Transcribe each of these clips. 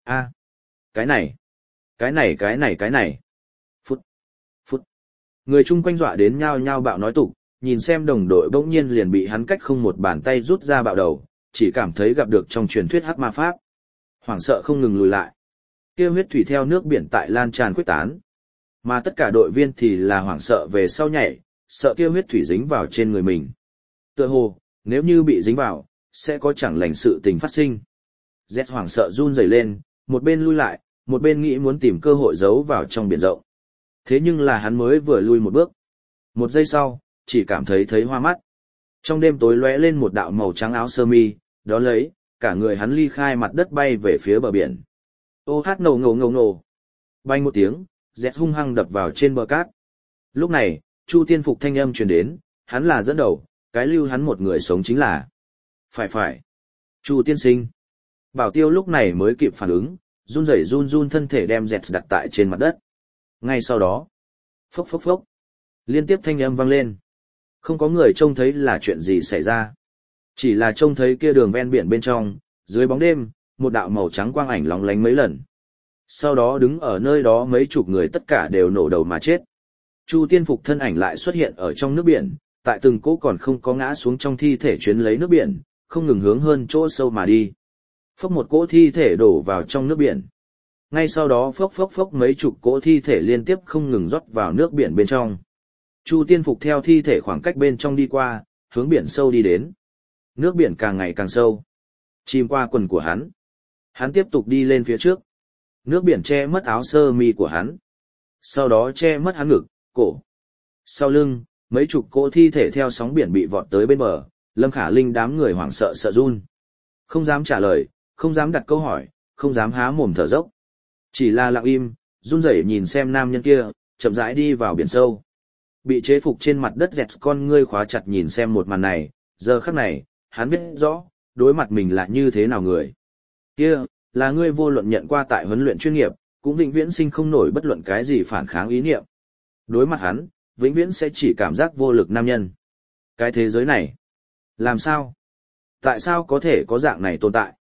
A, cái này, cái này. Phút, phút. Người chung quanh dọa đến nhao nhao bạo nói tục, nhìn xem đồng đội bỗng nhiên liền bị hắn cách không một bàn tay rút ra bạo đầu, chỉ cảm thấy gặp được trong truyền thuyết hắc ma pháp. Hoảng sợ không ngừng lùi lại. Kia huyết thủy theo nước biển tại lan tràn khuếch tán. Mà tất cả đội viên thì là hoảng sợ về sau nhảy, sợ kia huyết thủy dính vào trên người mình. Tựa hồ, nếu như bị dính vào, sẽ có chẳng lành sự tình phát sinh. Z hoảng sợ run rẩy lên, một bên lui lại, một bên nghĩ muốn tìm cơ hội giấu vào trong biển rộng. Thế nhưng là hắn mới vừa lui một bước. Một giây sau, chỉ cảm thấy hoa mắt. Trong đêm tối lóe lên một đạo màu trắng áo sơ mi, đó lấy, cả người hắn ly khai mặt đất bay về phía bờ biển. Ô hát nổ ngầu ngầu nổ. Bay một tiếng, Z hung hăng đập vào trên bờ cát. Lúc này, Chu Tiên Phục thanh âm truyền đến, hắn là dẫn đầu, cái lưu hắn một người sống chính là. Phải. Chu tiên sinh. Bảo Tiêu lúc này mới kịp phản ứng, run rẩy run thân thể đem Z đặt tại trên mặt đất. Ngay sau đó, phốc phốc phốc, liên tiếp thanh âm vang lên. Không có người trông thấy là chuyện gì xảy ra. Chỉ là trông thấy kia đường ven biển bên trong, dưới bóng đêm, một đạo màu trắng quang ảnh lóng lánh mấy lần. Sau đó đứng ở nơi đó mấy chục người tất cả đều nổ đầu mà chết. Chu Tiên Phục thân ảnh lại xuất hiện ở trong nước biển, tại từng cỗ còn không có ngã xuống trong thi thể chuyến lấy nước biển, không ngừng hướng hơn chỗ sâu mà đi. Phốc một cỗ thi thể đổ vào trong nước biển. Ngay sau đó phốc mấy chục cỗ thi thể liên tiếp không ngừng rót vào nước biển bên trong. Chu Tiên Phục theo thi thể khoảng cách bên trong đi qua, hướng biển sâu đi đến. Nước biển càng ngày càng sâu. Chìm qua quần của hắn. Hắn tiếp tục đi lên phía trước. Nước biển che mất áo sơ mi của hắn. Sau đó che mất hắn ngực, cổ. Sau lưng, mấy chục cỗ thi thể theo sóng biển bị vọt tới bên bờ, Lâm Khả Linh đám người hoảng sợ sợ run. Không dám trả lời, không dám đặt câu hỏi, không dám há mồm thở dốc. Chỉ là lặng im, run rẩy nhìn xem nam nhân kia, chậm rãi đi vào biển sâu. Bị chế phục trên mặt đất dẹt con ngươi khóa chặt nhìn xem một màn này, giờ khắc này, hắn biết rõ, đối mặt mình là như thế nào người. Kia, là ngươi vô luận nhận qua tại huấn luyện chuyên nghiệp, cũng vĩnh viễn sinh không nổi bất luận cái gì phản kháng ý niệm. Đối mặt hắn, vĩnh viễn sẽ chỉ cảm giác vô lực nam nhân. Cái thế giới này, làm sao? Tại sao có thể có dạng này tồn tại?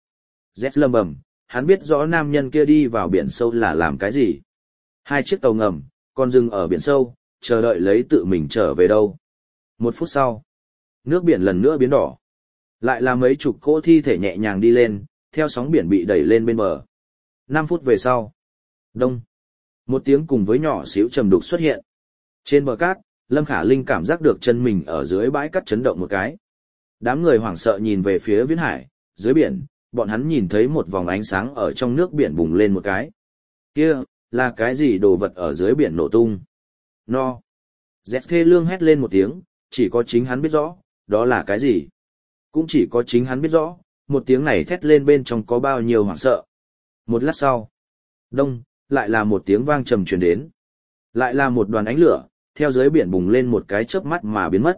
Z lầm bầm, hắn biết rõ nam nhân kia đi vào biển sâu là làm cái gì. Hai chiếc tàu ngầm, còn dừng ở biển sâu, chờ đợi lấy tự mình trở về đâu. Một phút sau, nước biển lần nữa biến đỏ. Lại là mấy chục cỗ thi thể nhẹ nhàng đi lên, theo sóng biển bị đẩy lên bên bờ. 5 phút về sau, đông. Một tiếng cùng với nhỏ xíu trầm đục xuất hiện. Trên bờ cát, Lâm Khả Linh cảm giác được chân mình ở dưới bãi cát chấn động một cái. Đám người hoảng sợ nhìn về phía viễn hải, dưới biển, bọn hắn nhìn thấy một vòng ánh sáng ở trong nước biển bùng lên một cái. Kia, là cái gì đồ vật ở dưới biển nổ tung? No. Dẹt thê lương hét lên một tiếng, chỉ có chính hắn biết rõ, đó là cái gì. Cũng chỉ có chính hắn biết rõ, một tiếng này thét lên bên trong có bao nhiêu hoảng sợ. Một lát sau, đông, lại là một tiếng vang trầm truyền đến. Lại là một đoàn ánh lửa, theo dưới biển bùng lên một cái chớp mắt mà biến mất.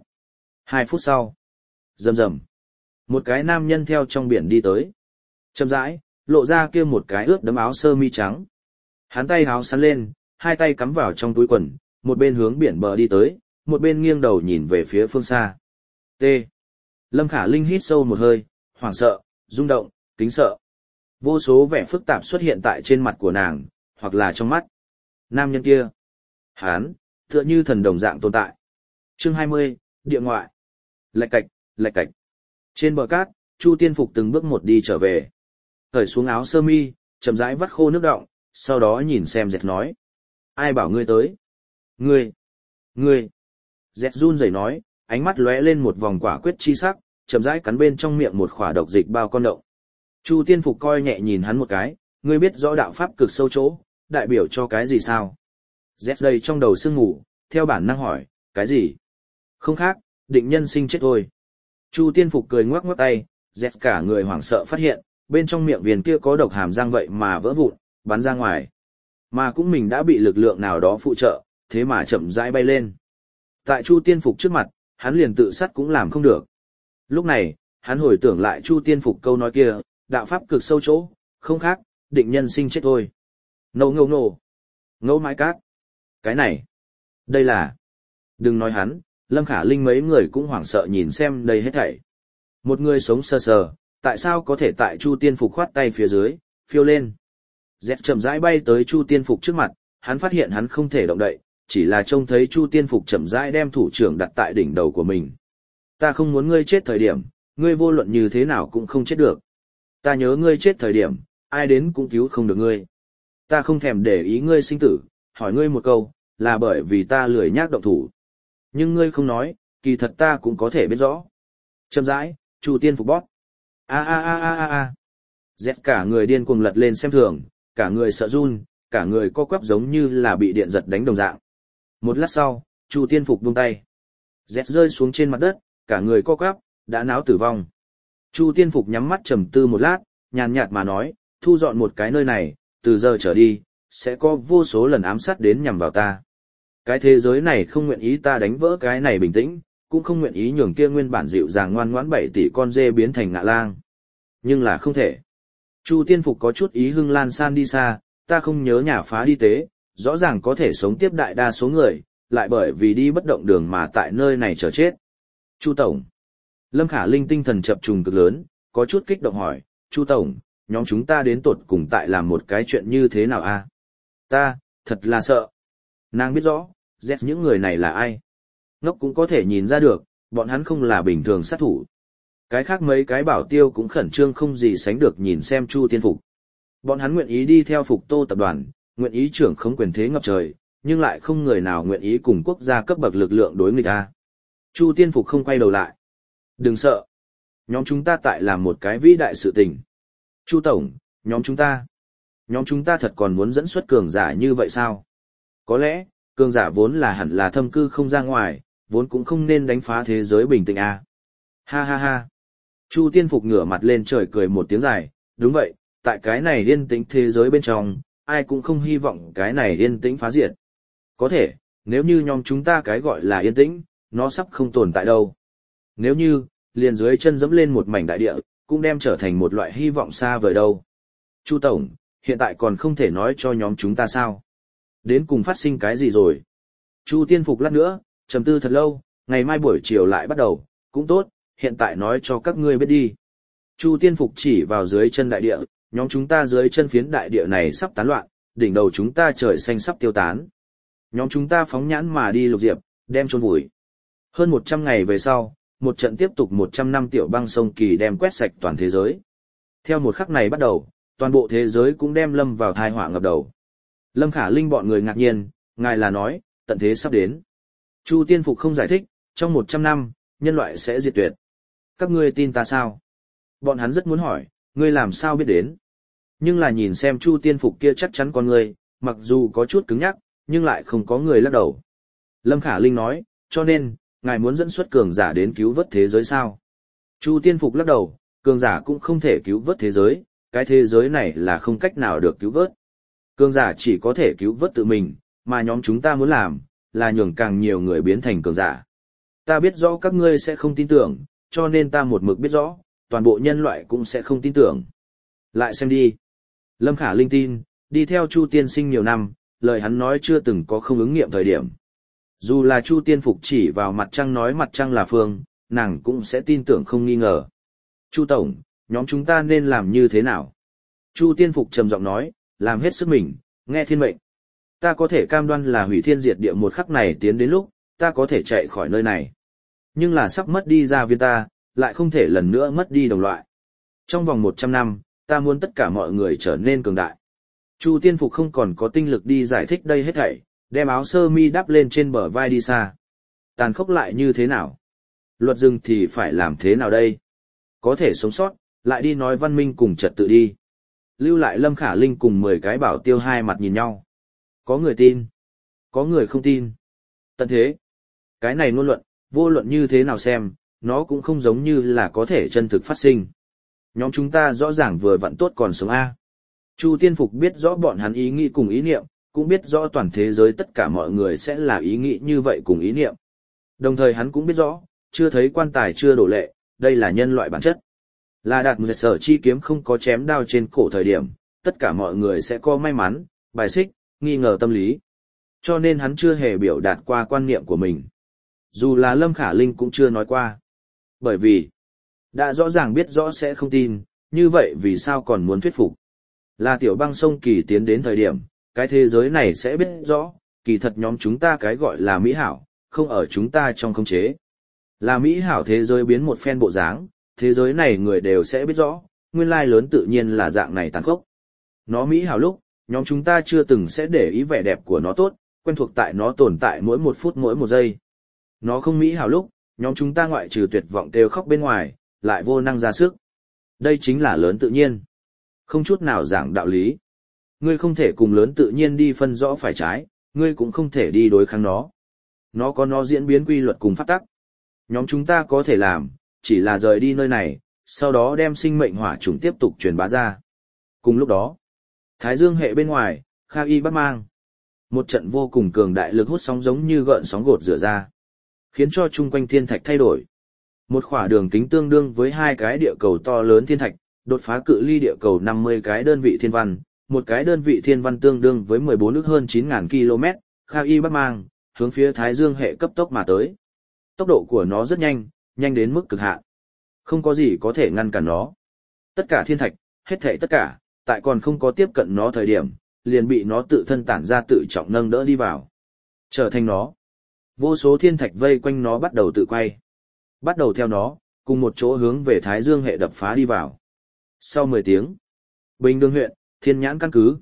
2 phút sau, rầm rầm, một cái nam nhân theo trong biển đi tới. Chậm rãi, lộ ra kia một cái ướt đẫm áo sơ mi trắng. Hắn tay háo sắn lên, hai tay cắm vào trong túi quần, một bên hướng biển bờ đi tới, một bên nghiêng đầu nhìn về phía phương xa. T. Lâm Khả Linh hít sâu một hơi, hoảng sợ, rung động, kính sợ. Vô số vẻ phức tạp xuất hiện tại trên mặt của nàng, hoặc là trong mắt. Nam nhân kia, hắn, tựa như thần đồng dạng tồn tại. Chương 20, địa ngoại. Lạch cạch. Trên bờ cát, Chu Tiên Phục từng bước một đi trở về. Cởi xuống áo sơ mi, chậm rãi vắt khô nước đọng, sau đó nhìn xem Dẹt nói. Ai bảo ngươi tới? Ngươi. Dẹt run rẩy nói, ánh mắt lóe lên một vòng quả quyết chi sắc, chậm rãi cắn bên trong miệng một khỏa độc dịch bao con động. Chu Tiên Phục coi nhẹ nhìn hắn một cái, ngươi biết rõ đạo pháp cực sâu chỗ, đại biểu cho cái gì sao? Dẹt đầy trong đầu sương ngủ, theo bản năng hỏi, cái gì? Không khác, định nhân sinh chết thôi. Chu Tiên Phục cười ngoắc ngoắc tay, Dẹt cả người hoảng sợ phát hiện, bên trong miệng viền kia có độc hàm răng vậy mà vỡ vụn, bắn ra ngoài. Mà cũng mình đã bị lực lượng nào đó phụ trợ, thế mà chậm rãi bay lên. Tại Chu Tiên Phục trước mặt, hắn liền tự sát cũng làm không được. Lúc này, hắn hồi tưởng lại Chu Tiên Phục câu nói kia, đạo pháp cực sâu chỗ, không khác, định nhân sinh chết thôi. Ngâu mái cát. Cái này, đây là... Đừng nói hắn, Lâm Khả Linh mấy người cũng hoảng sợ nhìn xem đây hết thảy. Một người sống sờ sờ, tại sao có thể tại Chu Tiên Phục khoát tay phía dưới, phiêu lên. Z chậm rãi bay tới Chu Tiên Phục trước mặt, hắn phát hiện hắn không thể động đậy, chỉ là trông thấy Chu Tiên Phục chậm rãi đem thủ trưởng đặt tại đỉnh đầu của mình. Ta không muốn ngươi chết thời điểm, ngươi vô luận như thế nào cũng không chết được. Ta nhớ ngươi chết thời điểm, ai đến cũng cứu không được ngươi. Ta không thèm để ý ngươi sinh tử, hỏi ngươi một câu, là bởi vì ta lười nhác động thủ. Nhưng ngươi không nói, kỳ thật ta cũng có thể biết rõ. Chậm rãi, Chu Tiên Phục bóp. A a a a a a. Z cả người điên cuồng lật lên xem thường, cả người sợ run, cả người co quắp giống như là bị điện giật đánh đồng dạng. Một lát sau, Chu Tiên Phục buông tay. Z rơi xuống trên mặt đất, cả người co quắp, đã náo tử vong. Chu Tiên Phục nhắm mắt trầm tư một lát, nhàn nhạt mà nói, thu dọn một cái nơi này, từ giờ trở đi, sẽ có vô số lần ám sát đến nhằm vào ta. Cái thế giới này không nguyện ý ta đánh vỡ cái này bình tĩnh, cũng không nguyện ý nhường kia nguyên bản dịu dàng ngoan ngoãn 7 tỷ con dê biến thành ngạ lang. Nhưng là không thể. Chu Tiên Phục có chút ý hưng lan san đi xa, ta không nhớ nhà phá đi tế, rõ ràng có thể sống tiếp đại đa số người, lại bởi vì đi bất động đường mà tại nơi này chờ chết. Chu Tổng. Lâm Khả Linh tinh thần chập trùng cực lớn, có chút kích động hỏi, Chu Tổng, nhóm chúng ta đến tột cùng tại làm một cái chuyện như thế nào a? Ta, thật là sợ. Nàng biết rõ, Z những người này là ai. Ngốc cũng có thể nhìn ra được, bọn hắn không là bình thường sát thủ. Cái khác mấy cái bảo tiêu cũng khẩn trương không gì sánh được nhìn xem Chu Tiên Phục. Bọn hắn nguyện ý đi theo Phục Tô tập đoàn, nguyện ý trưởng khống quyền thế ngập trời, nhưng lại không người nào nguyện ý cùng quốc gia cấp bậc lực lượng đối nghịch a. Chu Tiên Phục không quay đầu lại. Đừng sợ. Nhóm chúng ta tại làm một cái vĩ đại sự tình. Chu Tổng, nhóm chúng ta thật còn muốn dẫn xuất cường giả như vậy sao? Có lẽ, cường giả vốn là hẳn là thâm cư không ra ngoài, vốn cũng không nên đánh phá thế giới bình tĩnh a. Ha ha ha. Chu Tiên Phục ngửa mặt lên trời cười một tiếng dài, đúng vậy, tại cái này yên tĩnh thế giới bên trong, ai cũng không hy vọng cái này yên tĩnh phá diệt. Có thể, nếu như nhóm chúng ta cái gọi là yên tĩnh, nó sắp không tồn tại đâu. Nếu như, liền dưới chân dẫm lên một mảnh đại địa, cũng đem trở thành một loại hy vọng xa vời đâu. Chu Tổng, hiện tại còn không thể nói cho nhóm chúng ta sao? Đến cùng phát sinh cái gì rồi? Chu Tiên Phục lát nữa, trầm tư thật lâu, ngày mai buổi chiều lại bắt đầu, cũng tốt, hiện tại nói cho các ngươi biết đi. Chu Tiên Phục chỉ vào dưới chân đại địa, nhóm chúng ta dưới chân phiến đại địa này sắp tán loạn, đỉnh đầu chúng ta trời xanh sắp tiêu tán. Nhóm chúng ta phóng nhãn mà đi lục diệp, đem chôn vùi. Hơn 100 ngày về sau, một trận tiếp tục 100 năm tiểu băng sông kỳ đem quét sạch toàn thế giới. Theo một khắc này bắt đầu, toàn bộ thế giới cũng đem lâm vào tai họa ngập đầu. Lâm Khả Linh bọn người ngạc nhiên, ngài là nói, tận thế sắp đến. Chu Tiên Phục không giải thích, trong 100 năm, nhân loại sẽ diệt tuyệt. Các ngươi tin ta sao? Bọn hắn rất muốn hỏi, ngươi làm sao biết đến? Nhưng là nhìn xem Chu Tiên Phục kia chắc chắn con ngươi, mặc dù có chút cứng nhắc, nhưng lại không có người lắc đầu. Lâm Khả Linh nói, cho nên, ngài muốn dẫn xuất cường giả đến cứu vớt thế giới sao? Chu Tiên Phục lắc đầu, cường giả cũng không thể cứu vớt thế giới, cái thế giới này là không cách nào được cứu vớt. Cường giả chỉ có thể cứu vớt tự mình, mà nhóm chúng ta muốn làm, là nhường càng nhiều người biến thành cường giả. Ta biết rõ các ngươi sẽ không tin tưởng, cho nên ta một mực biết rõ, toàn bộ nhân loại cũng sẽ không tin tưởng. Lại xem đi. Lâm Khả Linh tin, đi theo Chu Tiên Sinh nhiều năm, lời hắn nói chưa từng có không ứng nghiệm thời điểm. Dù là Chu Tiên Phục chỉ vào mặt trăng nói mặt trăng là phương, nàng cũng sẽ tin tưởng không nghi ngờ. Chu Tổng, nhóm chúng ta nên làm như thế nào? Chu Tiên Phục trầm giọng nói, làm hết sức mình, nghe thiên mệnh. Ta có thể cam đoan là hủy thiên diệt địa một khắc này tiến đến lúc, ta có thể chạy khỏi nơi này. Nhưng là sắp mất đi gia viên ta, lại không thể lần nữa mất đi đồng loại. Trong vòng 100 năm, ta muốn tất cả mọi người trở nên cường đại. Chu Tiên Phục không còn có tinh lực đi giải thích đây hết thảy, đem áo sơ mi đắp lên trên bờ vai đi xa. Tàn khốc lại như thế nào? Luật rừng thì phải làm thế nào đây? Có thể sống sót, lại đi nói văn minh cùng trật tự đi. Lưu lại Lâm Khả Linh cùng 10 cái bảo tiêu hai mặt nhìn nhau. Có người tin, có người không tin. Tận thế. Cái này ngôn luận, vô luận như thế nào xem, nó cũng không giống như là có thể chân thực phát sinh. Nhóm chúng ta rõ ràng vừa vặn tốt còn sống A. Chu Tiên Phục biết rõ bọn hắn ý nghĩ cùng ý niệm, cũng biết rõ toàn thế giới tất cả mọi người sẽ là ý nghĩ như vậy cùng ý niệm. Đồng thời hắn cũng biết rõ, chưa thấy quan tài chưa đổ lệ, đây là nhân loại bản chất. Là đạt một sở chi kiếm không có chém đao trên cổ thời điểm, tất cả mọi người sẽ có may mắn, bài xích, nghi ngờ tâm lý. Cho nên hắn chưa hề biểu đạt qua quan niệm của mình. Dù là Lâm Khả Linh cũng chưa nói qua. Bởi vì, đã rõ ràng biết rõ sẽ không tin, như vậy vì sao còn muốn thuyết phục. Là Tiểu Băng Sông Kỳ tiến đến thời điểm, cái thế giới này sẽ biết rõ, kỳ thật nhóm chúng ta cái gọi là mỹ hảo, không ở chúng ta trong khống chế. Là mỹ hảo thế giới biến một phen bộ dáng, thế giới này người đều sẽ biết rõ, nguyên lai lớn tự nhiên là dạng này tàn khốc. Nó mỹ hảo lúc, nhóm chúng ta chưa từng sẽ để ý vẻ đẹp của nó tốt, quen thuộc tại nó tồn tại mỗi một phút mỗi một giây. Nó không mỹ hảo lúc, nhóm chúng ta ngoại trừ tuyệt vọng kêu khóc bên ngoài, lại vô năng ra sức. Đây chính là lớn tự nhiên. Không chút nào giảng đạo lý. Ngươi không thể cùng lớn tự nhiên đi phân rõ phải trái, ngươi cũng không thể đi đối kháng nó. Nó có nó diễn biến quy luật cùng pháp tắc. Nhóm chúng ta có thể làm, chỉ là rời đi nơi này, sau đó đem sinh mệnh hỏa chủng tiếp tục truyền bá ra. Cùng lúc đó, Thái Dương hệ bên ngoài, Kha Y Bắc Mang. Một trận vô cùng cường đại lực hút sóng giống như gợn sóng gột rửa ra, khiến cho chung quanh thiên thạch thay đổi. Một khỏa đường kính tương đương với 2 cái địa cầu to lớn thiên thạch, đột phá cự ly địa cầu 50 cái đơn vị thiên văn, một cái đơn vị thiên văn tương đương với 14 ức hơn 9.000 km, Kha Y Bắc Mang, hướng phía Thái Dương hệ cấp tốc mà tới. Tốc độ của nó rất nhanh, nhanh đến mức cực hạn. Không có gì có thể ngăn cản nó. Tất cả thiên thạch, hết thảy tất cả, tại còn không có tiếp cận nó thời điểm, liền bị nó tự thân tản ra tự trọng nâng đỡ đi vào. Trở thành nó. Vô số thiên thạch vây quanh nó bắt đầu tự quay. Bắt đầu theo nó, cùng một chỗ hướng về Thái Dương hệ đập phá đi vào. Sau 10 tiếng, Bình Đương huyện, Thiên Nhãn căn cứ.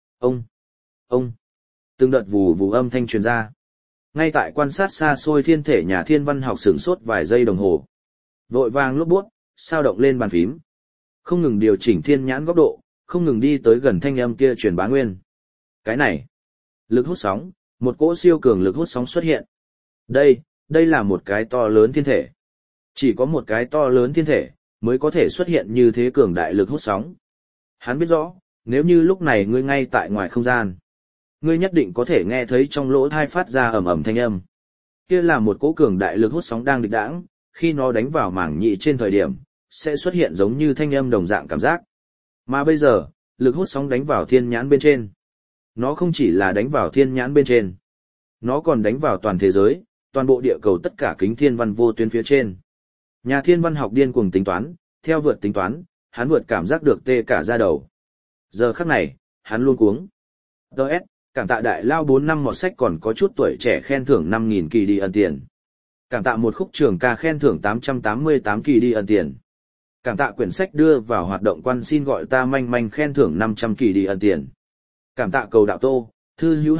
Ông, từng đợt vù vù âm thanh truyền ra. Ngay tại quan sát xa xôi thiên thể nhà thiên văn học sửng sốt vài giây đồng hồ. Vội vàng lốp bút, sao động lên bàn phím. Không ngừng điều chỉnh thiên nhãn góc độ, không ngừng đi tới gần thanh âm kia truyền bá nguyên. Cái này, lực hút sóng, một cỗ siêu cường lực hút sóng xuất hiện. Đây là một cái to lớn thiên thể. Chỉ có một cái to lớn thiên thể, mới có thể xuất hiện như thế cường đại lực hút sóng. Hắn biết rõ, nếu như lúc này ngươi ngay tại ngoài không gian, ngươi nhất định có thể nghe thấy trong lỗ tai phát ra ầm ầm thanh âm. Kia là một cỗ cường đại lực hút sóng đang địch đãng, khi nó đánh vào mảng nhị trên thời điểm, sẽ xuất hiện giống như thanh âm đồng dạng cảm giác. Mà bây giờ, lực hút sóng đánh vào thiên nhãn bên trên. Nó không chỉ là đánh vào thiên nhãn bên trên, nó còn đánh vào toàn thế giới, toàn bộ địa cầu tất cả kính thiên văn vô tuyến phía trên. Nhà thiên văn học điên cuồng tính toán, theo vượt tính toán, hắn vượt cảm giác được tê cả da đầu. Giờ khắc này, hắn luôn cuống. Đợt, cảm tạ đại lao 4 năm một sách còn có chút tuổi trẻ khen thưởng 5.000 kỳ đi ân tiền. Cảm tạ một khúc trường ca khen thưởng 888 kỳ đi ân tiền. Cảm tạ quyển sách đưa vào hoạt động quan xin gọi ta manh manh khen thưởng 500 kỳ đi ân tiền. Cảm tạ cầu đạo tô, thư hữu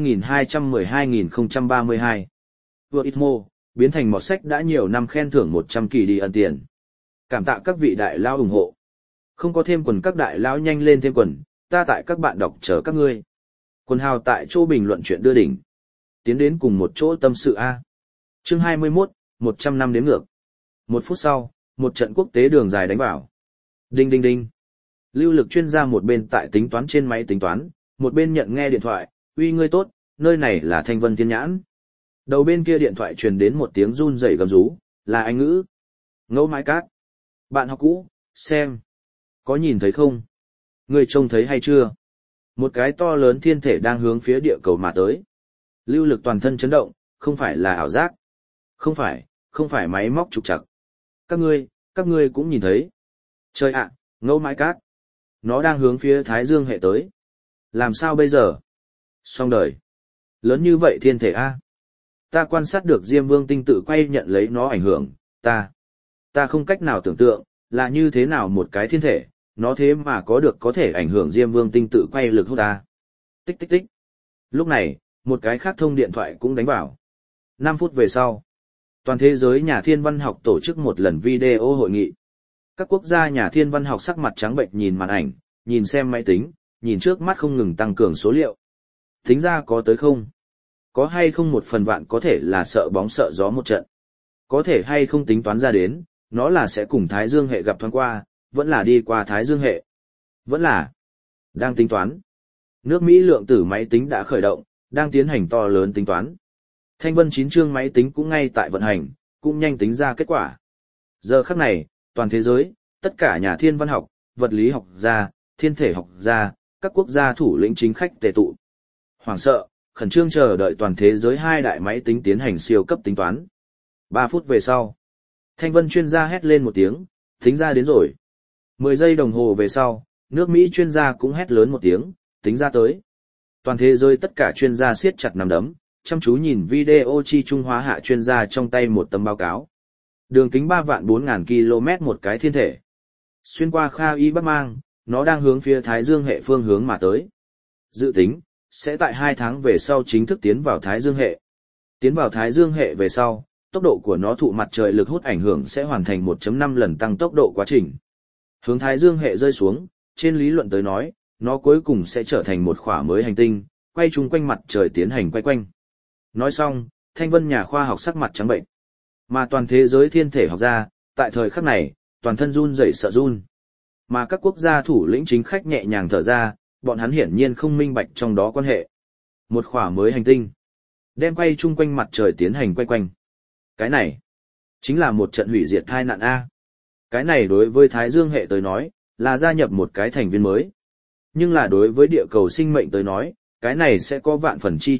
20.212.032. Vừa ít mô, biến thành một sách đã nhiều năm khen thưởng 100 kỳ đi ân tiền. Cảm tạ các vị đại lao ủng hộ. Không có thêm quần các đại lao nhanh lên thêm quần, ta tại các bạn đọc chờ các ngươi. Quần hào tại chỗ bình luận chuyện đưa đỉnh. Tiến đến cùng một chỗ tâm sự A. Chương 21, 100 năm đếm ngược. 1 phút sau, một trận quốc tế đường dài đánh vào. Đinh đinh đinh. Lưu lực chuyên gia một bên tại tính toán trên máy tính toán, một bên nhận nghe điện thoại, uy ngươi tốt, nơi này là Thanh Vân Thiên Nhãn. Đầu bên kia điện thoại truyền đến một tiếng run rẩy gầm rú, là Anh ngữ. Ngẫu mái cát. Bạn học cũ, xem. Có nhìn thấy không? Ngươi trông thấy hay chưa? Một cái to lớn thiên thể đang hướng phía địa cầu mà tới. Lưu lực toàn thân chấn động, không phải là ảo giác. Không phải máy móc trục trặc. Các ngươi cũng nhìn thấy. Trời ạ, ngẫu mái cát. Nó đang hướng phía Thái Dương hệ tới. Làm sao bây giờ? Xong đời. Lớn như vậy thiên thể A. Ta quan sát được Diêm Vương tinh tự quay nhận lấy nó ảnh hưởng, ta không cách nào tưởng tượng, là như thế nào một cái thiên thể, nó thế mà có thể ảnh hưởng Diêm Vương tinh tự quay lực hút ta. Tích tích tích. Lúc này, một cái khác thông điện thoại cũng đánh vào. 5 phút về sau, toàn thế giới nhà thiên văn học tổ chức một lần video hội nghị. Các quốc gia nhà thiên văn học sắc mặt trắng bệnh nhìn màn ảnh, nhìn xem máy tính, nhìn trước mắt không ngừng tăng cường số liệu. Tính ra có tới không? Có hay không một phần vạn có thể là sợ bóng sợ gió một trận? Có thể hay không tính toán ra đến, nó là sẽ cùng Thái Dương hệ gặp thoáng qua, vẫn là đi qua Thái Dương hệ? Vẫn là đang tính toán. Nước Mỹ lượng tử máy tính đã khởi động, đang tiến hành to lớn tính toán. Thanh Vân 9 chương máy tính cũng ngay tại vận hành, cũng nhanh tính ra kết quả. Giờ khắc này, toàn thế giới, tất cả nhà thiên văn học, vật lý học gia, thiên thể học gia, các quốc gia thủ lĩnh chính khách tề tụ. Hoảng sợ, khẩn trương chờ đợi toàn thế giới 2 đại máy tính tiến hành siêu cấp tính toán. 3 phút về sau, Thanh Vân chuyên gia hét lên một tiếng, tính ra đến rồi. 10 giây đồng hồ về sau, Nước Mỹ chuyên gia cũng hét lớn một tiếng, tính ra tới. Toàn thế giới tất cả chuyên gia siết chặt nắm đấm, chăm chú nhìn video chi Trung Hóa hạ chuyên gia trong tay một tấm báo cáo. Đường kính 3.400.000 km một cái thiên thể. Xuyên qua Kha Y Bắc Mang, nó đang hướng phía Thái Dương hệ phương hướng mà tới. Dự tính, sẽ tại 2 tháng về sau chính thức tiến vào Thái Dương hệ. Tiến vào Thái Dương hệ về sau, tốc độ của nó thụ mặt trời lực hút ảnh hưởng sẽ hoàn thành 1.5 lần tăng tốc độ quá trình. Hướng Thái Dương hệ rơi xuống, trên lý luận tới nói, nó cuối cùng sẽ trở thành một khỏa mới hành tinh, quay chung quanh mặt trời tiến hành quay quanh. Nói xong, Thanh Vân nhà khoa học sắc mặt trắng bệnh. Mà toàn thế giới thiên thể học gia, tại thời khắc này, toàn thân run rẩy sợ run. Mà các quốc gia thủ lĩnh chính khách nhẹ nhàng thở ra, bọn hắn hiển nhiên không minh bạch trong đó quan hệ. Một khỏa mới hành tinh, đem quay chung quanh mặt trời tiến hành quay quanh. Cái này, chính là một trận hủy diệt tai nạn A. Cái này đối với Thái Dương hệ tới nói, là gia nhập một cái thành viên mới. Nhưng là đối với địa cầu sinh mệnh tới nói, cái này sẽ có vạn phần chi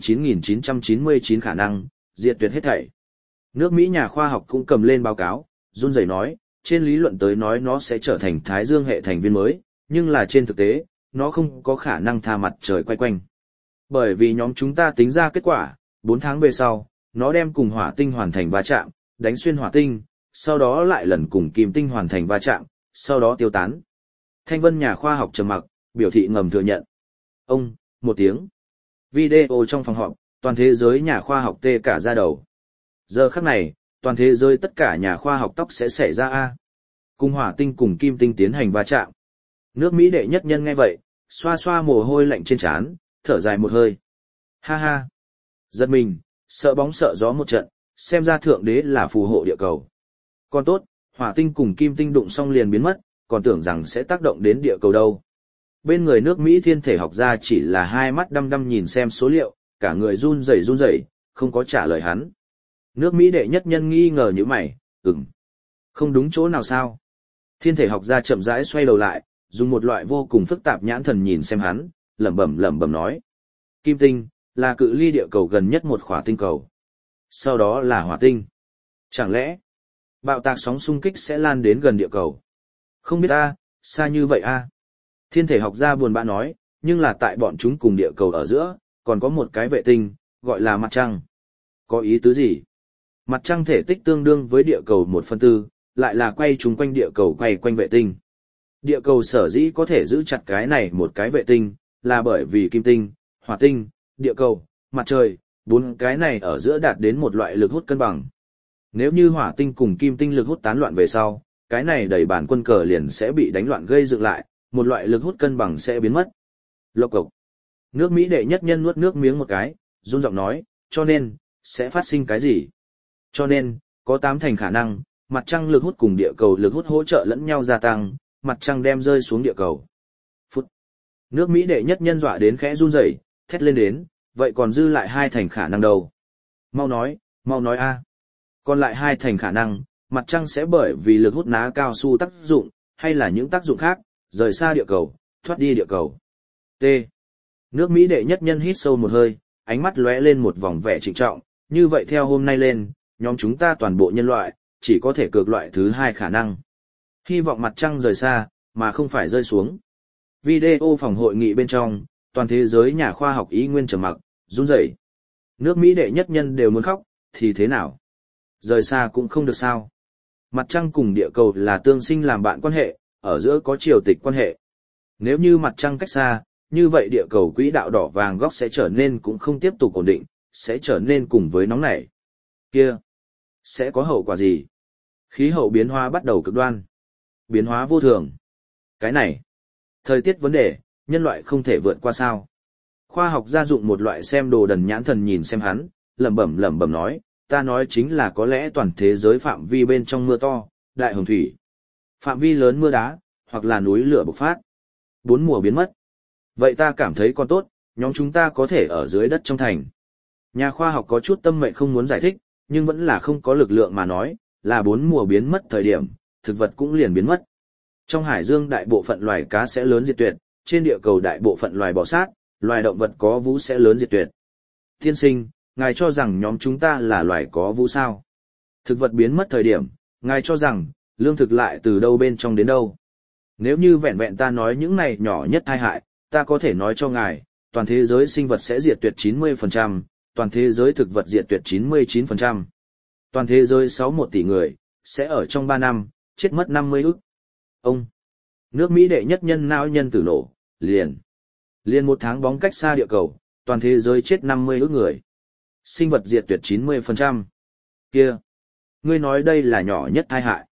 9.999 khả năng, diệt tuyệt hết thảy. Nước Mỹ nhà khoa học cũng cầm lên báo cáo, run rẩy nói, trên lý luận tới nói nó sẽ trở thành Thái Dương hệ thành viên mới, nhưng là trên thực tế, nó không có khả năng tha mặt trời quay quanh. Bởi vì nhóm chúng ta tính ra kết quả, 4 tháng về sau, nó đem cùng hỏa tinh hoàn thành va chạm, đánh xuyên hỏa tinh, sau đó lại lần cùng kim tinh hoàn thành va chạm, sau đó tiêu tán. Thanh Vân nhà khoa học trầm mặc, biểu thị ngầm thừa nhận. Ông, một tiếng. Video trong phòng họp, toàn thế giới nhà khoa học tê cả da đầu. Giờ khắc này, toàn thế giới tất cả nhà khoa học tóc sẽ xảy ra A. Cùng hỏa tinh cùng kim tinh tiến hành va chạm. Nước Mỹ đệ nhất nhân nghe vậy, xoa xoa mồ hôi lạnh trên trán, thở dài một hơi. Ha ha. Giật mình, sợ bóng sợ gió một trận, xem ra thượng đế là phù hộ địa cầu. Còn tốt, hỏa tinh cùng kim tinh đụng xong liền biến mất, còn tưởng rằng sẽ tác động đến địa cầu đâu. Bên người nước Mỹ thiên thể học gia chỉ là hai mắt đăm đăm nhìn xem số liệu, cả người run rẩy, không có trả lời hắn. Nước Mỹ đệ nhất nhân nghi ngờ như mày, không đúng chỗ nào sao. Thiên thể học gia chậm rãi xoay đầu lại, dùng một loại vô cùng phức tạp nhãn thần nhìn xem hắn, lẩm bẩm nói. Kim tinh, là cự ly địa cầu gần nhất một khỏa tinh cầu. Sau đó là hỏa tinh. Chẳng lẽ, bạo tạc sóng xung kích sẽ lan đến gần địa cầu? Không biết a, xa như vậy a. Thiên thể học gia buồn bã nói, nhưng là tại bọn chúng cùng địa cầu ở giữa, còn có một cái vệ tinh, gọi là mặt trăng. Có ý tứ gì? Mặt trăng thể tích tương đương với địa cầu 1/4, lại là quay chúng quanh địa cầu quay quanh vệ tinh. Địa cầu sở dĩ có thể giữ chặt cái này một cái vệ tinh, là bởi vì kim tinh, hỏa tinh, địa cầu, mặt trời, 4 cái này ở giữa đạt đến một loại lực hút cân bằng. Nếu như hỏa tinh cùng kim tinh lực hút tán loạn về sau, cái này đầy bản quân cờ liền sẽ bị đánh loạn gây dựng lại, một loại lực hút cân bằng sẽ biến mất. Lộc cộc. Nước Mỹ đệ nhất nhân nuốt nước miếng một cái, run giọng nói, cho nên, sẽ phát sinh cái gì? Cho nên, có 8 thành khả năng, mặt trăng lực hút cùng địa cầu lực hút hỗ trợ lẫn nhau gia tăng, mặt trăng đem rơi xuống địa cầu. Phút. Nước Mỹ đệ nhất nhân dọa đến khẽ run rẩy, thét lên đến, vậy còn dư lại 2 thành khả năng đâu? Mau nói a. Còn lại 2 thành khả năng, mặt trăng sẽ bởi vì lực hút ná cao su tác dụng, hay là những tác dụng khác, rời xa địa cầu, thoát đi địa cầu. T. Nước Mỹ đệ nhất nhân hít sâu một hơi, ánh mắt lóe lên một vòng vẻ trịnh trọng, như vậy theo hôm nay lên, nhóm chúng ta toàn bộ nhân loại, chỉ có thể cược loại thứ 2 khả năng. Hy vọng mặt trăng rời xa, mà không phải rơi xuống. Video phòng hội nghị bên trong, toàn thế giới nhà khoa học ý nguyên trầm mặc, run rẩy. Nước Mỹ đệ nhất nhân đều muốn khóc, thì thế nào? Rời xa cũng không được sao. Mặt trăng cùng địa cầu là tương sinh làm bạn quan hệ, ở giữa có triều tịch quan hệ. Nếu như mặt trăng cách xa, như vậy địa cầu quỹ đạo đỏ vàng góc sẽ trở nên cũng không tiếp tục ổn định, sẽ trở nên cùng với nóng nảy. Kia, sẽ có hậu quả gì? Khí hậu biến hóa bắt đầu cực đoan. Biến hóa vô thường. Cái này, thời tiết vấn đề, nhân loại không thể vượt qua sao? Khoa học gia dụng một loại xem đồ đần nhãn thần nhìn xem hắn, lẩm bẩm nói, ta nói chính là có lẽ toàn thế giới phạm vi bên trong mưa to, đại hồng thủy. Phạm vi lớn mưa đá, hoặc là núi lửa bộc phát. 4 mùa biến mất. Vậy ta cảm thấy còn tốt, nhóm chúng ta có thể ở dưới đất trong thành. Nhà khoa học có chút tâm mệnh không muốn giải thích, nhưng vẫn là không có lực lượng mà nói, là 4 mùa biến mất thời điểm, thực vật cũng liền biến mất. Trong hải dương đại bộ phận loài cá sẽ lớn diệt tuyệt, trên địa cầu đại bộ phận loài bò sát, loài động vật có vú sẽ lớn diệt tuyệt. Tiên sinh, ngài cho rằng nhóm chúng ta là loài có vú sao? Thực vật biến mất thời điểm, ngài cho rằng, lương thực lại từ đâu bên trong đến đâu? Nếu như vẹn vẹn ta nói những này nhỏ nhất tai hại, ta có thể nói cho ngài, toàn thế giới sinh vật sẽ diệt tuyệt 90%, toàn thế giới thực vật diệt tuyệt 99%. Toàn thế giới 61 tỷ người, sẽ ở trong 3 năm, chết mất 50 ức. Ông, nước Mỹ đệ nhất nhân não nhân tử nổ, liền một tháng bóng cách xa địa cầu, toàn thế giới chết 50 ức người. Sinh vật diệt tuyệt 90%. Kia, ngươi nói đây là nhỏ nhất tai hại.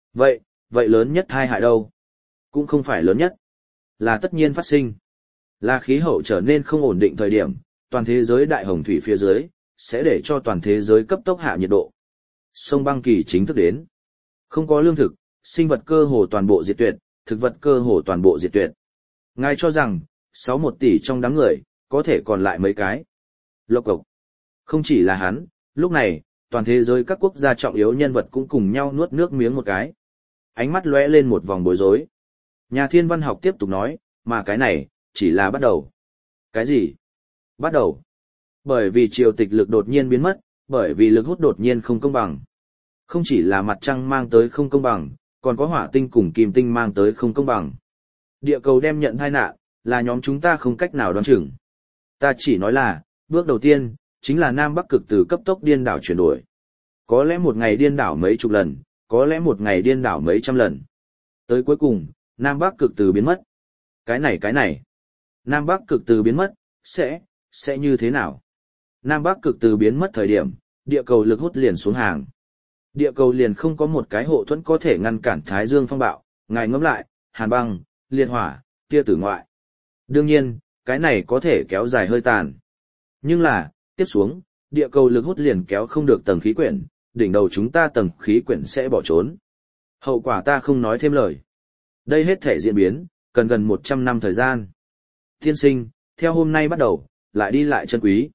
Vậy lớn nhất tai hại đâu? Cũng không phải lớn nhất, là tất nhiên phát sinh. Là khí hậu trở nên không ổn định thời điểm, toàn thế giới đại hồng thủy phía dưới, sẽ để cho toàn thế giới cấp tốc hạ nhiệt độ. Sông băng kỳ chính thức đến. Không có lương thực, sinh vật cơ hồ toàn bộ diệt tuyệt, thực vật cơ hồ toàn bộ diệt tuyệt. Ngài cho rằng, 61 tỷ trong đám người, có thể còn lại mấy cái. Lộc cộc. Không chỉ là hắn, lúc này, toàn thế giới các quốc gia trọng yếu nhân vật cũng cùng nhau nuốt nước miếng một cái. Ánh mắt lóe lên một vòng bối rối. Nhà thiên văn học tiếp tục nói, mà cái này, chỉ là bắt đầu. Cái gì? Bắt đầu. Bởi vì triều tịch lực đột nhiên biến mất, bởi vì lực hút đột nhiên không công bằng. Không chỉ là mặt trăng mang tới không công bằng, còn có hỏa tinh cùng kim tinh mang tới không công bằng. Địa cầu đem nhận tai nạn, là nhóm chúng ta không cách nào đoán chừng. Ta chỉ nói là, bước đầu tiên, chính là Nam Bắc cực từ cấp tốc điên đảo chuyển đổi. Có lẽ một ngày điên đảo mấy chục lần, có lẽ một ngày điên đảo mấy trăm lần. Tới cuối cùng, Nam Bắc cực từ biến mất. Cái này. Nam Bắc cực từ biến mất, sẽ như thế nào? Nam Bắc cực từ biến mất thời điểm, địa cầu lực hút liền xuống hàng. Địa cầu liền không có một cái hộ thuẫn có thể ngăn cản Thái Dương phong bạo, ngài ngẫm lại, hàn băng, liệt hỏa, tia tử ngoại. Đương nhiên, cái này có thể kéo dài hơi tàn. Nhưng là, tiếp xuống, địa cầu lực hút liền kéo không được tầng khí quyển, đỉnh đầu chúng ta tầng khí quyển sẽ bỏ trốn. Hậu quả ta không nói thêm lời. Đây hết thể diễn biến, cần gần 100 năm thời gian. Tiên sinh, theo hôm nay bắt đầu, lại đi lại chân quý.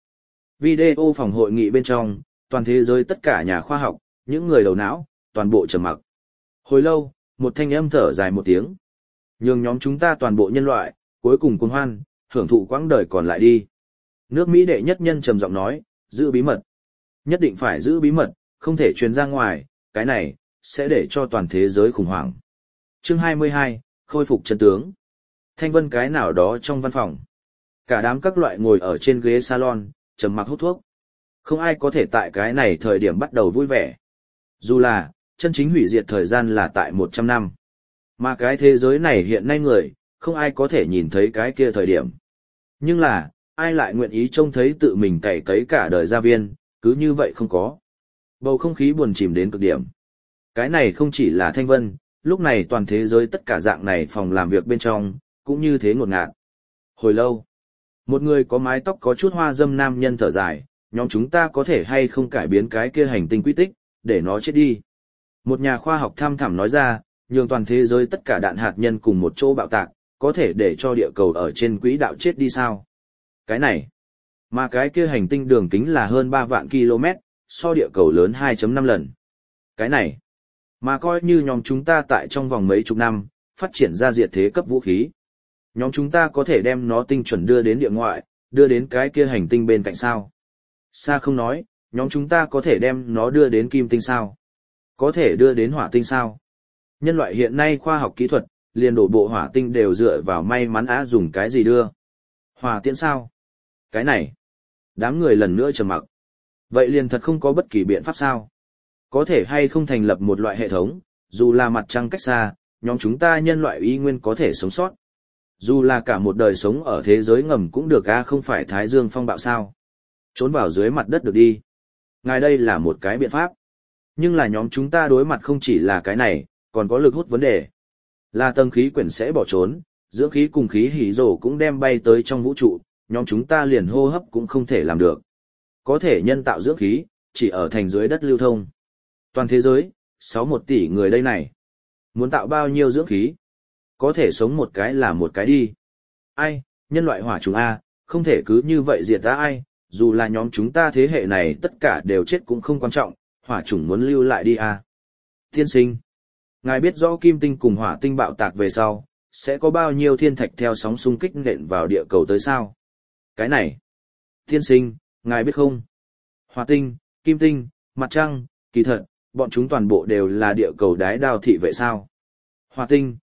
Video phòng hội nghị bên trong, toàn thế giới tất cả nhà khoa học, những người đầu não, toàn bộ trầm mặc. Hồi lâu, một thanh âm thở dài một tiếng. Nhường nhóm chúng ta toàn bộ nhân loại, cuối cùng cuồng hoan, hưởng thụ quãng đời còn lại đi. Nước Mỹ đệ nhất nhân trầm giọng nói, giữ bí mật. Nhất định phải giữ bí mật, không thể truyền ra ngoài, cái này, sẽ để cho toàn thế giới khủng hoảng. Chương 22, khôi phục chân tướng. Thanh vân cái nào đó trong văn phòng. Cả đám các loại ngồi ở trên ghế salon, trầm mặc hút thuốc. Không ai có thể tại cái này thời điểm bắt đầu vui vẻ. Dù là, chân chính hủy diệt thời gian là tại 100 năm. Mà cái thế giới này hiện nay người, không ai có thể nhìn thấy cái kia thời điểm. Nhưng là, ai lại nguyện ý trông thấy tự mình cày cấy cả đời gia viên, cứ như vậy không có. Bầu không khí buồn chìm đến cực điểm. Cái này không chỉ là Thanh Vân, lúc này toàn thế giới tất cả dạng này phòng làm việc bên trong, cũng như thế ngột ngạt. Hồi lâu, một người có mái tóc có chút hoa dâm nam nhân thở dài, nhóm chúng ta có thể hay không cải biến cái kia hành tinh quy tích, để nó chết đi. Một nhà khoa học tham thẳm nói ra, nhường toàn thế giới tất cả đạn hạt nhân cùng một chỗ bạo tạc, có thể để cho địa cầu ở trên quỹ đạo chết đi sao? Cái này, mà cái kia hành tinh đường kính là hơn 3 vạn km, so địa cầu lớn 2.5 lần. Cái này, mà coi như nhóm chúng ta tại trong vòng mấy chục năm, phát triển ra diệt thế cấp vũ khí. Nhóm chúng ta có thể đem nó tinh chuẩn đưa đến địa ngoại, đưa đến cái kia hành tinh bên cạnh sao? Xa không nói, nhóm chúng ta có thể đem nó đưa đến kim tinh sao? Có thể đưa đến hỏa tinh sao? Nhân loại hiện nay khoa học kỹ thuật, liền đổ bộ hỏa tinh đều dựa vào may mắn dùng cái gì đưa? Hỏa tiễn sao? Cái này, đám người lần nữa trầm mặc. Vậy liền thật không có bất kỳ biện pháp sao? Có thể hay không thành lập một loại hệ thống, dù là mặt trăng cách xa, nhóm chúng ta nhân loại y nguyên có thể sống sót. Dù là cả một đời sống ở thế giới ngầm cũng được không phải Thái Dương phong bạo sao? Trốn vào dưới mặt đất được đi. Ngài đây là một cái biện pháp. Nhưng là nhóm chúng ta đối mặt không chỉ là cái này, còn có lực hút vấn đề. Là tầng khí quyển sẽ bỏ trốn, dưỡng khí cùng khí hỉ rổ cũng đem bay tới trong vũ trụ, nhóm chúng ta liền hô hấp cũng không thể làm được. Có thể nhân tạo dưỡng khí, chỉ ở thành dưới đất lưu thông. Toàn thế giới, 61 tỷ người đây này. Muốn tạo bao nhiêu dưỡng khí? Có thể sống một cái là một cái đi. Ai, nhân loại hỏa trùng A, không thể cứ như vậy diệt ra ai, dù là nhóm chúng ta thế hệ này tất cả đều chết cũng không quan trọng, hỏa trùng muốn lưu lại đi A. Tiên sinh, ngài biết rõ kim tinh cùng hỏa tinh bạo tạc về sau, sẽ có bao nhiêu thiên thạch theo sóng xung kích nện vào địa cầu tới sao? Cái này, tiên sinh, ngài biết không? Hỏa tinh, kim tinh, mặt trăng, kỳ thật, bọn chúng toàn bộ đều là địa cầu đái đao thị vệ sao? Hỏa tinh,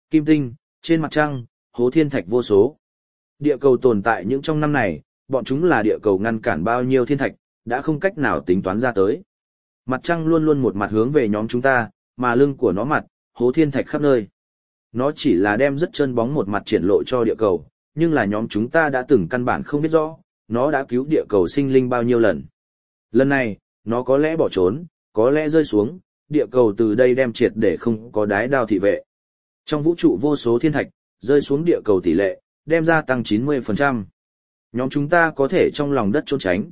Kim tinh, trên mặt trăng, hố thiên thạch vô số. Địa cầu tồn tại những trong năm này, bọn chúng là địa cầu ngăn cản bao nhiêu thiên thạch, đã không cách nào tính toán ra tới. Mặt trăng luôn luôn một mặt hướng về nhóm chúng ta, mà lưng của nó mặt, hố thiên thạch khắp nơi. Nó chỉ là đem rất chân bóng một mặt triển lộ cho địa cầu, nhưng là nhóm chúng ta đã từng căn bản không biết rõ, nó đã cứu địa cầu sinh linh bao nhiêu lần. Lần này, nó có lẽ bỏ trốn, có lẽ rơi xuống, địa cầu từ đây đem triệt để không có đái đao thị vệ. Trong vũ trụ vô số thiên thạch, rơi xuống địa cầu tỷ lệ, đem ra tăng 90%. Nhóm chúng ta có thể trong lòng đất trốn tránh,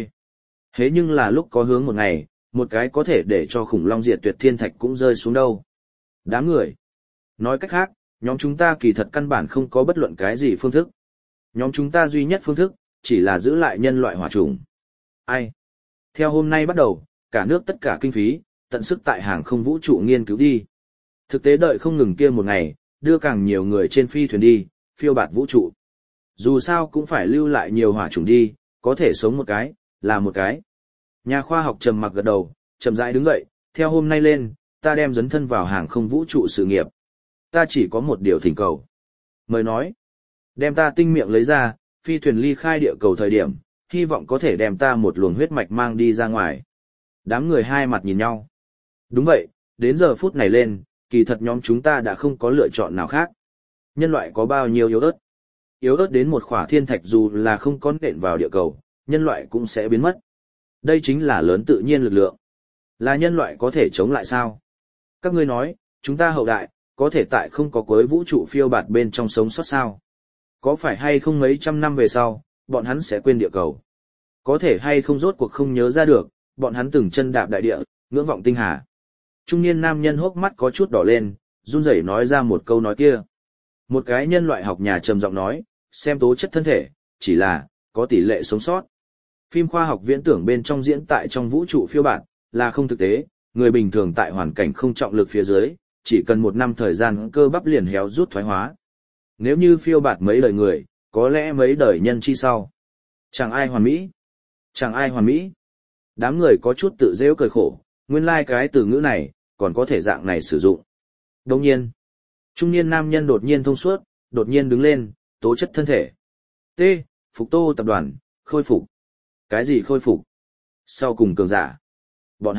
Thế nhưng là lúc có hướng một ngày, một cái có thể để cho khủng long diệt tuyệt thiên thạch cũng rơi xuống đâu. Đám người. Nói cách khác, nhóm chúng ta kỳ thật căn bản không có bất luận cái gì phương thức. Nhóm chúng ta duy nhất phương thức, chỉ là giữ lại nhân loại hỏa chủng. Ai? Theo hôm nay bắt đầu, cả nước tất cả kinh phí, tận sức tại hàng không vũ trụ nghiên cứu đi. Thực tế đợi không ngừng kia một ngày, đưa càng nhiều người trên phi thuyền đi, phiêu bạt vũ trụ. Dù sao cũng phải lưu lại nhiều hỏa chủng đi, có thể sống một cái, là một cái. Nhà khoa học trầm mặc gật đầu, chậm rãi đứng dậy, theo hôm nay lên, ta đem dấn thân vào hàng không vũ trụ sự nghiệp. Ta chỉ có một điều thỉnh cầu. Mời nói, đem ta tinh miệng lấy ra, phi thuyền ly khai địa cầu thời điểm, hy vọng có thể đem ta một luồng huyết mạch mang đi ra ngoài. Đám người hai mặt nhìn nhau. Đúng vậy, đến giờ phút này lên, kỳ thật nhóm chúng ta đã không có lựa chọn nào khác. Nhân loại có bao nhiêu yếu ớt? Yếu ớt đến một khỏa thiên thạch dù là không có nện vào địa cầu, nhân loại cũng sẽ biến mất. Đây chính là lớn tự nhiên lực lượng. Là nhân loại có thể chống lại sao? Các ngươi nói, chúng ta hậu đại, có thể tại không có cuối vũ trụ phiêu bạt bên trong sống sót sao? Có phải hay không mấy trăm năm về sau, bọn hắn sẽ quên địa cầu? Có thể hay không rốt cuộc không nhớ ra được, bọn hắn từng chân đạp đại địa, ngưỡng vọng tinh hà. Trung niên nam nhân hốc mắt có chút đỏ lên, run rẩy nói ra một câu nói kia. Một cái nhân loại học nhà trầm giọng nói, xem tố chất thân thể, chỉ là, có tỷ lệ sống sót. Phim khoa học viễn tưởng bên trong diễn tại trong vũ trụ phiêu bạt, là không thực tế, người bình thường tại hoàn cảnh không trọng lực phía dưới, chỉ cần 1 năm thời gian cơ bắp liền héo rút thoái hóa. Nếu như phiêu bạt mấy đời người, có lẽ mấy đời nhân chi sau. Chẳng ai hoàn mỹ. Chẳng ai hoàn mỹ. Đám người có chút tự rêu cười khổ, nguyên lai cái từ ngữ này, còn có thể dạng này sử dụng. Đồng nhiên, trung niên nam nhân đột nhiên thông suốt, đột nhiên đứng lên, tố chất thân thể. Phục Tô tập đoàn, khôi phục. Cái gì khôi phục? Sau cùng cường giả. Bọn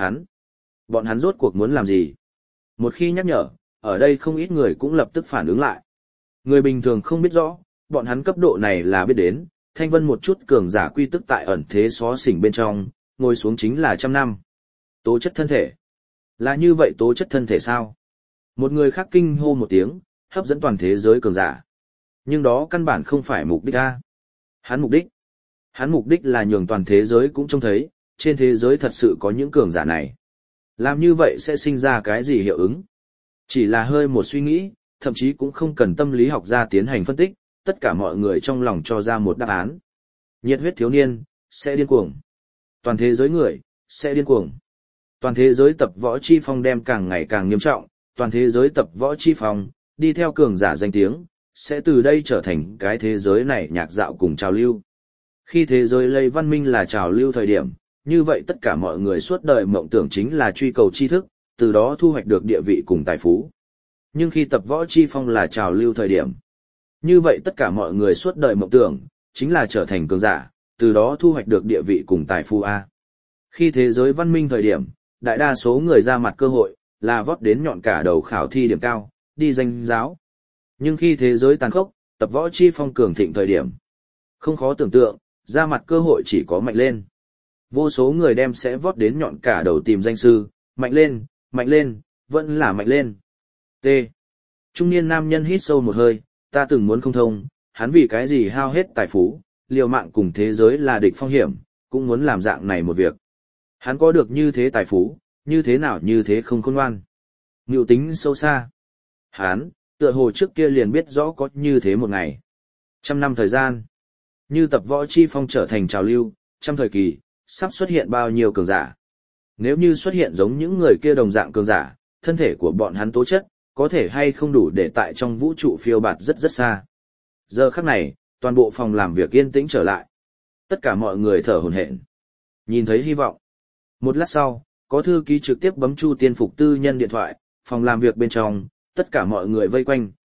hắn rốt cuộc muốn làm gì? Một khi nhắc nhở, ở đây không ít người cũng lập tức phản ứng lại. Người bình thường không biết rõ, bọn hắn cấp độ này là biết đến, thanh vân một chút cường giả quy tức tại ẩn thế xó xỉnh bên trong, ngồi xuống chính là 100 năm. Tố chất thân thể. Là như vậy tố chất thân thể sao? Một người khác kinh hô một tiếng, hấp dẫn toàn thế giới cường giả. Nhưng đó căn bản không phải mục đích a. Hắn mục đích là nhường toàn thế giới cũng trông thấy, trên thế giới thật sự có những cường giả này. Làm như vậy sẽ sinh ra cái gì hiệu ứng? Chỉ là hơi một suy nghĩ, thậm chí cũng không cần tâm lý học gia tiến hành phân tích, tất cả mọi người trong lòng cho ra một đáp án. Nhiệt huyết thiếu niên, sẽ điên cuồng. Toàn thế giới người, sẽ điên cuồng. Toàn thế giới tập võ chi phong đem càng ngày càng nghiêm trọng, toàn thế giới tập võ chi phong, đi theo cường giả danh tiếng, sẽ từ đây trở thành cái thế giới này nhạc dạo cùng trào lưu. Khi thế giới lấy văn minh là trào lưu thời điểm, như vậy tất cả mọi người suốt đời mộng tưởng chính là truy cầu tri thức, từ đó thu hoạch được địa vị cùng tài phú. Nhưng khi tập võ chi phong là trào lưu thời điểm, như vậy tất cả mọi người suốt đời mộng tưởng, chính là trở thành cường giả, từ đó thu hoạch được địa vị cùng tài phú A. Khi thế giới văn minh thời điểm, đại đa số người ra mặt cơ hội, là vót đến nhọn cả đầu khảo thi điểm cao, đi danh giáo. Nhưng khi thế giới tàn khốc, tập võ chi phong cường thịnh thời điểm, không khó tưởng tượng, ra mặt cơ hội chỉ có mạnh lên. Vô số người đem sẽ vót đến nhọn cả đầu tìm danh sư, mạnh lên, vẫn là mạnh lên. Trung niên nam nhân hít sâu một hơi, ta từng muốn không thông, hắn vì cái gì hao hết tài phú, liều mạng cùng thế giới là địch phong hiểm, cũng muốn làm dạng này một việc. Hắn có được như thế tài phú, như thế nào như thế không khôn ngoan. Ngưu tính sâu xa. Hắn, tựa hồ trước kia liền biết rõ có như thế một ngày. 100 năm thời gian. Như tập võ chi phong trở thành trào lưu, trong thời kỳ, sắp xuất hiện bao nhiêu cường giả. Nếu như xuất hiện giống những người kia đồng dạng cường giả, thân thể của bọn hắn tố chất, có thể hay không đủ để tại trong vũ trụ phiêu bạt rất rất xa. Giờ khắc này, toàn bộ phòng làm việc yên tĩnh trở lại. Tất cả mọi người thở hổn hển, nhìn thấy hy vọng. Một lát sau, có thư ký trực tiếp bấm Chu Tiên Phục tư nhân điện thoại, phòng làm việc bên trong, tất cả mọi người vây quanh,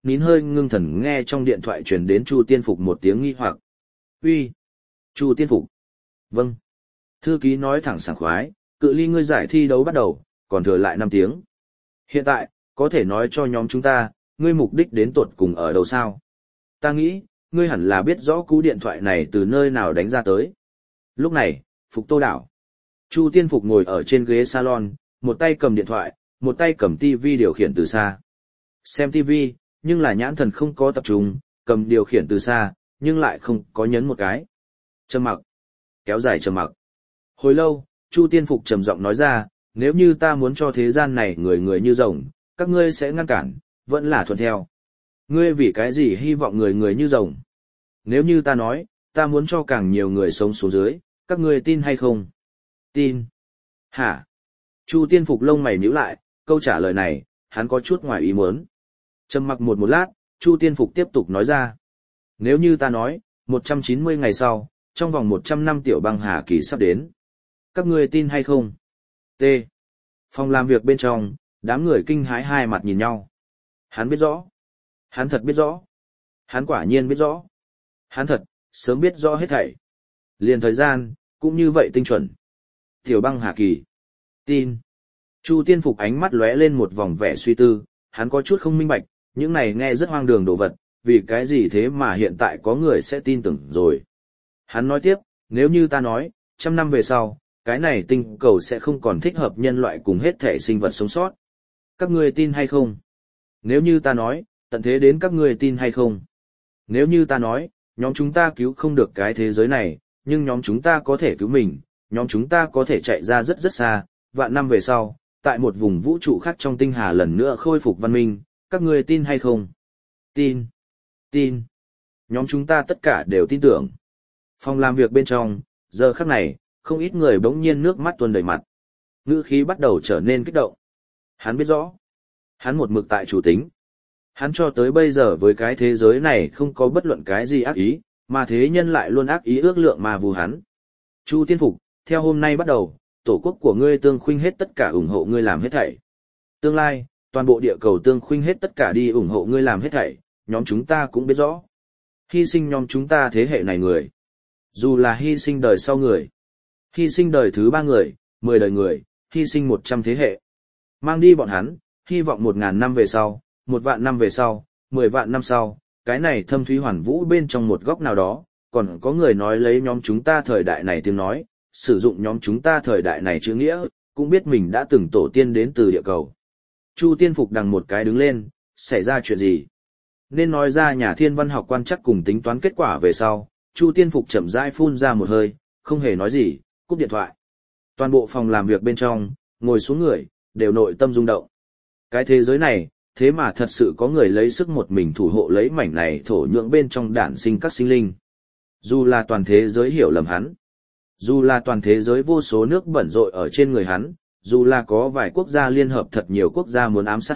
nín hơi ngưng thần nghe trong điện thoại truyền đến Chu Tiên Phục một tiếng nghi hoặc. Uy, Chu Tiên Phục. Vâng. Thư ký nói thẳng sảng khoái, cự ly ngươi giải thi đấu bắt đầu, còn thừa lại 5 tiếng. Hiện tại, có thể nói cho nhóm chúng ta, ngươi mục đích đến tột cùng ở đâu sao? Ta nghĩ, ngươi hẳn là biết rõ cú điện thoại này từ nơi nào đánh ra tới. Lúc này, Phục Tô đảo. Chu Tiên Phục ngồi ở trên ghế salon, một tay cầm điện thoại, một tay cầm tivi điều khiển từ xa. Xem tivi, nhưng là nhãn thần không có tập trung, cầm điều khiển từ xa, nhưng lại không có nhấn một cái. Trầm mặc. Kéo dài trầm mặc. Hồi lâu, Chu Tiên Phục trầm giọng nói ra, nếu như ta muốn cho thế gian này người người như rồng, các ngươi sẽ ngăn cản, vẫn là thuận theo. Ngươi vì cái gì hy vọng người người như rồng? Nếu như ta nói, ta muốn cho càng nhiều người sống xuống dưới, các ngươi tin hay không? Tin. Hả? Chu Tiên Phục lông mày nhíu lại, câu trả lời này, hắn có chút ngoài ý muốn. Trầm mặc một lát, Chu Tiên Phục tiếp tục nói ra. Nếu như ta nói, 190 ngày sau, trong vòng 100 năm tiểu băng hà kỳ sắp đến. Các ngươi tin hay không? T. Phòng làm việc bên trong, đám người kinh hãi hai mặt nhìn nhau. Hắn biết rõ. Hắn thật biết rõ. Hắn quả nhiên biết rõ. Hắn thật, sớm biết rõ hết thảy. Liền thời gian, cũng như vậy tinh chuẩn. Tiểu băng hà kỳ. Tin. Chu Tiên Phục ánh mắt lóe lên một vòng vẻ suy tư, hắn có chút không minh bạch, những này nghe rất hoang đường đồ vật, vì cái gì thế mà hiện tại có người sẽ tin tưởng rồi. Hắn nói tiếp, nếu như ta nói, 100 năm về sau, cái này tinh cầu sẽ không còn thích hợp nhân loại cùng hết thể sinh vật sống sót. Các ngươi tin hay không? Nếu như ta nói, tận thế đến các ngươi tin hay không? Nếu như ta nói, nhóm chúng ta cứu không được cái thế giới này, nhưng nhóm chúng ta có thể cứu mình, nhóm chúng ta có thể chạy ra rất rất xa, vạn năm về sau, tại một vùng vũ trụ khác trong tinh hà lần nữa khôi phục văn minh, các ngươi tin hay không? Tin. Tin. Nhóm chúng ta tất cả đều tin tưởng. Phòng làm việc bên trong, giờ khắc này, không ít người bỗng nhiên nước mắt tuôn đầy mặt. Ngữ khí bắt đầu trở nên kích động. Hắn biết rõ. Hắn một mực tại chủ tính. Hắn cho tới bây giờ với cái thế giới này không có bất luận cái gì ác ý, mà thế nhân lại luôn ác ý ước lượng mà vù hắn. Chu Tiên Phục, theo hôm nay bắt đầu, tổ quốc của ngươi tương khuynh hết tất cả ủng hộ ngươi làm hết thảy. Tương lai, toàn bộ địa cầu tương khuynh hết tất cả đi ủng hộ ngươi làm hết thảy, nhóm chúng ta cũng biết rõ. Hy sinh nhóm chúng ta thế hệ này người. Dù là hy sinh đời sau người. Hy sinh đời thứ 3 người, 10 đời người, hy sinh 100 thế hệ. Mang đi bọn hắn, hy vọng 1000 năm về sau, 1 vạn năm về sau, 10 vạn năm sau, cái này thâm thúy hoàn vũ bên trong một góc nào đó, còn có người nói lấy nhóm chúng ta thời đại này tiếng nói, sử dụng nhóm chúng ta thời đại này chữ nghĩa, cũng biết mình đã từng tổ tiên đến từ địa cầu. Chu Tiên Phục đằng một cái đứng lên, xảy ra chuyện gì? Nên nói ra nhà thiên văn học quan chắc cùng tính toán kết quả về sau, Chu Tiên Phục chậm rãi phun ra một hơi, không hề nói gì, cúp điện thoại. Toàn bộ phòng làm việc bên trong, ngồi xuống người, đều nội tâm rung động. Cái thế giới này, thế mà thật sự có người lấy sức một mình thủ hộ lấy mảnh này thổ nhưỡng bên trong đản sinh các sinh linh. Dù là toàn thế giới hiểu lầm hắn, dù là toàn thế giới vô số nước bẩn rội ở trên người hắn, dù là có vài quốc gia liên hợp thật nhiều quốc gia muốn ám sát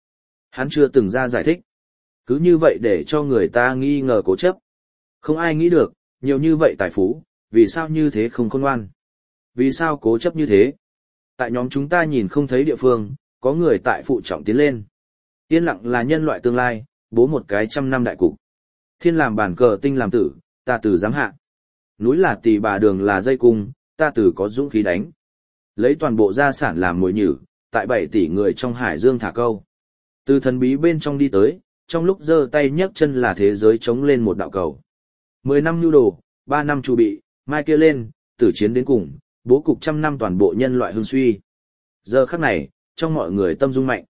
hắn chưa từng ra giải thích. Cứ như vậy để cho người ta nghi ngờ cố chấp. Không ai nghĩ được, nhiều như vậy tài phú, vì sao như thế không khôn ngoan? Vì sao cố chấp như thế? Tại nhóm chúng ta nhìn không thấy địa phương, có người tại phụ trọng tiến lên. Yên lặng là nhân loại tương lai, bố một cái 100 năm đại cục. Thiên làm bản cờ, tinh làm tử, ta từ dám hạ. Núi là tỳ bà, đường là dây cung, ta từ có dũng khí đánh. Lấy toàn bộ gia sản làm mồi nhử, tại 7 tỷ người trong hải dương thả câu. Từ thần bí bên trong đi tới, trong lúc giơ tay nhấc chân là thế giới chống lên một đạo cầu. 10 năm nhu đồ, 3 năm chu bị, mai kia lên, tử chiến đến cùng, bố cục 100 năm toàn bộ nhân loại hưng suy. Giờ khắc này, trong mọi người tâm rung mạnh.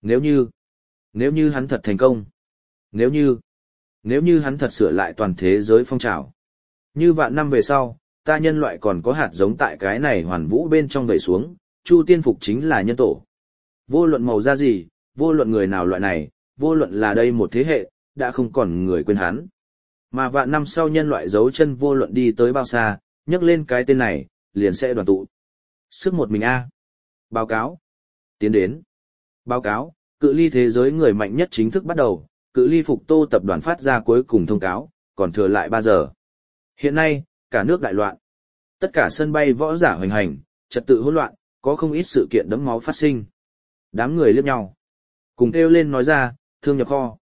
Nếu như hắn thật thành công. Nếu như hắn thật sửa lại toàn thế giới phong trào. Như vạn năm về sau, ta nhân loại còn có hạt giống tại cái này hoàn vũ bên trong vẩy xuống, Chu Tiên Phục chính là nhân tổ. Vô luận màu da gì, vô luận người nào loại này, vô luận là đây một thế hệ, đã không còn người quên hắn. Mà vạn năm sau nhân loại giấu chân vô luận đi tới bao xa, nhắc lên cái tên này, liền sẽ đoàn tụ. Sức một mình A. Báo cáo. Tiến đến. Báo cáo, cự ly thế giới người mạnh nhất chính thức bắt đầu, cự ly Phục Tô tập đoàn phát ra cuối cùng thông cáo, còn thừa lại 3 giờ. Hiện nay, cả nước đại loạn. Tất cả sân bay võ giả hoành hành, trật tự hỗn loạn, có không ít sự kiện đẫm máu phát sinh. Đám người liếc nhau. Cùng kêu lên nói ra, thương nhập kho.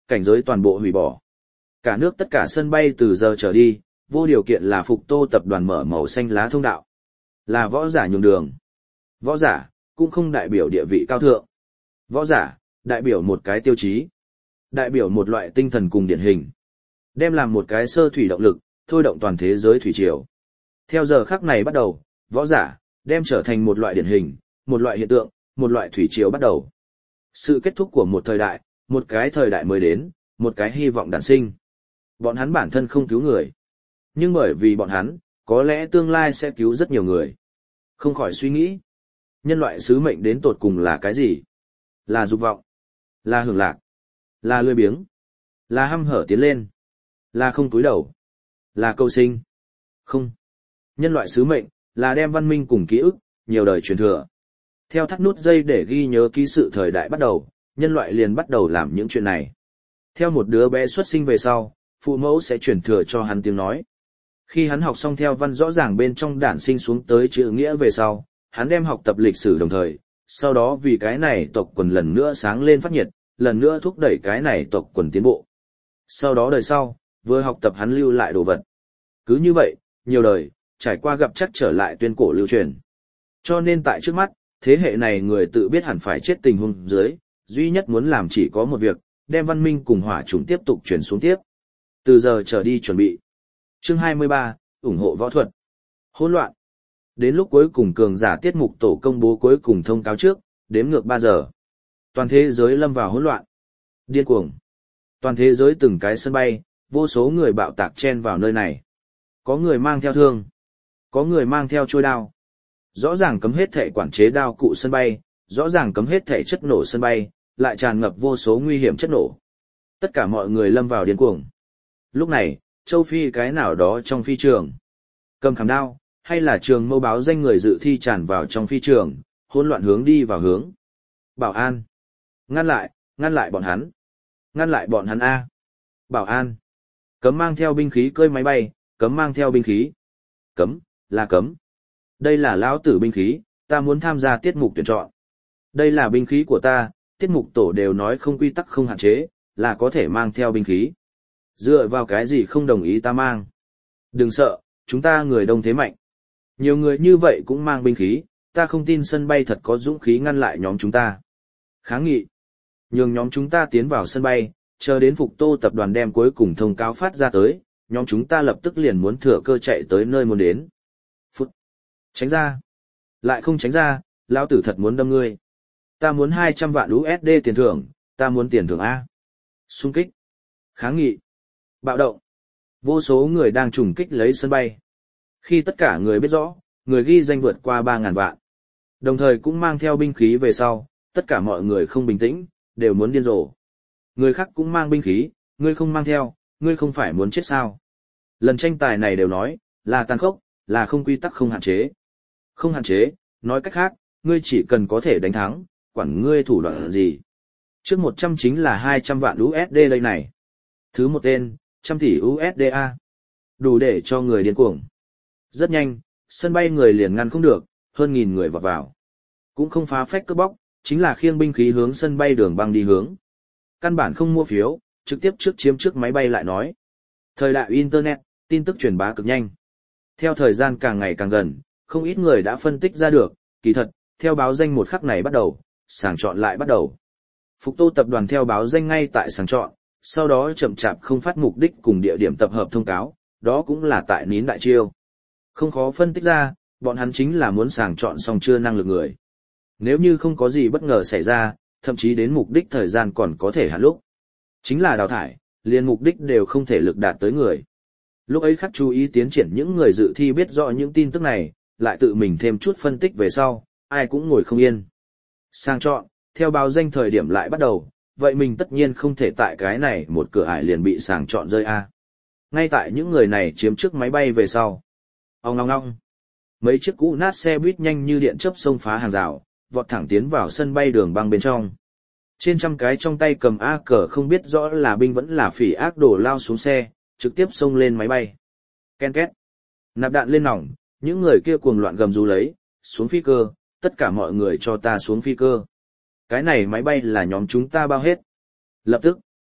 cảnh giới toàn bộ hủy bỏ. Cả nước tất cả sân bay từ giờ trở đi, vô điều kiện là Phục Tô tập đoàn mở màu xanh lá thông đạo. Là võ giả nhường đường. Võ giả, cũng không đại biểu địa vị cao thượng. Võ giả, đại biểu một cái tiêu chí. Đại biểu một loại tinh thần cùng điển hình. Đem làm một cái sơ thủy động lực, thôi động toàn thế giới thủy triều. Theo giờ khắc này bắt đầu, võ giả, đem trở thành một loại điển hình, một loại hiện tượng, một loại thủy triều bắt đầu. Sự kết thúc của một thời đại, một cái thời đại mới đến, một cái hy vọng đản sinh. Bọn hắn bản thân không cứu người. Nhưng bởi vì bọn hắn, có lẽ tương lai sẽ cứu rất nhiều người. Không khỏi suy nghĩ. Nhân loại sứ mệnh đến tột cùng là cái gì? Là dục vọng. Là hưởng lạc. Là lười biếng. Là hăm hở tiến lên. Là không cúi đầu. Là cầu sinh. Không. Nhân loại sứ mệnh, là đem văn minh cùng ký ức, nhiều đời truyền thừa. Theo thắt nút dây để ghi nhớ ký sự thời đại bắt đầu, nhân loại liền bắt đầu làm những chuyện này. Theo một đứa bé xuất sinh về sau, phụ mẫu sẽ truyền thừa cho hắn tiếng nói. Khi hắn học xong theo văn rõ ràng bên trong đản sinh xuống tới chữ nghĩa về sau, hắn đem học tập lịch sử đồng thời, sau đó vì cái này tộc quần lần nữa sáng lên phát nhiệt, lần nữa thúc đẩy cái này tộc quần tiến bộ. Sau đó đời sau, vừa học tập hắn lưu lại đồ vật. Cứ như vậy, nhiều đời, trải qua gặp chắc trở lại tuyên cổ lưu truyền. Cho nên tại trước mắt, thế hệ này người tự biết hẳn phải chết tình huống dưới, duy nhất muốn làm chỉ có một việc, đem văn minh cùng hỏa chủng tiếp tục truyền xuống tiếp. Từ giờ trở đi chuẩn bị. Chương 23, ủng hộ võ thuật. Hỗn loạn. Đến lúc cuối cùng cường giả tiết mục tổ công bố cuối cùng thông cáo trước, đếm ngược 3 giờ. Toàn thế giới lâm vào hỗn loạn. Điên cuồng. Toàn thế giới từng cái sân bay, vô số người bạo tạc chen vào nơi này. Có người mang theo thương. Có người mang theo trôi đao. Rõ ràng cấm hết thể quản chế đao cụ sân bay, rõ ràng cấm hết thể chất nổ sân bay, lại tràn ngập vô số nguy hiểm chất nổ. Tất cả mọi người lâm vào điên cuồng. Lúc này, châu Phi cái nào đó trong phi trường. Cầm khảm đao, hay là trường mâu báo danh người dự thi tràn vào trong phi trường, hỗn loạn hướng đi vào hướng. Bảo an. Ngăn lại bọn hắn. Ngăn lại bọn hắn A. Bảo an. Cấm mang theo binh khí cơi máy bay, cấm mang theo binh khí. Cấm, là cấm. Đây là lão tử binh khí, ta muốn tham gia tiết mục tuyển chọn. Đây là binh khí của ta, tiết mục tổ đều nói không quy tắc không hạn chế, là có thể mang theo binh khí. Dựa vào cái gì không đồng ý ta mang. Đừng sợ, chúng ta người đông thế mạnh. Nhiều người như vậy cũng mang binh khí, ta không tin sân bay thật có dũng khí ngăn lại nhóm chúng ta. Kháng nghị. Nhường nhóm chúng ta tiến vào sân bay, chờ đến Phục Tô tập đoàn đem cuối cùng thông cáo phát ra tới, nhóm chúng ta lập tức liền muốn thừa cơ chạy tới nơi muốn đến. Phút. Tránh ra. Lại không tránh ra, lão tử thật muốn đâm ngươi. Ta muốn 200 vạn USD tiền thưởng, ta muốn tiền thưởng A. Xung kích. Kháng nghị. Bạo động. Vô số người đang trùng kích lấy sân bay. Khi tất cả người biết rõ, người ghi danh vượt qua 3.000 vạn. Đồng thời cũng mang theo binh khí về sau, tất cả mọi người không bình tĩnh, đều muốn điên rồ. Người khác cũng mang binh khí, ngươi không mang theo, ngươi không phải muốn chết sao. Lần tranh tài này đều nói, là tàn khốc, là không quy tắc không hạn chế. Không hạn chế, nói cách khác, ngươi chỉ cần có thể đánh thắng, quản ngươi thủ đoạn gì. Trước 100 chính là 200 vạn USD đây này. Thứ một tên, 100 tỷ USD A. Đủ để cho người điên cuồng. Rất nhanh, sân bay người liền ngăn không được, hơn 1.000 người vọt vào. Cũng không phá phách cướp bóc, chính là khiêng binh khí hướng sân bay đường băng đi hướng. Căn bản không mua phiếu, trực tiếp chiếm trước máy bay lại nói. Thời đại Internet, tin tức truyền bá cực nhanh. Theo thời gian càng ngày càng gần, không ít người đã phân tích ra được, kỳ thật, theo báo danh một khắc này bắt đầu, sàng chọn lại bắt đầu. Phục Tô tập đoàn theo báo danh ngay tại sàng chọn, sau đó chậm chạp không phát mục đích cùng địa điểm tập hợp thông cáo, đó cũng là tại nín đại chiêu. Không khó phân tích ra, bọn hắn chính là muốn sàng chọn xong chưa năng lực người. Nếu như không có gì bất ngờ xảy ra, thậm chí đến mục đích thời gian còn có thể hạn lúc. Chính là đào thải, liền mục đích đều không thể lực đạt tới người. Lúc ấy khắc chú ý tiến triển những người dự thi biết rõ những tin tức này, lại tự mình thêm chút phân tích về sau, ai cũng ngồi không yên. Sàng chọn, theo báo danh thời điểm lại bắt đầu, vậy mình tất nhiên không thể tại cái này một cửa ải liền bị sàng chọn rơi A. Ngay tại những người này chiếm trước máy bay về sau. Ong ong ong. Mấy chiếc cũ nát xe buýt nhanh như điện chớp xông phá hàng rào, vọt thẳng tiến vào sân bay đường băng bên trong. Trên trăm cái trong tay cầm A cờ không biết rõ là binh vẫn là phỉ ác đồ lao xuống xe, trực tiếp xông lên máy bay. Ken két. Nạp đạn lên nòng, những người kia cuồng loạn gầm rú lấy, xuống phi cơ, tất cả mọi người cho ta xuống phi cơ. Cái này máy bay là nhóm chúng ta bao hết. Lập tức.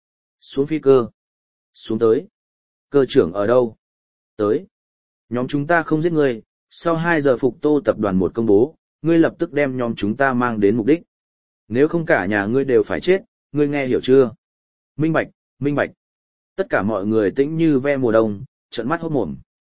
Xuống phi cơ. Xuống tới. Cơ trưởng ở đâu? Tới. Nhóm chúng ta không giết ngươi, sau 2 giờ Phục Tô tập đoàn một công bố, ngươi lập tức đem nhóm chúng ta mang đến mục đích. Nếu không cả nhà ngươi đều phải chết, ngươi nghe hiểu chưa? Minh bạch, minh bạch. Tất cả mọi người tĩnh như ve mùa đông, trợn mắt hốt mồm.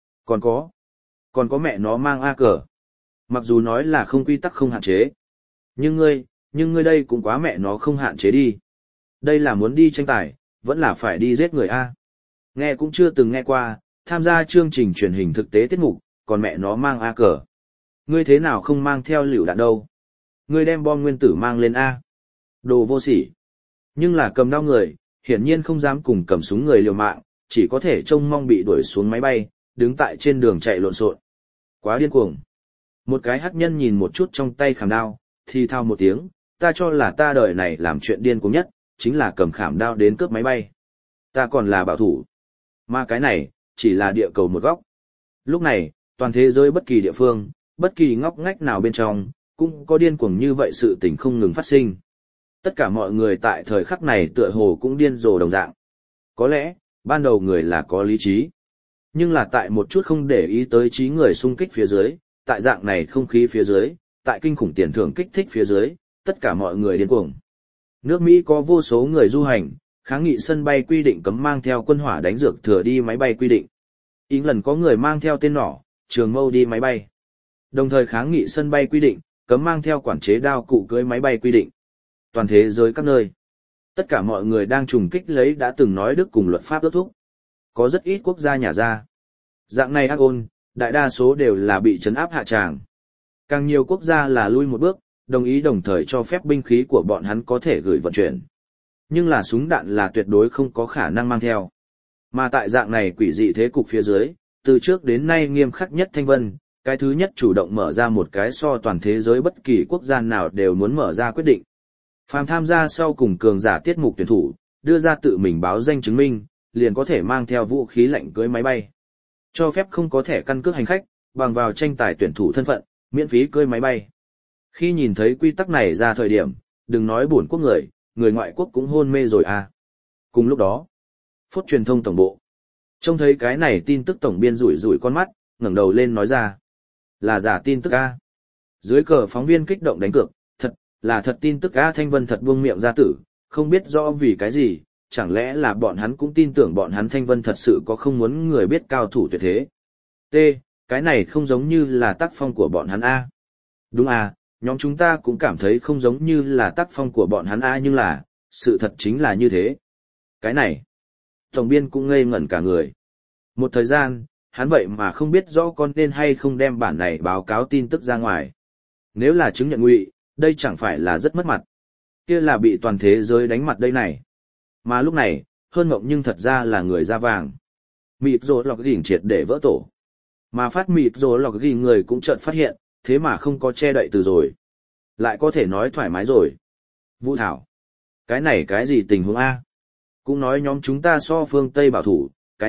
Còn có mẹ nó mang A cờ. Mặc dù nói là không quy tắc không hạn chế. Nhưng ngươi đây cũng quá mẹ nó không hạn chế đi. Đây là muốn đi tranh tài, vẫn là phải đi giết người A. Nghe cũng chưa từng nghe qua, tham gia chương trình truyền hình thực tế tiết mục, còn mẹ nó mang A cờ. Ngươi thế nào không mang theo lựu đạn đâu? Ngươi đem bom nguyên tử mang lên A. Đồ vô sỉ. Nhưng là cầm đao người, hiển nhiên không dám cùng cầm súng người liều mạng, chỉ có thể trông mong bị đuổi xuống máy bay, đứng tại trên đường chạy lộn xộn. Quá điên cuồng. Một cái hắc nhân nhìn một chút trong tay khảm đao, thì thao một tiếng, ta cho là ta đời này làm chuyện điên cuồng nhất, chính là cầm khảm đao đến cướp máy bay. Ta còn là bảo thủ. Mà cái này, chỉ là địa cầu một góc. Lúc này, toàn thế giới bất kỳ địa phương, bất kỳ ngóc ngách nào bên trong, cũng có điên cuồng như vậy sự tình không ngừng phát sinh. Tất cả mọi người tại thời khắc này tựa hồ cũng điên rồ đồng dạng. Có lẽ, ban đầu người là có lý trí. Nhưng là tại một chút không để ý tới trí người xung kích phía dưới, tại dạng này không khí phía dưới, tại kinh khủng tiền thưởng kích thích phía dưới, tất cả mọi người điên cuồng. Nước Mỹ có vô số người du hành, kháng nghị sân bay quy định cấm mang theo quân hỏa đánh dược thừa đi máy bay quy định. Lần có người mang theo tên nỏ, trường mâu đi máy bay. Đồng thời kháng nghị sân bay quy định, cấm mang theo quản chế đao cụ cưỡi máy bay quy định. Toàn thế giới các nơi. Tất cả mọi người đang trùng kích lấy đã từng nói Đức cùng luật pháp ước thúc. Có rất ít quốc gia nhả ra. Dạng này ác ôn, đại đa số đều là bị trấn áp hạ tràng. Càng nhiều quốc gia là lui một bước, đồng ý đồng thời cho phép binh khí của bọn hắn có thể gửi vận chuyển. Nhưng là súng đạn là tuyệt đối không có khả năng mang theo. Mà tại dạng này quỷ dị thế cục phía dưới, từ trước đến nay nghiêm khắc nhất Thanh Vân, cái thứ nhất chủ động mở ra một cái so toàn thế giới bất kỳ quốc gia nào đều muốn mở ra quyết định. Phàm tham gia sau cùng cường giả tiết mục tuyển thủ, đưa ra tự mình báo danh chứng minh, liền có thể mang theo vũ khí lạnh cưỡi máy bay. Cho phép không có thẻ căn cước hành khách, bằng vào tranh tài tuyển thủ thân phận, miễn phí cưỡi máy bay. Khi nhìn thấy quy tắc này ra thời điểm, đừng nói buồn quốc người ngoại quốc cũng hôn mê rồi à. Cùng lúc đó, phốt truyền thông tổng bộ. Trông thấy cái này tin tức tổng biên rủi rủi con mắt, ngẩng đầu lên nói ra. Là giả tin tức A. Dưới cờ phóng viên kích động đánh cược, là thật tin tức A. Thanh Vân thật buông miệng ra tử, không biết rõ vì cái gì, chẳng lẽ là bọn hắn cũng tin tưởng bọn hắn Thanh Vân thật sự có không muốn người biết cao thủ tuyệt thế. T. Cái này không giống như là tác phong của bọn hắn A. Đúng à, nhóm chúng ta cũng cảm thấy không giống như là tác phong của bọn hắn A, nhưng là, sự thật chính là như thế. Cái này, tổng biên cũng ngây ngẩn cả người. Một thời gian, hắn vậy mà không biết rõ con nên hay không đem bản này báo cáo tin tức ra ngoài. Nếu là chứng nhận ngụy, đây chẳng phải là rất mất mặt. Kia là bị toàn thế giới đánh mặt đây này. Mà lúc này, hơn mộng nhưng thật ra là người da vàng. Mịt rồi lọc gỉnh triệt để vỡ tổ. Mà phát mịt rồi lọc gỉnh người cũng chợt phát hiện, thế mà không có che đậy từ rồi. Lại có thể nói thoải mái rồi. Vũ Thảo. Cái này cái gì tình huống A? Cũng nói nhóm chúng ta so phương Tây bảo thủ, cái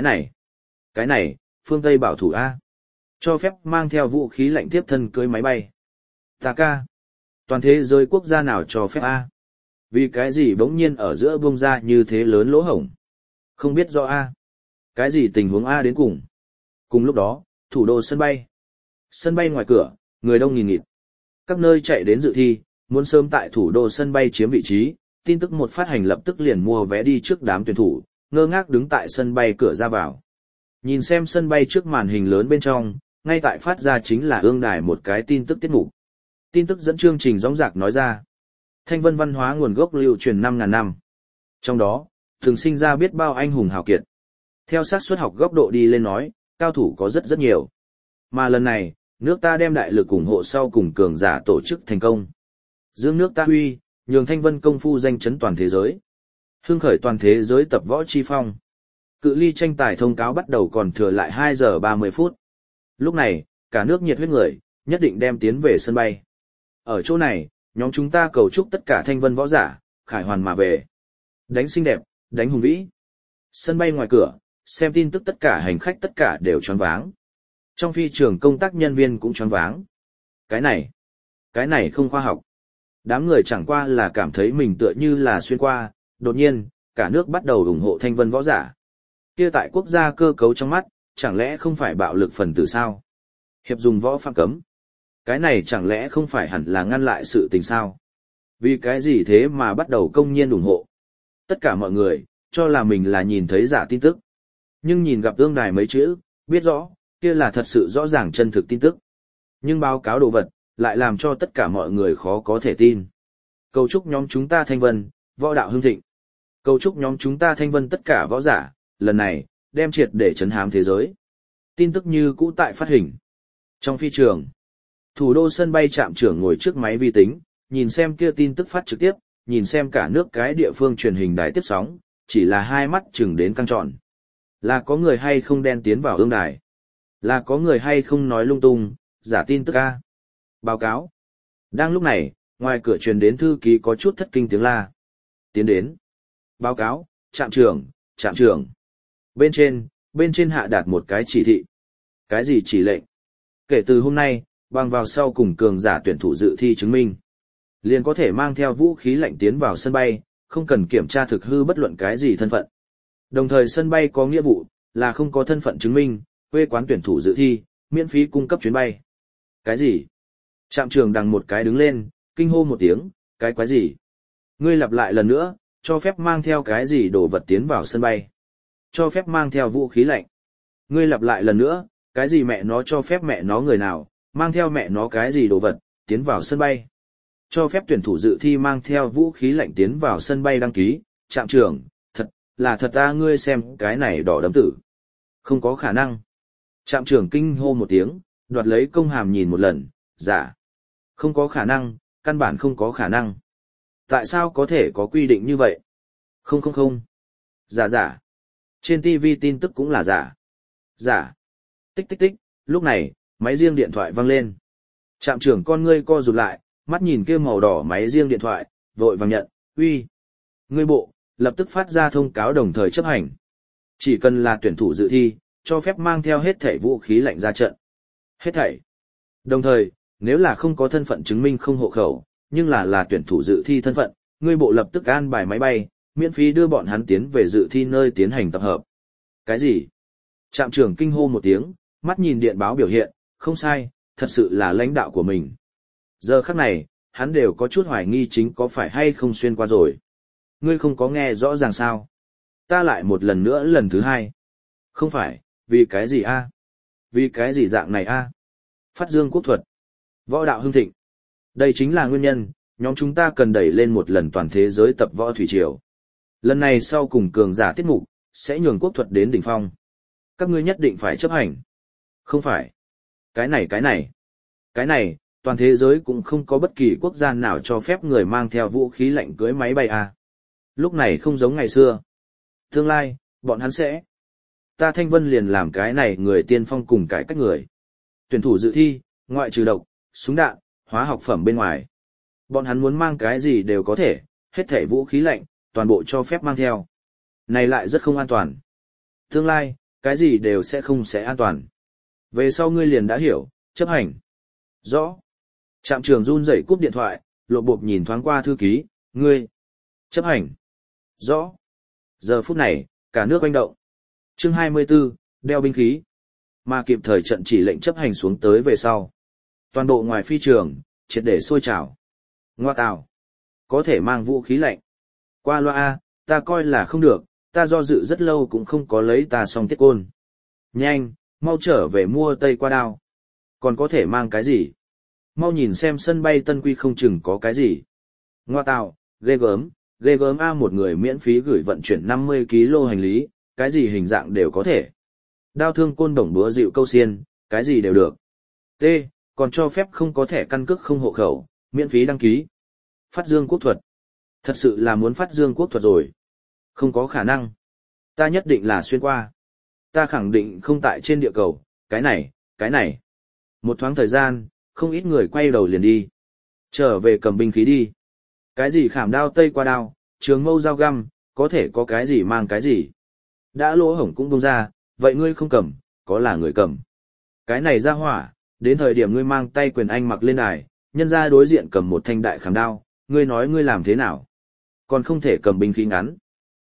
này, phương Tây bảo thủ A. Cho phép mang theo vũ khí lạnh tiếp thân cưới máy bay. Ta ca. Toàn thế giới quốc gia nào cho phép A? Vì cái gì bỗng nhiên ở giữa bông ra như thế lớn lỗ hổng? Không biết rõ A. Cái gì tình huống A đến cùng? Cùng lúc đó, thủ đô sân bay. Sân bay ngoài cửa, người đông nghìn nghịt. Các nơi chạy đến dự thi, muốn sớm tại thủ đô sân bay chiếm vị trí, tin tức một phát hành lập tức liền mua vé đi trước đám tuyển thủ, ngơ ngác đứng tại sân bay cửa ra vào. Nhìn xem sân bay trước màn hình lớn bên trong, ngay tại phát ra chính là ương đài một cái tin tức tiết mục. Tin tức dẫn chương trình rõng rạc nói ra. Thanh Vân văn hóa nguồn gốc lưu truyền 5.000 năm. Trong đó, thường sinh ra biết bao anh hùng hào kiệt. Theo xác suất học góc độ đi lên nói, cao thủ có rất nhiều. Mà lần này, nước ta đem đại lực ủng hộ sau cùng cường giả tổ chức thành công. Dương nước ta huy, nhường Thanh Vân công phu danh chấn toàn thế giới. Hưng khởi toàn thế giới tập võ chi phong. Cự ly tranh tài thông cáo bắt đầu còn thừa lại 2 giờ 30 phút. Lúc này, cả nước nhiệt huyết người, nhất định đem tiến về sân bay. Ở chỗ này, nhóm chúng ta cầu chúc tất cả Thanh Vân võ giả, khải hoàn mà về. Đánh xinh đẹp, đánh hùng vĩ. Sân bay ngoài cửa, xem tin tức tất cả hành khách tất cả đều choáng váng. Trong phi trường công tác nhân viên cũng choáng váng. Cái này không khoa học. Đám người chẳng qua là cảm thấy mình tựa như là xuyên qua, đột nhiên, cả nước bắt đầu ủng hộ thanh vân võ giả. Kia tại quốc gia cơ cấu trong mắt, chẳng lẽ không phải bạo lực phần tử sao? Hiệp dùng võ phạm cấm. Cái này chẳng lẽ không phải hẳn là ngăn lại sự tình sao? Vì cái gì thế mà bắt đầu công nhiên ủng hộ? Tất cả mọi người, cho là mình là nhìn thấy giả tin tức. Nhưng nhìn gặp ương đài mấy chữ, biết rõ, kia là thật sự rõ ràng chân thực tin tức. Nhưng báo cáo đồ vật, lại làm cho tất cả mọi người khó có thể tin. Cầu chúc nhóm chúng ta thanh vân, võ đạo hưng thịnh. Cầu chúc nhóm chúng ta thanh vân tất cả võ giả, lần này, đem triệt để trấn hám thế giới. Tin tức như cũ tại phát hình. Trong phi trường, thủ đô sân bay trạm trưởng ngồi trước máy vi tính, nhìn xem kia tin tức phát trực tiếp, nhìn xem cả nước cái địa phương truyền hình đài tiếp sóng, chỉ là hai mắt chừng đến căng tròn. Là có người hay không đen tiến vào ương đài? Là có người hay không nói lung tung, giả tin tức a? Báo cáo. Đang lúc này, ngoài cửa truyền đến thư ký có chút thất kinh tiếng la. Tiến đến. Báo cáo, trạm trưởng, trạm trưởng. Bên trên hạ đạt một cái chỉ thị. Cái gì chỉ lệnh? Kể từ hôm nay, bằng vào sau cùng cường giả tuyển thủ dự thi chứng minh, liền có thể mang theo vũ khí lạnh tiến vào sân bay, không cần kiểm tra thực hư bất luận cái gì thân phận. Đồng thời sân bay có nghĩa vụ là không có thân phận chứng minh, quê quán tuyển thủ dự thi, miễn phí cung cấp chuyến bay. Cái gì? Trạm trưởng đằng một cái đứng lên, kinh hô một tiếng, cái quái gì? Ngươi lặp lại lần nữa, cho phép mang theo cái gì đồ vật tiến vào sân bay? Cho phép mang theo vũ khí lạnh. Ngươi lặp lại lần nữa, cái gì mẹ nó cho phép mẹ nó người nào, mang theo mẹ nó cái gì đồ vật, tiến vào sân bay? Cho phép tuyển thủ dự thi mang theo vũ khí lạnh tiến vào sân bay đăng ký, trạm trưởng, thật ta ngươi xem cái này đỏ đấm tử. Không có khả năng. Trạm trưởng kinh hô một tiếng, đoạt lấy công hàm nhìn một lần, giả. Không có khả năng, căn bản không có khả năng. Tại sao có thể có quy định như vậy? Không. Giả. Trên TV tin tức cũng là giả. Giả. Tích tích tích, lúc này, máy riêng điện thoại vang lên. Trạm trưởng con ngươi co rụt lại, mắt nhìn kia màu đỏ máy riêng điện thoại, vội vàng nhận, uy. Ngươi bộ, lập tức phát ra thông cáo đồng thời chấp hành. Chỉ cần là tuyển thủ dự thi, cho phép mang theo hết thảy vũ khí lạnh ra trận. Hết thảy. Đồng thời, nếu là không có thân phận chứng minh không hộ khẩu, nhưng là tuyển thủ dự thi thân phận, ngươi bộ lập tức an bài máy bay, miễn phí đưa bọn hắn tiến về dự thi nơi tiến hành tập hợp. Cái gì? Trạm trưởng kinh hô một tiếng, mắt nhìn điện báo biểu hiện, không sai, thật sự là lãnh đạo của mình. Giờ khắc này, hắn đều có chút hoài nghi chính có phải hay không xuyên qua rồi. Ngươi không có nghe rõ ràng sao? Ta lại một lần nữa lần thứ hai. Không phải, vì cái gì a? Vì cái gì dạng này a? Phát dương quốc thuật. Võ đạo hưng thịnh. Đây chính là nguyên nhân, nhóm chúng ta cần đẩy lên một lần toàn thế giới tập võ thủy triều. Lần này sau cùng cường giả tiết mục, sẽ nhường quốc thuật đến đỉnh phong. Các ngươi nhất định phải chấp hành. Không phải. Cái này, toàn thế giới cũng không có bất kỳ quốc gia nào cho phép người mang theo vũ khí lạnh cưới máy bay à. Lúc này không giống ngày xưa. Tương lai, bọn hắn sẽ. Ta Thanh Vân liền làm cái này người tiên phong cùng cải cách người. Tuyển thủ dự thi, ngoại trừ độc, súng đạn, hóa học phẩm bên ngoài. Bọn hắn muốn mang cái gì đều có thể, hết thảy vũ khí lạnh, toàn bộ cho phép mang theo. Này lại rất không an toàn. Tương lai, cái gì đều sẽ an toàn. Về sau ngươi liền đã hiểu, chấp hành. Rõ. Trạm trưởng run rẩy cúp điện thoại, lộ bộp nhìn thoáng qua thư ký, ngươi. Chấp hành. Rõ. Giờ phút này, cả nước oanh động. Chương 24, đeo binh khí. Mà kịp thời trận chỉ lệnh chấp hành xuống tới về sau. Toàn bộ ngoài phi trường, triệt để sôi trào. Ngoa tào. Có thể mang vũ khí lạnh. Qua loa A, ta coi là không được, ta do dự rất lâu cũng không có lấy ta xong tiết côn. Nhanh, mau trở về mua tây qua đao. Còn có thể mang cái gì? Mau nhìn xem sân bay Tân Quy không chừng có cái gì. Ngoa tào, ghê gớm A, một người miễn phí gửi vận chuyển 50 kg hành lý, cái gì hình dạng đều có thể. Đao thương côn bổng búa dịu câu xiên, cái gì đều được. T, còn cho phép không có thẻ căn cước không hộ khẩu, miễn phí đăng ký. Phát dương quốc thuật. Thật sự là muốn phát dương quốc thuật rồi. Không có khả năng. Ta nhất định là xuyên qua. Ta khẳng định không tại trên địa cầu, cái này. Một thoáng thời gian, không ít người quay đầu liền đi. Trở về cầm binh khí đi. Cái gì khảm đao tây qua đao, trường mâu dao găm, có thể có cái gì mang cái gì. Đã lỗ hổng cũng bung ra, vậy ngươi không cầm, có là người cầm. Cái này ra hỏa, đến thời điểm ngươi mang tay quyền anh mặc lên đài, nhân ra đối diện cầm một thanh đại khảm đao, ngươi nói ngươi làm thế nào? Còn không thể cầm binh khí ngắn.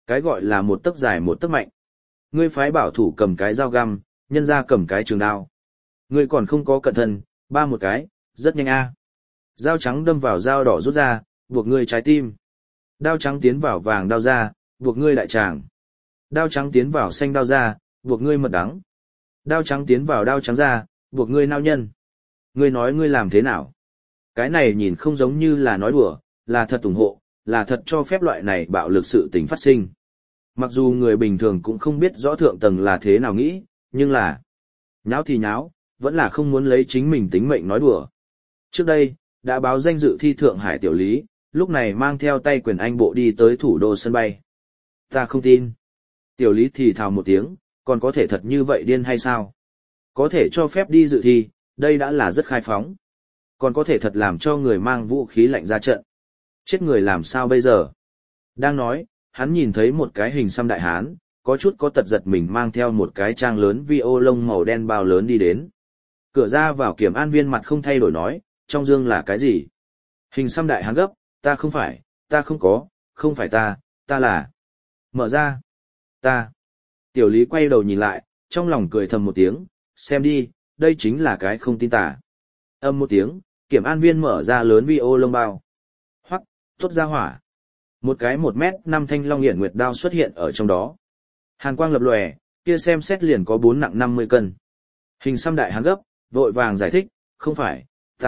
Cái gọi là một tấc dài một tấc mạnh. Ngươi phái bảo thủ cầm cái dao găm, nhân ra cầm cái trường đao. Ngươi còn không có cẩn thận, ba một cái, rất nhanh a. Dao trắng đâm vào dao đỏ rút ra, buộc ngươi trái tim. Đao trắng tiến vào vàng đao ra, buộc ngươi đại tràng. Đao trắng tiến vào xanh đao ra, buộc ngươi mật đắng. Đao trắng tiến vào đao trắng ra, buộc ngươi nao nhân. Ngươi nói ngươi làm thế nào? Cái này nhìn không giống như là nói đùa, là thật ủng hộ, là thật cho phép loại này bạo lực sự tình phát sinh. Mặc dù người bình thường cũng không biết rõ thượng tầng là thế nào nghĩ, nhưng là nháo thì nháo, vẫn là không muốn lấy chính mình tính mệnh nói đùa. Trước đây, đã báo danh dự thi Thượng Hải tiểu lý, lúc này mang theo tay quyền anh bộ đi tới thủ đô sân bay. Ta không tin. Tiểu lý thì thào một tiếng, còn có thể thật như vậy điên hay sao? Có thể cho phép đi dự thi, đây đã là rất khai phóng. Còn có thể thật làm cho người mang vũ khí lạnh ra trận. Chết người làm sao bây giờ? Đang nói, hắn nhìn thấy một cái hình xăm đại hán, có chút có tật giật mình mang theo một cái trang lớn vi ô lông màu đen bao lớn đi đến. Cửa ra vào kiểm an viên mặt không thay đổi nói, trong dương là cái gì? Hình xăm đại hán gấp, ta không phải, ta không có, không phải ta là. Mở ra. Ta. Tiểu lý quay đầu nhìn lại, trong lòng cười thầm một tiếng, xem đi, đây chính là cái không tin tà. Âm một tiếng, kiểm an viên mở ra lớn vi ô lông bao. Hoắc, tốt ra hỏa. Một cái 1m5 thanh long hiển nguyệt đao xuất hiện ở trong đó. Hàn quang lập lòe, kia xem xét liền có 4 nặng 50 cân. Hình xăm đại hán gấp, vội vàng giải thích, không phải,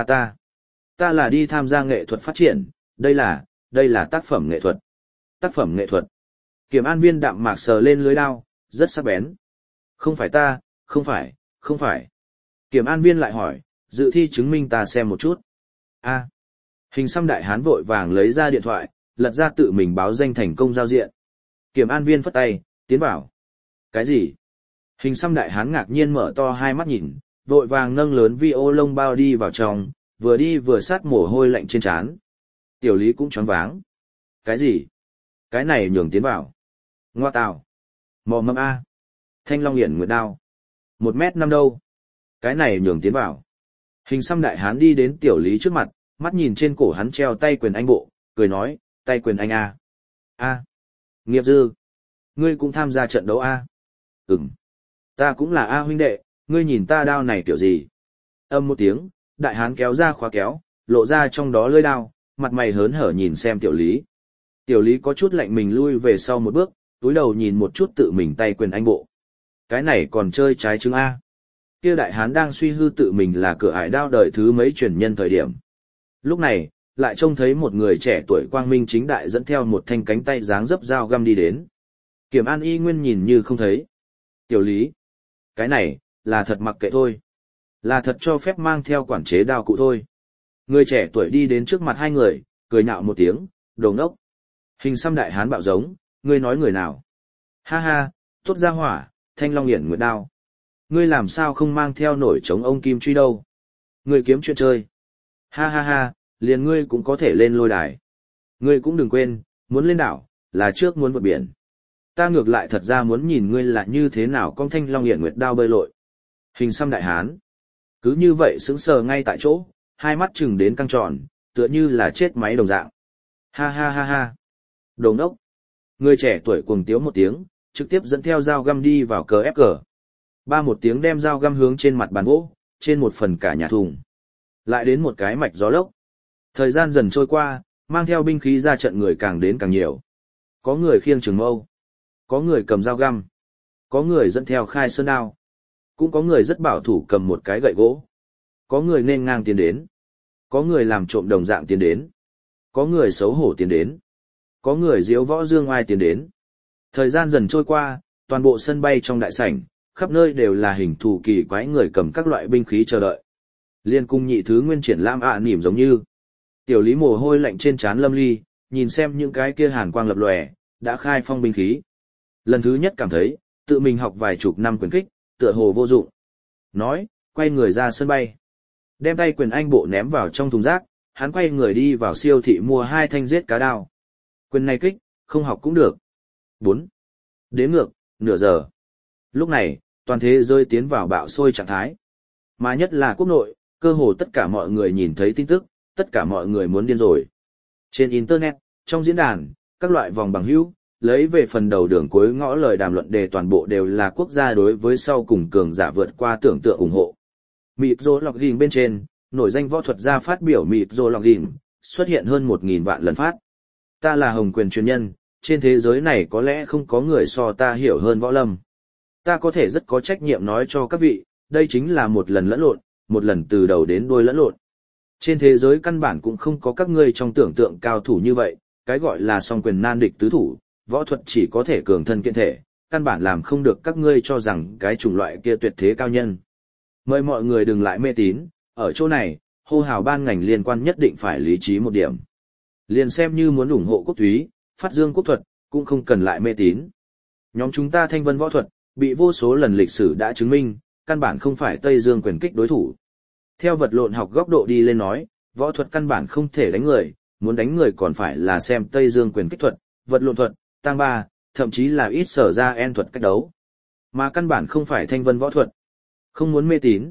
ta là đi tham gia nghệ thuật phát triển, đây là tác phẩm nghệ thuật. Tác phẩm nghệ thuật. Kiểm an viên đạm mạc sờ lên lưới đao, rất sắc bén. Không phải ta, không phải. Kiểm an viên lại hỏi, dự thi chứng minh ta xem một chút. A. Hình xăm đại hán vội vàng lấy ra điện thoại, lật ra tự mình báo danh thành công giao diện. Kiểm an viên phất tay, tiến vào. Cái gì? Hình xăm đại hán ngạc nhiên mở to hai mắt nhìn, vội vàng nâng lớn vi ô lông bao đi vào trong, vừa đi vừa sát mồ hôi lạnh trên trán. Tiểu lý cũng choáng váng. Cái gì? Cái này nhường tiến vào. Ngoa tào. Mò mâm A. Thanh long hiển nguyệt đao. 1m5 đâu? Cái này nhường tiến vào. Hình xăm đại hán đi đến tiểu lý trước mặt, mắt nhìn trên cổ hắn treo tay quyền anh bộ, cười nói, tay quyền anh A. A. Nghiệp dư. Ngươi cũng tham gia trận đấu A. Ừm. Ta cũng là A huynh đệ, ngươi nhìn ta đao này kiểu gì? Âm một tiếng, đại hán kéo ra khóa kéo, lộ ra trong đó lưỡi đao, mặt mày hớn hở nhìn xem tiểu lý. Tiểu lý có chút lạnh mình lui về sau một bước, túi đầu nhìn một chút tự mình tay quyền anh bộ. Cái này còn chơi trái trứng A. Kia đại hán đang suy hư tự mình là cửa ải đao đời thứ mấy truyền nhân thời điểm. Lúc này, lại trông thấy một người trẻ tuổi quang minh chính đại dẫn theo một thanh cánh tay dáng dấp dao găm đi đến. Kiểm an y nguyên nhìn như không thấy. Tiểu lý. Cái này, là thật mặc kệ thôi. Là thật cho phép mang theo quản chế đao cụ thôi. Người trẻ tuổi đi đến trước mặt hai người, cười nhạo một tiếng, đồ ngốc. Hình xăm đại hán bạo giống, ngươi nói người nào? Ha ha, tốt ra hỏa, thanh long hiển nguyệt đao. Ngươi làm sao không mang theo nổi chống ông kim truy đâu? Ngươi kiếm chuyện chơi. Ha ha ha, liền ngươi cũng có thể lên lôi đài. Ngươi cũng đừng quên, muốn lên đảo, là trước muốn vượt biển. Ta ngược lại thật ra muốn nhìn ngươi là như thế nào con thanh long hiển nguyệt đao bơi lội. Hình xăm đại hán. Cứ như vậy sững sờ ngay tại chỗ, hai mắt chừng đến căng tròn, tựa như là chết máy đồng dạng. Ha ha ha ha. Đồ ngốc. Người trẻ tuổi cuồng tiếu một tiếng, trực tiếp dẫn theo dao găm đi vào cờ ép cờ. Ba một tiếng đem dao găm hướng trên mặt bàn gỗ, trên một phần cả nhà thùng. Lại đến một cái mạch gió lốc. Thời gian dần trôi qua, mang theo binh khí ra trận người càng đến càng nhiều. Có người khiêng trường mâu. Có người cầm dao găm. Có người dẫn theo khai sơn đao. Cũng có người rất bảo thủ cầm một cái gậy gỗ. Có người nên ngang tiến đến. Có người làm trộm đồng dạng tiến đến. Có người xấu hổ tiến đến. Có người diếu võ dương oai tiến đến. Thời gian dần trôi qua, toàn bộ sân bay trong đại sảnh, khắp nơi đều là hình thù kỳ quái người cầm các loại binh khí chờ đợi. Liên cung nhị thứ nguyên triển lãm nỉm giống như. Tiểu lý mồ hôi lạnh trên trán lâm ly, nhìn xem những cái kia hàn quang lập lòe, đã khai phong binh khí. Lần thứ nhất cảm thấy, tự mình học vài chục năm quyền kích, tựa hồ vô dụng. Nói, quay người ra sân bay. Đem tay quyền anh bộ ném vào trong thùng rác, hắn quay người đi vào siêu thị mua 2 thanh giết cá đao. Quyền này kích, không học cũng được. 4. Đếm ngược, nửa giờ. Lúc này, toàn thế giới tiến vào bạo sôi trạng thái. Mà nhất là quốc nội, cơ hồ tất cả mọi người nhìn thấy tin tức, tất cả mọi người muốn điên rồi. Trên Internet, trong diễn đàn, các loại vòng bằng hữu, lấy về phần đầu đường cuối ngõ lời đàm luận đề toàn bộ đều là quốc gia đối với sau cùng cường giả vượt qua tưởng tượng ủng hộ. Mịp rô lọc gìn bên trên, nổi danh võ thuật gia phát biểu mịp rô lọc gìn, xuất hiện hơn 1.000 vạn lần phát. Ta là hồng quyền truyền nhân, trên thế giới này có lẽ không có người so ta hiểu hơn võ lâm. Ta có thể rất có trách nhiệm nói cho các vị, đây chính là một lần lẫn lộn, một lần từ đầu đến đuôi lẫn lộn. Trên thế giới căn bản cũng không có các ngươi trong tưởng tượng cao thủ như vậy, cái gọi là song quyền nan địch tứ thủ, võ thuật chỉ có thể cường thân kiện thể, căn bản làm không được các ngươi cho rằng cái chủng loại kia tuyệt thế cao nhân. Mời mọi người đừng lại mê tín, ở chỗ này, hô hào ban ngành liên quan nhất định phải lý trí một điểm. Liền xem như muốn ủng hộ quốc túy, phát dương quốc thuật, cũng không cần lại mê tín. Nhóm chúng ta thanh vân võ thuật, bị vô số lần lịch sử đã chứng minh, căn bản không phải Tây Dương quyền kích đối thủ. Theo vật lộn học góc độ đi lên nói, võ thuật căn bản không thể đánh người, muốn đánh người còn phải là xem Tây Dương quyền kích thuật, vật lộn thuật, tang ba, thậm chí là ít sở ra en thuật cách đấu. Mà căn bản không phải thanh vân võ thuật. Không muốn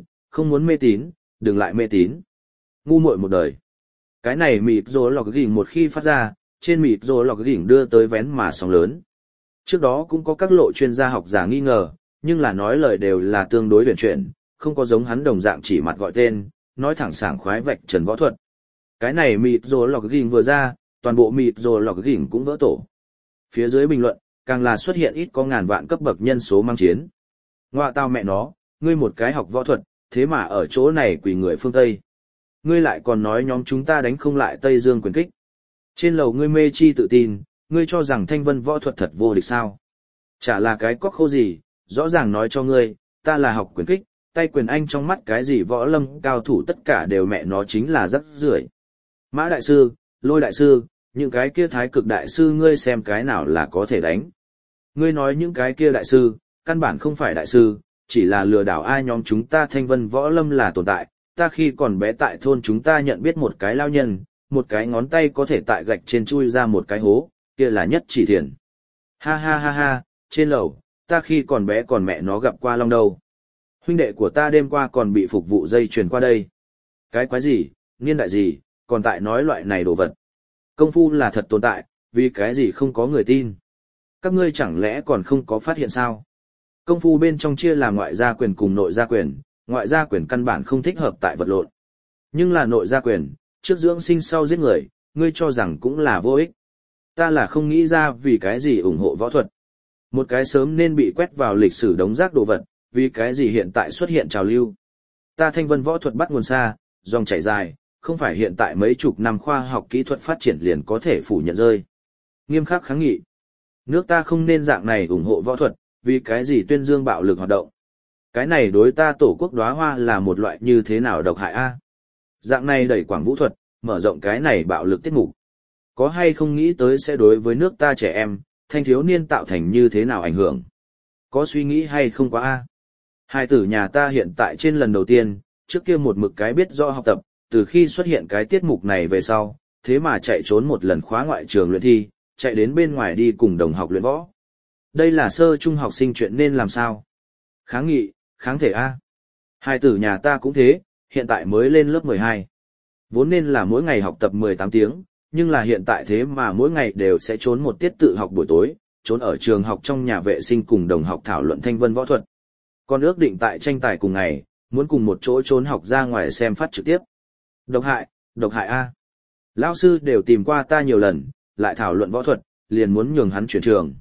mê tín, đừng lại mê tín. Ngu muội một đời. Cái này mịt rồ lọc gỉnh một khi phát ra, trên mịt rồ lọc gỉnh đưa tới vén mà sóng lớn. Trước đó cũng có các lộ chuyên gia học giả nghi ngờ, nhưng là nói lời đều là tương đối huyền chuyển, không có giống hắn đồng dạng chỉ mặt gọi tên, nói thẳng sảng khoái vạch trần võ thuật. Cái này mịt rồ lọc gỉnh vừa ra, toàn bộ mịt rồ lọc gỉnh cũng vỡ tổ. Phía dưới bình luận, càng là xuất hiện ít có ngàn vạn cấp bậc nhân số mang chiến. Ngoạ tao mẹ nó, ngươi một cái học võ thuật, thế mà ở chỗ này quỳ người phương Tây. Ngươi lại còn nói nhóm chúng ta đánh không lại Tây Dương quyền kích. Trên lầu ngươi mê chi tự tin, ngươi cho rằng thanh vân võ thuật thật vô địch sao. Chả là cái cóc khô gì, rõ ràng nói cho ngươi, ta là học quyền kích, tay quyền anh trong mắt cái gì võ lâm cao thủ tất cả đều mẹ nó chính là rắc rưởi. Mã đại sư, Lôi đại sư, những cái kia thái cực đại sư ngươi xem cái nào là có thể đánh. Ngươi nói những cái kia đại sư, căn bản không phải đại sư, chỉ là lừa đảo ai nhóm chúng ta thanh vân võ lâm là tồn tại. Ta khi còn bé tại thôn chúng ta nhận biết một cái lao nhân, một cái ngón tay có thể tại gạch trên chui ra một cái hố, kia là nhất chỉ thiền. Ha ha ha ha, trên lầu, ta khi còn bé còn mẹ nó gặp qua long đâu. Huynh đệ của ta đêm qua còn bị phục vụ dây chuyền qua đây. Cái quái gì, niên đại gì, còn tại nói loại này đồ vật. Công phu là thật tồn tại, vì cái gì không có người tin. Các ngươi chẳng lẽ còn không có phát hiện sao? Công phu bên trong chia làm ngoại gia quyền cùng nội gia quyền, ngoại gia quyền căn bản không thích hợp tại vật lộn. Nhưng là nội gia quyền, trước dưỡng sinh sau giết người, ngươi cho rằng cũng là vô ích. Ta là không nghĩ ra vì cái gì ủng hộ võ thuật. Một cái sớm nên bị quét vào lịch sử đống rác đồ vật, vì cái gì hiện tại xuất hiện trào lưu. Ta thanh vân võ thuật bắt nguồn xa, dòng chảy dài, không phải hiện tại mấy chục năm khoa học kỹ thuật phát triển liền có thể phủ nhận rơi. Nghiêm khắc kháng nghị. Nước ta không nên dạng này ủng hộ võ thuật, vì cái gì tuyên dương bạo lực hoạt động. Cái này đối ta tổ quốc đóa hoa là một loại như thế nào độc hại a? Dạng này đẩy quảng vũ thuật, mở rộng cái này bạo lực tiết mục. Có hay không nghĩ tới sẽ đối với nước ta trẻ em, thanh thiếu niên tạo thành như thế nào ảnh hưởng? Có suy nghĩ hay không quá a? Hai tử nhà ta hiện tại trên lần đầu tiên, trước kia một mực cái biết do học tập, từ khi xuất hiện cái tiết mục này về sau, thế mà chạy trốn một lần khóa ngoại trường luyện thi, chạy đến bên ngoài đi cùng đồng học luyện võ. Đây là sơ trung học sinh chuyện nên làm sao? Kháng nghị, kháng thể A. Hai tử nhà ta cũng thế, hiện tại mới lên lớp 12. Vốn nên là mỗi ngày học tập 18 tiếng, nhưng là hiện tại thế mà mỗi ngày đều sẽ trốn một tiết tự học buổi tối, trốn ở trường học trong nhà vệ sinh cùng đồng học thảo luận thanh vân võ thuật. Còn ước định tại tranh tài cùng ngày, muốn cùng một chỗ trốn học ra ngoài xem phát trực tiếp. Độc hại A. Lão sư đều tìm qua ta nhiều lần, lại thảo luận võ thuật, liền muốn nhường hắn chuyển trường.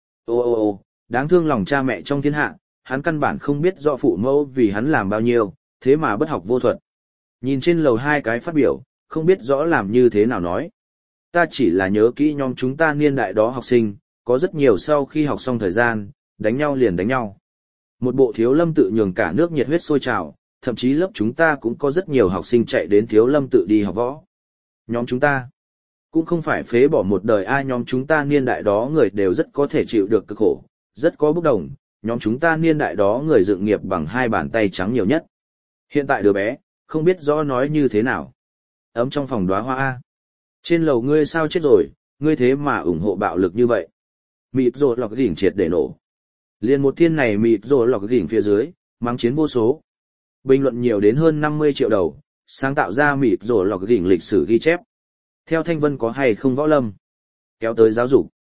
Ô, đáng thương lòng cha mẹ trong thiên hạ, hắn căn bản không biết rõ phụ mẫu vì hắn làm bao nhiêu, thế mà bất học vô thuật. Nhìn trên lầu hai cái phát biểu, không biết rõ làm như thế nào nói. Ta chỉ là nhớ kỹ nhóm chúng ta niên đại đó học sinh, có rất nhiều sau khi học xong thời gian, đánh nhau liền đánh nhau. Một bộ Thiếu Lâm Tự nhường cả nước nhiệt huyết sôi trào, thậm chí lớp chúng ta cũng có rất nhiều học sinh chạy đến Thiếu Lâm Tự đi học võ. Nhóm chúng ta cũng không phải phế bỏ một đời ai, nhóm chúng ta niên đại đó người đều rất có thể chịu được cực khổ, rất có bốc đồng, nhóm chúng ta niên đại đó người dựng nghiệp bằng hai bàn tay trắng nhiều nhất. Hiện tại đứa bé, không biết rõ nói như thế nào. Ấm trong phòng đóa hoa A. Trên lầu ngươi sao chết rồi, ngươi thế mà ủng hộ bạo lực như vậy. Mịt rồ lọc gỉnh triệt để nổ. Liền một thiên này mịt rồ lọc gỉnh phía dưới, mắng chiến vô số. Bình luận nhiều đến hơn 50 triệu đầu, sáng tạo ra mịt rồ lọc gỉnh lịch sử ghi chép. Theo thanh vân có hay không võ lâm? Kéo tới giáo dục.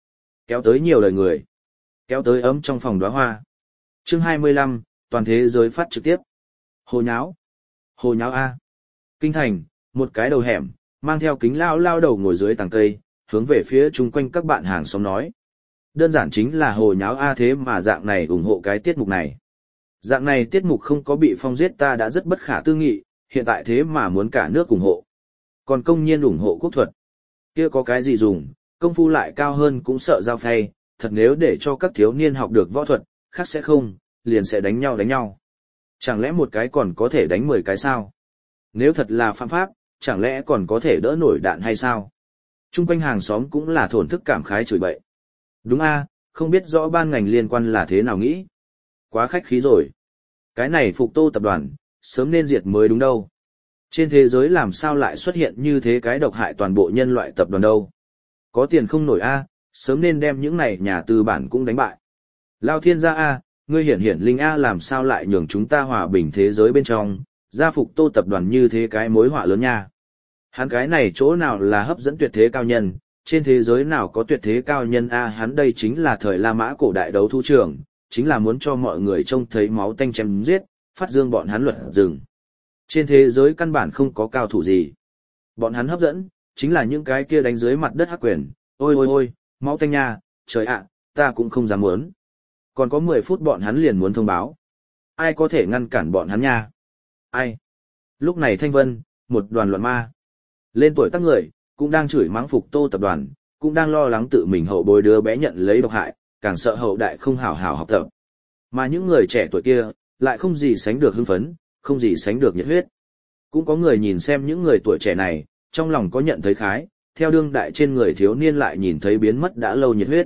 Kéo tới nhiều đời người. Kéo tới ấm trong phòng đóa hoa. Chương 25, toàn thế giới phát trực tiếp. Hồ nháo. Hồ nháo A. Kinh thành, một cái đầu hẻm, mang theo kính lao đầu ngồi dưới tàng cây, hướng về phía chung quanh các bạn hàng xóm nói. Đơn giản chính là hồ nháo A, thế mà dạng này ủng hộ cái tiết mục này. Dạng này tiết mục không có bị phong giết ta đã rất bất khả tư nghị, hiện tại thế mà muốn cả nước ủng hộ. Còn công nhiên ủng hộ quốc thuật. Kia có cái gì dùng, công phu lại cao hơn cũng sợ giao phay, thật nếu để cho các thiếu niên học được võ thuật, khác sẽ không, liền sẽ đánh nhau. Chẳng lẽ một cái còn có thể đánh 10 cái sao? Nếu thật là phạm pháp, chẳng lẽ còn có thể đỡ nổi đạn hay sao? Trung quanh hàng xóm cũng là thổn thức cảm khái chửi bậy. Đúng a, không biết rõ ban ngành liên quan là thế nào nghĩ. Quá khách khí rồi. Cái này Phục Tô tập đoàn, sớm nên diệt mới đúng đâu. Trên thế giới làm sao lại xuất hiện như thế cái độc hại toàn bộ nhân loại tập đoàn đâu. Có tiền không nổi a, sớm nên đem những này nhà tư bản cũng đánh bại. Lao thiên gia a, ngươi hiển linh a, làm sao lại nhường chúng ta hòa bình thế giới bên trong, gia Phục Tô tập đoàn như thế cái mối họa lớn nha. Hắn cái này chỗ nào là hấp dẫn tuyệt thế cao nhân, trên thế giới nào có tuyệt thế cao nhân a, hắn đây chính là thời La Mã cổ đại đấu thu trường, chính là muốn cho mọi người trông thấy máu tanh chém giết, phát dương bọn hắn luật rừng. Trên thế giới căn bản không có cao thủ gì. Bọn hắn hấp dẫn, chính là những cái kia đánh dưới mặt đất hắc quyền, ôi, máu tanh nha, trời ạ, ta cũng không dám muốn. Còn có 10 phút bọn hắn liền muốn thông báo. Ai có thể ngăn cản bọn hắn nha? Ai? Lúc này Thanh Vân, một đoàn loạn ma. Lên tuổi tác người, cũng đang chửi mắng Phục Tô tập đoàn, cũng đang lo lắng tự mình hậu bối đứa bé nhận lấy độc hại, càng sợ hậu đại không hảo hảo học tập. Mà những người trẻ tuổi kia, lại không gì sánh được hưng phấn, không gì sánh được nhiệt huyết. Cũng có người nhìn xem những người tuổi trẻ này, trong lòng có nhận thấy khái, theo đương đại trên người thiếu niên lại nhìn thấy biến mất đã lâu nhiệt huyết.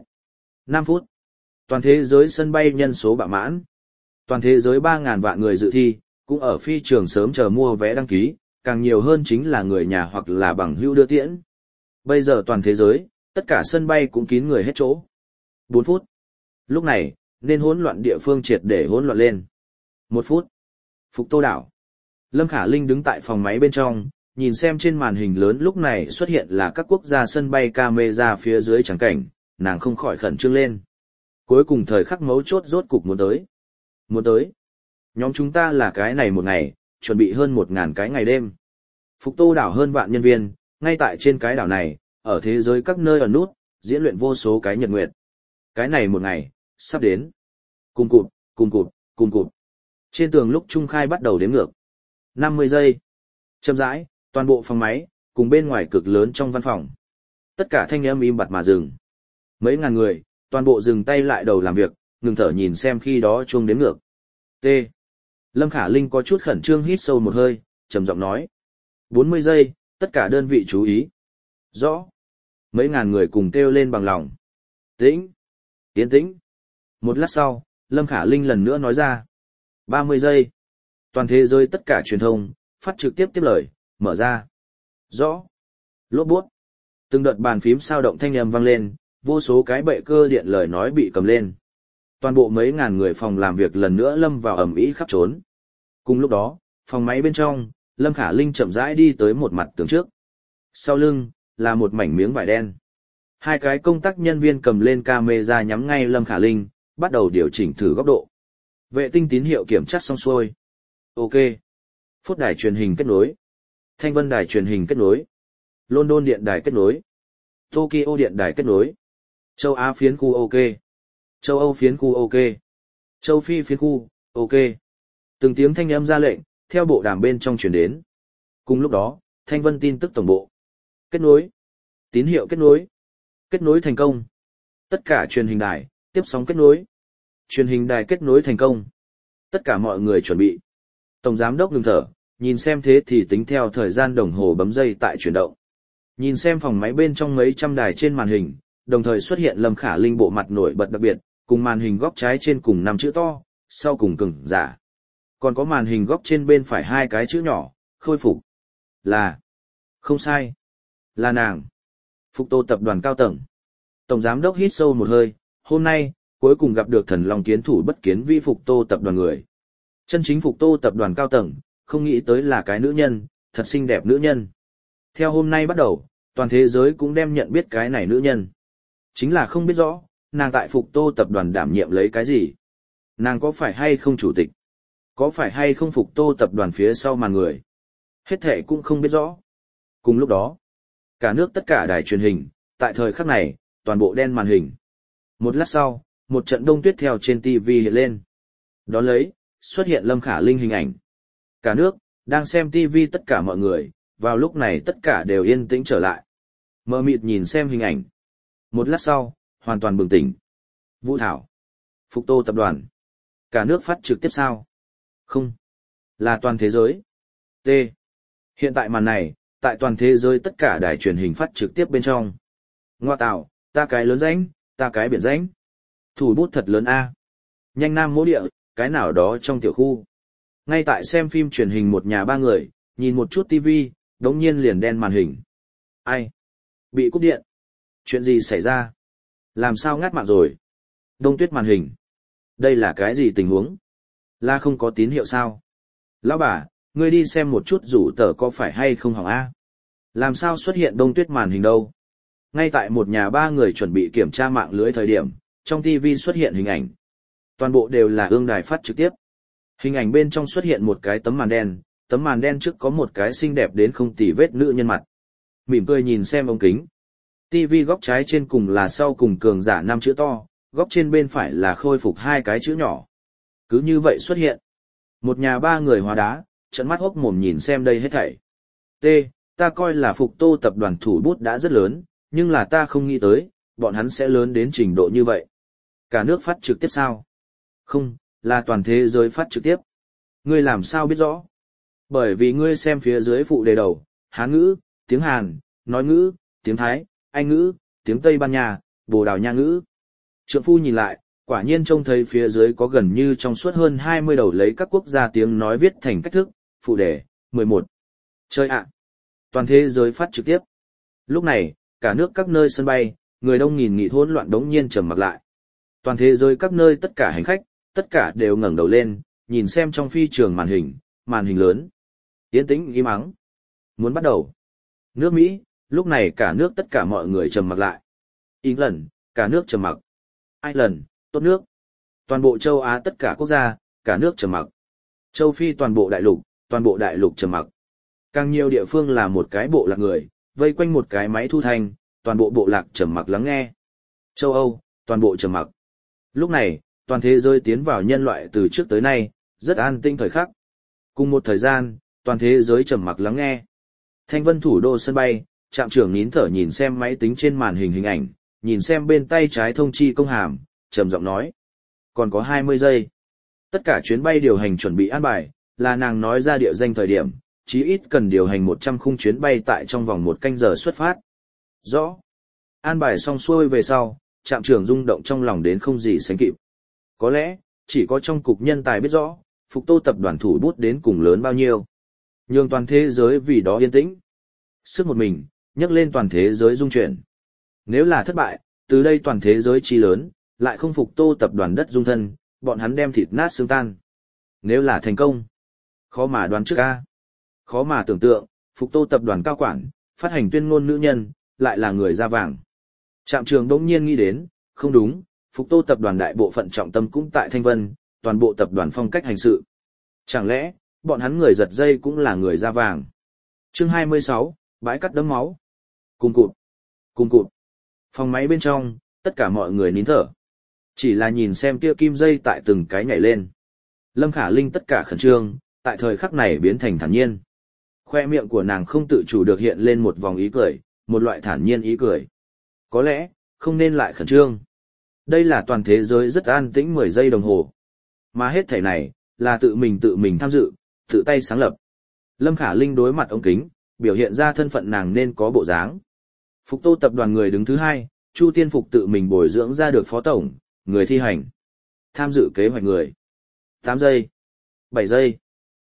5 phút. Toàn thế giới sân bay nhân số bạ mãn. Toàn thế giới 3.000 vạn người dự thi, cũng ở phi trường sớm chờ mua vé đăng ký, càng nhiều hơn chính là người nhà hoặc là bằng hữu đưa tiễn. Bây giờ toàn thế giới, tất cả sân bay cũng kín người hết chỗ. 4 phút. Lúc này, nên hỗn loạn địa phương triệt để hỗn loạn lên. 1 phút. Phục Tô đảo. Lâm Khả Linh đứng tại phòng máy bên trong, nhìn xem trên màn hình lớn lúc này xuất hiện là các quốc gia sân bay camera phía dưới trắng cảnh, nàng không khỏi khẩn trương lên. Cuối cùng thời khắc mấu chốt rốt cục muốn tới. Muốn tới. Nhóm chúng ta là cái này một ngày, chuẩn bị hơn 1.000 cái ngày đêm. Phục Tô đảo hơn vạn nhân viên, ngay tại trên cái đảo này, ở thế giới các nơi ở nút, diễn luyện vô số cái nhật nguyệt. Cái này một ngày, sắp đến. Cùng cụt. Trên tường lúc Trung Khai bắt đầu đếm ngược. 50 giây. Chậm rãi, toàn bộ phòng máy, cùng bên ngoài cực lớn trong văn phòng. Tất cả thanh âm im bặt mà dừng. Mấy ngàn người, toàn bộ dừng tay lại đầu làm việc, ngừng thở nhìn xem khi đó chuông đếm ngược. T. Lâm Khả Linh có chút khẩn trương hít sâu một hơi, trầm giọng nói. 40 giây, tất cả đơn vị chú ý. Rõ. Mấy ngàn người cùng kêu lên bằng lòng. Tĩnh. Yên tĩnh. Một lát sau, Lâm Khả Linh lần nữa nói ra. 30 giây. Toàn thế giới tất cả truyền thông, phát trực tiếp lời, mở ra. Rõ. Lốp bút. Từng đợt bàn phím sao động thanh âm vang lên, vô số cái bệ cơ điện lời nói bị cầm lên. Toàn bộ mấy ngàn người phòng làm việc lần nữa lâm vào ầm ĩ khắp trốn. Cùng lúc đó, phòng máy bên trong, Lâm Khả Linh chậm rãi đi tới một mặt tường trước. Sau lưng, là một mảnh miếng vải đen. Hai cái công tác nhân viên cầm lên camera nhắm ngay Lâm Khả Linh, bắt đầu điều chỉnh thử góc độ. Vệ tinh tín hiệu kiểm tra xong xuôi. Ok. Phốt đài truyền hình kết nối. Thanh Vân đài truyền hình kết nối. London điện đài kết nối. Tokyo điện đài kết nối. Châu Á phiến khu ok. Châu Âu phiến khu ok. Châu Phi phiến khu, ok. Từng tiếng thanh âm ra lệnh, theo bộ đàm bên trong truyền đến. Cùng lúc đó, Thanh Vân tin tức tổng bộ. Kết nối. Tín hiệu kết nối. Kết nối thành công. Tất cả truyền hình đài, tiếp sóng kết nối. Truyền hình đài kết nối thành công. Tất cả mọi người chuẩn bị. Tổng giám đốc ngừng thở, nhìn xem thế thì tính theo thời gian đồng hồ bấm dây tại chuyển động. Nhìn xem phòng máy bên trong mấy trăm đài trên màn hình, đồng thời xuất hiện Lâm Khả Linh bộ mặt nổi bật đặc biệt, cùng màn hình góc trái trên cùng 5 chữ to, sau cùng cứng giả. Còn có màn hình góc trên bên phải 2 cái chữ nhỏ, khôi phục. Là. Không sai. Là nàng. Phục Tô tập đoàn cao tầng. Tổng giám đốc hít sâu một hơi, hôm nay, cuối cùng gặp được thần long kiến thủ bất kiến vi Phục Tô tập đoàn người. Chân chính Phục Tô tập đoàn cao tầng, không nghĩ tới là cái nữ nhân, thật xinh đẹp nữ nhân. Theo hôm nay bắt đầu, toàn thế giới cũng đem nhận biết cái này nữ nhân. Chính là không biết rõ, nàng tại Phục Tô tập đoàn đảm nhiệm lấy cái gì? Nàng có phải hay không chủ tịch? Có phải hay không Phục Tô tập đoàn phía sau màn người? Hết thệ cũng không biết rõ. Cùng lúc đó, cả nước tất cả đài truyền hình, tại thời khắc này, toàn bộ đen màn hình. Một lát sau, một trận đông tuyết theo trên TV hiện lên. Đón lấy, xuất hiện Lâm Khả Linh hình ảnh. Cả nước, đang xem TV tất cả mọi người, vào lúc này tất cả đều yên tĩnh trở lại. Mờ mịt nhìn xem hình ảnh. Một lát sau, hoàn toàn bừng tỉnh. Vũ Thảo. Phục Tô tập đoàn. Cả nước phát trực tiếp sao? Không. Là toàn thế giới. T. Hiện tại màn này, tại toàn thế giới tất cả đài truyền hình phát trực tiếp bên trong. Ngoa tạo, ta cái lớn rãnh, ta cái biển rãnh. Thủ bút thật lớn A. Nhanh nam mỗ địa, cái nào đó trong tiểu khu. Ngay tại xem phim truyền hình một nhà ba người, nhìn một chút TV, đống nhiên liền đen màn hình. Ai? Bị cúp điện. Chuyện gì xảy ra? Làm sao ngắt mạng rồi? Đông tuyết màn hình. Đây là cái gì tình huống? Là không có tín hiệu sao? Lão bà, ngươi đi xem một chút rủ tờ có phải hay không hỏng A? Làm sao xuất hiện đông tuyết màn hình đâu? Ngay tại một nhà ba người chuẩn bị kiểm tra mạng lưới thời điểm, trong TV xuất hiện hình ảnh. Toàn bộ đều là ương đài phát trực tiếp. Hình ảnh bên trong xuất hiện một cái tấm màn đen trước có một cái xinh đẹp đến không tì vết nữ nhân mặt. Mỉm cười nhìn xem ống kính. TV góc trái trên cùng là sau cùng cường giả 5 chữ to, góc trên bên phải là khôi phục 2 cái chữ nhỏ. Cứ như vậy xuất hiện. Một nhà ba người hóa đá, trợn mắt hốc mồm nhìn xem đây hết thảy. T, ta coi là Phục Tô tập đoàn thủ bút đã rất lớn, nhưng là ta không nghĩ tới, bọn hắn sẽ lớn đến trình độ như vậy. Cả nước phát trực tiếp sao? Không, là toàn thế giới phát trực tiếp. Ngươi làm sao biết rõ? Bởi vì ngươi xem phía dưới phụ đề đầu, Hán ngữ, tiếng Hàn, nói ngữ, tiếng Thái, Anh ngữ, tiếng Tây Ban Nha, Bồ Đào Nha ngữ. Trượng phu nhìn lại, quả nhiên trông thấy phía dưới có gần như trong suốt hơn 20 đầu lấy các quốc gia tiếng nói viết thành cách thức, phụ đề, 11. Chơi ạ! Toàn thế giới phát trực tiếp. Lúc này, cả nước các nơi sân bay, người đông nghìn nghịt hỗn loạn đống nhiên trầm mặc lại. Toàn thế giới các nơi tất cả hành khách, tất cả đều ngẩng đầu lên, nhìn xem trong phi trường màn hình lớn. Yên tĩnh im ắng. Muốn bắt đầu. Nước Mỹ, lúc này cả nước tất cả mọi người trầm mặc lại. England, cả nước trầm mặc. Ireland, tốt nước. Toàn bộ châu Á tất cả quốc gia, cả nước trầm mặc. Châu Phi toàn bộ đại lục trầm mặc. Càng nhiều địa phương là một cái bộ lạc người, vây quanh một cái máy thu thanh, toàn bộ bộ lạc trầm mặc lắng nghe. Châu Âu, toàn bộ trầm mặc. Lúc này, toàn thế giới tiến vào nhân loại từ trước tới nay, rất an tĩnh thời khắc. Cùng một thời gian, toàn thế giới trầm mặc lắng nghe. Thanh Vân thủ đô sân bay, trạm trưởng nín thở nhìn xem máy tính trên màn hình ảnh, nhìn xem bên tay trái thông chi công hàm, trầm giọng nói. Còn có 20 giây. Tất cả chuyến bay điều hành chuẩn bị an bài, là nàng nói ra địa danh thời điểm, chí ít cần điều hành 100 khung chuyến bay tại trong vòng 1 canh giờ xuất phát. Rõ. An bài xong xuôi về sau, trạm trưởng rung động trong lòng đến không gì sánh kịp. Có lẽ, chỉ có trong cục nhân tài biết rõ, Phục Tô tập đoàn thủ bút đến cùng lớn bao nhiêu. Nhường toàn thế giới vì đó yên tĩnh. Sức một mình, nhấc lên toàn thế giới rung chuyển. Nếu là thất bại, từ đây toàn thế giới chi lớn, lại không Phục Tô tập đoàn đất dung thân, bọn hắn đem thịt nát xương tan. Nếu là thành công, khó mà đoán trước a. Khó mà tưởng tượng, Phục Tô tập đoàn cao quản, phát hành tuyên ngôn nữ nhân, lại là người da vàng. Trạm trường đống nhiên nghĩ đến, không đúng, Phục Tô tập đoàn đại bộ phận trọng tâm cũng tại Thanh Vân, toàn bộ tập đoàn phong cách hành sự. Chẳng lẽ, bọn hắn người giật dây cũng là người da vàng. Chương 26, bãi cắt đấm máu. Cùng cụt. Phòng máy bên trong, tất cả mọi người nín thở. Chỉ là nhìn xem kia kim dây tại từng cái nhảy lên. Lâm Khả Linh tất cả khẩn trương, tại thời khắc này biến thành thản nhiên. Khoe miệng của nàng không tự chủ được hiện lên một vòng ý cười, một loại thản nhiên ý cười. Có lẽ, không nên lại khẩn trương. Đây là toàn thế giới rất an tĩnh 10 giây đồng hồ. Mà hết thảy này, là tự mình tham dự, tự tay sáng lập. Lâm Khả Linh đối mặt ống kính, biểu hiện ra thân phận nàng nên có bộ dáng. Phục Tô tập đoàn người đứng thứ 2, Chu Tiên Phục tự mình bồi dưỡng ra được phó tổng, người thi hành. Tham dự kế hoạch người. 8 giây, 7 giây,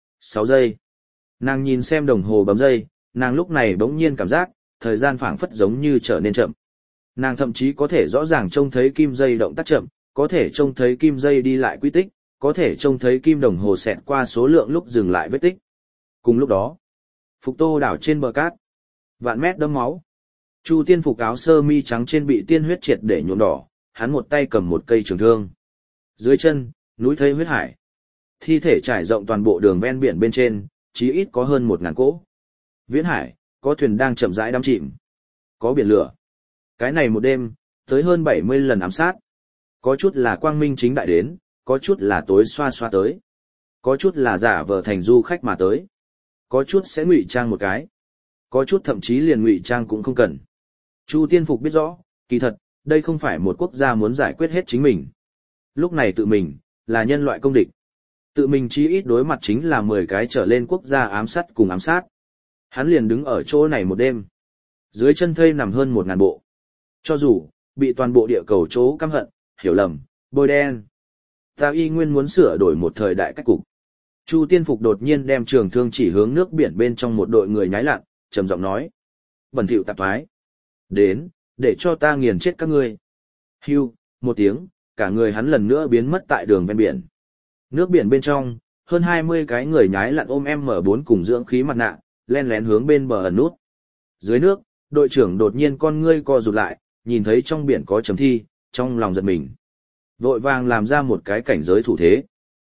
6 giây. Nàng nhìn xem đồng hồ bấm giây, nàng lúc này bỗng nhiên cảm giác, thời gian phảng phất giống như trở nên chậm. Nàng thậm chí có thể rõ ràng trông thấy kim dây động tác chậm, có thể trông thấy kim dây đi lại quy tích, có thể trông thấy kim đồng hồ xẹt qua số lượng lúc dừng lại vết tích. Cùng lúc đó, Phục Tô đảo trên bờ cát, vạn mét đẫm máu. Chu Tiên Phục áo sơ mi trắng trên bị tiên huyết triệt để nhuộm đỏ, hắn một tay cầm một cây trường thương. Dưới chân, núi thây huyết hải. Thi thể trải rộng toàn bộ đường ven biển bên trên, chí ít có hơn 1000 cỗ. Viễn hải, có thuyền đang chậm rãi đắm chìm. Có biển lửa. Cái này một đêm, tới hơn 70 lần ám sát. Có chút là quang minh chính đại đến, có chút là tối xoa xoa tới. Có chút là giả vờ thành du khách mà tới. Có chút sẽ ngụy trang một cái. Có chút thậm chí liền ngụy trang cũng không cần. Chu Tiên Phục biết rõ, kỳ thật, đây không phải một quốc gia muốn giải quyết hết chính mình. Lúc này tự mình, là nhân loại công địch. Tự mình chí ít đối mặt chính là 10 cái trở lên quốc gia ám sát cùng ám sát. Hắn liền đứng ở chỗ này một đêm. Dưới chân thây nằm hơn 1000 bộ. Cho dù, bị toàn bộ địa cầu chỗ căm hận, hiểu lầm, bôi đen. Ta y nguyên muốn sửa đổi một thời đại cách cục. Chu Tiên Phục đột nhiên đem trường thương chỉ hướng nước biển bên trong một đội người nhái lặn, trầm giọng nói. Bẩn thỉu tạp thoái. Đến, để cho ta nghiền chết các ngươi. Hưu, một tiếng, cả người hắn lần nữa biến mất tại đường ven biển. Nước biển bên trong, hơn 20 cái người nhái lặn ôm M4 cùng dưỡng khí mặt nạ, len lén hướng bên bờ ẩn nút. Dưới nước, đội trưởng đột nhiên con ngươi co rụt lại, nhìn thấy trong biển có chấm thi, trong lòng giật mình. Vội vàng làm ra một cái cảnh giới thủ thế.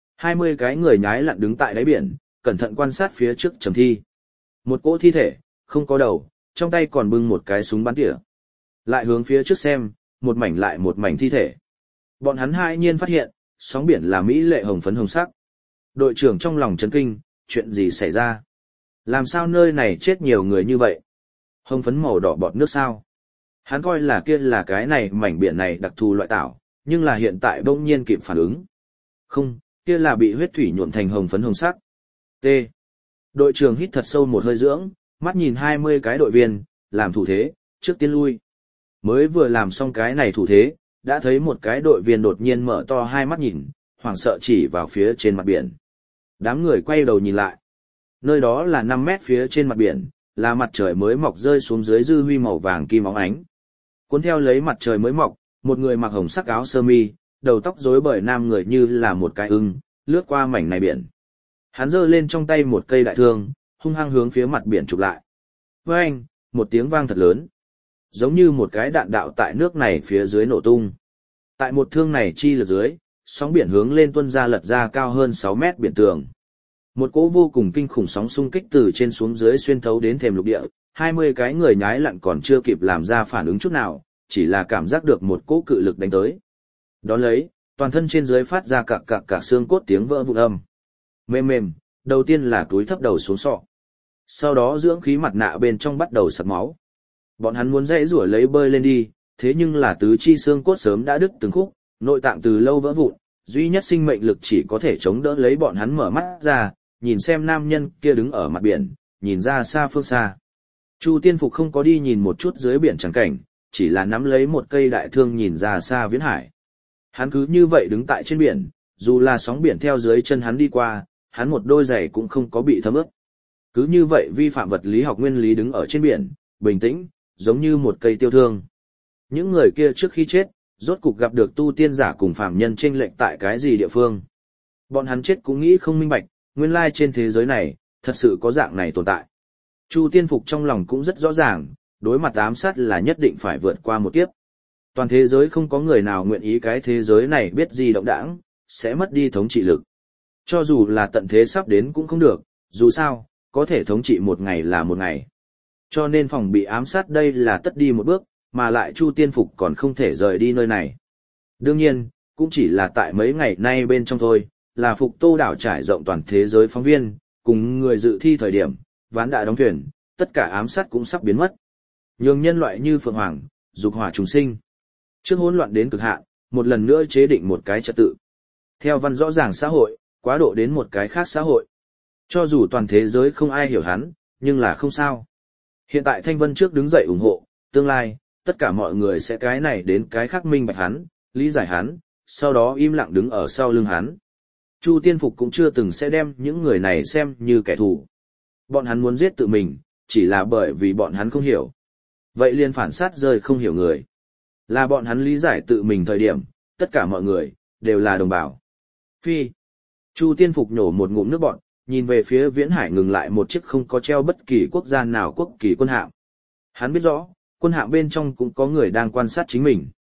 20 cái người nhái lặn đứng tại đáy biển, cẩn thận quan sát phía trước chấm thi. Một cỗ thi thể, không có đầu, trong tay còn bưng một cái súng bắn tỉa. Lại hướng phía trước xem, một mảnh lại một mảnh thi thể. Bọn hắn hai nhiên phát hiện, sóng biển là mỹ lệ hồng phấn hồng sắc. Đội trưởng trong lòng chấn kinh, chuyện gì xảy ra? Làm sao nơi này chết nhiều người như vậy? Hồng phấn màu đỏ bọt nước sao? Hắn coi là kia là cái này mảnh biển này đặc thù loại tảo, nhưng là hiện tại bỗng nhiên kịp phản ứng. Không, kia là bị huyết thủy nhuộm thành hồng phấn hồng sắc. T. Đội trưởng hít thật sâu một hơi dưỡng, mắt nhìn 20 cái đội viên, làm thủ thế, trước tiên lui. Mới vừa làm xong cái này thủ thế, đã thấy một cái đội viên đột nhiên mở to hai mắt nhìn, hoảng sợ chỉ vào phía trên mặt biển. Đám người quay đầu nhìn lại. Nơi đó là 5 mét phía trên mặt biển, là mặt trời mới mọc rơi xuống dưới dư huy màu vàng kim óng ánh. Cuốn theo lấy mặt trời mới mọc, một người mặc hồng sắc áo sơ mi, đầu tóc rối bời nam người như là một cái ưng, lướt qua mảnh này biển. Hắn giơ lên trong tay một cây đại thương, hung hăng hướng phía mặt biển chụp lại. Với anh, một tiếng vang thật lớn. Giống như một cái đạn đạo tại nước này phía dưới nổ tung. Tại một thương này chi lực dưới, sóng biển hướng lên tuôn ra lật ra cao hơn 6 mét biển tường. Một cỗ vô cùng kinh khủng sóng xung kích từ trên xuống dưới xuyên thấu đến thềm lục địa, 20 cái người nhái lặn còn chưa kịp làm ra phản ứng chút nào, chỉ là cảm giác được một cỗ cự lực đánh tới. Đón lấy, toàn thân trên dưới phát ra cạc xương cốt tiếng vỡ vụn âm. Mềm mềm, đầu tiên là túi thấp đầu xuống sọ. Sau đó dưỡng khí mặt nạ bên trong bắt đầu sặc máu. Bọn hắn muốn dãy rủa lấy bơi lên đi, thế nhưng là tứ chi xương cốt sớm đã đứt từng khúc, nội tạng từ lâu vỡ vụn, duy nhất sinh mệnh lực chỉ có thể chống đỡ lấy bọn hắn mở mắt ra, nhìn xem nam nhân kia đứng ở mặt biển, nhìn ra xa phương xa. Chu Tiên Phục không có đi nhìn một chút dưới biển chẳng cảnh, chỉ là nắm lấy một cây đại thương nhìn ra xa viễn hải. Hắn cứ như vậy đứng tại trên biển, dù là sóng biển theo dưới chân hắn đi qua, hắn một đôi giày cũng không có bị thấm ướt. Cứ như vậy vi phạm vật lý học nguyên lý đứng ở trên biển, bình tĩnh, giống như một cây tiêu thương. Những người kia trước khi chết, rốt cục gặp được tu tiên giả cùng phàm nhân chênh lệch tại cái gì địa phương. Bọn hắn chết cũng nghĩ không minh bạch, nguyên lai trên thế giới này, thật sự có dạng này tồn tại. Chu Tiên Phục trong lòng cũng rất rõ ràng, đối mặt ám sát là nhất định phải vượt qua một kiếp. Toàn thế giới không có người nào nguyện ý cái thế giới này biết gì động đãng, sẽ mất đi thống trị lực. Cho dù là tận thế sắp đến cũng không được, dù sao, có thể thống trị một ngày là một ngày. Cho nên phòng bị ám sát đây là tất đi một bước, mà lại Chu Tiên Phục còn không thể rời đi nơi này. Đương nhiên, cũng chỉ là tại mấy ngày nay bên trong thôi, là Phục Tô đảo trải rộng toàn thế giới phóng viên, cùng người dự thi thời điểm, ván đã đóng thuyền, tất cả ám sát cũng sắp biến mất. Nhường nhân loại như Phượng Hoàng, dục hỏa trùng sinh. Trước hỗn loạn đến cực hạn, một lần nữa chế định một cái trật tự. Theo văn rõ ràng xã hội, quá độ đến một cái khác xã hội. Cho dù toàn thế giới không ai hiểu hắn, nhưng là không sao. Hiện tại Thanh Vân trước đứng dậy ủng hộ, tương lai, tất cả mọi người sẽ cái này đến cái khác minh bạch hắn, lý giải hắn, sau đó im lặng đứng ở sau lưng hắn. Chu Tiên Phục cũng chưa từng sẽ đem những người này xem như kẻ thù. Bọn hắn muốn giết tự mình, chỉ là bởi vì bọn hắn không hiểu. Vậy liền phản sát rơi không hiểu người. Là bọn hắn lý giải tự mình thời điểm, tất cả mọi người, đều là đồng bào. Phi. Chu Tiên Phục nhổ một ngụm nước bọt, nhìn về phía viễn hải ngừng lại một chiếc không có treo bất kỳ quốc gia nào quốc kỳ quân hạm. Hắn biết rõ, quân hạm bên trong cũng có người đang quan sát chính mình.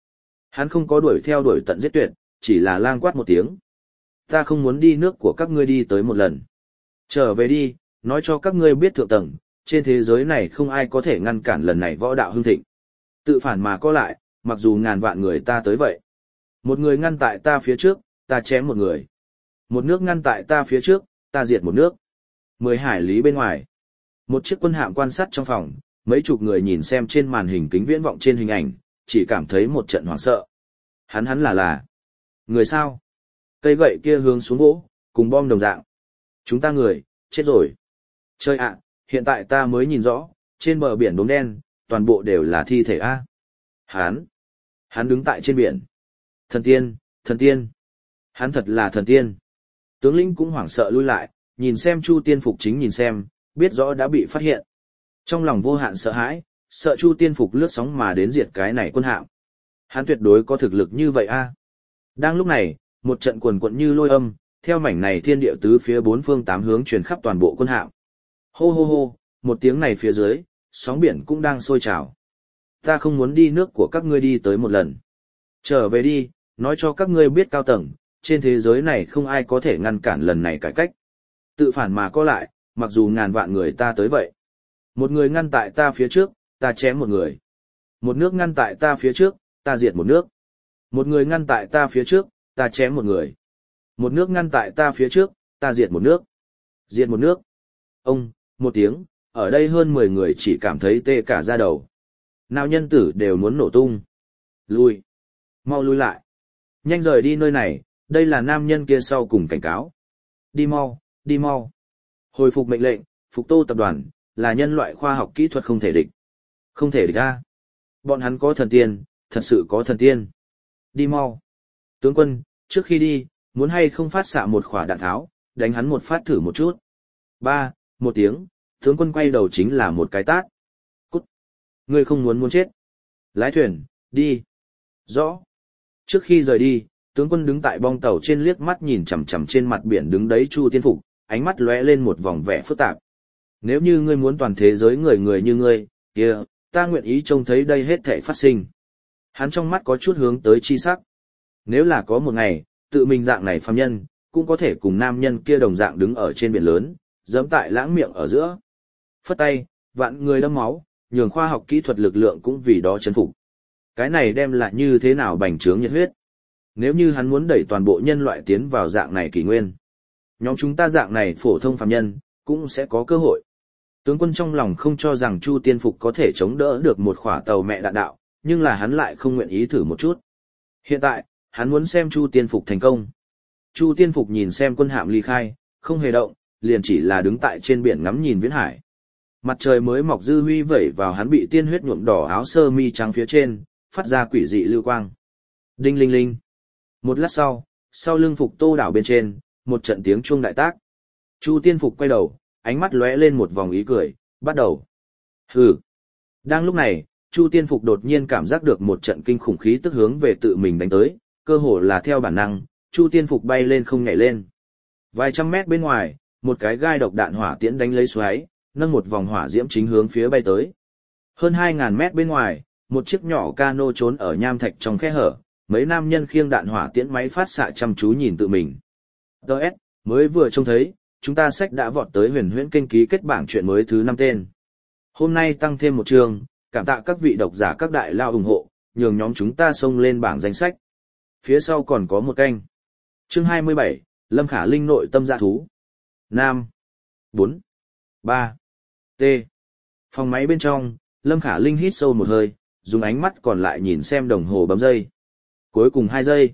Hắn không có đuổi theo đuổi tận giết tuyệt, chỉ là lang quát một tiếng. Ta không muốn đi nước của các ngươi đi tới một lần. Trở về đi, nói cho các ngươi biết thượng tầng, trên thế giới này không ai có thể ngăn cản lần này võ đạo hưng thịnh. Tự phản mà có lại, mặc dù ngàn vạn người ta tới vậy. Một người ngăn tại ta phía trước, ta chém một người. Một nước ngăn tại ta phía trước, ta diệt một nước. 10 hải lý bên ngoài. Một chiếc quân hạm quan sát trong phòng, mấy chục người nhìn xem trên màn hình kính viễn vọng trên hình ảnh, chỉ cảm thấy một trận hoảng sợ. Hắn là. Người sao? Cây gậy kia hướng xuống gỗ, cùng bom đồng dạng. Chúng ta người, chết rồi. Trời ạ, hiện tại ta mới nhìn rõ, trên bờ biển đốm đen, toàn bộ đều là thi thể A. Hắn đứng tại trên biển. Thần tiên. Hắn thật là thần tiên. Tướng lĩnh cũng hoảng sợ lui lại, nhìn xem Chu Tiên Phục chính nhìn xem, biết rõ đã bị phát hiện. Trong lòng vô hạn sợ hãi, sợ Chu Tiên Phục lướt sóng mà đến diệt cái này quân hạm. Hắn tuyệt đối có thực lực như vậy a. Đang lúc này, một trận quần quận như lôi âm, theo mảnh này thiên địa tứ phía bốn phương tám hướng truyền khắp toàn bộ quân hạm. Hô hô hô, một tiếng này phía dưới, sóng biển cũng đang sôi trào. Ta không muốn đi nước của các ngươi đi tới một lần. Trở về đi, nói cho các ngươi biết cao tầng, trên thế giới này không ai có thể ngăn cản lần này cải cách. Tự phản mà có lại, mặc dù ngàn vạn người ta tới vậy. Một người ngăn tại ta phía trước, ta chém một người. Một nước ngăn tại ta phía trước, ta diệt một nước. Một người ngăn tại ta phía trước, ta chém một người. Một nước ngăn tại ta phía trước, ta diệt một nước. Diệt một nước. Ông, một tiếng, ở đây hơn 10 người chỉ cảm thấy tê cả da đầu. Nào nhân tử đều muốn nổ tung. Lui. Mau lui lại. Nhanh rời đi nơi này, đây là nam nhân kia sau cùng cảnh cáo. Đi mau, đi mau. Hồi phục mệnh lệnh, Phục Tô tập đoàn, là nhân loại khoa học kỹ thuật không thể địch. Không thể địch a. Bọn hắn có thần tiên, thật sự có thần tiên. Đi mau. Tướng quân, trước khi đi, muốn hay không phát xạ một quả đạn tháo, đánh hắn một phát thử một chút. Một tiếng, tướng quân quay đầu chính là một cái tát. Cút. Ngươi không muốn chết. Lái thuyền, đi. Rõ. Trước khi rời đi, tướng quân đứng tại bong tàu trên liếc mắt nhìn chằm chằm trên mặt biển đứng đấy Chu Tiên Phục, ánh mắt lóe lên một vòng vẻ phức tạp. Nếu như ngươi muốn toàn thế giới người người như ngươi, kia, ta nguyện ý trông thấy đây hết thảy phát sinh. Hắn trong mắt có chút hướng tới chi sắc. Nếu là có một ngày, tự mình dạng này phàm nhân, cũng có thể cùng nam nhân kia đồng dạng đứng ở trên biển lớn, giẫm tại lãng miệng ở giữa. Phất tay, vạn người đẫm máu, nhường khoa học kỹ thuật lực lượng cũng vì đó chấn phục. Cái này đem lại như thế nào bành trướng nhiệt huyết. Nếu như hắn muốn đẩy toàn bộ nhân loại tiến vào dạng này kỷ nguyên, nhóm chúng ta dạng này phổ thông phàm nhân, cũng sẽ có cơ hội. Tướng quân trong lòng không cho rằng Chu Tiên Phục có thể chống đỡ được một khỏa tàu mẹ đạn đạo, nhưng là hắn lại không nguyện ý thử một chút. Hiện tại, hắn muốn xem Chu Tiên Phục thành công. Chu Tiên Phục nhìn xem quân hạm ly khai, không hề động, liền chỉ là đứng tại trên biển ngắm nhìn viễn hải. Mặt trời mới mọc dư huy vẩy vào hắn bị tiên huyết nhuộm đỏ áo sơ mi trắng phía trên, phát ra quỷ dị lưu quang. Đinh linh linh. Một lát sau lưng Phục Tô đảo bên trên, một trận tiếng chuông đại tác. Chu Tiên Phục quay đầu, ánh mắt lóe lên một vòng ý cười, bắt đầu. Hừ. Đang lúc này, Chu Tiên Phục đột nhiên cảm giác được một trận kinh khủng khí tức hướng về tự mình đánh tới, cơ hồ là theo bản năng, Chu Tiên Phục bay lên không nhảy lên. Vài trăm mét bên ngoài, một cái gai độc đạn hỏa tiễn đánh lấy xoáy, nâng một vòng hỏa diễm chính hướng phía bay tới. Hơn 2000 mét bên ngoài, một chiếc nhỏ cano trốn ở nham thạch trong khe hở, mấy nam nhân khiêng đạn hỏa tiễn máy phát xạ chăm chú nhìn tự mình. DS, mới vừa trông thấy, chúng ta sách đã vọt tới huyền huyễn kênh ký kết bảng chuyện mới thứ 5 tên. Hôm nay tăng thêm một chương, cảm tạ các vị độc giả các đại lao ủng hộ, nhường nhóm chúng ta xông lên bảng danh sách. Phía sau còn có một kênh. Chương 27, Lâm Khả Linh nội tâm dạ thú. Nam. 4. 3. T. Phòng máy bên trong, Lâm Khả Linh hít sâu một hơi, dùng ánh mắt còn lại nhìn xem đồng hồ bấm giây. Cuối cùng 2 giây.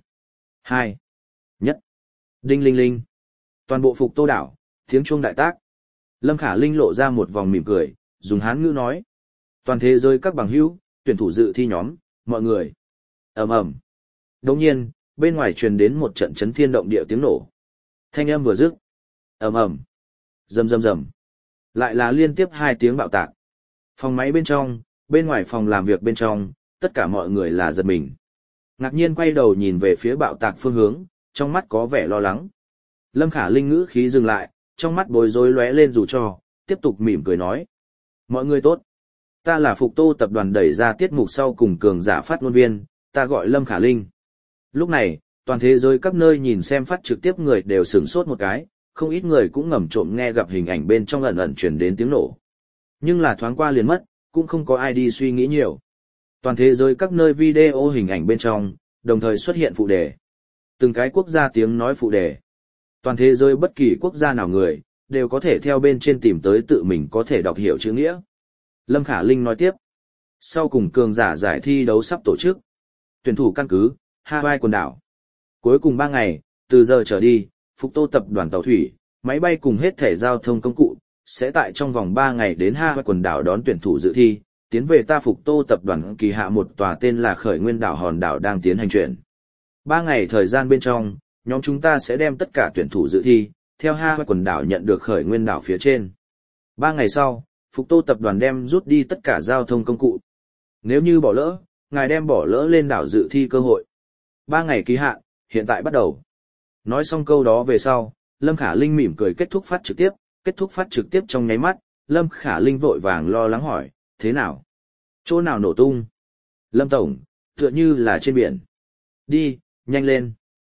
2. Nhất. Đinh linh linh. Toàn bộ Phục Tô đảo, tiếng chuông đại tác. Lâm Khả Linh lộ ra một vòng mỉm cười, dùng hán ngữ nói. Toàn thế giới các bằng hữu, tuyển thủ dự thi nhóm, mọi người. Ầm ầm. Đồng nhiên, bên ngoài truyền đến một trận chấn thiên động địa tiếng nổ. Thanh âm vừa dứt. Ầm ầm. Rầm rầm rầm. Lại là liên tiếp 2 tiếng bạo tạc. Phòng máy bên trong, bên ngoài phòng làm việc bên trong, tất cả mọi người là giật mình. Ngạc nhiên quay đầu nhìn về phía bạo tạc phương hướng, trong mắt có vẻ lo lắng. Lâm Khả Linh ngữ khí dừng lại, trong mắt bối rối lóe lên dù cho, tiếp tục mỉm cười nói. Mọi người tốt. Ta là Phục Tô tập đoàn đẩy ra tiết mục sau cùng cường giả phát ngôn viên, ta gọi Lâm Khả Linh. Lúc này, toàn thế giới các nơi nhìn xem phát trực tiếp người đều sửng sốt một cái, không ít người cũng ngầm trộm nghe gặp hình ảnh bên trong ẩn ẩn truyền đến tiếng nổ. Nhưng là thoáng qua liền mất, cũng không có ai đi suy nghĩ nhiều. Toàn thế giới các nơi video hình ảnh bên trong, đồng thời xuất hiện phụ đề. Từng cái quốc gia tiếng nói phụ đề. Toàn thế giới bất kỳ quốc gia nào người, đều có thể theo bên trên tìm tới tự mình có thể đọc hiểu chữ nghĩa. Lâm Khả Linh nói tiếp. Sau cùng cường giả giải thi đấu sắp tổ chức. Tuyển thủ căn cứ, Hawaii quần đảo. Cuối cùng 3 ngày, từ giờ trở đi, Phục Tô tập đoàn tàu thủy, máy bay cùng hết thể giao thông công cụ, sẽ tại trong vòng 3 ngày đến Hawaii quần đảo đón tuyển thủ dự thi, tiến về ta Phục Tô tập đoàn kỳ hạ một tòa tên là Khởi Nguyên đảo hòn đảo đang tiến hành chuyển. 3 ngày thời gian bên trong, nhóm chúng ta sẽ đem tất cả tuyển thủ dự thi, theo Hawaii quần đảo nhận được Khởi Nguyên đảo phía trên. 3 ngày sau, Phục Tô tập đoàn đem rút đi tất cả giao thông công cụ. Nếu như bỏ lỡ, ngài đem bỏ lỡ lên đảo dự thi cơ hội. 3 ngày kỳ hạn, hiện tại bắt đầu. Nói xong câu đó về sau, Lâm Khả Linh mỉm cười kết thúc phát trực tiếp trong nháy mắt, Lâm Khả Linh vội vàng lo lắng hỏi, thế nào? Chỗ nào nổ tung? Lâm Tổng, tựa như là trên biển. Đi, nhanh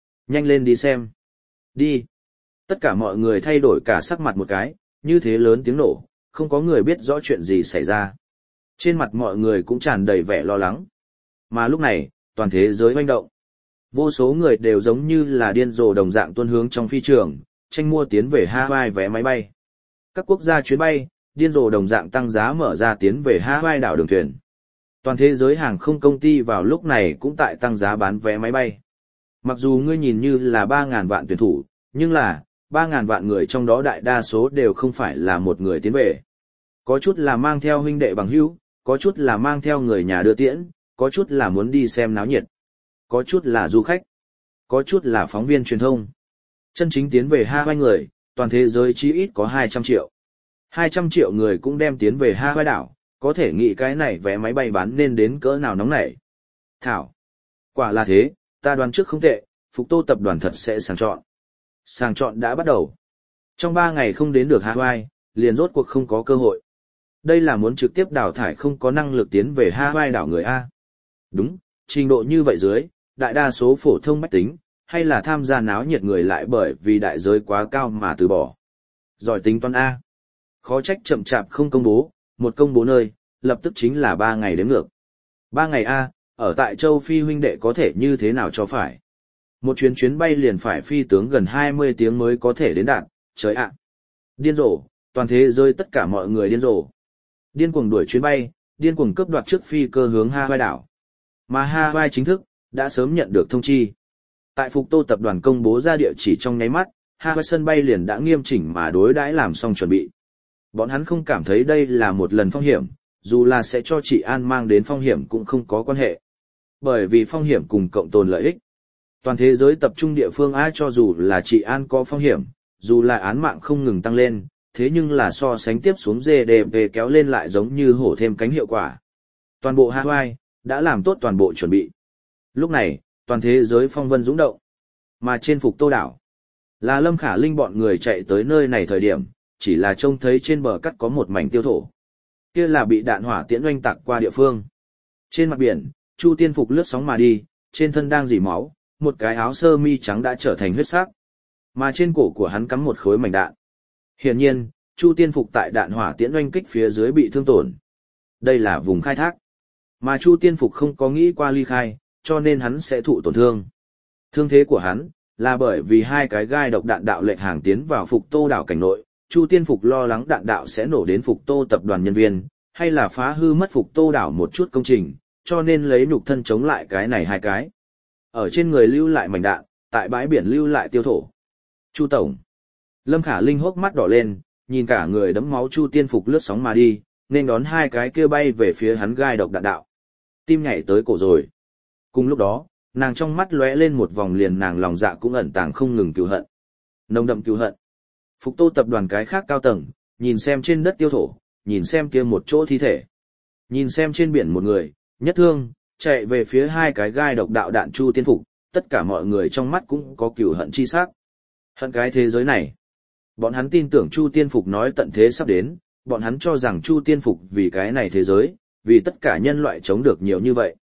lên đi xem. Đi. Tất cả mọi người thay đổi cả sắc mặt một cái, như thế lớn tiếng nổ, không có người biết rõ chuyện gì xảy ra. Trên mặt mọi người cũng tràn đầy vẻ lo lắng. Mà lúc này, toàn thế giới hoành động. Vô số người đều giống như là điên rồ đồng dạng tuôn hướng trong phi trường, tranh mua tiến về Hawaii vé máy bay. Các quốc gia chuyến bay, điên rồ đồng dạng tăng giá mở ra tiến về Hawaii đảo đường thuyền. Toàn thế giới hàng không công ty vào lúc này cũng tại tăng giá bán vé máy bay. Mặc dù ngươi nhìn như là 3.000 vạn tuyển thủ, nhưng là 3.000 vạn người trong đó đại đa số đều không phải là một người tiến về. Có chút là mang theo huynh đệ bằng hữu, có chút là mang theo người nhà đưa tiễn, có chút là muốn đi xem náo nhiệt, có chút là du khách, có chút là phóng viên truyền thông. Chân chính tiến về Hawaii người, toàn thế giới chí ít có 200 triệu. 200 triệu người cũng đem tiến về Hawaii đảo, có thể nghĩ cái này vé máy bay bán nên đến cỡ nào nóng nảy. Thảo. Quả là thế, ta đoán trước không tệ, Phục Tô tập đoàn thật sẽ sàng chọn. Sàng chọn đã bắt đầu. Trong 3 ngày không đến được Hawaii, liền rốt cuộc không có cơ hội. Đây là muốn trực tiếp đào thải không có năng lực tiến về Hawaii đảo người A. Đúng, trình độ như vậy dưới, đại đa số phổ thông bách tính, hay là tham gia náo nhiệt người lại bởi vì đại giới quá cao mà từ bỏ. Giỏi tính toán A. Khó trách chậm chạp không công bố, một công bố nơi, lập tức chính là 3 ngày đếm ngược. 3 ngày A, ở tại châu Phi huynh đệ có thể như thế nào cho phải. Một chuyến bay liền phải phi tướng gần 20 tiếng mới có thể đến đạt, trời ạ. Điên rồ, toàn thế giới tất cả mọi người điên rồ. Điên cuồng đuổi chuyến bay, điên cuồng cướp đoạt trước phi cơ hướng Hawaii đảo. Mà Hawaii chính thức, đã sớm nhận được thông chi. Tại Phục Tô tập đoàn công bố ra địa chỉ trong nháy mắt, Hawaii sân bay liền đã nghiêm chỉnh mà đối đãi làm xong chuẩn bị. Bọn hắn không cảm thấy đây là một lần phong hiểm, dù là sẽ cho chị An mang đến phong hiểm cũng không có quan hệ. Bởi vì phong hiểm cùng cộng tồn lợi ích. Toàn thế giới tập trung địa phương ai cho dù là chị An có phong hiểm, dù là án mạng không ngừng tăng lên, thế nhưng là so sánh tiếp xuống GDP kéo lên lại giống như hổ thêm cánh hiệu quả. Toàn bộ Hawaii đã làm tốt toàn bộ chuẩn bị. Lúc này, toàn thế giới phong vân dũng động. Mà trên Phục Tô đảo, là Lâm Khả Linh bọn người chạy tới nơi này thời điểm, chỉ là trông thấy trên bờ cắt có một mảnh tiêu thổ. Kia là bị đạn hỏa tiễn oanh tạc qua địa phương. Trên mặt biển, Chu Tiên Phục lướt sóng mà đi, trên thân đang rỉ máu, một cái áo sơ mi trắng đã trở thành huyết sắc. Mà trên cổ của hắn cắm một khối mảnh đạn. Hiển nhiên, Chu Tiên Phục tại đạn hỏa tiễn oanh kích phía dưới bị thương tổn. Đây là vùng khai thác. Mà Chu Tiên Phục không có nghĩ qua ly khai, cho nên hắn sẽ thụ tổn thương. Thương thế của hắn là bởi vì 2 cái gai độc đạn đạo lệnh hàng tiến vào Phục Tô đảo cảnh nội, Chu Tiên Phục lo lắng đạn đạo sẽ nổ đến Phục Tô tập đoàn nhân viên, hay là phá hư mất Phục Tô đảo một chút công trình, cho nên lấy nhục thân chống lại cái này 2 cái. Ở trên người lưu lại mảnh đạn, tại bãi biển lưu lại tiêu thổ. Chu tổng. Lâm Khả Linh hốc mắt đỏ lên, nhìn cả người đẫm máu Chu Tiên Phục lướt sóng mà đi, nên đón 2 cái kia bay về phía hắn gai độc đạn đạo. Tim nhảy tới cổ rồi. Cùng lúc đó, nàng trong mắt lóe lên một vòng liền nàng lòng dạ cũng ẩn tàng không ngừng cừu hận. Nồng đậm cừu hận. Phục Tô tập đoàn cái khác cao tầng, nhìn xem trên đất tiêu thổ, nhìn xem kia một chỗ thi thể. Nhìn xem trên biển một người, nhất thương, chạy về phía 2 cái gai độc đạo đạn Chu Tiên Phục, tất cả mọi người trong mắt cũng có cừu hận chi sắc. Hận cái thế giới này. Bọn hắn tin tưởng Chu Tiên Phục nói tận thế sắp đến, bọn hắn cho rằng Chu Tiên Phục vì cái này thế giới, vì tất cả nhân loại chống được nhiều như vậy.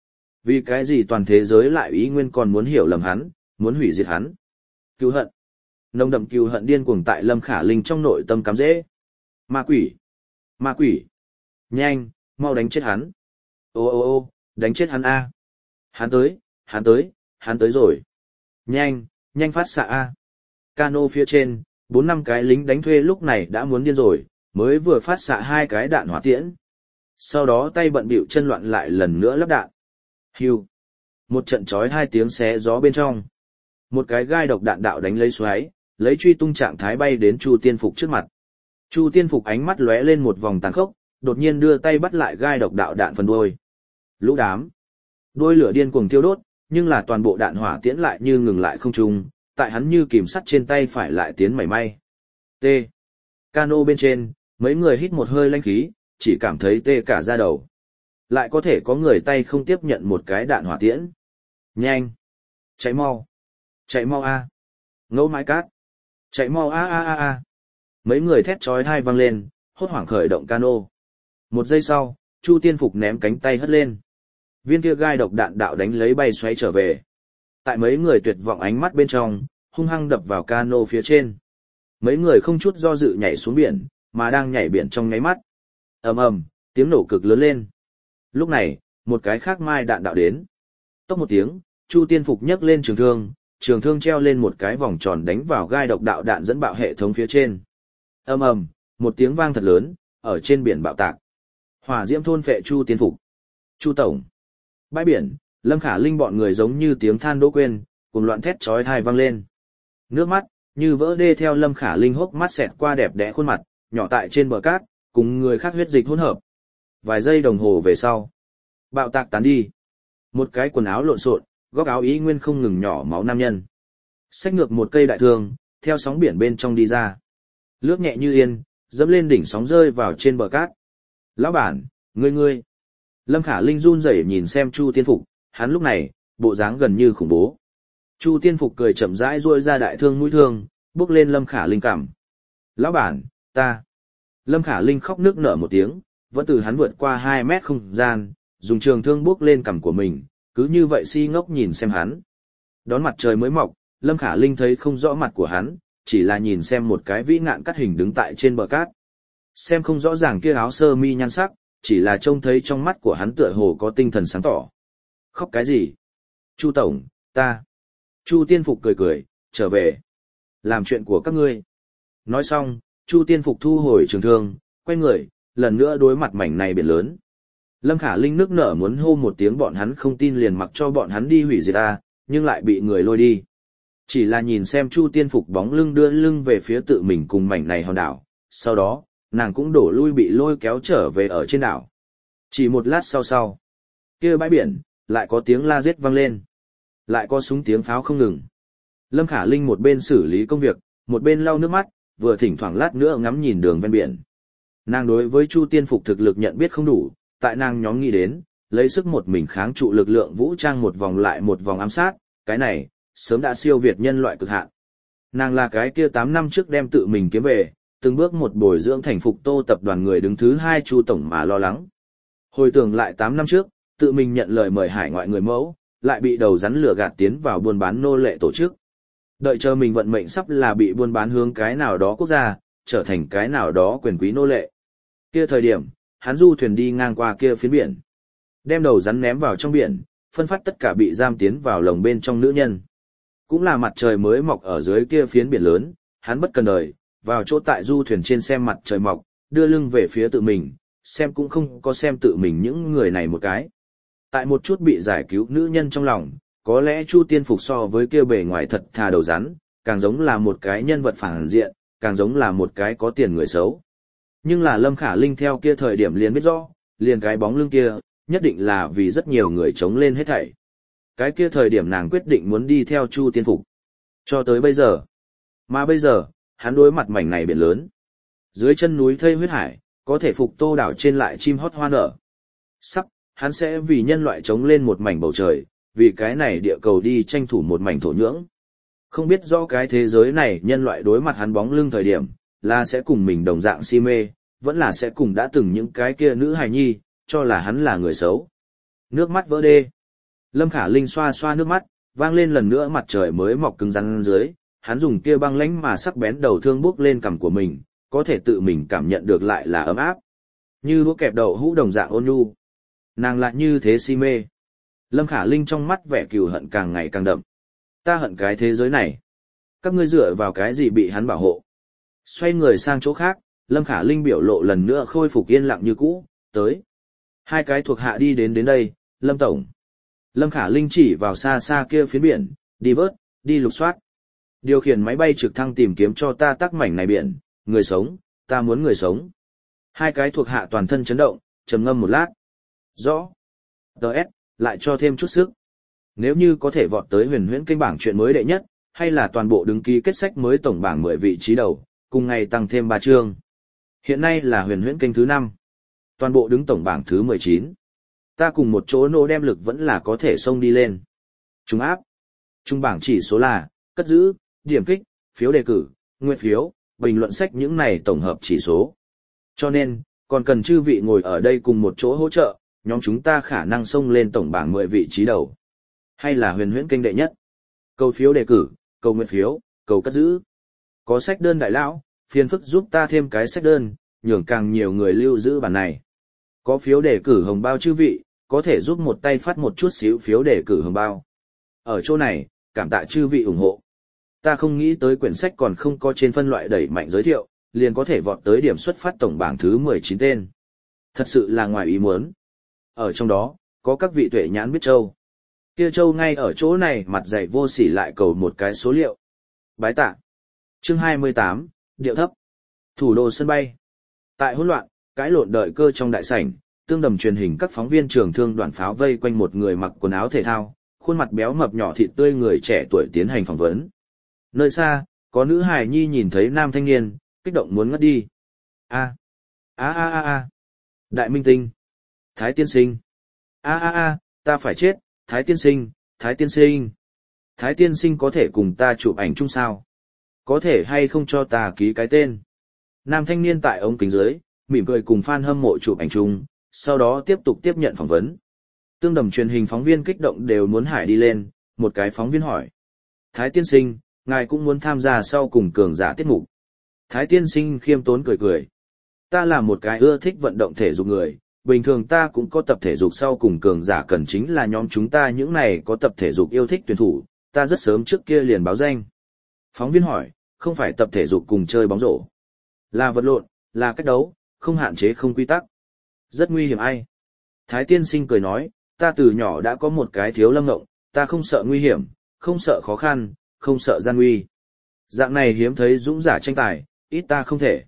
Vì cái gì toàn thế giới lại ý nguyên còn muốn hiểu lầm hắn, muốn hủy diệt hắn? Cừu hận. Nồng đậm cừu hận điên cuồng tại Lâm Khả Linh trong nội tâm cắm rễ. Ma quỷ! Ma quỷ! Nhanh, mau đánh chết hắn! Ô ô ô, đánh chết hắn a! Hắn tới, hắn tới, hắn tới rồi! Nhanh, nhanh phát xạ a! Cano phía trên, 4-5 cái lính đánh thuê lúc này đã muốn điên rồi, mới vừa phát xạ 2 cái đạn hỏa tiễn. Sau đó tay bận bịu chân loạn lại lần nữa lắp đạn. Hưu! Một trận chói 2 tiếng xé gió bên trong. Một cái gai độc đạn đạo đánh lấy xoáy, lấy truy tung trạng thái bay đến Chu Tiên Phục trước mặt. Chu Tiên Phục ánh mắt lóe lên một vòng tàn khốc, đột nhiên đưa tay bắt lại gai độc đạo đạn phần đuôi. Lũ đám. Đuôi lửa điên cuồng thiêu đốt, nhưng là toàn bộ đạn hỏa tiễn lại như ngừng lại không trung, tại hắn như kìm sắt trên tay phải lại tiến mảy may. T. Cano bên trên, mấy người hít một hơi lãnh khí, chỉ cảm thấy tê cả da đầu. Lại có thể có người tay không tiếp nhận một cái đạn hỏa tiễn. Nhanh. Chạy mau. Chạy mau a. Ngẫu mãi cát. Chạy mau a a a a. Mấy người thét chói tai vang lên, hốt hoảng khởi động cano. Một giây sau, Chu Tiên Phục ném cánh tay hất lên. Viên kia gai độc đạn đạo đánh lấy bay xoáy trở về. Tại mấy người tuyệt vọng ánh mắt bên trong, hung hăng đập vào cano phía trên. Mấy người không chút do dự nhảy xuống biển, mà đang nhảy biển trong nháy mắt. Ầm ầm, tiếng nổ cực lớn lên. Lúc này, một cái khác mai đạn đạo đến. Tốc một tiếng, Chu Tiên Phục nhấc lên trường thương treo lên một cái vòng tròn đánh vào gai độc đạo đạn dẫn bạo hệ thống phía trên. Ầm ầm, một tiếng vang thật lớn, ở trên biển bạo tạc. Hỏa diễm thôn phệ Chu Tiên Phục. Chu tổng. Bãi biển, Lâm Khả Linh bọn người giống như tiếng than đỗ quên, cùng loạn thét chói tai vang lên. Nước mắt như vỡ đê theo Lâm Khả Linh hốc mắt xẹt qua đẹp đẽ khuôn mặt, nhỏ tại trên bờ cát, cùng người khác huyết dịch hỗn hợp. Vài giây đồng hồ về sau, bạo tạc tán đi. Một cái quần áo lộn xộn, góc áo ý nguyên không ngừng nhỏ máu nam nhân. Xách ngược một cây đại thương, theo sóng biển bên trong đi ra. Lướt nhẹ như yên, dẫm lên đỉnh sóng rơi vào trên bờ cát. Lão bản, ngươi. Lâm Khả Linh run rẩy nhìn xem Chu Tiên Phục, hắn lúc này, bộ dáng gần như khủng bố. Chu Tiên Phục cười chậm rãi duỗi ra đại thương mũi thương, bước lên Lâm Khả Linh cằm. Lão bản, ta. Lâm Khả Linh khóc nức nở một tiếng, vẫn từ hắn vượt qua 2 mét không gian, dùng trường thương bước lên cằm của mình, cứ như vậy si ngốc nhìn xem hắn. Đón mặt trời mới mọc, Lâm Khả Linh thấy không rõ mặt của hắn, chỉ là nhìn xem một cái vĩ ngạn cắt hình đứng tại trên bờ cát. Xem không rõ ràng kia áo sơ mi nhan sắc, chỉ là trông thấy trong mắt của hắn tựa hồ có tinh thần sáng tỏ. Khóc cái gì? Chu tổng, ta. Chu Tiên Phục cười, trở về. Làm chuyện của các ngươi. Nói xong, Chu Tiên Phục thu hồi trường thương, quay người, lần nữa đối mặt mảnh này biển lớn. Lâm Khả Linh nước nở muốn hô một tiếng bọn hắn không tin liền mặc cho bọn hắn đi hủy diệt ta, nhưng lại bị người lôi đi. Chỉ là nhìn xem Chu Tiên Phục bóng lưng đưa lưng về phía tự mình cùng mảnh này hòn đảo, sau đó, nàng cũng đổ lui bị lôi kéo trở về ở trên đảo. Chỉ một lát sau, kia bãi biển, lại có tiếng la giết vang lên. Lại có súng tiếng pháo không ngừng. Lâm Khả Linh một bên xử lý công việc, một bên lau nước mắt, vừa thỉnh thoảng lát nữa ngắm nhìn đường ven biển. Nàng đối với Chu Tiên Phục thực lực nhận biết không đủ, tại nàng nhóm nghĩ đến, lấy sức một mình kháng trụ lực lượng vũ trang một vòng lại một vòng ám sát, cái này, sớm đã siêu việt nhân loại cực hạn. Nàng là cái kia 8 năm trước đem tự mình kiếm về, từng bước một bồi dưỡng thành Phục Tô tập đoàn người đứng thứ 2 Chu tổng mà lo lắng. Hồi tưởng lại 8 năm trước, tự mình nhận lời mời hải ngoại người mẫu, lại bị đầu rắn lửa gạt tiến vào buôn bán nô lệ tổ chức. Đợi chờ mình vận mệnh sắp là bị buôn bán hướng cái nào đó quốc gia, trở thành cái nào đó quyền quý nô lệ. Kia thời điểm, hắn du thuyền đi ngang qua kia phiến biển. Đem đầu rắn ném vào trong biển, phân phát tất cả bị giam tiến vào lồng bên trong nữ nhân. Cũng là mặt trời mới mọc ở dưới kia phiến biển lớn, hắn bất cần đời, vào chỗ tại du thuyền trên xem mặt trời mọc, đưa lưng về phía tự mình, xem cũng không có xem tự mình những người này một cái. Tại một chút bị giải cứu nữ nhân trong lòng, có lẽ Chu Tiên Phục so với kia bề ngoài thật thà đầu rắn, càng giống là một cái nhân vật phản diện, càng giống là một cái có tiền người xấu. Nhưng là Lâm Khả Linh theo kia thời điểm liền biết rõ, liền cái bóng lưng kia, nhất định là vì rất nhiều người chống lên hết thảy. Cái kia thời điểm nàng quyết định muốn đi theo Chu Tiên Phục. Cho tới bây giờ. Mà bây giờ, hắn đối mặt mảnh này biển lớn. Dưới chân núi thây huyết hải, có thể Phục Tô đảo trên lại chim hót hoa nở. Sắp, hắn sẽ vì nhân loại chống lên một mảnh bầu trời, vì cái này địa cầu đi tranh thủ một mảnh thổ nhưỡng. Không biết rõ cái thế giới này nhân loại đối mặt hắn bóng lưng thời điểm, là sẽ cùng mình đồng dạng si mê, vẫn là sẽ cùng đã từng những cái kia nữ hài nhi, cho là hắn là người xấu. Nước mắt vỡ đê. Lâm Khả Linh xoa xoa nước mắt, vang lên lần nữa mặt trời mới mọc cứng rắn dưới, hắn dùng kia băng lãnh mà sắc bén đầu thương bước lên cằm của mình, có thể tự mình cảm nhận được lại là ấm áp. Như đũa kẹp đậu hũ đồng dạng ôn nhu. Nàng lại như thế si mê. Lâm Khả Linh trong mắt vẻ cừu hận càng ngày càng đậm. Ta hận cái thế giới này. Các ngươi dựa vào cái gì bị hắn bảo hộ? Xoay người sang chỗ khác, Lâm Khả Linh biểu lộ lần nữa khôi phục yên lặng như cũ, tới. Hai cái thuộc hạ đi đến đây, Lâm Tổng. Lâm Khả Linh chỉ vào xa xa kia phiến biển, đi vớt, đi lục soát. Điều khiển máy bay trực thăng tìm kiếm cho ta tắc mảnh này biển, người sống, ta muốn người sống. Hai cái thuộc hạ toàn thân chấn động, trầm ngâm một lát. Rõ. Đợt, lại cho thêm chút sức. Nếu như có thể vọt tới huyền huyễn kênh bảng chuyện mới đệ nhất, hay là toàn bộ đứng ký kết sách mới tổng bảng 10 vị trí đầu, cùng ngày tăng thêm 3 chương. Hiện nay là huyền huyễn kênh thứ 5. Toàn bộ đứng tổng bảng thứ 19. Ta cùng một chỗ nô đem lực vẫn là có thể xông đi lên. Trung áp. Trung bảng chỉ số là, cất giữ, điểm kích, phiếu đề cử, nguyện phiếu, bình luận sách những này tổng hợp chỉ số. Cho nên, còn cần chư vị ngồi ở đây cùng một chỗ hỗ trợ, nhóm chúng ta khả năng xông lên tổng bảng 10 vị trí đầu. Hay là huyền huyễn kênh đệ nhất. Cầu phiếu đề cử, cầu nguyện phiếu, cầu cất giữ. Có sách đơn đại lão, phiền phức giúp ta thêm cái sách đơn, nhường càng nhiều người lưu giữ bản này. Có phiếu đề cử hồng bao chư vị, có thể giúp một tay phát một chút xíu phiếu đề cử hồng bao. Ở chỗ này, cảm tạ chư vị ủng hộ. Ta không nghĩ tới quyển sách còn không có trên phân loại đẩy mạnh giới thiệu, liền có thể vọt tới điểm xuất phát tổng bảng thứ 19 tên. Thật sự là ngoài ý muốn. Ở trong đó, có các vị tuệ nhãn biết châu. Kia châu ngay ở chỗ này mặt dày vô sỉ lại cầu một cái số liệu. Bái tạ. Chương 28, điệu thấp. Thủ đô sân bay. Tại hỗn loạn, cãi lộn đợi cơ trong đại sảnh, tương đầm truyền hình các phóng viên trường thương đoàn pháo vây quanh một người mặc quần áo thể thao, khuôn mặt béo mập nhỏ thịt tươi người trẻ tuổi tiến hành phỏng vấn. Nơi xa, có nữ hài nhi nhìn thấy nam thanh niên, kích động muốn ngất đi. A, a. Đại minh tinh. Thái tiên sinh. A, ta phải chết, Thái tiên sinh, Thái tiên sinh. Thái tiên sinh có thể cùng ta chụp ảnh chung sao? Có thể hay không cho ta ký cái tên? Nam thanh niên tại ống kính dưới, mỉm cười cùng fan hâm mộ chụp ảnh chung, sau đó tiếp tục tiếp nhận phỏng vấn. Tương đầm truyền hình phóng viên kích động đều muốn hải đi lên, một cái phóng viên hỏi. Thái tiên sinh, ngài cũng muốn tham gia sau cùng cường giả tiết mục. Thái tiên sinh khiêm tốn cười cười. Ta là một cái ưa thích vận động thể dục người, bình thường ta cũng có tập thể dục sau cùng cường giả cần chính là nhóm chúng ta những này có tập thể dục yêu thích tuyển thủ, ta rất sớm trước kia liền báo danh. Phóng viên hỏi, không phải tập thể dục cùng chơi bóng rổ. Là vật lộn, là cách đấu, không hạn chế không quy tắc. Rất nguy hiểm ai? Thái tiên sinh cười nói, ta từ nhỏ đã có một cái thiếu lâm ngộng, ta không sợ nguy hiểm, không sợ khó khăn, không sợ gian nguy. Dạng này hiếm thấy dũng giả tranh tài, ít ta không thể.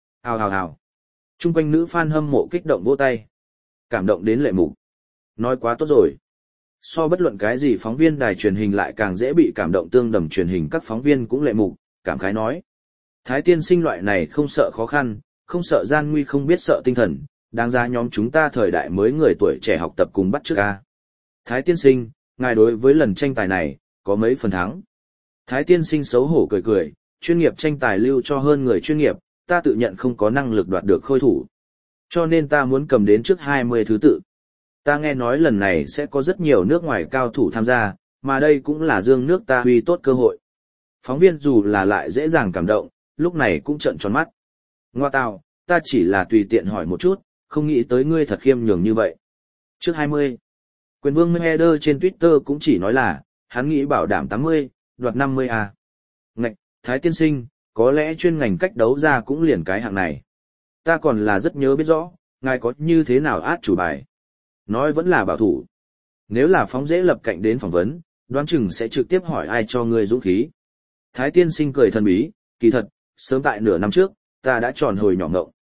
Hào. Trung quanh nữ fan hâm mộ kích động vỗ tay. Cảm động đến lệ mục. Nói quá tốt rồi. So bất luận cái gì phóng viên đài truyền hình lại càng dễ bị cảm động, tương đầm truyền hình các phóng viên cũng lệ mục, cảm khái nói. Thái tiên sinh loại này không sợ khó khăn, không sợ gian nguy, không biết sợ tinh thần, đáng ra nhóm chúng ta thời đại mới người tuổi trẻ học tập cùng bắt chước ca. Thái tiên sinh, ngài đối với lần tranh tài này, có mấy phần thắng? Thái tiên sinh xấu hổ cười cười, chuyên nghiệp tranh tài lưu cho hơn người chuyên nghiệp, ta tự nhận không có năng lực đoạt được khôi thủ. Cho nên ta muốn cầm đến trước 20 thứ tự. Ta nghe nói lần này sẽ có rất nhiều nước ngoài cao thủ tham gia, mà đây cũng là dương nước ta huy tốt cơ hội. Phóng viên dù là lại dễ dàng cảm động, lúc này cũng trợn tròn mắt. Ngoa tào, ta chỉ là tùy tiện hỏi một chút, không nghĩ tới ngươi thật khiêm nhường như vậy. Trước 20, quyền vương Mayweather trên Twitter cũng chỉ nói là, hắn nghĩ bảo đảm 80, đoạt 50 à. Ngạch, Thái tiên sinh, có lẽ chuyên ngành cách đấu ra cũng liền cái hạng này. Ta còn là rất nhớ biết rõ, ngài có như thế nào át chủ bài. Nói vẫn là bảo thủ. Nếu là phóng dễ lập cạnh đến phỏng vấn, đoán chừng sẽ trực tiếp hỏi ai cho ngươi dũng khí. Thái tiên sinh cười thần bí, kỳ thật, sớm tại nửa năm trước, ta đã tròn hồi nhỏ ngộng.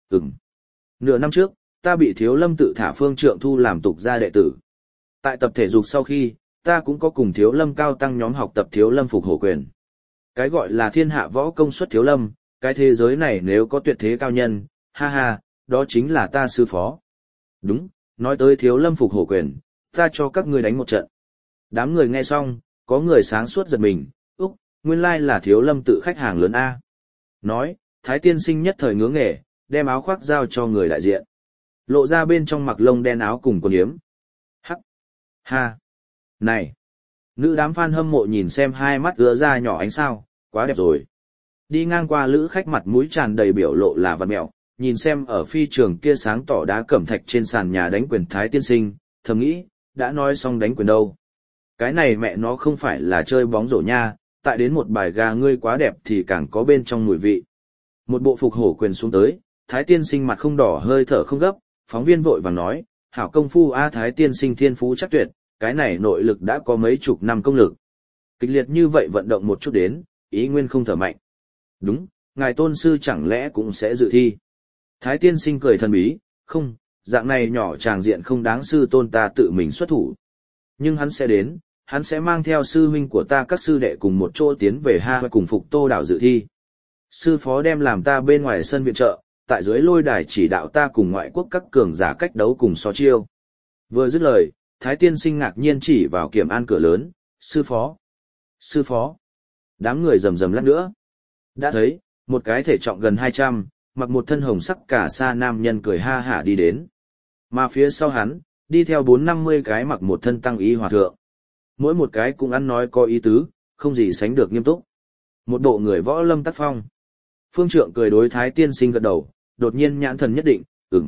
Nửa năm trước, ta bị Thiếu Lâm tự thả Phương Trượng thu làm tục gia đệ tử. Tại tập thể dục sau khi, ta cũng có cùng Thiếu Lâm cao tăng nhóm học tập Thiếu Lâm phục hổ quyền. Cái gọi là thiên hạ võ công xuất Thiếu Lâm, cái thế giới này nếu có tuyệt thế cao nhân, ha, đó chính là ta sư phó. Đúng, nói tới Thiếu Lâm phục hổ quyền, ta cho các ngươi đánh một trận. Đám người nghe xong, có người sáng suốt giật mình, nguyên lai là Thiếu Lâm tự khách hàng lớn A. Nói, Thái tiên sinh nhất thời ngưỡng nghề, đem áo khoác giao cho người đại diện. Lộ ra bên trong mặc lông đen áo cùng quần yếm. Ha. Này! Nữ đám fan hâm mộ nhìn xem hai mắt ứa ra nhỏ ánh sao, quá đẹp rồi. Đi ngang qua lữ khách mặt mũi tràn đầy biểu lộ là vằn mẹo, nhìn xem ở phi trường kia sáng tỏ đá cẩm thạch trên sàn nhà đánh quyền Thái tiên sinh, thầm nghĩ, đã nói xong đánh quyền đâu. Cái này mẹ nó không phải là chơi bóng rổ nha, tại đến một bài gà ngươi quá đẹp thì càng có bên trong mùi vị. Một bộ phục hổ quyền xuống tới, Thái tiên sinh mặt không đỏ hơi thở không gấp, phóng viên vội vàng nói, hảo công phu a Thái tiên sinh thiên phú chắc tuyệt, cái này nội lực đã có mấy chục năm công lực. Kịch liệt như vậy vận động một chút đến, ý nguyên không thở mạnh. Đúng, ngài tôn sư chẳng lẽ cũng sẽ dự thi. Thái tiên sinh cười thần bí, không, dạng này nhỏ tràng diện không đáng sư tôn ta tự mình xuất thủ. Nhưng hắn sẽ đến, hắn sẽ mang theo sư huynh của ta các sư đệ cùng một chỗ tiến về Ha cùng phục Tô đảo dự thi. Sư phó đem làm ta bên ngoài sân viện trợ, tại dưới lôi đài chỉ đạo ta cùng ngoại quốc các cường giả cách đấu cùng so chiêu. Vừa dứt lời, Thái tiên sinh ngạc nhiên chỉ vào Kiểm An cửa lớn, sư phó, sư phó. Đám người rầm rầm lát nữa. Đã thấy, một cái thể trọng gần 200, mặc một thân hồng sắc cả sa nam nhân cười ha hả đi đến. Mà phía sau hắn, đi theo 450 cái mặc một thân tăng y hòa thượng. Mỗi một cái cũng ăn nói có ý tứ, không gì sánh được nghiêm túc. Một bộ người võ lâm tác phong. Phương Trượng cười đối Thái tiên sinh gật đầu, đột nhiên nhãn thần nhất định,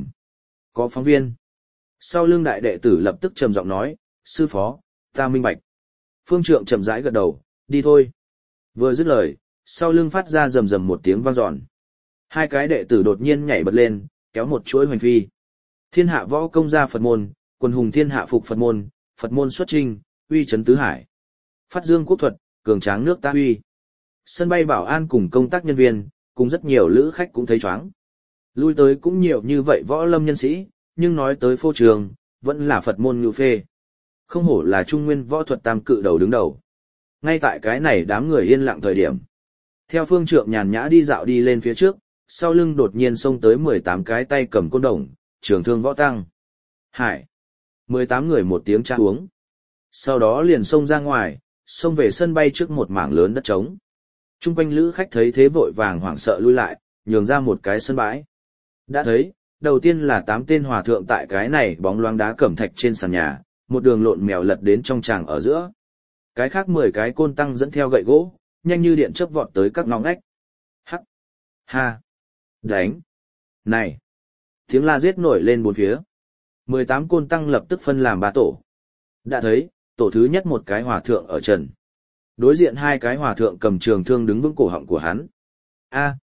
có phóng viên. Sau lưng đại đệ tử lập tức trầm giọng nói, sư phó, ta minh bạch. Phương Trượng chậm rãi gật đầu, đi thôi. Vừa dứt lời, sau lưng phát ra rầm rầm một tiếng vang dọn. Hai cái đệ tử đột nhiên nhảy bật lên, kéo một chuỗi hoành phi. Thiên hạ võ công gia Phật môn, quần hùng thiên hạ phục Phật môn xuất trinh, uy chấn tứ hải. Phát dương quốc thuật, cường tráng nước ta uy. Sân bay bảo an cùng công tác nhân viên, cùng rất nhiều lữ khách cũng thấy choáng. Lui tới cũng nhiều như vậy võ lâm nhân sĩ, nhưng nói tới phô trường, vẫn là Phật môn ngự phê. Không hổ là trung nguyên võ thuật tam cự đầu đứng đầu. Ngay tại cái này đám người yên lặng thời điểm. Theo Phương Trượng nhàn nhã đi dạo đi lên phía trước, sau lưng đột nhiên xông tới 18 cái tay cầm côn đồng, trường thương võ tăng. Hải! 18 người một tiếng tra uống. Sau đó liền xông ra ngoài, xông về sân bay trước một mảng lớn đất trống. Trung quanh lữ khách thấy thế vội vàng hoảng sợ lui lại, nhường ra một cái sân bãi. Đã thấy, đầu tiên là 8 tên hòa thượng tại cái này bóng loáng đá cẩm thạch trên sàn nhà, một đường lộn mèo lật đến trong tràng ở giữa. Cái khác 10 cái côn tăng dẫn theo gậy gỗ, nhanh như điện chớp vọt tới các ngõ ngách. Hắc! Ha! Đánh! Này! Tiếng la giết nổi lên bốn phía. 18 côn tăng lập tức phân làm 3 tổ. Đã thấy, tổ thứ nhất một cái hòa thượng ở trần. Đối diện hai cái hòa thượng cầm trường thương đứng vững cổ họng của hắn. A!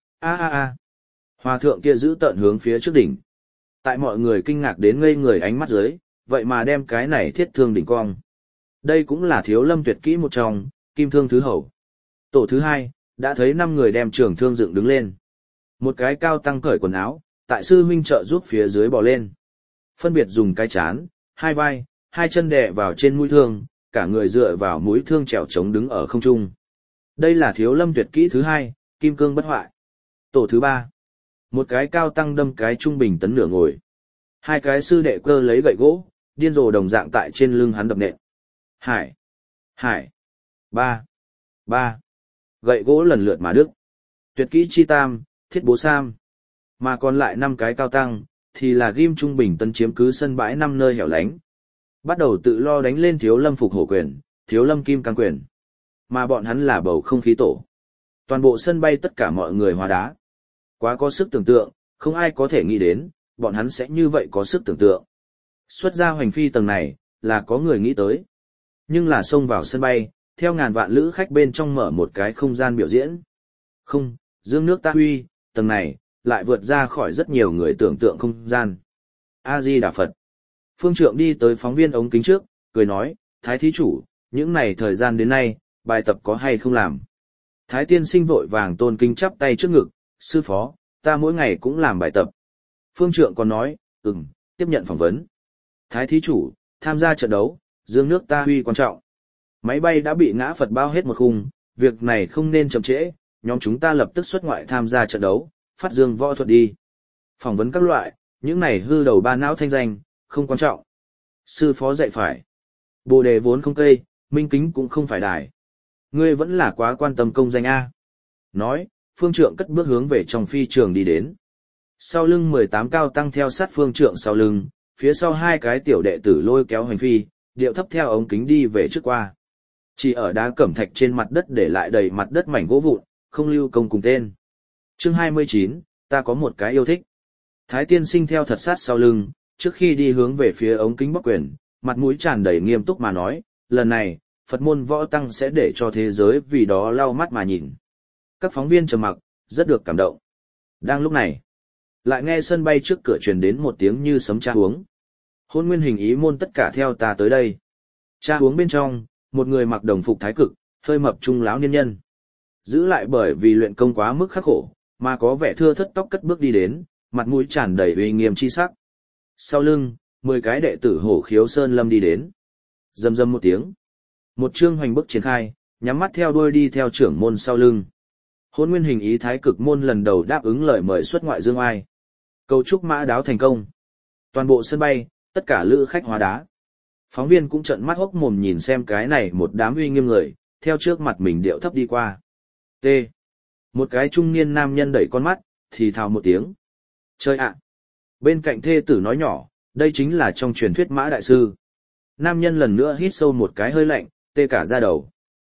Hòa thượng kia giữ tợn hướng phía trước đỉnh. Tại mọi người kinh ngạc đến ngây người ánh mắt dưới, vậy mà đem cái này thiết thương đỉnh cong. Đây cũng là Thiếu Lâm tuyệt kỹ một trong, kim thương thứ hầu. Tổ thứ hai, đã thấy 5 người đem trường thương dựng đứng lên. Một cái cao tăng cởi quần áo, tại sư huynh trợ giúp phía dưới bò lên. Phân biệt dùng cái chán, hai vai, hai chân đè vào trên mũi thương, cả người dựa vào mũi thương trèo trống đứng ở không trung. Đây là Thiếu Lâm tuyệt kỹ thứ hai, kim cương bất hoại. Tổ thứ ba, một cái cao tăng đâm cái trung bình tấn nửa ngồi. Hai cái sư đệ cơ lấy gậy gỗ, điên rồ đồng dạng tại trên lưng hắn đập nện. Hải. Ba. Gậy gỗ lần lượt mà đứt. Tuyệt kỹ chi tam, thiết bố sam. Mà còn lại 5 cái cao tăng, thì là ghim trung bình tấn chiếm cứ sân bãi 5 nơi hẻo lánh. Bắt đầu tự lo đánh lên Thiếu Lâm phục hổ quyền, Thiếu Lâm kim cang quyền. Mà bọn hắn là bầu không khí tổ. Toàn bộ sân bay tất cả mọi người hóa đá. Quá có sức tưởng tượng, không ai có thể nghĩ đến, bọn hắn sẽ như vậy có sức tưởng tượng. Xuất ra hoành phi tầng này, là có người nghĩ tới. Nhưng là xông vào sân bay, theo ngàn vạn lữ khách bên trong mở một cái không gian biểu diễn. Không, dương nước ta huy, tầng này, lại vượt ra khỏi rất nhiều người tưởng tượng không gian. A-di-đà Phật. Phương Trượng đi tới phóng viên ống kính trước, cười nói, Thái thí chủ, những này thời gian đến nay, bài tập có hay không làm. Thái tiên sinh vội vàng tôn kính chắp tay trước ngực, sư phó, ta mỗi ngày cũng làm bài tập. Phương Trượng còn nói, tiếp nhận phỏng vấn. Thái thí chủ, tham gia trận đấu, dương nước ta huy quan trọng. Máy bay đã bị ngã Phật bao hết một khung, việc này không nên chậm trễ, nhóm chúng ta lập tức xuất ngoại tham gia trận đấu, phát dương võ thuật đi. Phỏng vấn các loại, những này hư đầu ba não thanh danh, không quan trọng. Sư phó dạy phải. Bồ đề vốn không cây, minh kính cũng không phải đài. Ngươi vẫn là quá quan tâm công danh A. Nói, Phương Trượng cất bước hướng về trong phi trường đi đến. Sau lưng 18 cao tăng theo sát Phương Trượng sau lưng, phía sau 2 cái tiểu đệ tử lôi kéo hành phi, điệu thấp theo ống kính đi về trước qua. Chỉ ở đá cẩm thạch trên mặt đất để lại đầy mặt đất mảnh gỗ vụn, không lưu công cùng tên. Chương 29, ta có một cái yêu thích. Thái tiên sinh theo thật sát sau lưng, trước khi đi hướng về phía ống kính bóc quyền, mặt mũi tràn đầy nghiêm túc mà nói, lần này, Phật môn võ tăng sẽ để cho thế giới vì đó lau mắt mà nhìn. Các phóng viên trầm mặc, rất được cảm động. Đang lúc này, lại nghe sân bay trước cửa truyền đến một tiếng như sấm tra huống. Hôn nguyên hình ý môn tất cả theo ta tới đây. Tra huống bên trong, một người mặc đồng phục thái cực, hơi mập trung lão niên nhân. Giữ lại bởi vì luyện công quá mức khắc khổ, mà có vẻ thưa thất tóc cất bước đi đến, mặt mũi tràn đầy uy nghiêm chi sắc. Sau lưng, 10 cái đệ tử Hổ Khiếu Sơn Lâm đi đến. Rầm rầm một tiếng. Một chương hoành bức triển khai, nhắm mắt theo đuôi đi theo trưởng môn sau lưng. Hôn nguyên hình ý thái cực môn lần đầu đáp ứng lời mời xuất ngoại dương ai. Cầu chúc mã đáo thành công. Toàn bộ sân bay, tất cả lữ khách hóa đá. Phóng viên cũng trợn mắt hốc mồm nhìn xem cái này một đám uy nghiêm người, theo trước mặt mình điệu thấp đi qua. T. Một cái trung niên nam nhân đẩy con mắt, thì thào một tiếng. Chơi ạ! Bên cạnh thê tử nói nhỏ, đây chính là trong truyền thuyết mã đại sư. Nam nhân lần nữa hít sâu một cái hơi lạnh, tê cả da đầu.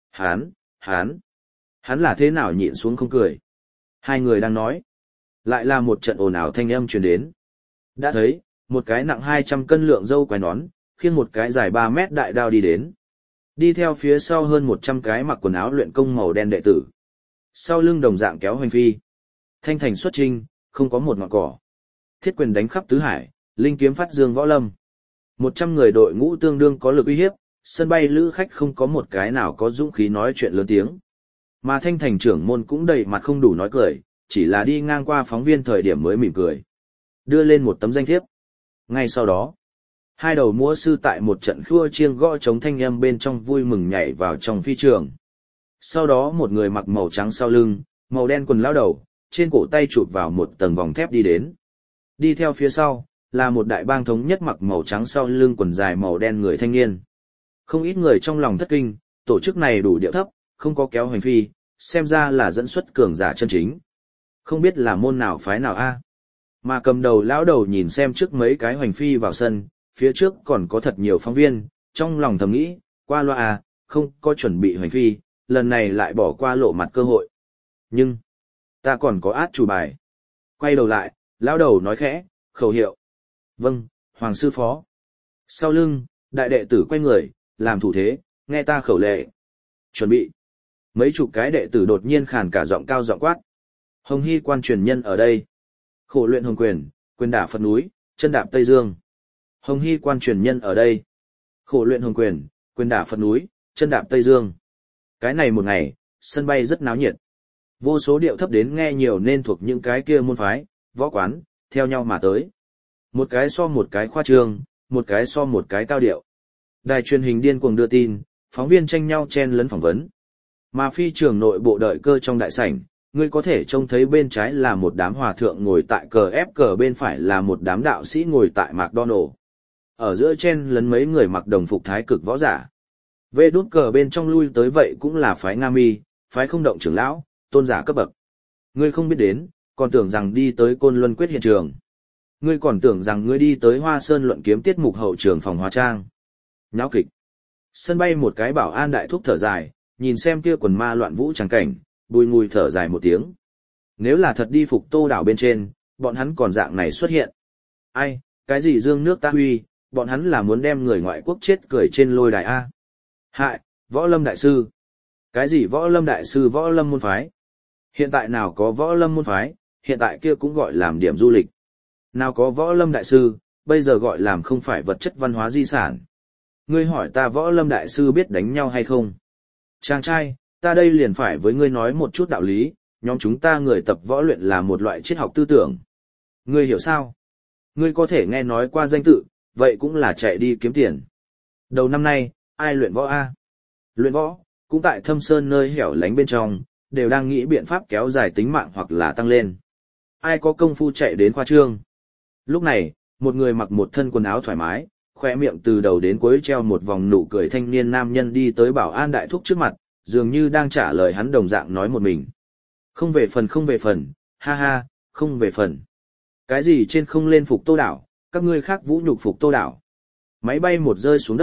Hắn là thế nào nhịn xuống không cười. Hai người đang nói. Lại là một trận ồn ào thanh âm truyền đến. Đã thấy, một cái nặng 200 cân lượng dâu quai nón, khiêng một cái dài 3 mét đại đao đi đến. Đi theo phía sau hơn 100 cái mặc quần áo luyện công màu đen đệ tử. Sau lưng đồng dạng kéo hoành phi. Thanh thành xuất trinh, không có một ngọn cỏ. Thiết quyền đánh khắp tứ hải, linh kiếm phát dương võ lâm. 100 người đội ngũ tương đương có lực uy hiếp, sân bay lữ khách không có một cái nào có dũng khí nói chuyện lớn tiếng. Mà thanh thành trưởng môn cũng đầy mặt không đủ nói cười, chỉ là đi ngang qua phóng viên thời điểm mới mỉm cười. Đưa lên một tấm danh thiếp. Ngay sau đó, hai đầu múa sư tại một trận khua chiêng gõ trống thanh âm bên trong vui mừng nhảy vào trong phi trường. Sau đó một người mặc màu trắng sau lưng, màu đen quần lao đầu, trên cổ tay chụp vào một tầng vòng thép đi đến. Đi theo phía sau, là một đại bang thống nhất mặc màu trắng sau lưng quần dài màu đen người thanh niên. Không ít người trong lòng thất kinh, tổ chức này đủ điệu thấp, không có kéo hành phi, xem ra là dẫn xuất cường giả chân chính. Không biết là môn nào phái nào a. Mà cầm đầu lão đầu nhìn xem trước mấy cái hoành phi vào sân, phía trước còn có thật nhiều phóng viên, trong lòng thầm nghĩ, qua loa à, không có chuẩn bị hoành phi, lần này lại bỏ qua lộ mặt cơ hội. Nhưng, ta còn có át chủ bài. Quay đầu lại, lão đầu nói khẽ, khẩu hiệu. Vâng, Hoàng sư phó. Sau lưng, đại đệ tử quay người, làm thủ thế, nghe ta khẩu lệ. Chuẩn bị. Mấy chục cái đệ tử đột nhiên khàn cả giọng cao giọng quát. Hồng Hy quan truyền nhân ở đây. Khổ luyện hồng quyền, quyền đả Phật núi, chân đạp Tây Dương. Hồng Hy quan truyền nhân ở đây. Khổ luyện hồng quyền, quyền đả Phật núi, chân đạp Tây Dương. Cái này một ngày, sân bay rất náo nhiệt. Vô số điệu thấp đến nghe nhiều nên thuộc những cái kia môn phái, võ quán, theo nhau mà tới. Một cái so một cái khoa trương, một cái so một cái cao điệu. Đài truyền hình điên cuồng đưa tin, phóng viên tranh nhau chen lấn phỏng vấn. Mà phi trường nội bộ đợi cơ trong đại sảnh, ngươi có thể trông thấy bên trái là một đám hòa thượng ngồi tại cờ ép cờ, bên phải là một đám đạo sĩ ngồi tại McDonald. Ở giữa chen lấn mấy người mặc đồng phục thái cực võ giả. Vê đút cờ bên trong lui tới vậy cũng là phái Nga Mi, phái không động trưởng lão, tôn giả cấp bậc. Ngươi không biết đến, còn tưởng rằng đi tới Côn Luân Quyết hiện trường. Ngươi còn tưởng rằng ngươi đi tới Hoa Sơn luận kiếm tiết mục hậu trường phòng hóa trang. Nháo kịch. Sân bay một cái bảo an đại thúc thở dài, nhìn xem kia quần ma loạn vũ tràng cảnh, bùi ngùi thở dài một tiếng. Nếu là thật đi phục Tô đảo bên trên, bọn hắn còn dạng này xuất hiện. Ai, cái gì dương nước ta huy, bọn hắn là muốn đem người ngoại quốc chết cười trên lôi đài A. Hại, võ lâm đại sư. Cái gì võ lâm đại sư, võ lâm môn phái? Hiện tại nào có võ lâm môn phái, hiện tại kia cũng gọi làm điểm du lịch. Nào có võ lâm đại sư, bây giờ gọi làm không phải vật chất văn hóa di sản. Ngươi hỏi ta võ lâm đại sư biết đánh nhau hay không? Chàng trai, ta đây liền phải với ngươi nói một chút đạo lý, nhóm chúng ta người tập võ luyện là một loại triết học tư tưởng. Ngươi hiểu sao? Ngươi có thể nghe nói qua danh tự, vậy cũng là chạy đi kiếm tiền. Đầu năm nay, ai luyện võ a? Luyện võ, cũng tại thâm sơn nơi hẻo lánh bên trong, đều đang nghĩ biện pháp kéo dài tính mạng hoặc là tăng lên. Ai có công phu chạy đến khoa trương? Lúc này, một người mặc một thân quần áo thoải mái, khoe miệng từ đầu đến cuối treo một vòng nụ cười thanh niên nam nhân đi tới bảo an đại thúc trước mặt, dường như đang trả lời hắn đồng dạng nói một mình. Không về phần, ha ha, không về phần. Cái gì trên không lên phục Tô đảo, các ngươi khác vũ nhục phục Tô đảo. Máy bay một rơi xuống đất,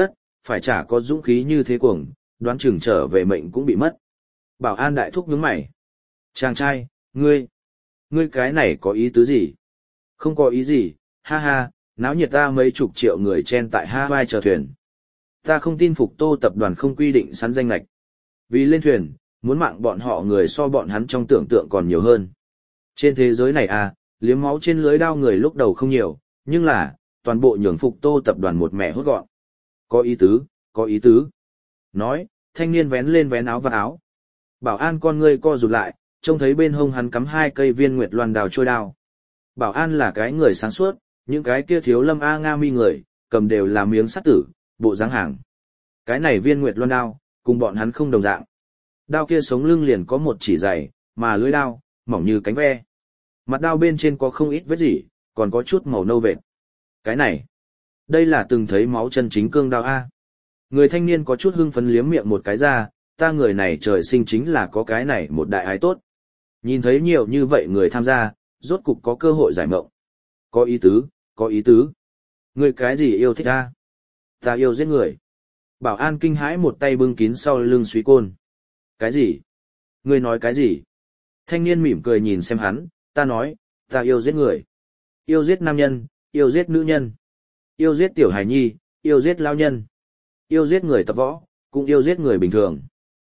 phải chả có dũng khí như thế cuồng, đoán chừng trở về mệnh cũng bị mất. Bảo an đại thúc nhướng mày. Chàng trai, ngươi cái này có ý tứ gì? Không có ý gì, ha ha, náo nhiệt ta mấy chục triệu người chen tại Hawaii chờ thuyền. Ta không tin Phục Tô tập đoàn không quy định sẵn danh lệch. Vì lên thuyền, muốn mạng bọn họ người so bọn hắn trong tưởng tượng còn nhiều hơn. Trên thế giới này liếm máu trên lưới đao người lúc đầu không nhiều, nhưng là, toàn bộ nhường Phục Tô tập đoàn một mẹ hốt gọn. Có ý tứ, có ý tứ. Nói, thanh niên vén lên vén áo và áo. Bảo an con ngươi co rụt lại, trông thấy bên hông hắn cắm 2 cây viên nguyệt loan đào trôi đao. Bảo an là cái người sáng suốt, những cái kia thiếu lâm A Nga mi người, cầm đều là miếng sắt tử, bộ dáng hàng. Cái này viên nguyệt loan đao, cùng bọn hắn không đồng dạng. Đao kia sống lưng liền có một chỉ dày, mà lưỡi đao, mỏng như cánh ve. Mặt đao bên trên có không ít vết rỉ, còn có chút màu nâu vệt. Cái này, đây là từng thấy máu chân chính cương đao A. Người thanh niên có chút hưng phấn liếm miệng một cái ra, ta người này trời sinh chính là có cái này một đại ái tốt. Nhìn thấy nhiều như vậy người tham gia, rốt cục có cơ hội giải mộng. Có ý tứ, có ý tứ. Người cái gì yêu thích A? Ta yêu giết người. Bảo an kinh hãi một tay bưng kín sau lưng suý côn. Cái gì? Ngươi nói cái gì? Thanh niên mỉm cười nhìn xem hắn, ta nói, ta yêu giết người. Yêu giết nam nhân, yêu giết nữ nhân. Yêu giết tiểu hài nhi, yêu giết lao nhân. Yêu giết người tập võ, cũng yêu giết người bình thường.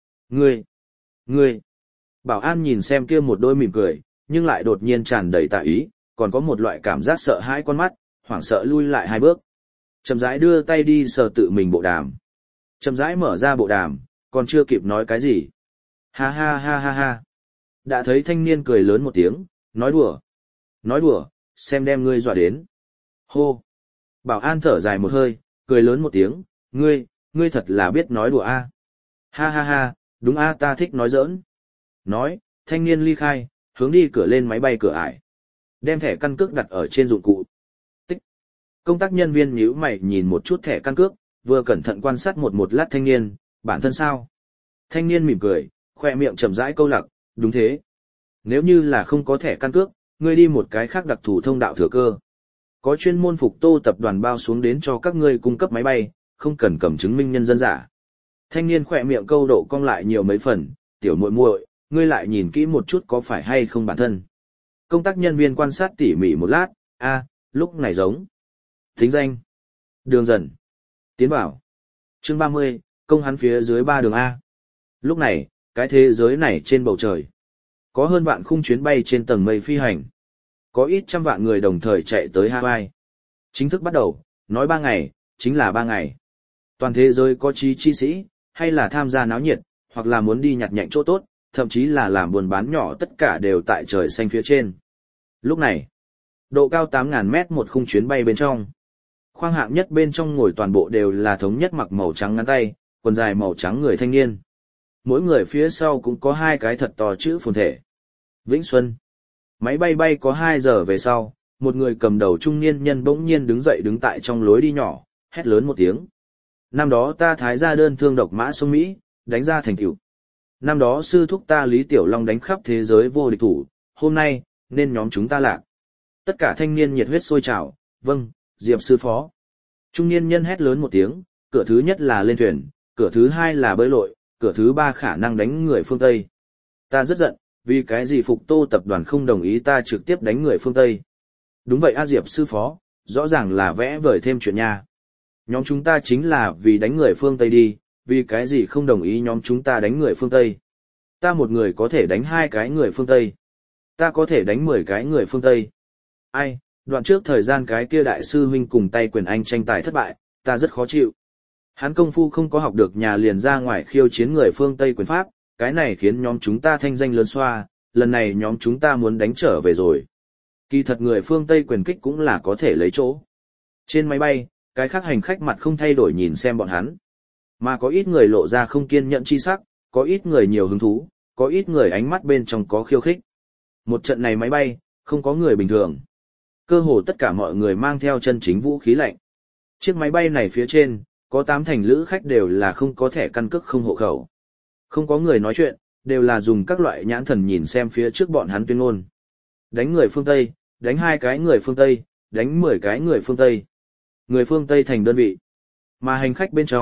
Ngươi. Bảo an nhìn xem kia một đôi mỉm cười, nhưng lại đột nhiên tràn đầy tà ý, còn có một loại cảm giác sợ hãi con mắt, hoảng sợ lui lại 2 bước. Chậm rãi đưa tay đi sờ tự mình bộ đàm. Chậm rãi mở ra bộ đàm, còn chưa kịp nói cái gì. Ha ha ha ha ha. Đã thấy thanh niên cười lớn một tiếng, nói đùa. Nói đùa, xem đem ngươi dọa đến. Hô. Bảo an thở dài một hơi, cười lớn một tiếng, ngươi thật là biết nói đùa a. Ha ha ha, đúng a, ta thích nói giỡn. Nói, thanh niên ly khai, hướng đi cửa lên máy bay cửa ải. Đem thẻ căn cước đặt ở trên dụng cụ. Tích. Công tác nhân viên nhíu mày nhìn một chút thẻ căn cước, vừa cẩn thận quan sát một lát thanh niên, bản thân sao? Thanh niên mỉm cười, khoe miệng chậm rãi câu lạc, đúng thế. Nếu như là không có thẻ căn cước, ngươi đi một cái khác đặc thù thông đạo thừa cơ. Có chuyên môn Phục Tô tập đoàn bao xuống đến cho các ngươi cung cấp máy bay, không cần cầm chứng minh nhân dân giả. Thanh niên khoe miệng câu độ cong lại nhiều mấy phần, tiểu muội muội, ngươi lại nhìn kỹ một chút có phải hay không bản thân. Công tác nhân viên quan sát tỉ mỉ một lát, lúc này giống. Thính danh. Đường dần. Tiến vào. Chương 30, công hắn phía dưới 3 đường A. Lúc này, cái thế giới này trên bầu trời. Có hơn vạn khung chuyến bay trên tầng mây phi hành. Có ít trăm vạn người đồng thời chạy tới Hawaii. Chính thức bắt đầu, nói 3 ngày, chính là 3 ngày. Toàn thế giới có chi sĩ, hay là tham gia náo nhiệt, hoặc là muốn đi nhặt nhạnh chỗ tốt, thậm chí là làm buôn bán nhỏ tất cả đều tại trời xanh phía trên. Lúc này, độ cao 8.000 mét một khung chuyến bay bên trong. Khoang hạng nhất bên trong ngồi toàn bộ đều là thống nhất mặc màu trắng ngắn tay, quần dài màu trắng người thanh niên. Mỗi người phía sau cũng có 2 cái thật to chữ phồn thể. Vĩnh Xuân. Máy bay bay có 2 giờ về sau, một người cầm đầu trung niên nhân bỗng nhiên đứng dậy đứng tại trong lối đi nhỏ, hét lớn một tiếng. Năm đó ta thái ra đơn thương độc mã sông Mỹ, đánh ra thành tựu. Năm đó sư thúc ta Lý Tiểu Long đánh khắp thế giới vô địch thủ, hôm nay, nên nhóm chúng ta lạc. Tất cả thanh niên nhiệt huyết sôi trào, vâng, Diệp sư phó. Trung niên nhân hét lớn một tiếng, cửa thứ nhất là lên thuyền, cửa thứ 2 là bơi lội, cửa thứ 3 khả năng đánh người phương Tây. Ta rất giận, vì cái gì Phục Tô tập đoàn không đồng ý ta trực tiếp đánh người phương Tây. Đúng vậy Diệp sư phó, rõ ràng là vẽ vời thêm chuyện nha. Nhóm chúng ta chính là vì đánh người phương Tây đi, vì cái gì không đồng ý nhóm chúng ta đánh người phương Tây. Ta một người có thể đánh 2 cái người phương Tây. Ta có thể đánh 10 cái người phương Tây. Ai, đoạn trước thời gian cái kia đại sư huynh cùng tay quyền anh tranh tài thất bại, ta rất khó chịu. Hắn công phu không có học được nhà liền ra ngoài khiêu chiến người phương Tây quyền pháp, cái này khiến nhóm chúng ta thanh danh lớn xoa, lần này nhóm chúng ta muốn đánh trở về rồi. Kỳ thật người phương Tây quyền kích cũng là có thể lấy chỗ. Trên máy bay, cái khác hành khách mặt không thay đổi nhìn xem bọn hắn. Mà có ít người lộ ra không kiên nhẫn chi sắc, có ít người nhiều hứng thú, có ít người ánh mắt bên trong có khiêu khích. Một trận này máy bay, không có người bình thường. Cơ hồ tất cả mọi người mang theo chân chính vũ khí lạnh. Chiếc máy bay này phía trên, có 8 thành lữ khách đều là không có thẻ căn cước không hộ khẩu. Không có người nói chuyện, đều là dùng các loại nhãn thần nhìn xem phía trước bọn hắn tuyên ngôn. Đánh người phương Tây, đánh 2 cái người phương Tây, đánh 10 cái người phương Tây. Người phương Tây thành đơn vị. Mà hành khách bên trong,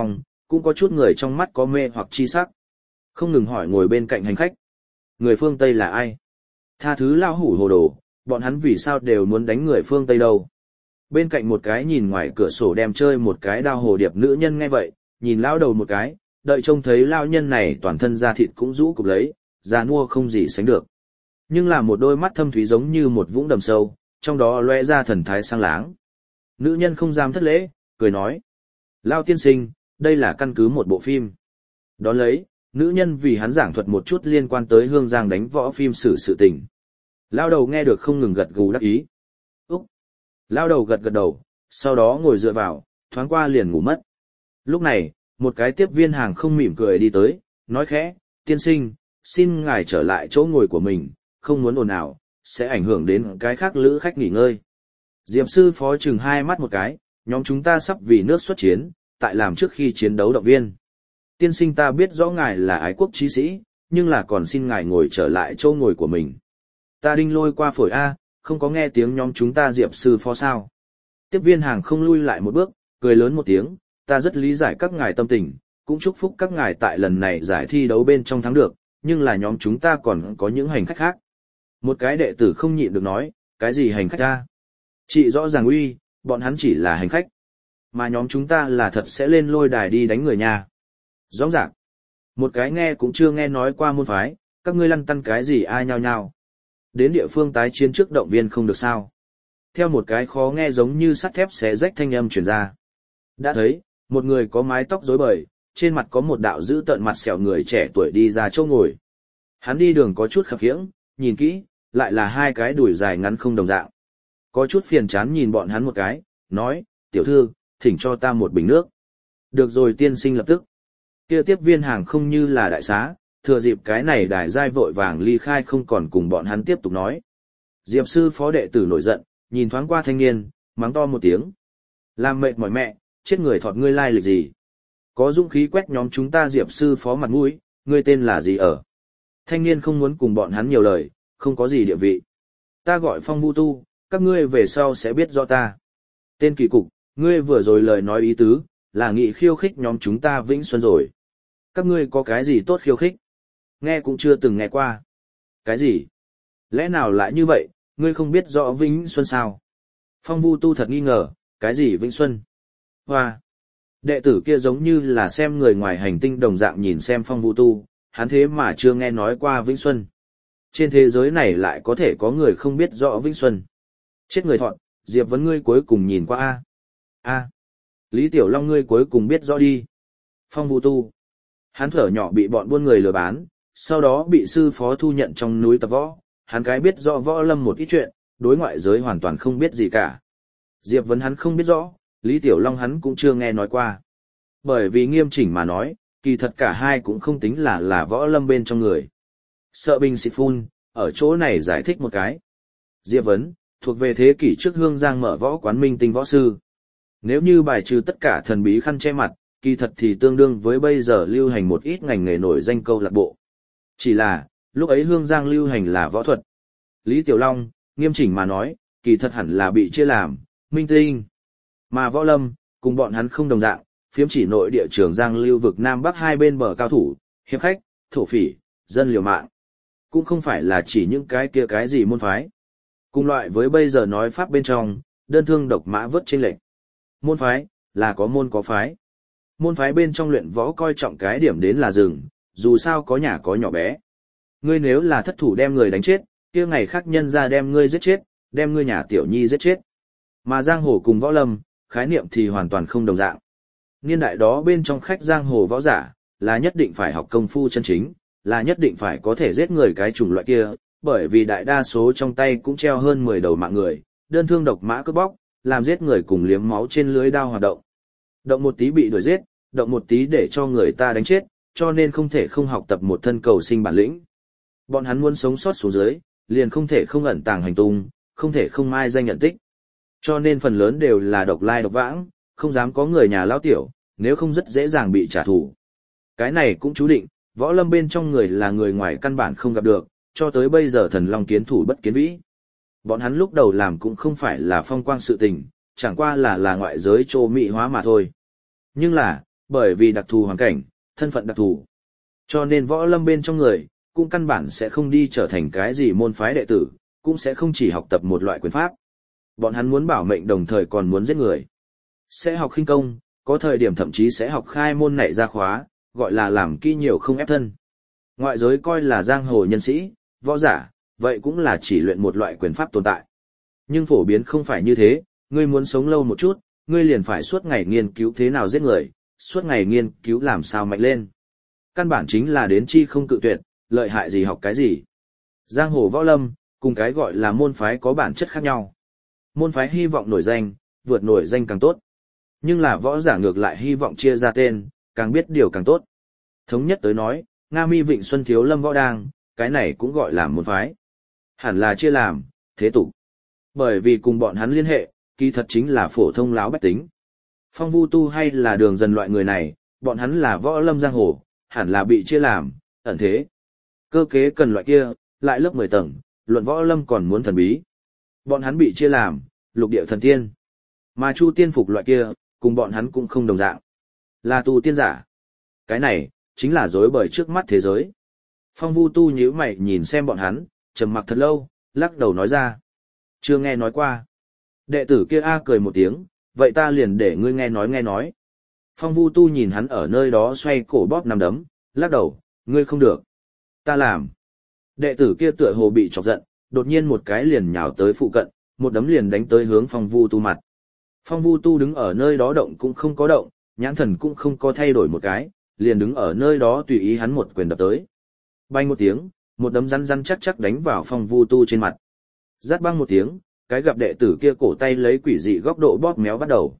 cũng có chút người trong mắt có mê hoặc chi sắc. Không ngừng hỏi ngồi bên cạnh hành khách. Người phương Tây là ai? Tha thứ lao hủ hồ đồ, bọn hắn vì sao đều muốn đánh người phương Tây đâu? Bên cạnh một cái nhìn ngoài cửa sổ đem chơi một cái đao hồ điệp nữ nhân nghe vậy, nhìn lao đầu một cái, đợi trông thấy lao nhân này toàn thân da thịt cũng rũ cục lấy, già nua không gì sánh được. Nhưng là một đôi mắt thâm thúy giống như một vũng đầm sâu, trong đó lóe ra thần thái sang láng. Nữ nhân không dám thất lễ, cười nói. Lao tiên sinh, đây là căn cứ một bộ phim. Đón lấy, nữ nhân vì hắn giảng thuật một chút liên quan tới Hương Giang đánh võ phim sử sự tình. Lao đầu nghe được không ngừng gật gù đắc ý. Úc! Lao đầu gật gật đầu, sau đó ngồi dựa vào, thoáng qua liền ngủ mất. Lúc này, một cái tiếp viên hàng không mỉm cười đi tới, nói khẽ, tiên sinh, xin ngài trở lại chỗ ngồi của mình, không muốn ồn ào, sẽ ảnh hưởng đến cái khác lữ khách nghỉ ngơi. Diệp sư phó chừng hai mắt một cái, nhóm chúng ta sắp vì nước xuất chiến, tại làm trước khi chiến đấu động viên. Tiên sinh ta biết rõ ngài là ái quốc chí sĩ, nhưng là còn xin ngài ngồi trở lại chỗ ngồi của mình. Ta đinh lôi qua phổi A, không có nghe tiếng nhóm chúng ta Diệp sư phó sao. Tiếp viên hàng không lui lại một bước, cười lớn một tiếng, ta rất lý giải các ngài tâm tình, cũng chúc phúc các ngài tại lần này giải thi đấu bên trong thắng được, nhưng là nhóm chúng ta còn có những hành khách khác. Một cái đệ tử không nhịn được nói, cái gì hành khách ta? Chị rõ ràng uy, bọn hắn chỉ là hành khách. Mà nhóm chúng ta là thật sẽ lên lôi đài đi đánh người nhà. Rõ ràng. Một cái nghe cũng chưa nghe nói qua môn phái, các ngươi lăn tăn cái gì ai nhao nhao. Đến địa phương tái chiến trước động viên không được sao. Theo một cái khó nghe giống như sắt thép xé rách thanh âm truyền ra. Đã thấy, một người có mái tóc rối bời, trên mặt có một đạo dữ tợn mặt sẹo người trẻ tuổi đi ra chỗ ngồi. Hắn đi đường có chút khập khiễng, nhìn kỹ, lại là hai cái đùi dài ngắn không đồng dạng. Có chút phiền chán nhìn bọn hắn một cái, nói, tiểu thư, thỉnh cho ta một bình nước. Được rồi tiên sinh lập tức. Kia tiếp viên hàng không như là đại xá, thừa dịp cái này đài giai vội vàng ly khai không còn cùng bọn hắn tiếp tục nói. Diệp sư phó đệ tử nổi giận, nhìn thoáng qua thanh niên, mắng to một tiếng. Làm mệt mỏi mẹ, chết người thọt ngươi lai lịch gì. Có dũng khí quét nhóm chúng ta Diệp sư phó mặt mũi, ngươi tên là gì ở. Thanh niên không muốn cùng bọn hắn nhiều lời, không có gì địa vị. Ta gọi Phong Vu Tu, các ngươi về sau sẽ biết rõ ta. Tên kỳ cục, ngươi vừa rồi lời nói ý tứ, là nghị khiêu khích nhóm chúng ta Vĩnh Xuân rồi. Các ngươi có cái gì tốt khiêu khích? Nghe cũng chưa từng nghe qua. Cái gì? Lẽ nào lại như vậy, ngươi không biết rõ Vĩnh Xuân sao? Phong Vu Tu thật nghi ngờ, cái gì Vĩnh Xuân? Hoa! Đệ tử kia giống như là xem người ngoài hành tinh đồng dạng nhìn xem Phong Vu Tu, hắn thế mà chưa nghe nói qua Vĩnh Xuân. Trên thế giới này lại có thể có người không biết rõ Vĩnh Xuân. Chết người thọn, Diệp vấn ngươi cuối cùng nhìn qua A. A. Lý Tiểu Long ngươi cuối cùng biết rõ đi. Phong Vu Tu. Hắn thở nhỏ bị bọn buôn người lừa bán, sau đó bị sư phó thu nhận trong núi tập võ, hắn cái biết rõ võ lâm một ít chuyện, đối ngoại giới hoàn toàn không biết gì cả. Diệp vấn hắn không biết rõ, Lý Tiểu Long hắn cũng chưa nghe nói qua. Bởi vì nghiêm chỉnh mà nói, kỳ thật cả hai cũng không tính là võ lâm bên trong người. Sợ bình xịt phun, ở chỗ này giải thích một cái. Diệp vấn, thuộc về thế kỷ trước Hương Giang mở võ quán minh tinh võ sư. Nếu như bài trừ tất cả thần bí khăn che mặt, kỳ thật thì tương đương với bây giờ lưu hành một ít ngành nghề nổi danh câu lạc bộ. Chỉ là, lúc ấy Hương Giang lưu hành là võ thuật. Lý Tiểu Long, nghiêm chỉnh mà nói, kỳ thật hẳn là bị chia làm, minh tinh. Mà võ lâm, cùng bọn hắn không đồng dạng, phiếm chỉ nội địa trường Giang lưu vực Nam Bắc hai bên bờ cao thủ, hiệp khách, thổ phỉ, dân liều mạng. Cũng không phải là chỉ những cái kia cái gì môn phái. Cùng loại với bây giờ nói pháp bên trong, đơn thương độc mã vớt chênh lệch. Môn phái, là có môn có phái. Môn phái bên trong luyện võ coi trọng cái điểm đến là rừng, dù sao có nhà có nhỏ bé. Ngươi nếu là thất thủ đem người đánh chết, kia ngày khác nhân ra đem ngươi giết chết, đem ngươi nhà tiểu nhi giết chết. Mà giang hồ cùng võ lâm, khái niệm thì hoàn toàn không đồng dạng. Niên đại đó bên trong khách giang hồ võ giả, là nhất định phải học công phu chân chính, là nhất định phải có thể giết người cái chủng loại kia, bởi vì đại đa số trong tay cũng treo hơn 10 đầu mạng người, đơn thương độc mã cướp bóc, làm giết người cùng liếm máu trên lưới đao hoạt động. Động một tí bị đuổi giết, động một tí để cho người ta đánh chết, cho nên không thể không học tập một thân cầu sinh bản lĩnh. Bọn hắn muốn sống sót xuống dưới, liền không thể không ẩn tàng hành tung, không thể không mai danh nhận tích. Cho nên phần lớn đều là độc lai độc vãng, không dám có người nhà lão tiểu, nếu không rất dễ dàng bị trả thù. Cái này cũng chú định, võ lâm bên trong người là người ngoài căn bản không gặp được, cho tới bây giờ thần long kiến thủ bất kiến vĩ. Bọn hắn lúc đầu làm cũng không phải là phong quang sự tình, chẳng qua là ngoại giới trô mị hóa mà thôi. Nhưng là, bởi vì đặc thù hoàn cảnh, thân phận đặc thù. Cho nên võ lâm bên trong người, cũng căn bản sẽ không đi trở thành cái gì môn phái đệ tử, cũng sẽ không chỉ học tập một loại quyền pháp. Bọn hắn muốn bảo mệnh đồng thời còn muốn giết người. Sẽ học khinh công, có thời điểm thậm chí sẽ học khai môn nảy ra khóa, gọi là làm kỹ nhiều không ép thân. Ngoại giới coi là giang hồ nhân sĩ, võ giả, vậy cũng là chỉ luyện một loại quyền pháp tồn tại. Nhưng phổ biến không phải như thế, ngươi muốn sống lâu một chút, ngươi liền phải suốt ngày nghiên cứu thế nào giết người, suốt ngày nghiên cứu làm sao mạnh lên. Căn bản chính là đến chi không cự tuyệt, lợi hại gì học cái gì. Giang hồ võ lâm, cùng cái gọi là môn phái có bản chất khác nhau. Môn phái hy vọng nổi danh, vượt nổi danh càng tốt. Nhưng là võ giả ngược lại hy vọng chia ra tên, càng biết điều càng tốt. Thống nhất tới nói, Nga Mi Vịnh Xuân Thiếu Lâm Võ Đang, cái này cũng gọi là môn phái. Hẳn là chia làm, thế tục. Bởi vì cùng bọn hắn liên hệ, kỳ thật chính là phổ thông láo bách tính. Phong Vu Tu hay là Đường Dần loại người này, bọn hắn là võ lâm giang hồ, hẳn là bị chia làm, ẩn thế. Cơ kế cần loại kia, lại lớp 10 tầng, luận võ lâm còn muốn thần bí. Bọn hắn bị chia làm, lục địa thần tiên. Mà Chu Tiên Phục loại kia, cùng bọn hắn cũng không đồng dạng. Là tu tiên giả. Cái này, chính là dối bời trước mắt thế giới. Phong Vu Tu nhíu mày nhìn xem bọn hắn, trầm mặc thật lâu, lắc đầu nói ra. Chưa nghe nói qua. Đệ tử kia cười một tiếng, vậy ta liền để ngươi nghe nói nghe nói. Phong Vu Tu nhìn hắn ở nơi đó xoay cổ bóp nằm đấm, lắc đầu, ngươi không được. Ta làm. Đệ tử kia tựa hồ bị chọc giận, đột nhiên một cái liền nhào tới phụ cận, một đấm liền đánh tới hướng Phong Vu Tu mặt. Phong Vu Tu đứng ở nơi đó động cũng không có động, nhãn thần cũng không có thay đổi một cái, liền đứng ở nơi đó tùy ý hắn một quyền đập tới. Bay một tiếng, một đấm rắn rắn chắc chắc đánh vào Phong Vu Tu trên mặt. Rát băng một tiếng, cái gặp đệ tử kia cổ tay lấy quỷ dị góc độ bóp méo bắt đầu.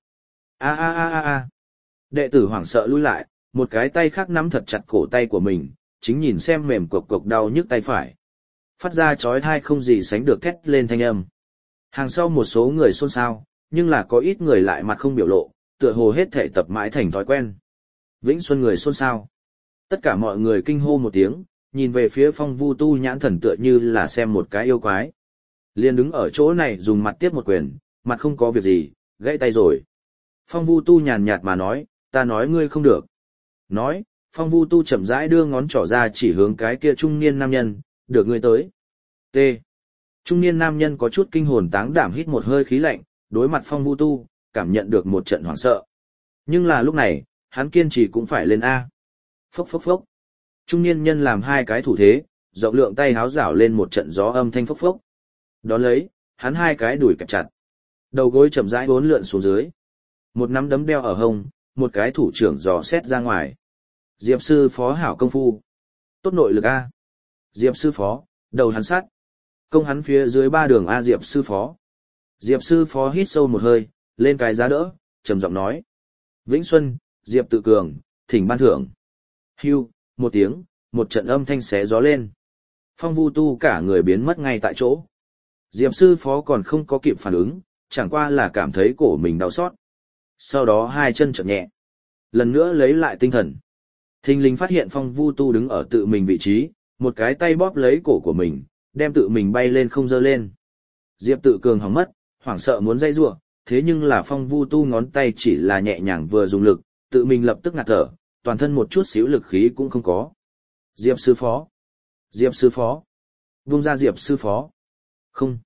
A. Đệ tử hoảng sợ lui lại, một cái tay khác nắm thật chặt cổ tay của mình, chính nhìn xem mềm cộc cộc đau nhức tay phải. Phát ra chói tai không gì sánh được thét lên thanh âm. Hàng sau một số người xôn xao, nhưng là có ít người lại mặt không biểu lộ, tựa hồ hết thể tập mãi thành thói quen. Vĩnh Xuân người xôn xao. Tất cả mọi người kinh hô một tiếng, nhìn về phía Phong Vu Tu nhãn thần tựa như là xem một cái yêu quái. Liên đứng ở chỗ này dùng mặt tiếp một quyền, mặt không có việc gì, gãy tay rồi. Phong Vu Tu nhàn nhạt mà nói, ta nói ngươi không được. Nói, Phong Vu Tu chậm rãi đưa ngón trỏ ra chỉ hướng cái kia trung niên nam nhân, được ngươi tới. T. Trung niên nam nhân có chút kinh hồn táng đảm hít một hơi khí lạnh, đối mặt Phong Vu Tu, cảm nhận được một trận hoảng sợ. Nhưng là lúc này, hắn kiên trì cũng phải lên A. Phốc phốc phốc. Trung niên nhân làm hai cái thủ thế, rộng lượng tay háo rảo lên một trận gió âm thanh phốc phốc. Đón lấy, hắn hai cái đùi kẹp chặt. Đầu gối chậm rãi uốn lượn xuống dưới. Một nắm đấm đeo ở hông, một cái thủ trưởng dò xét ra ngoài. Diệp sư phó hảo công phu. Tốt nội lực A. Diệp sư phó, đầu hắn sát. Công hắn phía dưới 3 đường A Diệp sư phó. Diệp sư phó hít sâu một hơi, lên cái giá đỡ, trầm giọng nói. Vĩnh Xuân, Diệp tự cường, thỉnh ban thưởng. Hưu, một tiếng, một trận âm thanh xé gió lên. Phong Vu Tu cả người biến mất ngay tại chỗ. Diệp sư phó còn không có kịp phản ứng, chẳng qua là cảm thấy cổ mình đau xót. Sau đó hai chân chậm nhẹ. Lần nữa lấy lại tinh thần. Thình lình phát hiện Phong Vu Tu đứng ở tự mình vị trí, một cái tay bóp lấy cổ của mình, đem tự mình bay lên không dơ lên. Diệp tự cường hỏng mất, hoảng sợ muốn dây rủa, thế nhưng là Phong Vu Tu ngón tay chỉ là nhẹ nhàng vừa dùng lực, tự mình lập tức ngạt thở, toàn thân một chút xíu lực khí cũng không có. Diệp sư phó. Diệp sư phó. Vung ra Diệp sư phó. Không.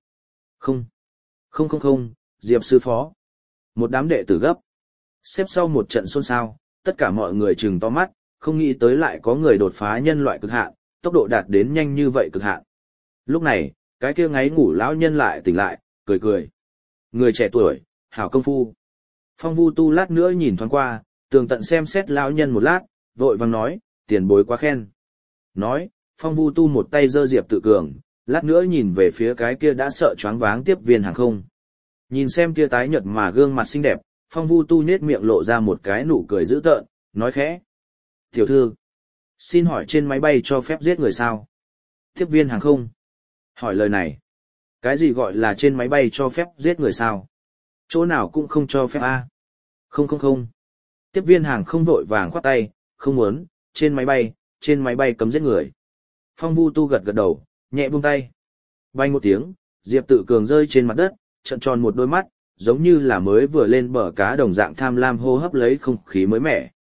Diệp sư phó. Một đám đệ tử gấp. Xếp sau một trận xôn xao, tất cả mọi người trừng to mắt, không nghĩ tới lại có người đột phá nhân loại cực hạn, tốc độ đạt đến nhanh như vậy cực hạn. Lúc này, cái kia ngáy ngủ lão nhân lại tỉnh lại, cười cười. Người trẻ tuổi, hảo công phu. Phong Vu Tu lát nữa nhìn thoáng qua, tường tận xem xét lão nhân một lát, vội vàng nói, tiền bối quá khen. Nói, Phong Vu Tu một tay giơ Diệp tự cường, lát nữa nhìn về phía cái kia đã sợ choáng váng tiếp viên hàng không. Nhìn xem kia tái nhợt mà gương mặt xinh đẹp, Phong Vu Tu nhếch miệng lộ ra một cái nụ cười dữ tợn, nói khẽ. Tiểu thư, xin hỏi trên máy bay cho phép giết người sao? Tiếp viên hàng không. Hỏi lời này. Cái gì gọi là trên máy bay cho phép giết người sao? Chỗ nào cũng không cho phép a. Không. Tiếp viên hàng không vội vàng khoát tay, không muốn, trên máy bay cấm giết người. Phong Vu Tu gật gật đầu, nhẹ buông tay. Bay một tiếng, Diệp tự cường rơi trên mặt đất, trợn tròn một đôi mắt, giống như là mới vừa lên bờ cá đồng dạng tham lam hô hấp lấy không khí mới mẻ.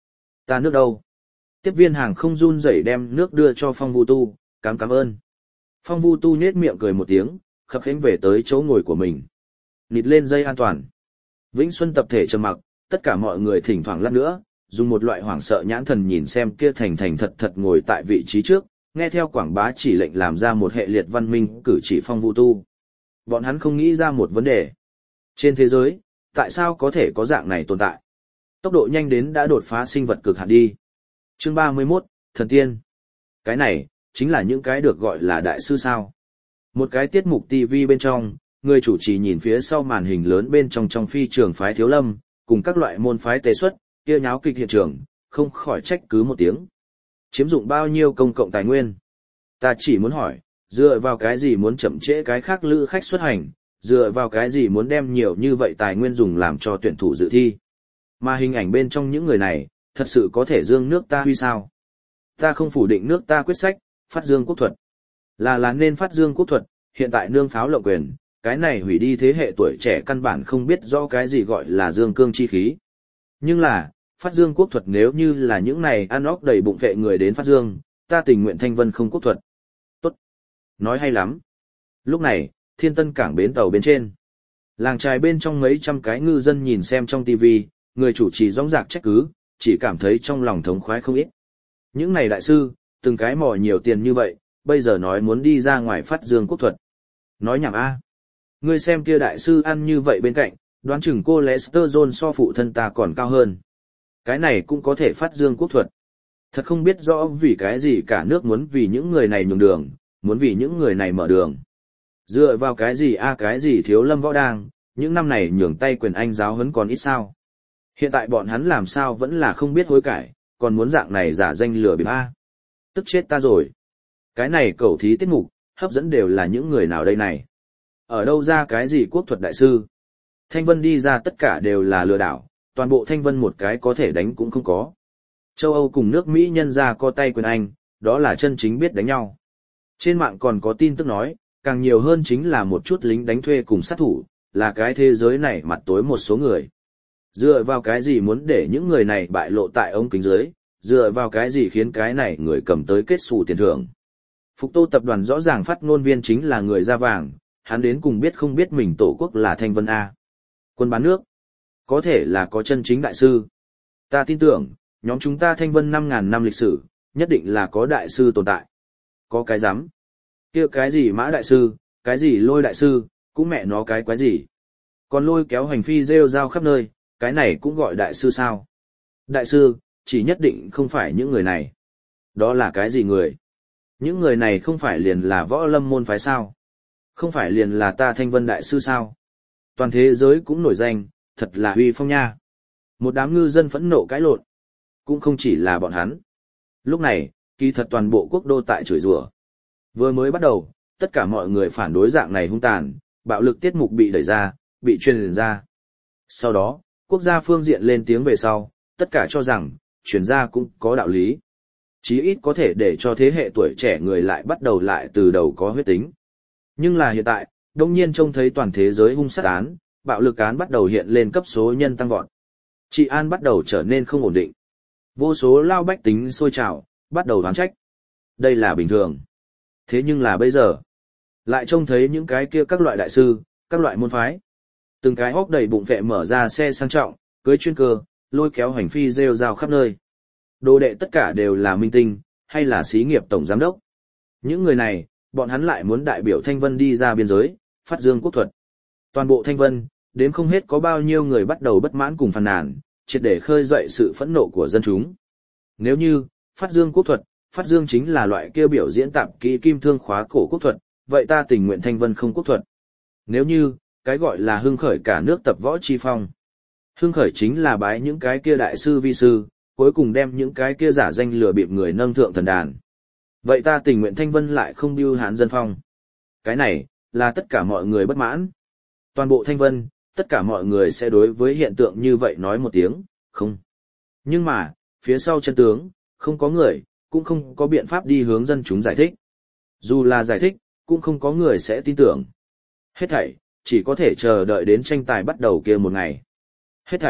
Ta nước đâu? Tiếp viên hàng không run rẩy đem nước đưa cho Phong Vu Tu, cảm ơn. Phong Vu Tu nhếch miệng cười một tiếng, khập khiễng về tới chỗ ngồi của mình. Nịt lên dây an toàn. Vĩnh Xuân tập thể trầm mặc, tất cả mọi người thỉnh thoảng lát nữa, dùng một loại hoảng sợ nhãn thần nhìn xem kia thành thành thật thật ngồi tại vị trí trước, nghe theo quảng bá chỉ lệnh làm ra một hệ liệt văn minh cử chỉ Phong Vu Tu. Bọn hắn không nghĩ ra một vấn đề. Trên thế giới, tại sao có thể có dạng này tồn tại? Tốc độ nhanh đến đã đột phá sinh vật cực hạn đi. Chương 31, Thần Tiên. Cái này, chính là những cái được gọi là đại sư sao. Một cái tiết mục TV bên trong, người chủ trì nhìn phía sau màn hình lớn bên trong phi trường phái Thiếu Lâm, cùng các loại môn phái tề xuất, kia nháo kịch hiện trường, không khỏi trách cứ một tiếng. Chiếm dụng bao nhiêu công cộng tài nguyên? Ta chỉ muốn hỏi, dựa vào cái gì muốn chậm trễ cái khác lữ khách xuất hành, dựa vào cái gì muốn đem nhiều như vậy tài nguyên dùng làm cho tuyển thủ dự thi? Mà hình ảnh bên trong những người này, thật sự có thể dương nước ta huy sao? Ta không phủ định nước ta quyết sách, phát dương quốc thuật. Là nên phát dương quốc thuật, hiện tại nương pháo lộng quyền, cái này hủy đi thế hệ tuổi trẻ căn bản không biết rõ cái gì gọi là dương cương chi khí. Nhưng là, phát dương quốc thuật nếu như là những này ăn óc đầy bụng vệ người đến phát dương, ta tình nguyện thanh vân không quốc thuật. Tốt. Nói hay lắm. Lúc này, Thiên Tân cảng bến tàu bên trên. Làng trài bên trong mấy trăm cái ngư dân nhìn xem trong tivi, người chủ trì rõng rạc trách cứ, chỉ cảm thấy trong lòng thống khoái không ít. Những này đại sư, từng cái mò nhiều tiền như vậy, bây giờ nói muốn đi ra ngoài phát dương quốc thuật. Nói nhảm a. Ngươi xem kia đại sư ăn như vậy bên cạnh, đoán chừng cô Lester John so phụ thân ta còn cao hơn. Cái này cũng có thể phát dương quốc thuật. Thật không biết rõ vì cái gì cả nước muốn vì những người này nhường đường, muốn vì những người này mở đường. Dựa vào cái gì cái gì Thiếu Lâm Võ Đang, những năm này nhường tay quyền anh giáo huấn còn ít sao. Hiện tại bọn hắn làm sao vẫn là không biết hối cải, còn muốn dạng này giả danh lừa bịp Tức chết ta rồi. Cái này cầu thí tiết mục, hấp dẫn đều là những người nào đây này. Ở đâu ra cái gì quốc thuật đại sư? Thanh Vân đi ra tất cả đều là lừa đảo, toàn bộ Thanh Vân một cái có thể đánh cũng không có. Châu Âu cùng nước Mỹ nhân ra co tay quyền anh, đó là chân chính biết đánh nhau. Trên mạng còn có tin tức nói, càng nhiều hơn chính là một chút lính đánh thuê cùng sát thủ, là cái thế giới này mặt tối một số người. Dựa vào cái gì muốn để những người này bại lộ tại ống kính dưới, dựa vào cái gì khiến cái này người cầm tới kết xù tiền thưởng. Phục Tô tập đoàn rõ ràng phát ngôn viên chính là người da vàng, hắn đến cùng biết không biết mình tổ quốc là Thanh Vân A. Quân bán nước, có thể là có chân chính đại sư. Ta tin tưởng, nhóm chúng ta Thanh Vân 5.000 năm lịch sử, nhất định là có đại sư tồn tại. Có cái dám. Kia cái gì Mã đại sư, cái gì Lôi đại sư, cũng mẹ nó cái quái gì. Còn Lôi kéo hành phi rêu rao khắp nơi, cái này cũng gọi đại sư sao? Đại sư, chỉ nhất định không phải những người này. Đó là cái gì người? Những người này không phải liền là võ lâm môn phái sao? Không phải liền là ta Thanh Vân đại sư sao? Toàn thế giới cũng nổi danh, thật là huy phong nha. Một đám ngư dân phẫn nộ cãi lộn. Cũng không chỉ là bọn hắn. Lúc này, kỳ thật toàn bộ quốc đô tại chửi rủa. Vừa mới bắt đầu, tất cả mọi người phản đối dạng này hung tàn, bạo lực tiết mục bị đẩy ra, bị truyền ra. Sau đó, quốc gia phương diện lên tiếng về sau, tất cả cho rằng, truyền ra cũng có đạo lý. Chí ít có thể để cho thế hệ tuổi trẻ người lại bắt đầu lại từ đầu có huyết tính. Nhưng là hiện tại, đông nhiên trông thấy toàn thế giới hung sát án, bạo lực án bắt đầu hiện lên cấp số nhân tăng vọt. Trị an bắt đầu trở nên không ổn định. Vô số lao bách tính sôi trào, bắt đầu đoán trách. Đây là bình thường. Thế nhưng là bây giờ, lại trông thấy những cái kia các loại đại sư, các loại môn phái. Từng cái hốc đầy bụng vệ mở ra xe sang trọng, cưới chuyên cơ, lôi kéo hành phi rêu rao khắp nơi. Đồ đệ tất cả đều là minh tinh, hay là xí nghiệp tổng giám đốc. Những người này, bọn hắn lại muốn đại biểu Thanh Vân đi ra biên giới, phát dương quốc thuật. Toàn bộ Thanh Vân, đến không hết có bao nhiêu người bắt đầu bất mãn cùng phàn nàn, triệt để khơi dậy sự phẫn nộ của dân chúng. Nếu như, phát dương quốc thuật, phát dương chính là loại kia biểu diễn tạp kỹ kim thương khóa cổ quốc thuật, vậy ta tình nguyện Thanh Vân không quốc thuật. Nếu như, cái gọi là hưng khởi cả nước tập võ chi phong. Hưng khởi chính là bái những cái kia đại sư vi sư, cuối cùng đem những cái kia giả danh lừa bịp người nâng thượng thần đàn. Vậy ta tình nguyện Thanh Vân lại không bưu hán dân phong. Cái này, là tất cả mọi người bất mãn. Toàn bộ Thanh Vân, tất cả mọi người sẽ đối với hiện tượng như vậy nói một tiếng, không. Nhưng mà, phía sau chân tướng, không có người, cũng không có biện pháp đi hướng dân chúng giải thích. Dù là giải thích, cũng không có người sẽ tin tưởng. Hết thảy, chỉ có thể chờ đợi đến tranh tài bắt đầu kia một ngày. Hết thảy,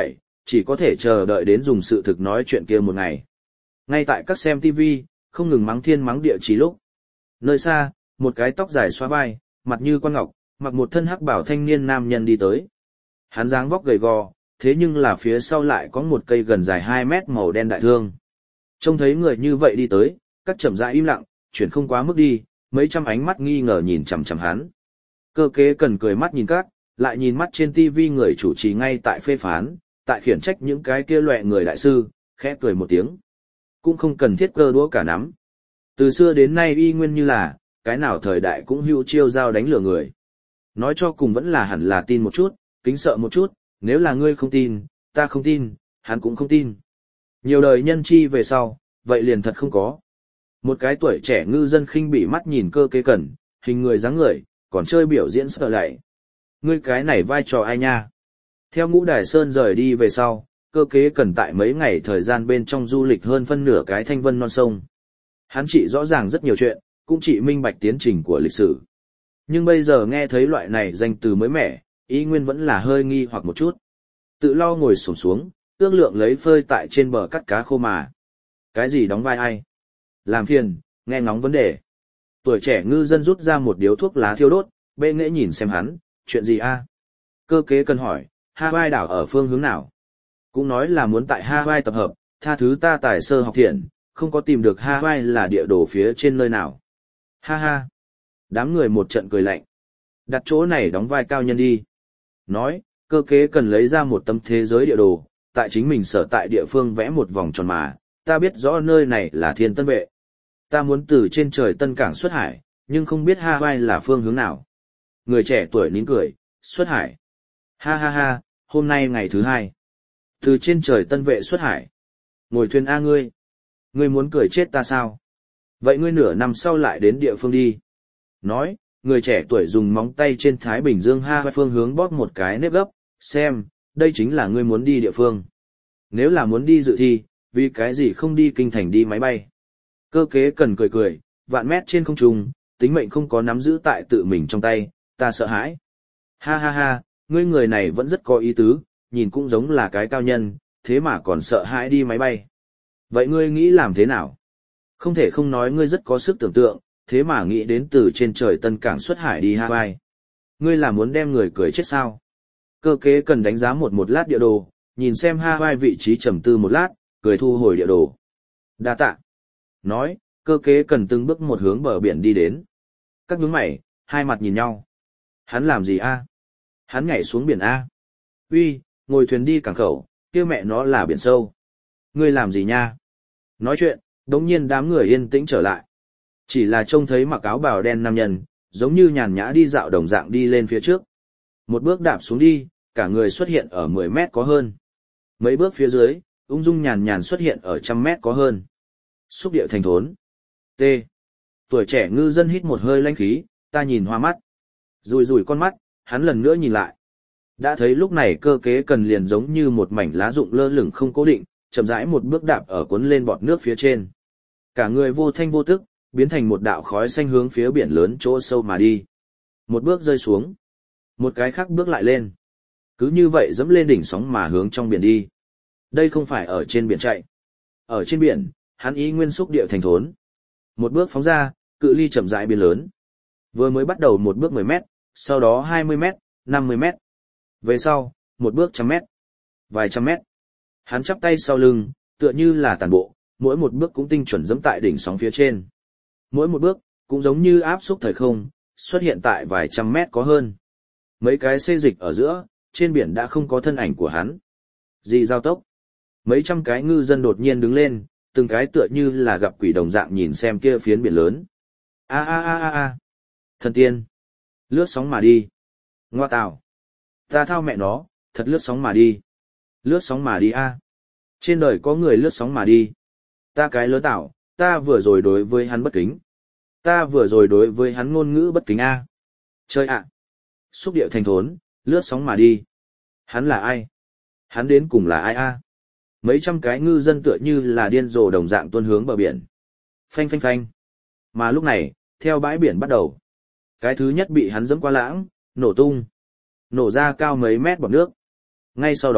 chỉ có thể chờ đợi đến dùng sự thực nói chuyện kia một ngày. Ngay tại các xem TV, không ngừng mắng thiên mắng địa chỉ lúc. Nơi xa, một cái tóc dài xóa vai, mặt như quan ngọc, mặc một thân hắc bảo thanh niên nam nhân đi tới. Hắn dáng vóc gầy gò, thế nhưng là phía sau lại có một cây gần dài 2 mét màu đen đại thương. Trông thấy người như vậy đi tới, các chậm rãi im lặng, chuyển không quá mức đi, mấy trăm ánh mắt nghi ngờ nhìn chằm chằm hắn. Cơ kế cần cười mắt nhìn các, lại nhìn mắt trên TV người chủ trì ngay tại phê phán, tại khiển trách những cái kia loẹ người đại sư, khẽ cười một tiếng. Cũng không cần thiết cơ đũa cả nắm. Từ xưa đến nay y nguyên như là, cái nào thời đại cũng hữu chiêu dao đánh lừa người. Nói cho cùng vẫn là hẳn là tin một chút, kính sợ một chút, nếu là ngươi không tin, ta không tin, hắn cũng không tin. Nhiều đời nhân chi về sau, vậy liền thật không có. Một cái tuổi trẻ ngư dân khinh bỉ mắt nhìn cơ kế cần, hình người dáng người, còn chơi biểu diễn sợ lại. Ngươi cái này vai trò ai nha? Theo Ngũ Đài Sơn rời đi về sau, cơ kế cần tại mấy ngày thời gian bên trong du lịch hơn phân nửa cái thanh vân non sông. Hắn chỉ rõ ràng rất nhiều chuyện, cũng chỉ minh bạch tiến trình của lịch sử. Nhưng bây giờ nghe thấy loại này danh từ mới mẻ, ý nguyên vẫn là hơi nghi hoặc một chút. Tự lo ngồi xổm xuống, ước lượng lấy phơi tại trên bờ cắt cá khô mà. Cái gì đóng vai ai? Làm phiền, nghe ngóng vấn đề. Tuổi trẻ ngư dân rút ra một điếu thuốc lá thiêu đốt, bê nghễ nhìn xem hắn, chuyện gì a? Cơ kế cần hỏi, Hawaii đảo ở phương hướng nào? Cũng nói là muốn tại Hawaii tập hợp, tha thứ ta tài sơ học thiện, không có tìm được Hawaii là địa đồ phía trên nơi nào. Ha ha. Đám người một trận cười lạnh. Đặt chỗ này đóng vai cao nhân đi. Nói, cơ kế cần lấy ra một tấm thế giới địa đồ, tại chính mình sở tại địa phương vẽ một vòng tròn mà, ta biết rõ nơi này là Thiên Tân Vệ. Ta muốn từ trên trời Tân Cảng xuất hải, nhưng không biết Hawaii là phương hướng nào. Người trẻ tuổi nín cười, xuất hải. Ha ha ha, hôm nay ngày thứ 2. Từ trên trời Tân Vệ xuất hải. Ngồi thuyền A ngươi. Ngươi muốn cười chết ta sao? Vậy ngươi nửa năm sau lại đến địa phương đi. Nói, người trẻ tuổi dùng móng tay trên Thái Bình Dương Hawaii phương hướng bóp một cái nếp gấp, xem, đây chính là ngươi muốn đi địa phương. Nếu là muốn đi dự thi, vì cái gì không đi kinh thành đi máy bay? Cơ kế cần cười cười, vạn mét trên không trung, tính mệnh không có nắm giữ tại tự mình trong tay, ta sợ hãi. Ha ha ha, ngươi người này vẫn rất có ý tứ, nhìn cũng giống là cái cao nhân, thế mà còn sợ hãi đi máy bay. Vậy ngươi nghĩ làm thế nào? Không thể không nói ngươi rất có sức tưởng tượng, thế mà nghĩ đến từ trên trời Tân Cảng xuất hải đi Hawaii. Ngươi là muốn đem người cười chết sao? Cơ kế cần đánh giá một lát địa đồ, nhìn xem Hawaii vị trí trầm tư một lát, cười thu hồi địa đồ. Đa tạ. Nói, cơ kế cần từng bước một hướng bờ biển đi đến. Các nhướng mày, hai mặt nhìn nhau. Hắn làm gì a? Hắn nhảy xuống biển a? Uy, ngồi thuyền đi cảng khẩu, kia mẹ nó là biển sâu. Ngươi làm gì nha? Nói chuyện, đống nhiên đám người yên tĩnh trở lại. Chỉ là trông thấy mặc áo bào đen nam nhân, giống như nhàn nhã đi dạo đồng dạng đi lên phía trước. Một bước đạp xuống đi, cả người xuất hiện ở 10 mét có hơn. Mấy bước phía dưới, ung dung nhàn nhàn xuất hiện ở 100 mét có hơn. Xúc điệu thành thốn. T. Tuổi trẻ ngư dân hít một hơi lãnh khí, ta nhìn hoa mắt. Rùi rùi con mắt, hắn lần nữa nhìn lại. Đã thấy lúc này cơ kế cần liền giống như một mảnh lá rụng lơ lửng không cố định, chậm rãi một bước đạp ở cuốn lên bọt nước phía trên. Cả người vô thanh vô tức, biến thành một đạo khói xanh hướng phía biển lớn chỗ sâu mà đi. Một bước rơi xuống, một cái khác bước lại lên. Cứ như vậy dẫm lên đỉnh sóng mà hướng trong biển đi. Đây không phải ở trên biển chạy. Ở trên biển, hắn ý nguyên xúc địa thành thốn. Một bước phóng ra, cự ly chậm rãi biến lớn. Vừa mới bắt đầu một bước 10 mét, sau đó 20 mét, 50 mét. Về sau, một bước 100 mét, vài trăm mét. Hắn chắp tay sau lưng, tựa như là tản bộ, mỗi một bước cũng tinh chuẩn dẫm tại đỉnh sóng phía trên. Mỗi một bước, cũng giống như áp xúc thời không, xuất hiện tại vài trăm mét có hơn. Mấy cái xê dịch ở giữa, trên biển đã không có thân ảnh của hắn. Dị giao tốc. Mấy trăm cái ngư dân đột nhiên đứng lên, từng cái tựa như là gặp quỷ đồng dạng nhìn xem kia phiến biển lớn. A a a a a. Thần tiên. Lướt sóng mà đi. Ngoa tào. Ta thao mẹ nó, thật lướt sóng mà đi. Lướt sóng mà đi a. Trên đời có người lướt sóng mà đi. Ta cái lớn tảo, ta vừa rồi đối với hắn bất kính. Ta vừa rồi đối với hắn ngôn ngữ bất kính a. Chơi ạ. Xúc điệu thành thốn, lướt sóng mà đi. Hắn là ai? Hắn đến cùng là ai a? Mấy trăm cái ngư dân tựa như là điên rồ đồng dạng tuôn hướng bờ biển. Phanh phanh phanh. Mà lúc này, theo bãi biển bắt đầu. Cái thứ nhất bị hắn dẫm qua lãng, nổ tung. Nổ ra cao mấy mét bọt nước. Ngay sau đó,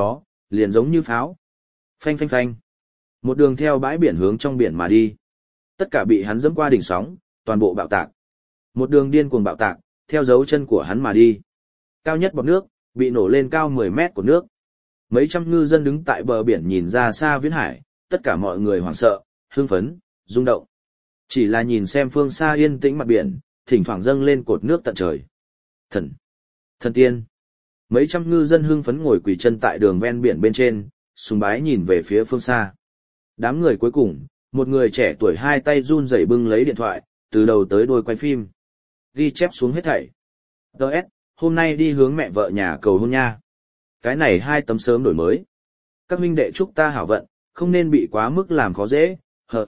liền giống như pháo. Phanh phanh phanh. Một đường theo bãi biển hướng trong biển mà đi. Tất cả bị hắn dẫm qua đỉnh sóng, toàn bộ bạo tạc. Một đường điên cuồng bạo tạc, theo dấu chân của hắn mà đi. Cao nhất bọt nước, bị nổ lên cao 10 mét của nước. Mấy trăm ngư dân đứng tại bờ biển nhìn ra xa viễn hải, tất cả mọi người hoảng sợ, hưng phấn, rung động. Chỉ là nhìn xem phương xa yên tĩnh mặt biển, thỉnh thoảng dâng lên cột nước tận trời. Thần tiên. Mấy trăm ngư dân hưng phấn ngồi quỳ chân tại đường ven biển bên trên, sùng bái nhìn về phía phương xa. Đám người cuối cùng, một người trẻ tuổi hai tay run rẩy bưng lấy điện thoại, từ đầu tới đuôi quay phim. Ghi chép xuống hết thảy. DS, hôm nay đi hướng mẹ vợ nhà cầu hôn nha. Cái này 2 tấm sớm đổi mới. Các huynh đệ chúc ta hảo vận, không nên bị quá mức làm khó dễ,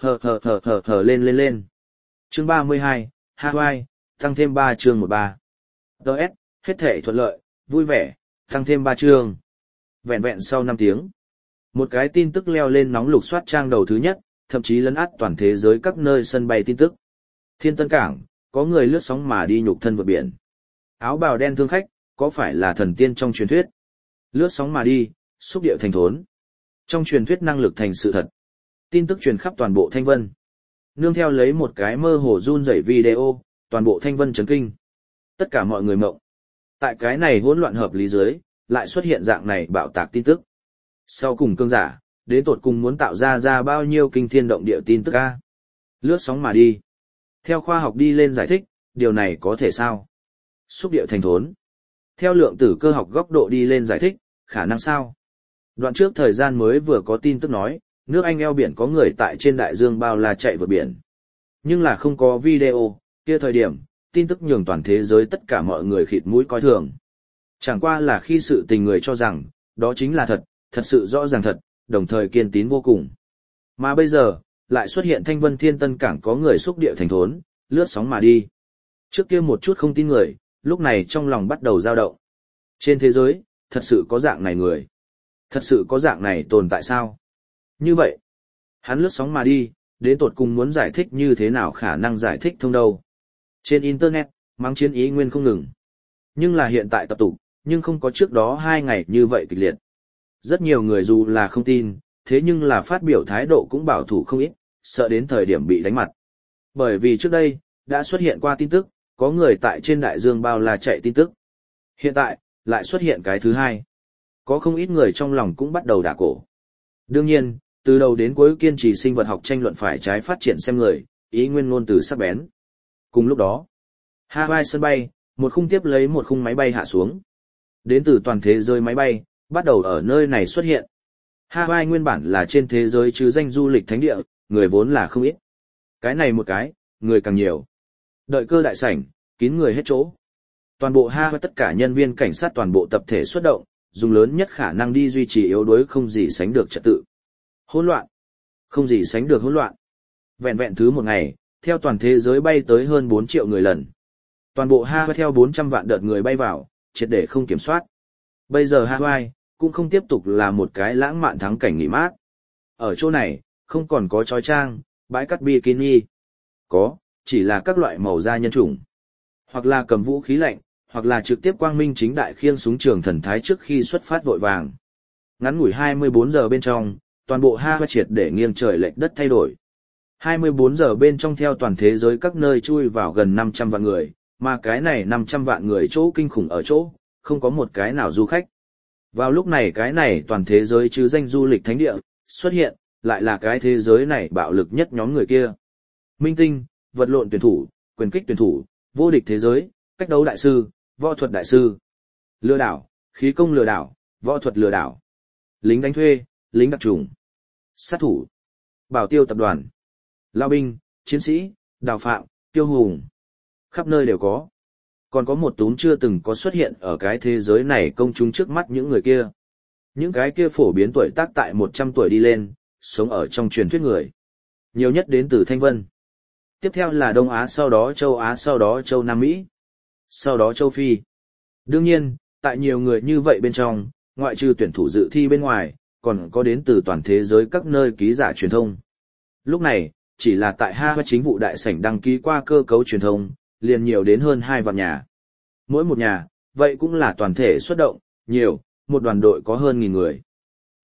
hờ lên. Chương 32, Hawaii, tăng thêm 3 chương 13. DS, hết thể thuận lợi, vui vẻ, tăng thêm 3 chương. Vẹn vẹn sau 5 tiếng. Một cái tin tức leo lên nóng lục soát trang đầu thứ nhất, thậm chí lấn át toàn thế giới các nơi sân bay tin tức. Thiên Tân Cảng, có người lướt sóng mà đi nhục thân vượt biển. Áo bào đen thương khách, có phải là thần tiên trong truyền thuyết? Lướt sóng mà đi, xúc điệu thành thốn. Trong truyền thuyết năng lực thành sự thật. Tin tức truyền khắp toàn bộ Thanh Vân. Nương theo lấy một cái mơ hồ run rẩy video, toàn bộ Thanh Vân chấn kinh. Tất cả mọi người mộng. Tại cái này hỗn loạn hợp lý dưới, lại xuất hiện dạng này bạo tạc tin tức. Sau cùng cương giả, đến tột cùng muốn tạo ra bao nhiêu kinh thiên động địa tin tức a? Lướt sóng mà đi. Theo khoa học đi lên giải thích, điều này có thể sao? Xúc điệu thành thốn. Theo lượng tử cơ học góc độ đi lên giải thích, khả năng sao? Đoạn trước thời gian mới vừa có tin tức nói, nước Anh eo biển có người tại trên đại dương bao la chạy vượt biển. Nhưng là không có video, kia thời điểm, tin tức nhường toàn thế giới tất cả mọi người khịt mũi coi thường. Chẳng qua là khi sự tình người cho rằng, đó chính là thật, thật sự rõ ràng thật, đồng thời kiên tín vô cùng. Mà bây giờ, lại xuất hiện Thanh Vân Thiên Tân Cảng có người xúc địa thành thốn, lướt sóng mà đi. Trước kia một chút không tin người, lúc này trong lòng bắt đầu dao động. Trên thế giới, thật sự có dạng này người. Thật sự có dạng này tồn tại sao? Như vậy, hắn lướt sóng mà đi, đến tột cùng muốn giải thích như thế nào khả năng giải thích thông đâu. Trên Internet, mắng chiến ý nguyên không ngừng. Nhưng là hiện tại tập tục, nhưng không có trước đó 2 ngày như vậy kịch liệt. Rất nhiều người dù là không tin, thế nhưng là phát biểu thái độ cũng bảo thủ không ít, sợ đến thời điểm bị đánh mặt. Bởi vì trước đây, đã xuất hiện qua tin tức, có người tại trên đại dương bao la chạy tin tức. Hiện tại, lại xuất hiện cái thứ hai. Có không ít người trong lòng cũng bắt đầu đả cổ. Đương nhiên, từ đầu đến cuối kiên trì sinh vật học tranh luận phải trái phát triển xem người, ý nguyên ngôn từ sắc bén. Cùng lúc đó, Hawaii sân bay, một khung tiếp lấy một khung máy bay hạ xuống. Đến từ toàn thế giới máy bay, bắt đầu ở nơi này xuất hiện. Hawaii nguyên bản là trên thế giới chứ danh du lịch thánh địa, người vốn là không ít. Cái này một cái, người càng nhiều. Đợi cơ đại sảnh, kín người hết chỗ. Toàn bộ Hawaii tất cả nhân viên cảnh sát toàn bộ tập thể xuất động, dùng lớn nhất khả năng đi duy trì yếu đuối không gì sánh được trật tự. Hỗn loạn. Không gì sánh được hỗn loạn. Vẹn vẹn thứ một ngày, theo toàn thế giới bay tới hơn 4 triệu người lần. Toàn bộ Hawaii theo 400 vạn đợt người bay vào, triệt để không kiểm soát. Bây giờ Hawaii cũng không tiếp tục là một cái lãng mạn thắng cảnh nghỉ mát. Ở chỗ này, không còn có trói trang, bãi cắt bikini. Có, chỉ là các loại màu da nhân chủng. Hoặc là cầm vũ khí lạnh, hoặc là trực tiếp quang minh chính đại khiêng súng trường thần thái trước khi xuất phát vội vàng. Ngắn ngủi 24 giờ bên trong, toàn bộ Hawaii triệt để nghiêng trời lệch đất thay đổi. 24 giờ bên trong theo toàn thế giới các nơi chui vào gần 500 vạn người, mà cái này 500 vạn người chỗ kinh khủng ở chỗ, không có một cái nào du khách. Vào lúc này cái này toàn thế giới chứ danh du lịch thánh địa, xuất hiện, lại là cái thế giới này bạo lực nhất nhóm người kia. Minh tinh, vật lộn tuyển thủ, quyền kích tuyển thủ, vô địch thế giới, cách đấu đại sư, võ thuật đại sư, lừa đảo, khí công lừa đảo, võ thuật lừa đảo, lính đánh thuê, lính đặc trùng, sát thủ, bảo tiêu tập đoàn, lao binh, chiến sĩ, đào phạm, tiêu hùng. Khắp nơi đều có. Còn có một túm chưa từng có xuất hiện ở cái thế giới này công chúng trước mắt những người kia. Những cái kia phổ biến tuổi tác tại 100 tuổi đi lên, sống ở trong truyền thuyết người. Nhiều nhất đến từ Thanh Vân. Tiếp theo là Đông Á, sau đó châu Á, sau đó châu Nam Mỹ, sau đó châu Phi. Đương nhiên, tại nhiều người như vậy bên trong, ngoại trừ tuyển thủ dự thi bên ngoài, còn có đến từ toàn thế giới các nơi ký giả truyền thông. Lúc này, chỉ là tại Hawaii chính vụ đại sảnh đăng ký qua cơ cấu truyền thông, liền nhiều đến hơn 2 vạn nhà. Mỗi một nhà, vậy cũng là toàn thể xuất động, nhiều, một đoàn đội có hơn 1000 người.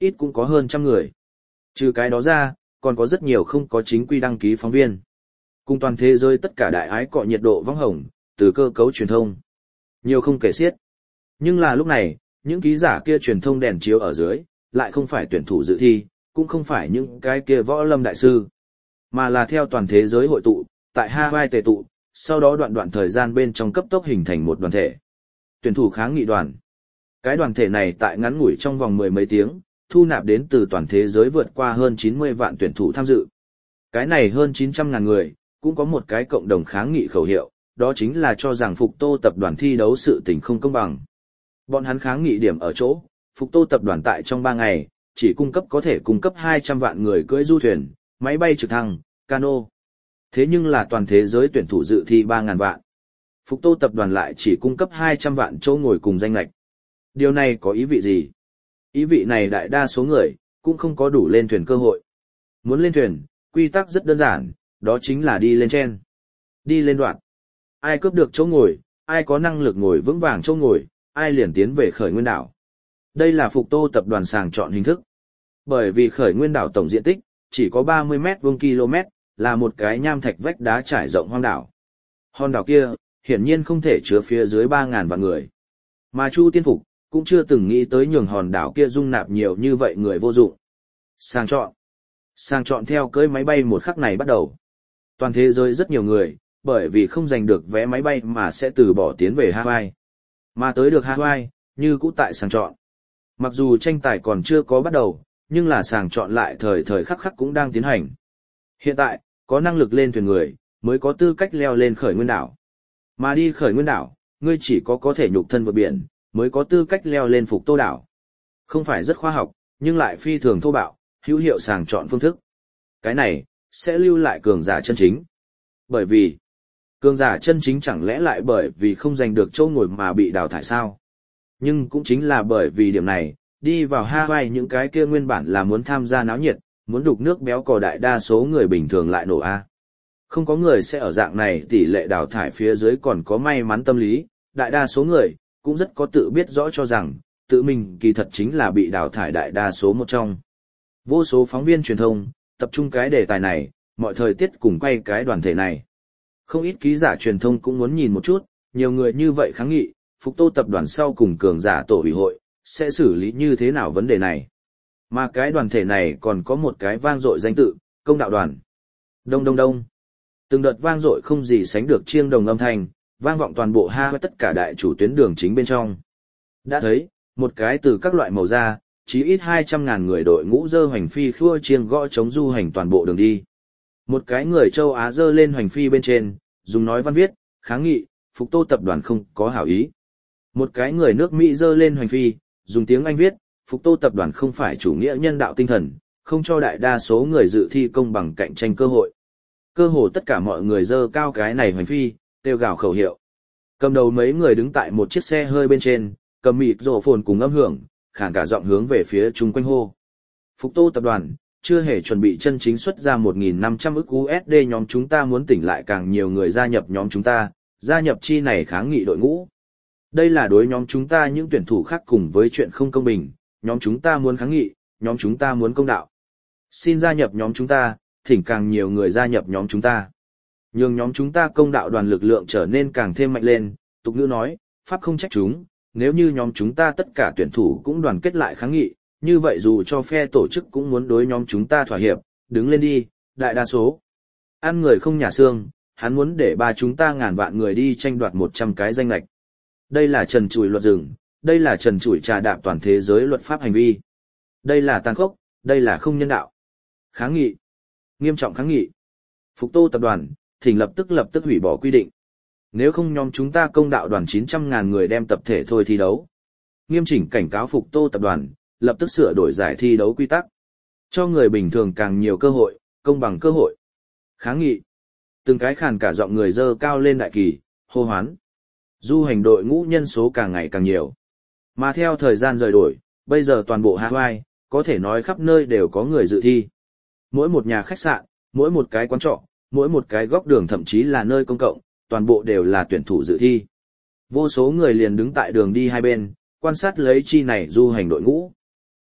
ít cũng có hơn 100 người. Trừ cái đó ra, còn có rất nhiều không có chính quy đăng ký phóng viên. Cùng toàn thế giới tất cả đại ái cọ nhiệt độ vắng hồng, từ cơ cấu truyền thông. Nhiều không kể xiết. Nhưng là lúc này, những ký giả kia truyền thông đèn chiếu ở dưới, lại không phải tuyển thủ dự thi, cũng không phải những cái kia võ lâm đại sư, mà là theo toàn thế giới hội tụ, tại Hawaii tề tụ, sau đó đoạn thời gian bên trong cấp tốc hình thành một đoàn thể. Tuyển thủ kháng nghị đoàn. Cái đoàn thể này tại ngắn ngủi trong vòng 10 mấy tiếng, thu nạp đến từ toàn thế giới vượt qua hơn 90 vạn tuyển thủ tham dự. Cái này hơn 900.000 người, cũng có một cái cộng đồng kháng nghị khẩu hiệu, đó chính là cho rằng Phục Tô tập đoàn thi đấu sự tình không công bằng. Bọn hắn kháng nghị điểm ở chỗ, Phục Tô tập đoàn tại trong 3 ngày, chỉ có thể cung cấp 200 vạn người cưỡi du thuyền, máy bay trực thăng, cano. Thế nhưng là toàn thế giới tuyển thủ dự thi 3.000 vạn. Phục Tô tập đoàn lại chỉ cung cấp 200 vạn chỗ ngồi cùng danh lệch. Điều này có ý vị gì? Ý vị này đại đa số người, cũng không có đủ lên thuyền cơ hội. Muốn lên thuyền, quy tắc rất đơn giản, đó chính là đi lên trên. Đi lên đoạn. Ai cướp được chỗ ngồi, ai có năng lực ngồi vững vàng chỗ ngồi, ai liền tiến về khởi nguyên đảo. Đây là Phục Tô tập đoàn sàng chọn hình thức. Bởi vì khởi nguyên đảo tổng diện tích, chỉ có 30 mét vuông km, là một cái nham thạch vách đá trải rộng hoang đảo. Hòn đảo kia, hiển nhiên không thể chứa phía dưới 3.000 vạn người. Mà Chu Tiên Phục, cũng chưa từng nghĩ tới nhường hòn đảo kia dung nạp nhiều như vậy người vô dụng. Sàng chọn. Sàng chọn theo cưỡi máy bay một khắc này bắt đầu. Toàn thế giới rất nhiều người, bởi vì không giành được vé máy bay mà sẽ từ bỏ tiến về Hawaii. Mà tới được Hawaii, như cũ tại sàng chọn. Mặc dù tranh tài còn chưa có bắt đầu, nhưng là sàng chọn lại thời khắc khắc cũng đang tiến hành. Hiện tại, có năng lực lên thuyền người, mới có tư cách leo lên khởi nguyên đảo. Mà đi khởi nguyên đảo, ngươi chỉ có thể nhục thân vượt biển, mới có tư cách leo lên Phục Tô đảo. Không phải rất khoa học, nhưng lại phi thường thô bạo, hữu hiệu sàng chọn phương thức. Cái này, sẽ lưu lại cường giả chân chính. Bởi vì, cường giả chân chính chẳng lẽ lại bởi vì không giành được chỗ ngồi mà bị đào thải sao? Nhưng cũng chính là bởi vì điểm này, đi vào Hawaii những cái kia nguyên bản là muốn tham gia náo nhiệt, muốn đục nước béo cò đại đa số người bình thường lại nổ A. Không có người sẽ ở dạng này tỷ lệ đào thải phía dưới còn có may mắn tâm lý, đại đa số người, cũng rất có tự biết rõ cho rằng, tự mình kỳ thật chính là bị đào thải đại đa số một trong. Vô số phóng viên truyền thông, tập trung cái đề tài này, mọi thời tiết cùng quay cái đoàn thể này. Không ít ký giả truyền thông cũng muốn nhìn một chút, nhiều người như vậy kháng nghị, Phục Tô tập đoàn sau cùng cường giả tổ ủy hội, sẽ xử lý như thế nào vấn đề này. Mà cái đoàn thể này còn có một cái vang dội danh tự, công đạo đoàn. Đông đông đông. Từng đợt vang dội không gì sánh được chiêng đồng âm thanh, vang vọng toàn bộ Hawaii tất cả đại chủ tuyến đường chính bên trong. Đã thấy, một cái từ các loại màu da, chí ít 200.000 người đội ngũ dơ hoành phi khua chiêng gõ chống du hành toàn bộ đường đi. Một cái người châu Á dơ lên hoành phi bên trên, dùng nói văn viết, kháng nghị, Phục Tô tập đoàn không có hảo ý. Một cái người nước Mỹ dơ lên hoành phi, dùng tiếng Anh viết, Phục Tô tập đoàn không phải chủ nghĩa nhân đạo tinh thần, không cho đại đa số người dự thi công bằng cạnh tranh cơ hội. Cơ hồ tất cả mọi người dơ cao cái này hoành phi, kêu gào khẩu hiệu. Cầm đầu mấy người đứng tại một chiếc xe hơi bên trên, cầm mịt rổ phồn cùng âm hưởng, khản cả giọng hướng về phía chung quanh hô. Phục Tô tập đoàn, chưa hề chuẩn bị chân chính xuất ra 1.500 ức USD, nhóm chúng ta muốn tỉnh lại càng nhiều người gia nhập nhóm chúng ta, gia nhập chi này kháng nghị đội ngũ. Đây là đối nhóm chúng ta những tuyển thủ khác cùng với chuyện không công bình, nhóm chúng ta muốn kháng nghị, nhóm chúng ta muốn công đạo. Xin gia nhập nhóm chúng ta, thỉnh càng nhiều người gia nhập nhóm chúng ta. Nhưng nhóm chúng ta công đạo đoàn lực lượng trở nên càng thêm mạnh lên, tục ngữ nói, pháp không trách chúng, nếu như nhóm chúng ta tất cả tuyển thủ cũng đoàn kết lại kháng nghị, như vậy dù cho phe tổ chức cũng muốn đối nhóm chúng ta thỏa hiệp, đứng lên đi, đại đa số. Ăn người không nhà xương, hắn muốn để ba chúng ta ngàn vạn người đi tranh đoạt 100 cái danh lệch. Đây là trần trụi luật rừng, đây là trần trụi trà đạp toàn thế giới luật pháp hành vi. Đây là tàn khốc, đây là không nhân đạo. Kháng nghị. Nghiêm trọng kháng nghị. Phục Tô tập đoàn, thỉnh lập tức hủy bỏ quy định. Nếu không nhóm chúng ta công đạo đoàn 900.000 người đem tập thể thôi thi đấu. Nghiêm chỉnh cảnh cáo Phục Tô tập đoàn, lập tức sửa đổi giải thi đấu quy tắc. Cho người bình thường càng nhiều cơ hội, công bằng cơ hội. Kháng nghị. Từng cái khàn cả giọng người dơ cao lên đại kỳ, hô hoán. Du hành đội ngũ nhân số càng ngày càng nhiều. Mà theo thời gian rời đổi, bây giờ toàn bộ Hawaii, có thể nói khắp nơi đều có người dự thi. Mỗi một nhà khách sạn, mỗi một cái quán trọ, mỗi một cái góc đường thậm chí là nơi công cộng, toàn bộ đều là tuyển thủ dự thi. Vô số người liền đứng tại đường đi hai bên, quan sát lấy chi này du hành đội ngũ.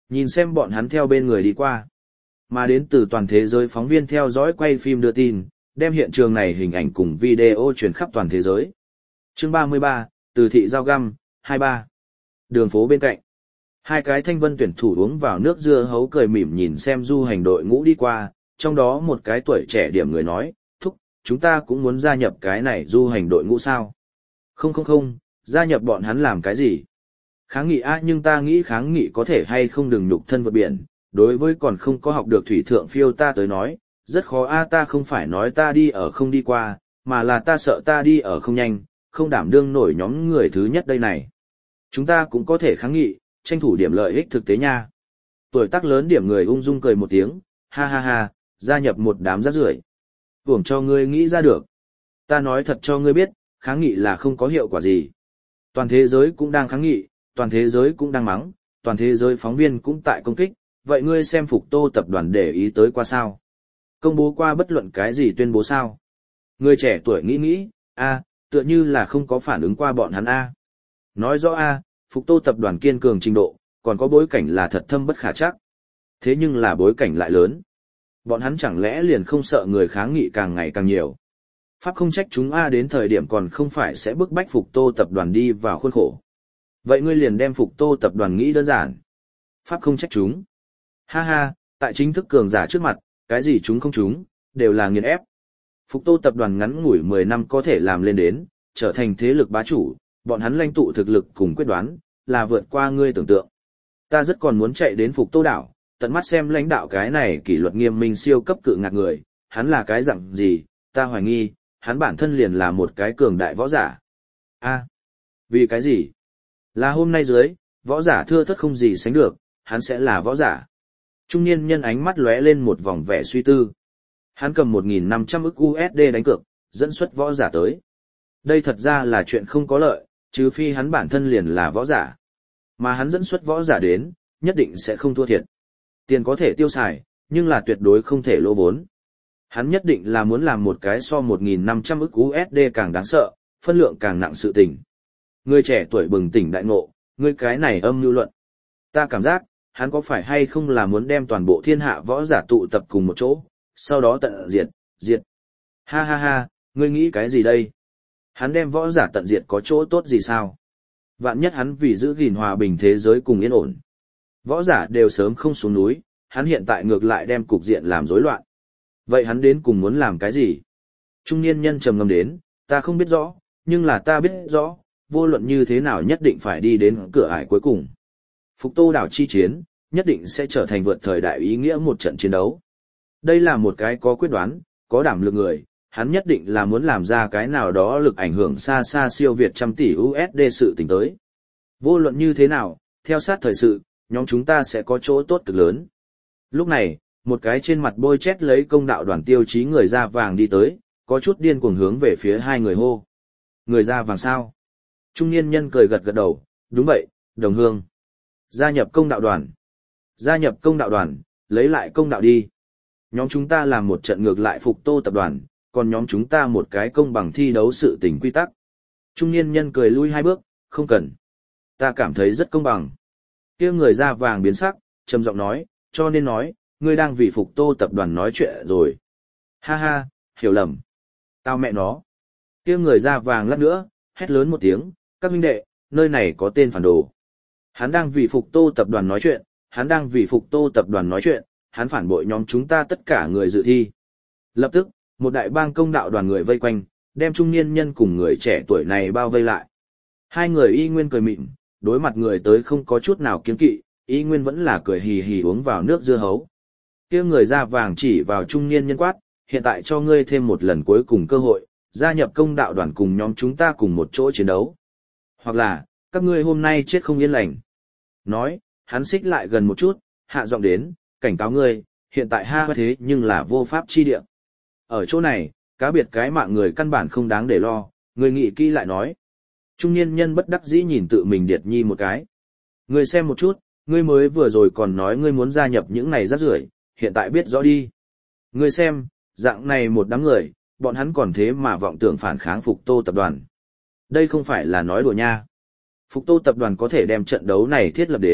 Nhìn xem bọn hắn theo bên người đi qua. Mà đến từ toàn thế giới phóng viên theo dõi quay phim đưa tin, đem hiện trường này hình ảnh cùng video truyền khắp toàn thế giới. Chương 33, từ thị giao găm, 23. Đường phố bên cạnh. Hai cái thanh vân tuyển thủ uống vào nước dưa hấu cười mỉm nhìn xem du hành đội ngũ đi qua, trong đó một cái tuổi trẻ điểm người nói, thúc, chúng ta cũng muốn gia nhập cái này du hành đội ngũ sao? Không, gia nhập bọn hắn làm cái gì? Kháng nghị nhưng ta nghĩ kháng nghị có thể hay không đừng nhục thân vượt biển, đối với còn không có học được thủy thượng phiêu ta tới nói, rất khó ta không phải nói ta đi ở không đi qua, mà là ta sợ ta đi ở không nhanh, không đảm đương nổi nhóm người thứ nhất đây này. Chúng ta cũng có thể kháng nghị, tranh thủ điểm lợi ích thực tế nha. Tuổi tác lớn điểm người ung dung cười một tiếng, ha, gia nhập một đám rác rưởi. Uổng cho ngươi nghĩ ra được. Ta nói thật cho ngươi biết, kháng nghị là không có hiệu quả gì. Toàn thế giới cũng đang kháng nghị, toàn thế giới cũng đang mắng, toàn thế giới phóng viên cũng tại công kích, vậy ngươi xem Phục Tô tập đoàn để ý tới qua sao? Công bố qua bất luận cái gì tuyên bố sao? Người trẻ tuổi nghĩ, tựa như là không có phản ứng qua bọn hắn Nói rõ Phục Tô tập đoàn kiên cường trình độ, còn có bối cảnh là thật thâm bất khả trắc. Thế nhưng là bối cảnh lại lớn. Bọn hắn chẳng lẽ liền không sợ người kháng nghị càng ngày càng nhiều. Pháp không trách chúng đến thời điểm còn không phải sẽ bức bách Phục Tô tập đoàn đi vào khuôn khổ. Vậy ngươi liền đem Phục Tô tập đoàn nghĩ đơn giản. Pháp không trách chúng. Ha, tại chính thức cường giả trước mặt, cái gì chúng không chúng, đều là nghiền ép. Phục Tô tập đoàn ngắn ngủi 10 năm có thể làm lên đến, trở thành thế lực bá chủ, bọn hắn lãnh tụ thực lực cùng quyết đoán, là vượt qua ngươi tưởng tượng. Ta rất còn muốn chạy đến Phục Tô đảo, tận mắt xem lãnh đạo cái này kỷ luật nghiêm minh siêu cấp cự ngạc người, hắn là cái dạng gì, ta hoài nghi, hắn bản thân liền là một cái cường đại võ giả. Vì cái gì? Là hôm nay dưới, võ giả thưa thớt không gì sánh được, hắn sẽ là võ giả. Trung niên nhân ánh mắt lóe lên một vòng vẻ suy tư. Hắn cầm 1.500 ức USD đánh cược, dẫn xuất võ giả tới. Đây thật ra là chuyện không có lợi, trừ phi hắn bản thân liền là võ giả. Mà hắn dẫn xuất võ giả đến, nhất định sẽ không thua thiệt. Tiền có thể tiêu xài, nhưng là tuyệt đối không thể lỗ vốn. Hắn nhất định là muốn làm một cái so 1.500 ức USD càng đáng sợ, phân lượng càng nặng sự tình. Người trẻ tuổi bừng tỉnh đại ngộ, người cái này âm mưu luận. Ta cảm giác, hắn có phải hay không là muốn đem toàn bộ thiên hạ võ giả tụ tập cùng một chỗ, sau đó tận diệt. Ha, ngươi nghĩ cái gì đây? Hắn đem võ giả tận diệt có chỗ tốt gì sao? Vạn nhất hắn vì giữ gìn hòa bình thế giới cùng yên ổn. Võ giả đều sớm không xuống núi, hắn hiện tại ngược lại đem cục diện làm rối loạn. Vậy hắn đến cùng muốn làm cái gì? Trung niên nhân trầm ngâm đến, ta không biết rõ, nhưng là ta biết rõ, vô luận như thế nào nhất định phải đi đến cửa ải cuối cùng. Phục Tô đảo chi chiến, nhất định sẽ trở thành vượt thời đại ý nghĩa một trận chiến đấu. Đây là một cái có quyết đoán, có đảm lực người, hắn nhất định là muốn làm ra cái nào đó lực ảnh hưởng xa xa siêu việt trăm tỷ USD sự tình tới. Vô luận như thế nào, theo sát thời sự, nhóm chúng ta sẽ có chỗ tốt cực lớn. Lúc này, một cái trên mặt bôi chét lấy công đạo đoàn tiêu chí người da vàng đi tới, có chút điên cuồng hướng về phía hai người hô. Người da vàng sao? Trung niên nhân cười gật gật đầu, đúng vậy, đồng hương. Gia nhập công đạo đoàn. Gia nhập công đạo đoàn, lấy lại công đạo đi. Nhóm chúng ta làm một trận ngược lại Phục Tô tập đoàn, còn nhóm chúng ta một cái công bằng thi đấu sự tình quy tắc. Trung niên nhân cười lui hai bước, không cần. Ta cảm thấy rất công bằng. Kia người da vàng biến sắc, trầm giọng nói, cho nên nói, ngươi đang vì Phục Tô tập đoàn nói chuyện rồi. Ha, hiểu lầm. Tao mẹ nó. Kia người da vàng lát nữa, hét lớn một tiếng, các huynh đệ, nơi này có tên phản đồ. Hắn đang vì Phục Tô tập đoàn nói chuyện, hắn đang vì Phục Tô tập đoàn nói chuyện, hắn phản bội nhóm chúng ta tất cả người dự thi. Lập tức, một đại bang công đạo đoàn người vây quanh, đem trung niên nhân cùng người trẻ tuổi này bao vây lại. Hai người y nguyên cười mịn, đối mặt người tới không có chút nào kiêng kỵ, y nguyên vẫn là cười hì hì uống vào nước dưa hấu. Kia người da vàng chỉ vào trung niên nhân quát, hiện tại cho ngươi thêm một lần cuối cùng cơ hội, gia nhập công đạo đoàn cùng nhóm chúng ta cùng một chỗ chiến đấu. Hoặc là, các ngươi hôm nay chết không yên lành. Nói, hắn xích lại gần một chút, hạ giọng đến, cảnh cáo ngươi, hiện tại thế nhưng là vô pháp chi địa. Ở chỗ này, cá biệt cái mạng người căn bản không đáng để lo, ngươi nghĩ kỹ lại nói. Trung niên nhân bất đắc dĩ nhìn tự mình Điệt Nhi một cái. Ngươi xem một chút, ngươi mới vừa rồi còn nói ngươi muốn gia nhập những này rác rưởi, hiện tại biết rõ đi. Ngươi xem, dạng này một đám người, bọn hắn còn thế mà vọng tưởng phản kháng Phục Tô tập đoàn. Đây không phải là nói đùa nha. Phục Tô tập đoàn có thể đem trận đấu này thiết lập đến,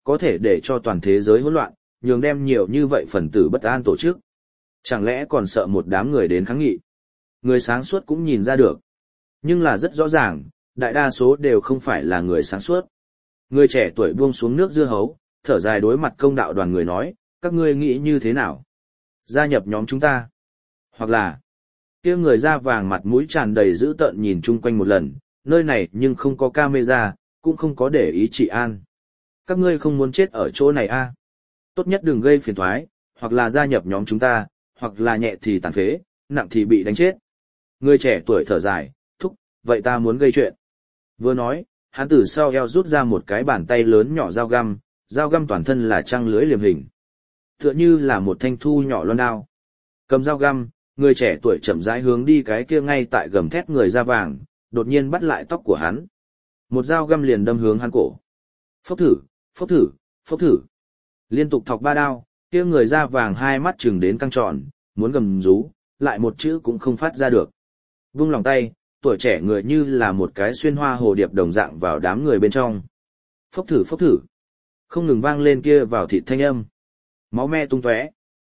có thể để cho toàn thế giới hỗn loạn, nhường đem nhiều như vậy phần tử bất an tổ chức. Chẳng lẽ còn sợ một đám người đến kháng nghị? Người sáng suốt cũng nhìn ra được. Nhưng là rất rõ ràng, đại đa số đều không phải là người sáng suốt. Người trẻ tuổi buông xuống nước dưa hấu, thở dài đối mặt công đạo đoàn người nói, các ngươi nghĩ như thế nào? Gia nhập nhóm chúng ta. Hoặc là, kia người da vàng mặt mũi tràn đầy dữ tợn nhìn chung quanh một lần, nơi này nhưng không có camera, cũng không có để ý trị an. Các ngươi không muốn chết ở chỗ này a? Tốt nhất đừng gây phiền toái, hoặc là gia nhập nhóm chúng ta, hoặc là nhẹ thì tàn phế, nặng thì bị đánh chết. Người trẻ tuổi thở dài, thúc, vậy ta muốn gây chuyện. Vừa nói, hắn từ sau eo rút ra một cái bàn tay lớn nhỏ dao găm toàn thân là trăng lưới liềm hình. Tựa như là một thanh thu nhỏ loan đao. Cầm dao găm, người trẻ tuổi chậm rãi hướng đi cái kia ngay tại gầm thét người da vàng, đột nhiên bắt lại tóc của hắn. Một dao găm liền đâm hướng hắn cổ. Phốc thử, phốc thử, phốc thử. Liên tục thọc 3 đao, kia người da vàng hai mắt trừng đến căng tròn, muốn gầm rú, lại một chữ cũng không phát ra được. Vung lòng tay, tuổi trẻ người như là một cái xuyên hoa hồ điệp đồng dạng vào đám người bên trong. Phốc thử phốc thử. Không ngừng vang lên kia vào thịt thanh âm. Máu me tung tóe.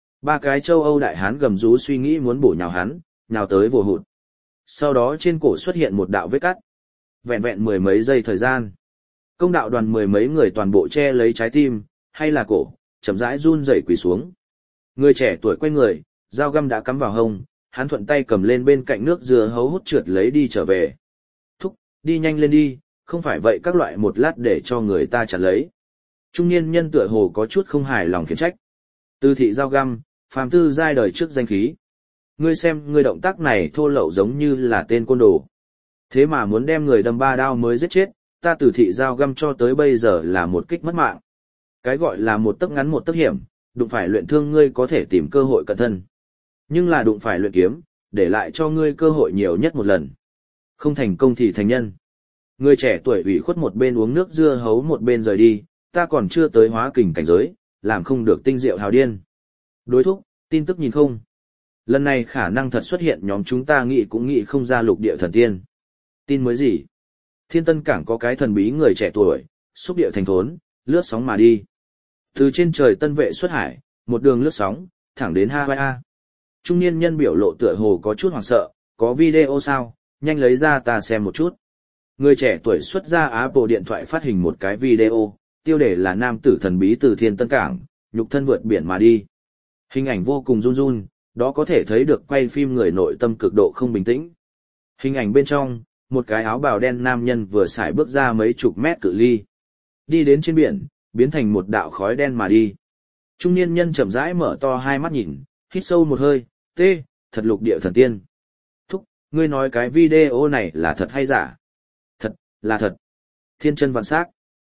3 cái châu Âu đại hán gầm rú suy nghĩ muốn bổ nhào hắn, nhào tới vồ hụt. Sau đó trên cổ xuất hiện một đạo vết cắt. Vẹn vẹn mười mấy giây thời gian. Công đạo đoàn mười mấy người toàn bộ che lấy trái tim, hay là cổ, chậm rãi run rẩy quỳ xuống. Người trẻ tuổi quay người, dao găm đã cắm vào hông, hắn thuận tay cầm lên bên cạnh nước dừa hấu hút trượt lấy đi trở về. Thúc, đi nhanh lên đi, không phải vậy các loại một lát để cho người ta chặt lấy. Trung niên nhân tựa hồ có chút không hài lòng khiển trách. Tư thị dao găm, phàm tư giai đời trước danh khí. Ngươi xem ngươi động tác này thô lậu giống như là tên côn đồ. Thế mà muốn đem người đâm 3 đao mới giết chết, ta từ thị dao găm cho tới bây giờ là một kích mất mạng. Cái gọi là một tấc ngắn một tấc hiểm, đụng phải luyện thương ngươi có thể tìm cơ hội cẩn thân. Nhưng là đụng phải luyện kiếm, để lại cho ngươi cơ hội nhiều nhất một lần. Không thành công thì thành nhân. Người trẻ tuổi ủy khuất một bên uống nước dưa hấu một bên rời đi, ta còn chưa tới hóa kình cảnh giới, làm không được tinh diệu hào điên. Đối thúc, tin tức nhìn không? Lần này khả năng thật xuất hiện nhóm chúng ta nghĩ cũng nghĩ không ra lục địa thần tiên. Tin mới gì? Thiên Tân Cảng có cái thần bí người trẻ tuổi, xúc địa thành thốn, lướt sóng mà đi. Từ trên trời Tân Vệ xuất hải, một đường lướt sóng, thẳng đến Hawaii. Trung niên nhân biểu lộ tựa hồ có chút hoảng sợ, có video sao, nhanh lấy ra ta xem một chút. Người trẻ tuổi xuất ra Apple điện thoại phát hình một cái video, tiêu đề là nam tử thần bí từ Thiên Tân Cảng, nhục thân vượt biển mà đi. Hình ảnh vô cùng run run, đó có thể thấy được quay phim người nội tâm cực độ không bình tĩnh. Hình ảnh bên trong, một cái áo bào đen nam nhân vừa xài bước ra mấy chục mét cự ly. Đi đến trên biển, biến thành một đạo khói đen mà đi. Trung niên nhân chậm rãi mở to hai mắt nhìn, hít sâu một hơi, thật lục địa thần tiên. Thúc, ngươi nói cái video này là thật hay giả? Thật, là thật. Thiên chân vạn sắc.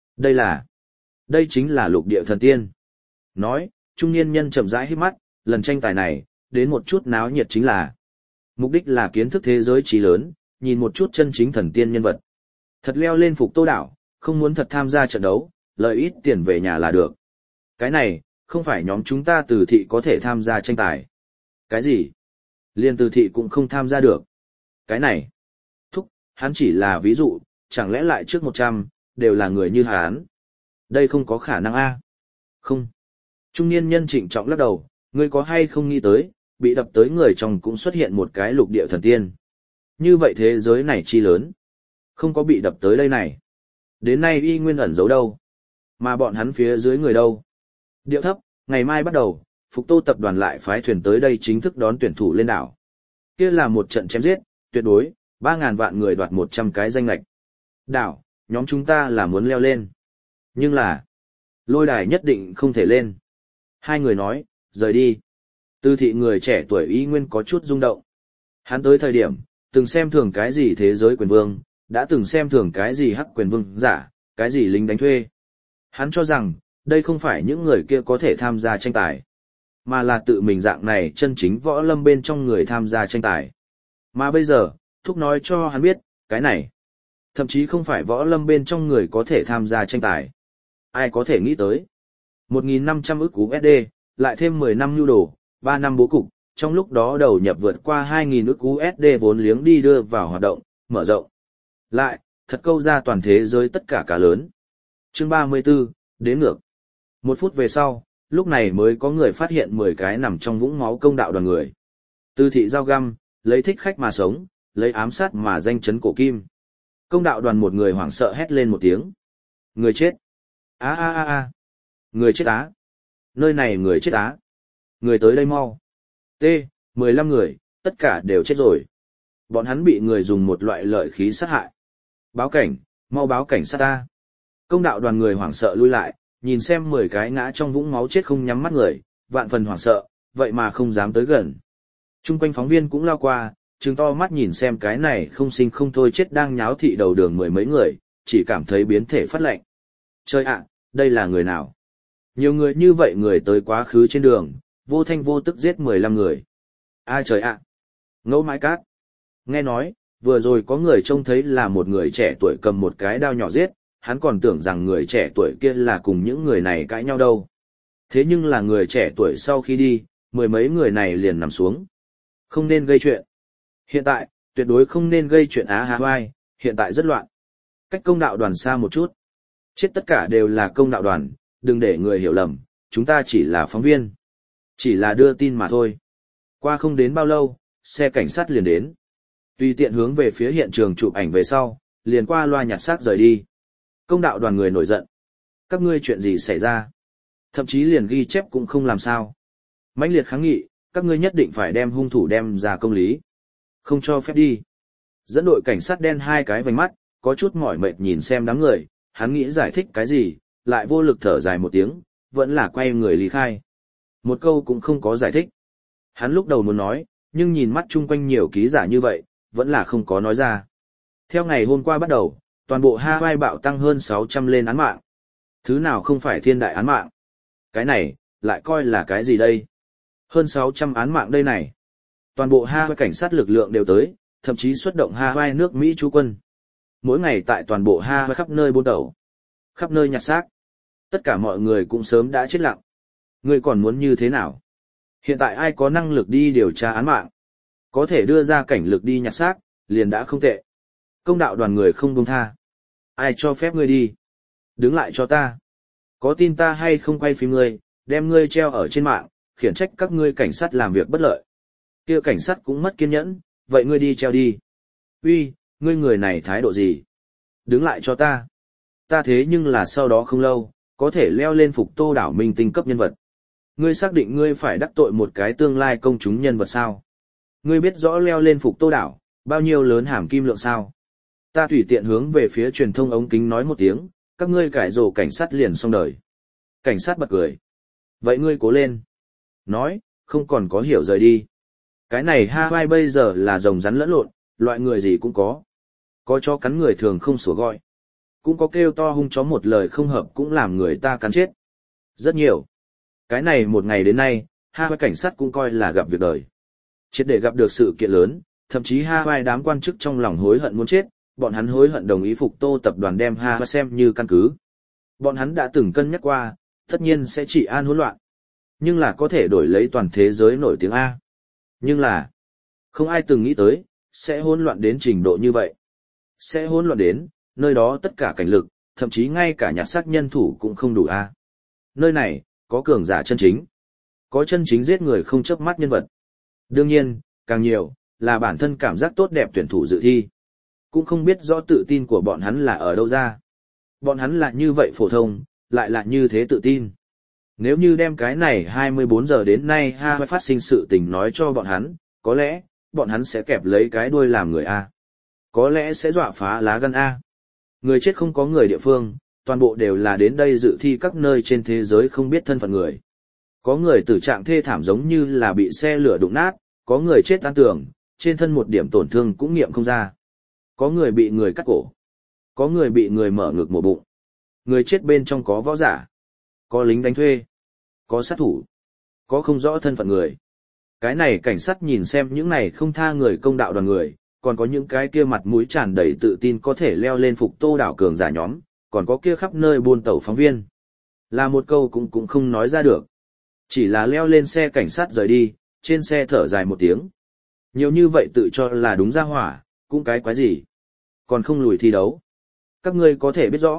Đây chính là lục địa thần tiên. Nói, trung niên nhân chậm rãi hít mắt, lần tranh tài này, đến một chút náo nhiệt chính là. Mục đích là kiến thức thế giới trí lớn, nhìn một chút chân chính thần tiên nhân vật. Thật leo lên phục tô đảo, không muốn thật tham gia trận đấu, lợi ít tiền về nhà là được. Cái này, không phải nhóm chúng ta từ thị có thể tham gia tranh tài. Cái gì? Liên từ thị cũng không tham gia được. Cái này, thúc, hắn chỉ là ví dụ, chẳng lẽ lại trước 100, đều là người như hắn. Đây không có khả năng a. Không. Trung niên nhân trịnh trọng lắc đầu, ngươi có hay không nghĩ tới, bị đập tới người trong cũng xuất hiện một cái lục địa thần tiên. Như vậy thế giới này chi lớn. Không có bị đập tới đây này. Đến nay y nguyên ẩn giấu đâu. Mà bọn hắn phía dưới người đâu. Điệu thấp, ngày mai bắt đầu, Phục Tô tập đoàn lại phái thuyền tới đây chính thức đón tuyển thủ lên đảo. Kia là một trận chém giết, tuyệt đối, 3.000 vạn người đoạt 100 cái danh lệch. Đảo, nhóm chúng ta là muốn leo lên. Nhưng là, lôi đài nhất định không thể lên. Hai người nói, rời đi. Tư thị người trẻ tuổi y nguyên có chút rung động. Hắn tới thời điểm, từng xem thường cái gì thế giới quyền vương, đã từng xem thường cái gì hắc quyền vương giả, cái gì lính đánh thuê. Hắn cho rằng, đây không phải những người kia có thể tham gia tranh tài, mà là tự mình dạng này chân chính võ lâm bên trong người tham gia tranh tài. Mà bây giờ, thúc nói cho hắn biết, cái này, thậm chí không phải võ lâm bên trong người có thể tham gia tranh tài. Ai có thể nghĩ tới? 1.500 ức USD, lại thêm 10 năm nhu đồ, 3 năm bố cục, trong lúc đó đầu nhập vượt qua 2.000 ức USD vốn liếng đi đưa vào hoạt động, mở rộng. Lại, thật câu ra toàn thế giới tất cả cá lớn. Chương 34, Đến ngược. 1 phút về sau, lúc này mới có người phát hiện 10 cái nằm trong vũng máu công đạo đoàn người. Tư thị dao găm, lấy thích khách mà sống, lấy ám sát mà danh chấn cổ kim. Công đạo đoàn một người hoảng sợ hét lên một tiếng. Người chết. Á á á á. Người chết á. Nơi này người chết á. Người tới đây mau. T, 15 người, tất cả đều chết rồi. Bọn hắn bị người dùng một loại lợi khí sát hại. Báo cảnh, mau báo cảnh sát ta. Công đạo đoàn người hoảng sợ lui lại, nhìn xem 10 cái ngã trong vũng máu chết không nhắm mắt người, vạn phần hoảng sợ, vậy mà không dám tới gần. Trung quanh phóng viên cũng lao qua, trừng to mắt nhìn xem cái này không sinh không thôi chết đang nháo thị đầu đường 10 mấy người, chỉ cảm thấy biến thể phát lạnh. Trời ạ, đây là người nào? Nhiều người như vậy người tới quá khứ trên đường, vô thanh vô tức giết 15 người. Ai trời ạ? Ngẫu mãi cát. Nghe nói, vừa rồi có người trông thấy là một người trẻ tuổi cầm một cái đao nhỏ giết, hắn còn tưởng rằng người trẻ tuổi kia là cùng những người này cãi nhau đâu. Thế nhưng là người trẻ tuổi sau khi đi, 10 mấy người này liền nằm xuống. Không nên gây chuyện. Hiện tại, tuyệt đối không nên gây chuyện á há hoai, hiện tại rất loạn. Cách công đạo đoàn xa một chút. Chết tất cả đều là công đạo đoàn, đừng để người hiểu lầm, chúng ta chỉ là phóng viên. Chỉ là đưa tin mà thôi. Qua không đến bao lâu, xe cảnh sát liền đến. Tùy tiện hướng về phía hiện trường chụp ảnh về sau, liền qua loa nhặt xác rời đi. Công đạo đoàn người nổi giận. Các ngươi chuyện gì xảy ra? Thậm chí liền ghi chép cũng không làm sao. Mãnh liệt kháng nghị, các ngươi nhất định phải đem hung thủ đem ra công lý. Không cho phép đi. Dẫn đội cảnh sát đen 2 cái vành mắt, có chút mỏi mệt nhìn xem đám người, hắn nghĩ giải thích cái gì, lại vô lực thở dài một tiếng, vẫn là quay người lý khai. Một câu cũng không có giải thích. Hắn lúc đầu muốn nói, nhưng nhìn mắt chung quanh nhiều ký giả như vậy, vẫn là không có nói ra. Theo ngày hôm qua bắt đầu, toàn bộ Hawaii bạo tăng hơn 600 lên án mạng. Thứ nào không phải thiên đại án mạng? Cái này, lại coi là cái gì đây? Hơn 600 án mạng đây này. Toàn bộ Hawaii cảnh sát lực lượng đều tới, thậm chí xuất động Hawaii nước Mỹ trú quân. Mỗi ngày tại toàn bộ Hawaii khắp nơi buôn tẩu, khắp nơi nhặt xác. Tất cả mọi người cũng sớm đã chết lặng. Người còn muốn như thế nào? Hiện tại ai có năng lực đi điều tra án mạng? Có thể đưa ra cảnh lực đi nhặt xác, liền đã không tệ. Công đạo đoàn người không buông tha. Ai cho phép ngươi đi? Đứng lại cho ta. Có tin ta hay không quay phim ngươi, đem ngươi treo ở trên mạng, khiển trách các ngươi cảnh sát làm việc bất lợi. Kia cảnh sát cũng mất kiên nhẫn, vậy ngươi đi treo đi. Uy, ngươi người này thái độ gì? Đứng lại cho ta. Ta thế nhưng là sau đó không lâu, có thể leo lên phục Tô đảo minh tinh cấp nhân vật. Ngươi xác định ngươi phải đắc tội một cái tương lai công chúng nhân vật sao? Ngươi biết rõ leo lên phục Tô đảo, bao nhiêu lớn hàm kim lượng sao? Ta tùy tiện hướng về phía truyền thông ống kính nói một tiếng, các ngươi cải rồ cảnh sát liền xong đời. Cảnh sát bật cười. Vậy ngươi cố lên. Nói, không còn có hiểu rời đi. Cái này Hawaii bây giờ là rồng rắn lẫn lộn, loại người gì cũng có. Có chó cắn người thường không sủa gọi. Cũng có kêu to hung chó một lời không hợp cũng làm người ta cắn chết. Rất nhiều. Cái này một ngày đến nay, Hawaii cảnh sát cũng coi là gặp việc đời. Chết để gặp được sự kiện lớn, thậm chí Hawaii đám quan chức trong lòng hối hận muốn chết, bọn hắn hối hận đồng ý phục Tô tập đoàn đem Hawaii xem như căn cứ. Bọn hắn đã từng cân nhắc qua, tất nhiên sẽ chỉ an hỗn loạn. Nhưng là có thể đổi lấy toàn thế giới nổi tiếng A. Nhưng là, không ai từng nghĩ tới, sẽ hỗn loạn đến trình độ như vậy. Sẽ hỗn loạn đến, nơi đó tất cả cảnh lực, thậm chí ngay cả nhặt xác nhân thủ cũng không đủ A. Nơi này, có cường giả chân chính. Có chân chính giết người không chớp mắt nhân vật. Đương nhiên, càng nhiều, là bản thân cảm giác tốt đẹp tuyển thủ dự thi. Cũng không biết rõ tự tin của bọn hắn là ở đâu ra. Bọn hắn là như vậy phổ thông, lại là như thế tự tin. Nếu như đem cái này 24 giờ đến nay Hawaii phát sinh sự tình nói cho bọn hắn, có lẽ, bọn hắn sẽ kẹp lấy cái đuôi làm người A. Có lẽ sẽ dọa phá lá gan A. Người chết không có người địa phương, toàn bộ đều là đến đây dự thi các nơi trên thế giới không biết thân phận người. Có người tử trạng thê thảm giống như là bị xe lửa đụng nát, có người chết tan tường, trên thân một điểm tổn thương cũng nghiệm không ra. Có người bị người cắt cổ. Có người bị người mở ngực mổ bụng. Người chết bên trong có võ giả. Có lính đánh thuê. Có sát thủ. Có không rõ thân phận người. Cái này cảnh sát nhìn xem những này không tha người công đạo đoàn người, còn có những cái kia mặt mũi tràn đầy tự tin có thể leo lên phục Tô đảo cường giả nhóm, còn có kia khắp nơi buôn tẩu phóng viên. Là một câu cũng không nói ra được. Chỉ là leo lên xe cảnh sát rời đi, trên xe thở dài một tiếng. Nhiều như vậy tự cho là đúng ra hỏa, cũng cái quái gì. Còn không lùi thi đấu. Các ngươi có thể biết rõ,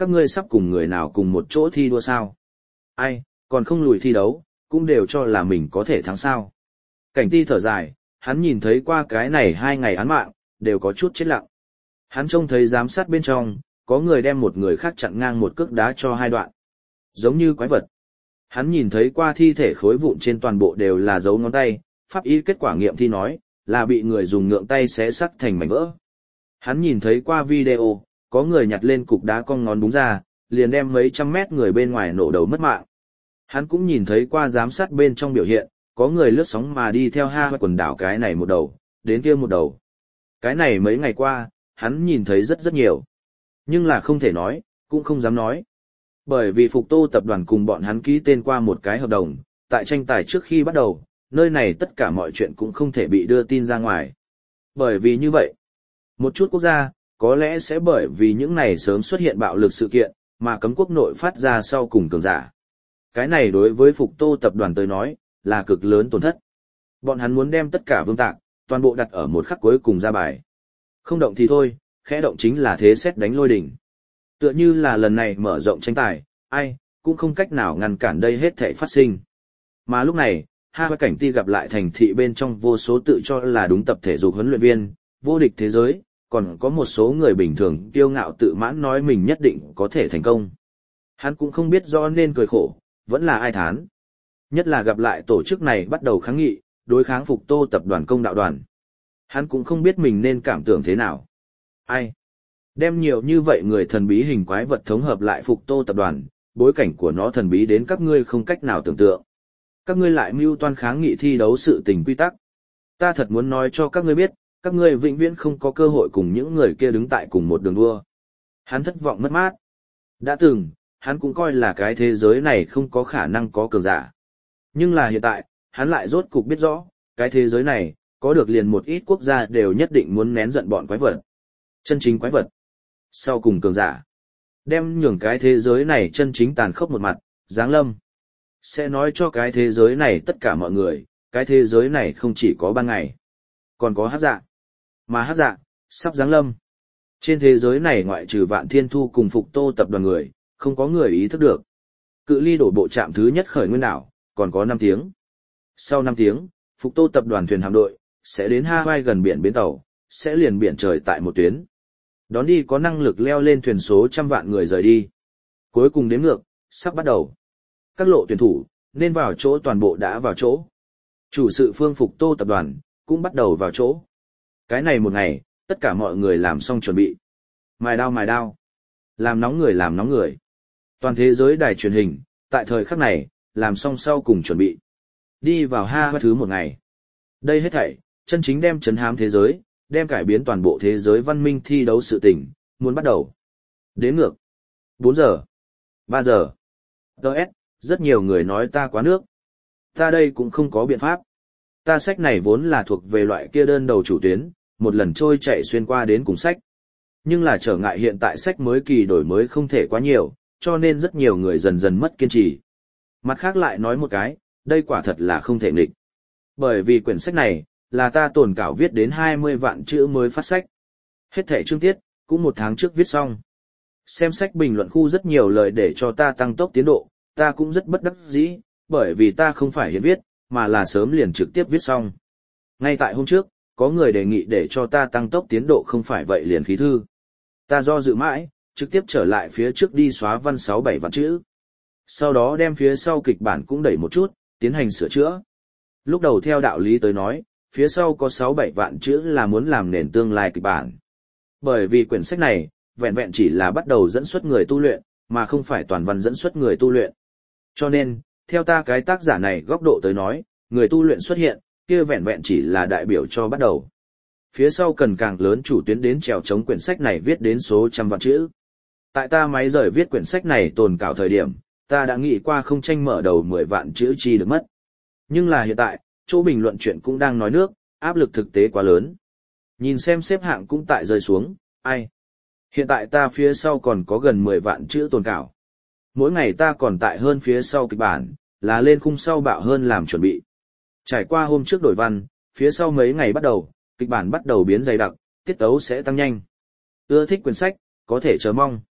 Các ngươi sắp cùng người nào cùng một chỗ thi đua sao? Ai, còn không lùi thi đấu, cũng đều cho là mình có thể thắng sao. Cảnh Ti thở dài, hắn nhìn thấy qua cái này 2 ngày án mạng, đều có chút chết lặng. Hắn trông thấy giám sát bên trong, có người đem một người khác chặn ngang một cước đá cho 2 đoạn. Giống như quái vật. Hắn nhìn thấy qua thi thể khối vụn trên toàn bộ đều là dấu ngón tay, pháp y kết quả nghiệm thi nói, là bị người dùng ngượng tay xé sắc thành mảnh vỡ. Hắn nhìn thấy qua video, có người nhặt lên cục đá cong ngón búng ra, liền đem mấy trăm mét người bên ngoài nổ đầu mất mạng. Hắn cũng nhìn thấy qua giám sát bên trong biểu hiện, có người lướt sóng mà đi theo Hawaii quần đảo cái này một đầu, đến kia một đầu. Cái này mấy ngày qua, hắn nhìn thấy rất rất nhiều. Nhưng là không thể nói, cũng không dám nói. Bởi vì Phục Tô tập đoàn cùng bọn hắn ký tên qua một cái hợp đồng, tại tranh tài trước khi bắt đầu, nơi này tất cả mọi chuyện cũng không thể bị đưa tin ra ngoài. Bởi vì như vậy, một chút quốc gia, có lẽ sẽ bởi vì những này sớm xuất hiện bạo lực sự kiện, mà cấm quốc nội phát ra sau cùng cường giả. Cái này đối với Phục Tô tập đoàn tới nói, là cực lớn tổn thất. Bọn hắn muốn đem tất cả vương tạc, toàn bộ đặt ở một khắc cuối cùng ra bài. Không động thì thôi, khẽ động chính là thế xét đánh lôi đỉnh. Tựa như là lần này mở rộng tranh tài, ai, cũng không cách nào ngăn cản đây hết thảy phát sinh. Mà lúc này, Hawaii Cảnh Ti gặp lại thành thị bên trong vô số tự cho là đúng tập thể dục huấn luyện viên, vô địch thế giới, còn có một số người bình thường kiêu ngạo tự mãn nói mình nhất định có thể thành công. Hắn cũng không biết rõ nên cười khổ, vẫn là ai thán. Nhất là gặp lại tổ chức này bắt đầu kháng nghị, đối kháng Phục Tô tập đoàn công đạo đoàn. Hắn cũng không biết mình nên cảm tưởng thế nào. Ai? Đem nhiều như vậy người thần bí hình quái vật thống hợp lại Phục Tô tập đoàn, bối cảnh của nó thần bí đến các ngươi không cách nào tưởng tượng. Các ngươi lại mưu toan kháng nghị thi đấu sự tình quy tắc. Ta thật muốn nói cho các ngươi biết, các ngươi vĩnh viễn không có cơ hội cùng những người kia đứng tại cùng một đường đua. Hắn thất vọng mất mát. Đã từng, hắn cũng coi là cái thế giới này không có khả năng có cường giả. Nhưng là hiện tại, hắn lại rốt cục biết rõ, cái thế giới này, có được liền một ít quốc gia đều nhất định muốn nén giận bọn quái vật. Chân chính quái vật. Sau cùng cường giả. Đem nhường cái thế giới này chân chính tàn khốc một mặt, giáng lâm. Sẽ nói cho cái thế giới này tất cả mọi người, cái thế giới này không chỉ có ban ngày. Còn có hắc dạ. Mà hắc dạ, sắp giáng lâm. Trên thế giới này ngoại trừ Vạn Thiên Thu cùng Phục Tô tập đoàn người, không có người ý thức được. Cự ly đổ bộ trạm thứ nhất khởi nguyên đảo, còn có 5 tiếng. Sau 5 tiếng, Phục Tô tập đoàn thuyền hạm đội, sẽ đến Hawaii gần biển bến tàu, sẽ liền biển trời tại một tuyến. Đón đi có năng lực leo lên thuyền số trăm vạn người rời đi. Cuối cùng đếm ngược, sắp bắt đầu. Các lộ tuyển thủ, nên vào chỗ toàn bộ đã vào chỗ. Chủ sự phương Phục Tô tập đoàn, cũng bắt đầu vào chỗ. Cái này một ngày, tất cả mọi người làm xong chuẩn bị. Mài đao. Làm nóng người làm nóng người. Toàn thế giới đài truyền hình, tại thời khắc này, làm xong sau cùng chuẩn bị. Đi vào Hawaii thứ một ngày. Đây hết thảy, chân chính đem trấn hám thế giới, đem cải biến toàn bộ thế giới văn minh thi đấu sự tình, muốn bắt đầu. Đếm ngược. 4 giờ. 3 giờ. Đợt, rất nhiều người nói ta quá nước. Ta đây cũng không có biện pháp. Ta sách này vốn là thuộc về loại kia đơn đầu chủ tuyến, một lần trôi chạy xuyên qua đến cùng sách. Nhưng là trở ngại hiện tại sách mới kỳ đổi mới không thể quá nhiều, cho nên rất nhiều người dần dần mất kiên trì. Mặt khác lại nói một cái, đây quả thật là không thể nghịch. Bởi vì quyển sách này, là ta tồn cảo viết đến 20 vạn chữ mới phát sách. Hết thẻ chương tiết, cũng 1 tháng trước viết xong. Xem sách bình luận khu rất nhiều lời để cho ta tăng tốc tiến độ, ta cũng rất bất đắc dĩ, bởi vì ta không phải hiện viết, mà là sớm liền trực tiếp viết xong. Ngay tại hôm trước, có người đề nghị để cho ta tăng tốc tiến độ không phải vậy liền khí thư. Ta do dự mãi, trực tiếp trở lại phía trước đi xóa văn 6-7 vạn chữ. Sau đó đem phía sau kịch bản cũng đẩy một chút, tiến hành sửa chữa. Lúc đầu theo đạo lý tới nói, phía sau có 6-7 vạn chữ là muốn làm nền tương lai kịch bản. Bởi vì quyển sách này, vẹn vẹn chỉ là bắt đầu dẫn xuất người tu luyện, mà không phải toàn văn dẫn xuất người tu luyện. Cho nên, theo ta cái tác giả này góc độ tới nói, người tu luyện xuất hiện, kia vẹn vẹn chỉ là đại biểu cho bắt đầu. Phía sau cần càng lớn chủ tuyến đến trèo chống quyển sách này viết đến số trăm vạn chữ. Tại ta máy rời viết quyển sách này tồn cảo thời điểm, ta đã nghĩ qua không tranh mở đầu 10 vạn chữ chi được mất. Nhưng là hiện tại, chỗ bình luận chuyện cũng đang nói nước, áp lực thực tế quá lớn. Nhìn xem xếp hạng cũng tại rơi xuống, ai. Hiện tại ta phía sau còn có gần 10 vạn chữ tồn cảo. Mỗi ngày ta còn tại hơn phía sau kịch bản, là lên khung sau bạo hơn làm chuẩn bị. Trải qua hôm trước đổi văn, phía sau mấy ngày bắt đầu, kịch bản bắt đầu biến dày đặc, tiết tấu sẽ tăng nhanh. Ưa thích quyển sách, có thể chờ mong.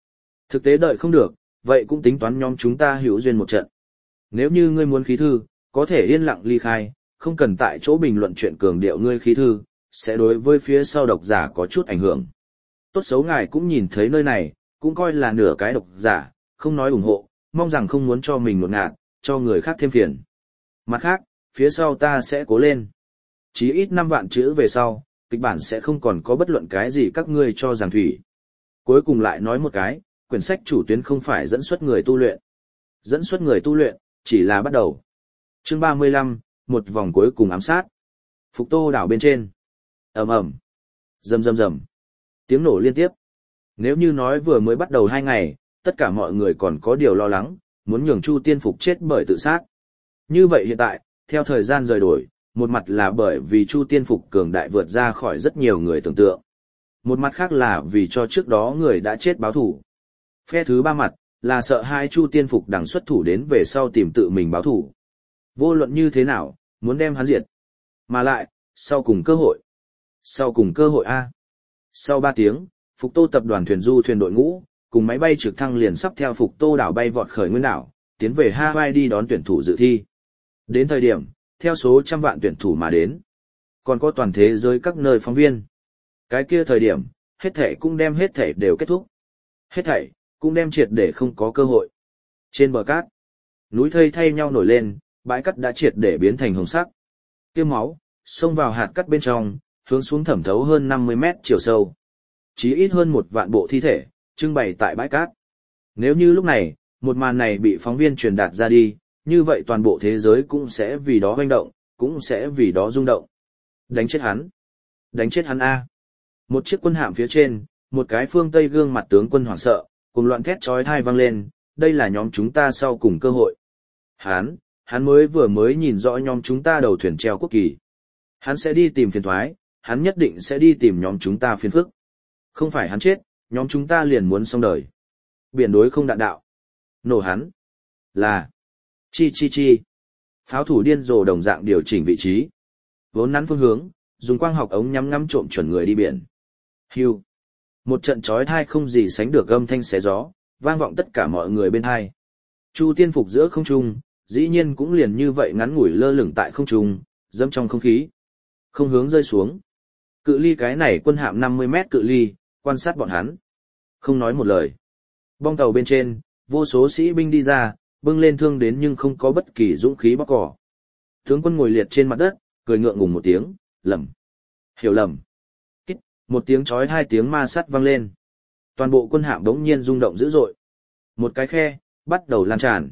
Thực tế đợi không được, vậy cũng tính toán nhóm chúng ta hữu duyên một trận. Nếu như ngươi muốn khí thư, có thể yên lặng ly khai, không cần tại chỗ bình luận chuyện cường điệu ngươi khí thư, sẽ đối với phía sau độc giả có chút ảnh hưởng. Tốt xấu ngài cũng nhìn thấy nơi này, cũng coi là nửa cái độc giả, không nói ủng hộ, mong rằng không muốn cho mình nột ngạt, cho người khác thêm phiền. Mặt khác, phía sau ta sẽ cố lên. Chí ít 5 vạn chữ về sau, kịch bản sẽ không còn có bất luận cái gì các ngươi cho rằng thủy. Cuối cùng lại nói một cái, quyển sách chủ tuyến không phải dẫn xuất người tu luyện. Dẫn xuất người tu luyện, chỉ là bắt đầu. Chương 35, một vòng cuối cùng ám sát. Phục Tô đảo bên trên. Ầm ầm, rầm rầm rầm. Tiếng nổ liên tiếp. Nếu như nói vừa mới bắt đầu 2 ngày, tất cả mọi người còn có điều lo lắng, muốn nhường Chu Tiên Phục chết bởi tự sát. Như vậy hiện tại, theo thời gian rời đổi, một mặt là bởi vì Chu Tiên Phục cường đại vượt ra khỏi rất nhiều người tưởng tượng. Một mặt khác là vì cho trước đó người đã chết báo thủ. Phe thứ ba mặt, là sợ hai Chu Tiên Phục đằng xuất thủ đến về sau tìm tự mình báo thủ. Vô luận như thế nào, muốn đem hắn diệt. Mà lại, sau cùng cơ hội. Sau cùng cơ hội A. Sau 3 tiếng, Phục Tô tập đoàn thuyền du thuyền đội ngũ, cùng máy bay trực thăng liền sắp theo Phục Tô đảo bay vọt khởi nguyên đảo, tiến về Hawaii đi đón tuyển thủ dự thi. Đến thời điểm, theo số trăm vạn tuyển thủ mà đến. Còn có toàn thế giới các nơi phóng viên. Cái kia thời điểm, hết thảy cũng đem hết thảy đều kết thúc. Hết thảy, cũng đem triệt để không có cơ hội. Trên bờ cát, núi thây thay nhau nổi lên, bãi cát đã triệt để biến thành hồng sắc. Kia máu, xông vào hạt cát bên trong, hướng xuống thẩm thấu hơn 50 mét chiều sâu. Chí ít hơn 1 vạn bộ thi thể, trưng bày tại bãi cát. Nếu như lúc này, một màn này bị phóng viên truyền đạt ra đi, như vậy toàn bộ thế giới cũng sẽ vì đó hoành động, cũng sẽ vì đó rung động. Đánh chết hắn. Đánh chết hắn A. Một chiếc quân hạm phía trên, một cái phương Tây gương mặt tướng quân hoảng sợ, cùng loạn thét chói tai vang lên, đây là nhóm chúng ta sau cùng cơ hội. Hắn vừa mới nhìn rõ nhóm chúng ta đầu thuyền treo quốc kỳ. Hắn sẽ đi tìm phiền thoái, hắn nhất định sẽ đi tìm nhóm chúng ta phiền phức. Không phải hắn chết, nhóm chúng ta liền muốn xong đời. Biển đối không đạn đạo. Nổ hắn. Là. Chi. Pháo thủ điên rồ đồng dạng điều chỉnh vị trí. Vốn nắn phương hướng, dùng quang học ống nhắm ngắm trộm chuẩn người đi biển. Hưu. Một trận chói tai không gì sánh được âm thanh xé gió, vang vọng tất cả mọi người bên tai. Chu Tiên Phục giữa không trung, dĩ nhiên cũng liền như vậy ngắn ngủi lơ lửng tại không trung, dẫm trong không khí. Không hướng rơi xuống. Cự ly cái này quân hạm 50 mét cự ly, quan sát bọn hắn. Không nói một lời. Bong tàu bên trên, vô số sĩ binh đi ra, bưng lên thương đến nhưng không có bất kỳ dũng khí bóc cỏ. Tướng quân ngồi liệt trên mặt đất, cười ngượng ngùng một tiếng, lầm. Hiểu lầm. Kít, một tiếng chói 2 tiếng ma sắt vang lên. Toàn bộ quân hạm đống nhiên rung động dữ dội. Một cái khe, bắt đầu lan tràn.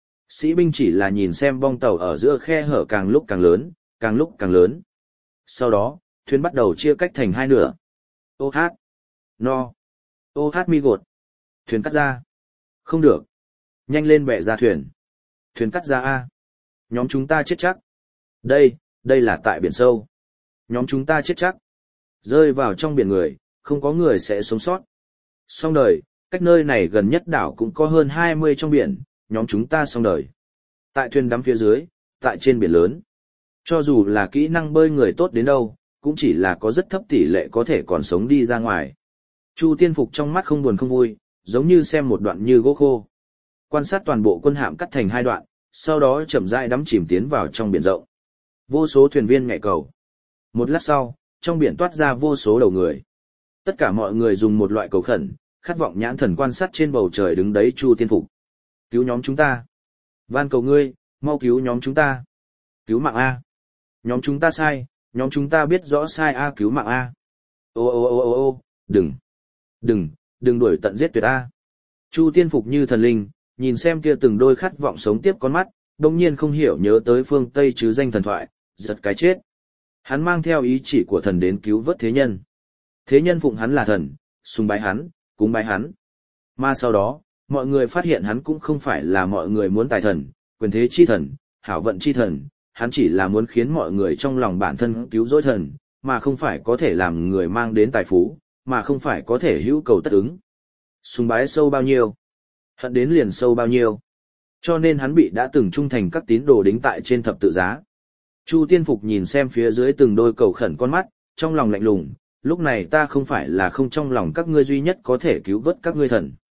Sĩ binh chỉ là nhìn xem bong tàu ở giữa khe hở càng lúc càng lớn, càng lúc càng lớn. Sau đó, thuyền bắt đầu chia cách thành 2 nửa. Ô hát. No. Ô hát mi gột. Thuyền cắt ra. Không được. Nhanh lên bẻ ra thuyền. Thuyền cắt ra A. Nhóm chúng ta chết chắc. Đây là tại biển sâu. Nhóm chúng ta chết chắc. Rơi vào trong biển người, không có người sẽ sống sót. Xong đời, cách nơi này gần nhất đảo cũng có hơn 20 trong biển, nhóm chúng ta xong đời. Tại thuyền đắm phía dưới, tại trên biển lớn. Cho dù là kỹ năng bơi người tốt đến đâu, cũng chỉ là có rất thấp tỷ lệ có thể còn sống đi ra ngoài. Chu Tiên Phục trong mắt không buồn không vui, giống như xem một đoạn như gỗ khô. Quan sát toàn bộ quân hạm cắt thành 2 đoạn, sau đó chậm rãi đắm chìm tiến vào trong biển rộng. Vô số thuyền viên nhảy cầu. Một lát sau, trong biển toát ra vô số đầu người. Tất cả mọi người dùng một loại cầu khẩn, khát vọng nhãn thần quan sát trên bầu trời đứng đấy Chu Tiên Phục. Cứu nhóm chúng ta. Van cầu ngươi, mau cứu nhóm chúng ta. Cứu mạng A. Nhóm chúng ta sai, nhóm chúng ta biết rõ sai A, cứu mạng A. Ô, đừng đuổi tận giết tuyệt A. Chu Tiên Phục như thần linh, nhìn xem kia từng đôi khát vọng sống tiếp con mắt, đồng nhiên không hiểu nhớ tới phương Tây chứ danh thần thoại, giật cái chết. Hắn mang theo ý chỉ của thần đến cứu vớt thế nhân. Thế nhân phụng hắn là thần, sùng bái hắn, cúng bái hắn. Mà sau đó, mọi người phát hiện hắn cũng không phải là mọi người muốn tài thần, quyền thế chi thần, hảo vận chi thần, hắn chỉ là muốn khiến mọi người trong lòng bản thân cứu rỗi thần, mà không phải có thể làm người mang đến tài phú, mà không phải có thể hữu cầu tất ứng. Sùng bái sâu bao nhiêu, hận đến liền sâu bao nhiêu. Cho nên hắn bị đã từng trung thành các tín đồ đính tại trên thập tự giá. Chu Tiên Phục nhìn xem phía dưới từng đôi cầu khẩn con mắt, trong lòng lạnh lùng, lúc này ta không phải là không trong lòng các ngươi duy nhất có thể cứu vớt các ngươi thần.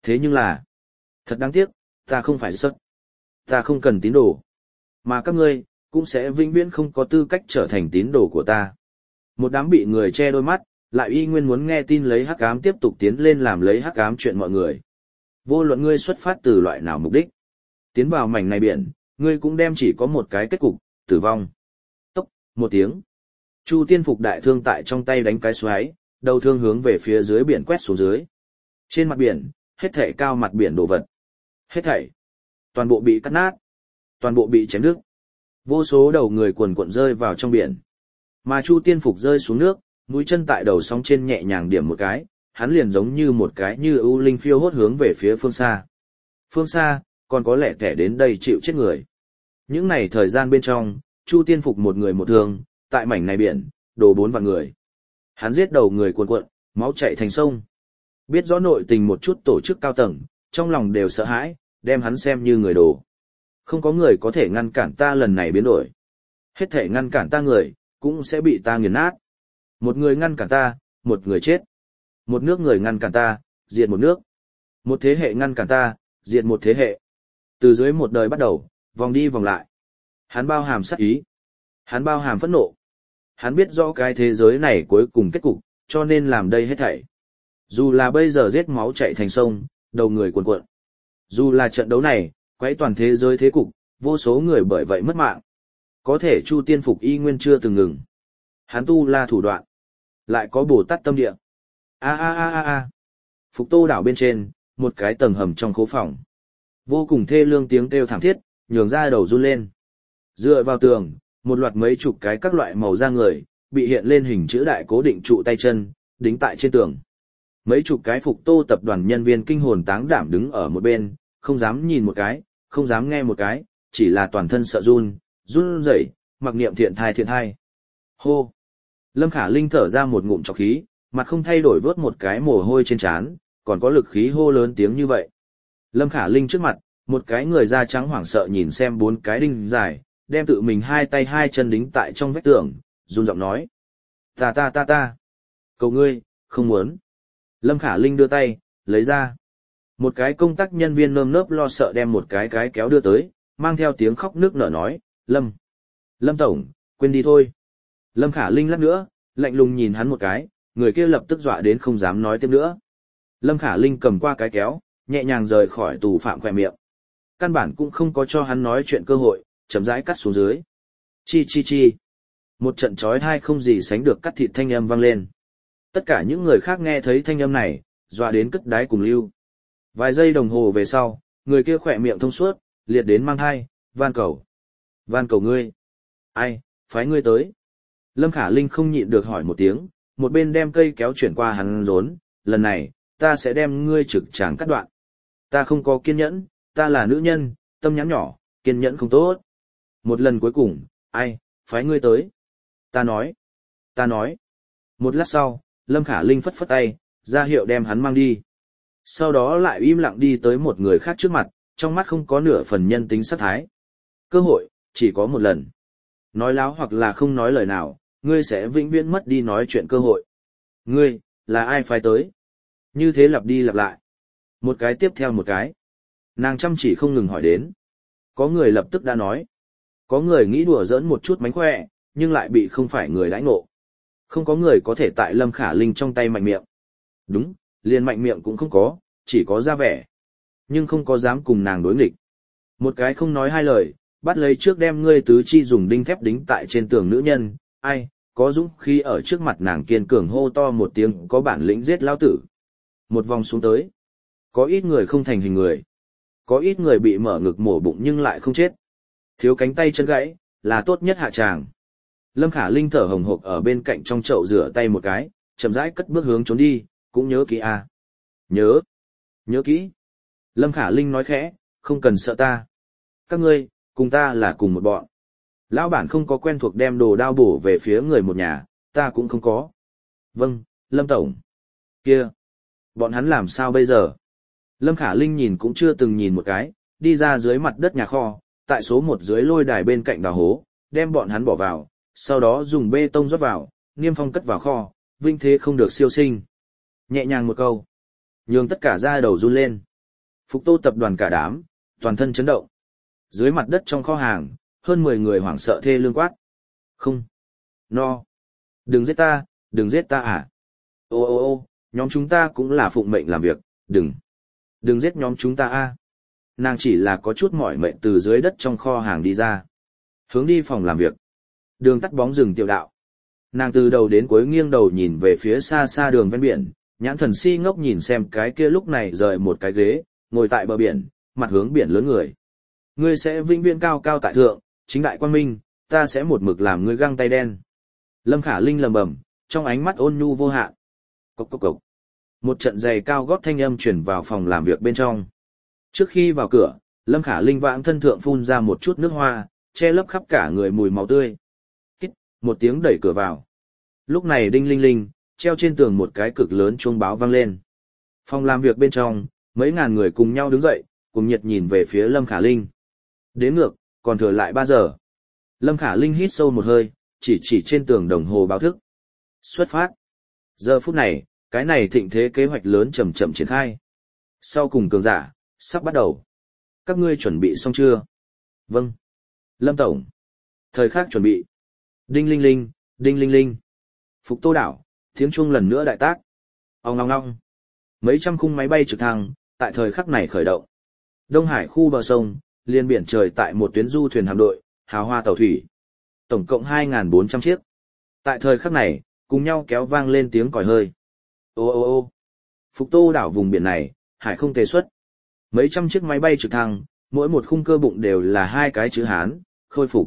Thế nhưng là, thật đáng tiếc, ta không phải sất. Ta không cần tín đồ. Mà các ngươi, cũng sẽ vĩnh viễn không có tư cách trở thành tín đồ của ta. Một đám bị người che đôi mắt, lại y nguyên muốn nghe tin lấy hắc ám tiếp tục tiến lên làm lấy hắc ám chuyện mọi người. Vô luận ngươi xuất phát từ loại nào mục đích. Tiến vào mảnh này biển, ngươi cũng đem chỉ có một cái kết cục, tử vong. Tốc, một tiếng. Chu Tiên Phục đại thương tại trong tay đánh cái xoáy, đầu thương hướng về phía dưới biển quét xuống dưới. Trên mặt biển, hết thảy cao mặt biển đồ vật. Hết thảy. Toàn bộ bị cắt nát. Toàn bộ bị chém đứt. Vô số đầu người quần cuộn rơi vào trong biển. Mà Chu Tiên Phục rơi xuống nước, mũi chân tại đầu sóng trên nhẹ nhàng điểm một cái, hắn liền giống như một cái như ưu linh phiêu hốt hướng về phía phương xa. Phương xa, còn có lẽ kẻ đến đây chịu chết người. Những này thời gian bên trong, Chu Tiên Phục một người một thương, tại mảnh này biển, đổ 4 vạn người. Hắn giết đầu người cuồn cuộn, máu chảy thành sông. Biết rõ nội tình một chút tổ chức cao tầng, trong lòng đều sợ hãi, đem hắn xem như người đồ. Không có người có thể ngăn cản ta lần này biến đổi. Hết thể ngăn cản ta người, cũng sẽ bị ta nghiền nát. Một người ngăn cản ta, một người chết. Một nước người ngăn cản ta, diệt một nước. Một thế hệ ngăn cản ta, diệt một thế hệ. Từ dưới một đời bắt đầu, vòng đi vòng lại. Hắn bao hàm sát ý. Hắn bao hàm phẫn nộ. Hắn biết rõ cái thế giới này cuối cùng kết cục, cho nên làm đây hết thảy. Dù là bây giờ giết máu chảy thành sông, đầu người cuồn cuộn. Dù là trận đấu này, quấy toàn thế giới thế cục, vô số người bởi vậy mất mạng. Có thể Chu Tiên Phục y nguyên chưa từng ngừng. Hắn tu la thủ đoạn. Lại có Bồ Tát tâm địa. A. Phục Tô đảo bên trên, một cái tầng hầm trong khố phòng. Vô cùng thê lương tiếng kêu thảm thiết, nhường ra đầu run lên. Dựa vào tường, một loạt mấy chục cái các loại màu da người, bị hiện lên hình chữ đại cố định trụ tay chân, đính tại trên tường. Mấy chục cái Phục Tô tập đoàn nhân viên kinh hồn táng đảm đứng ở một bên, không dám nhìn một cái, không dám nghe một cái, chỉ là toàn thân sợ run rẩy, mặc niệm thiện thai. Hô! Lâm Khả Linh thở ra một ngụm trọc khí, mặt không thay đổi vớt một cái mồ hôi trên trán, còn có lực khí hô lớn tiếng như vậy. Lâm Khả Linh trước mặt, một cái người da trắng hoảng sợ nhìn xem 4 cái đinh dài, đem tự mình 2 tay 2 chân đính tại trong vách tường, run giọng nói. Ta. Cầu ngươi, không muốn. Lâm Khả Linh đưa tay, lấy ra. Một cái công tác nhân viên nơm nớp lo sợ đem một cái kéo đưa tới, mang theo tiếng khóc nước nở nói, Lâm Tổng, quên đi thôi. Lâm Khả Linh lát nữa, lạnh lùng nhìn hắn một cái, người kia lập tức dọa đến không dám nói tiếp nữa. Lâm Khả Linh cầm qua cái kéo, nhẹ nhàng rời khỏi tù phạm khỏe miệng. Căn bản cũng không có cho hắn nói chuyện cơ hội, chậm rãi cắt xuống dưới. Chi. Một trận chói tai không gì sánh được cắt thịt thanh âm vang lên. Tất cả những người khác nghe thấy thanh âm này, dọa đến cất đáy cùng lưu. Vài giây đồng hồ về sau, người kia khỏe miệng thông suốt, liệt đến mang thai, van cầu ngươi. Ai, phái ngươi tới. Lâm Khả Linh không nhịn được hỏi một tiếng, một bên đem cây kéo chuyển qua hắn rốn, lần này, ta sẽ đem ngươi trực tràng cắt đoạn. Ta không có kiên nhẫn, ta là nữ nhân, tâm nhắn nhỏ, kiên nhẫn không tốt. Một lần cuối cùng, ai, phái ngươi tới. Ta nói. Một lát sau, Lâm Khả Linh phất phất tay, ra hiệu đem hắn mang đi. Sau đó lại im lặng đi tới một người khác trước mặt, trong mắt không có nửa phần nhân tính sát thái. Cơ hội, chỉ có một lần. Nói láo hoặc là không nói lời nào, ngươi sẽ vĩnh viễn mất đi nói chuyện cơ hội. Ngươi, là ai phái tới? Như thế lặp đi lặp lại. Một cái tiếp theo một cái. Nàng chăm chỉ không ngừng hỏi đến. Có người lập tức đã nói. Có người nghĩ đùa giỡn một chút mánh khỏe, nhưng lại bị không phải người đãi ngộ. Không có người có thể tại Lâm Khả Linh trong tay mạnh miệng. Đúng, liền mạnh miệng cũng không có, chỉ có ra vẻ. Nhưng không có dám cùng nàng đối nghịch. Một cái không nói hai lời, bắt lấy trước đem ngươi tứ chi dùng đinh thép đính tại trên tường nữ nhân, ai, có dũng khí ở trước mặt nàng kiên cường hô to một tiếng có bản lĩnh giết lão tử. Một vòng xuống tới. Có ít người không thành hình người. Có ít người bị mở ngực mổ bụng nhưng lại không chết. Thiếu cánh tay chân gãy, là tốt nhất hạ tràng. Lâm Khả Linh thở hồng hộc ở bên cạnh trong chậu rửa tay một cái, chậm rãi cất bước hướng trốn đi, cũng nhớ kỹ à. Nhớ kỹ. Lâm Khả Linh nói khẽ, không cần sợ ta. Các ngươi, cùng ta là cùng một bọn. Lão bản không có quen thuộc đem đồ đao bổ về phía người một nhà, ta cũng không có. Vâng, Lâm Tổng. Kia. Bọn hắn làm sao bây giờ? Lâm Khả Linh nhìn cũng chưa từng nhìn một cái, đi ra dưới mặt đất nhà kho, tại số 1 dưới lôi đài bên cạnh đào hố, đem bọn hắn bỏ vào, sau đó dùng bê tông rót vào, niêm phong cất vào kho, vinh thế không được siêu sinh. Nhẹ nhàng một câu, nhường tất cả da đầu run lên. Phục Tô tập đoàn cả đám, toàn thân chấn động. Dưới mặt đất trong kho hàng, hơn 10 người hoảng sợ thê lương quát. Không. No. Đừng giết ta à. Ô, nhóm chúng ta cũng là phụng mệnh làm việc, đừng giết nhóm chúng ta a. Nàng chỉ là có chút mỏi mệt từ dưới đất trong kho hàng đi ra. Hướng đi phòng làm việc. Đường tắt bóng rừng tiểu đạo. Nàng từ đầu đến cuối nghiêng đầu nhìn về phía xa xa đường ven biển, nhãn thần si ngốc nhìn xem cái kia lúc này rời một cái ghế, ngồi tại bờ biển, mặt hướng biển lớn người. Ngươi sẽ vĩnh viễn cao cao tại thượng, chính đại quang minh, ta sẽ một mực làm ngươi găng tay đen. Lâm Khả Linh lầm bầm, trong ánh mắt ôn nhu vô hạn. Cộc cộc cộc. Một trận giày cao gót thanh âm truyền vào phòng làm việc bên trong. Trước khi vào cửa, Lâm Khả Linh vãng thân thượng phun ra một chút nước hoa, che lấp khắp cả người mùi máu tươi. Kít, một tiếng đẩy cửa vào. Lúc này đinh linh linh, treo trên tường một cái cực lớn chuông báo vang lên. Phòng làm việc bên trong, mấy ngàn người cùng nhau đứng dậy, cùng nhiệt nhìn về phía Lâm Khả Linh. Đếm ngược, còn thừa lại 3 giờ. Lâm Khả Linh hít sâu một hơi, chỉ trên tường đồng hồ báo thức. Xuất phát. Giờ phút này, cái này thịnh thế kế hoạch lớn chậm chậm triển khai. Sau cùng cường giả, sắp bắt đầu. Các ngươi chuẩn bị xong chưa? Vâng. Lâm Tổng. Thời khắc chuẩn bị. Đinh linh linh, đinh linh linh. Phục Tô đảo, tiếng chuông lần nữa đại tác. Ong ong ong. Mấy trăm khung máy bay trực thăng, tại thời khắc này khởi động. Đông Hải khu bờ sông, liên biển trời tại một tuyến du thuyền hạm đội, hào hoa tàu thủy. Tổng cộng 2.400 chiếc. Tại thời khắc này, cùng nhau kéo vang lên tiếng còi hơi. Ô. Phục Tô đảo vùng biển này, hải không tề xuất. Mấy trăm chiếc máy bay trực thăng, mỗi một khung cơ bụng đều là 2 cái chữ Hán, khôi phục.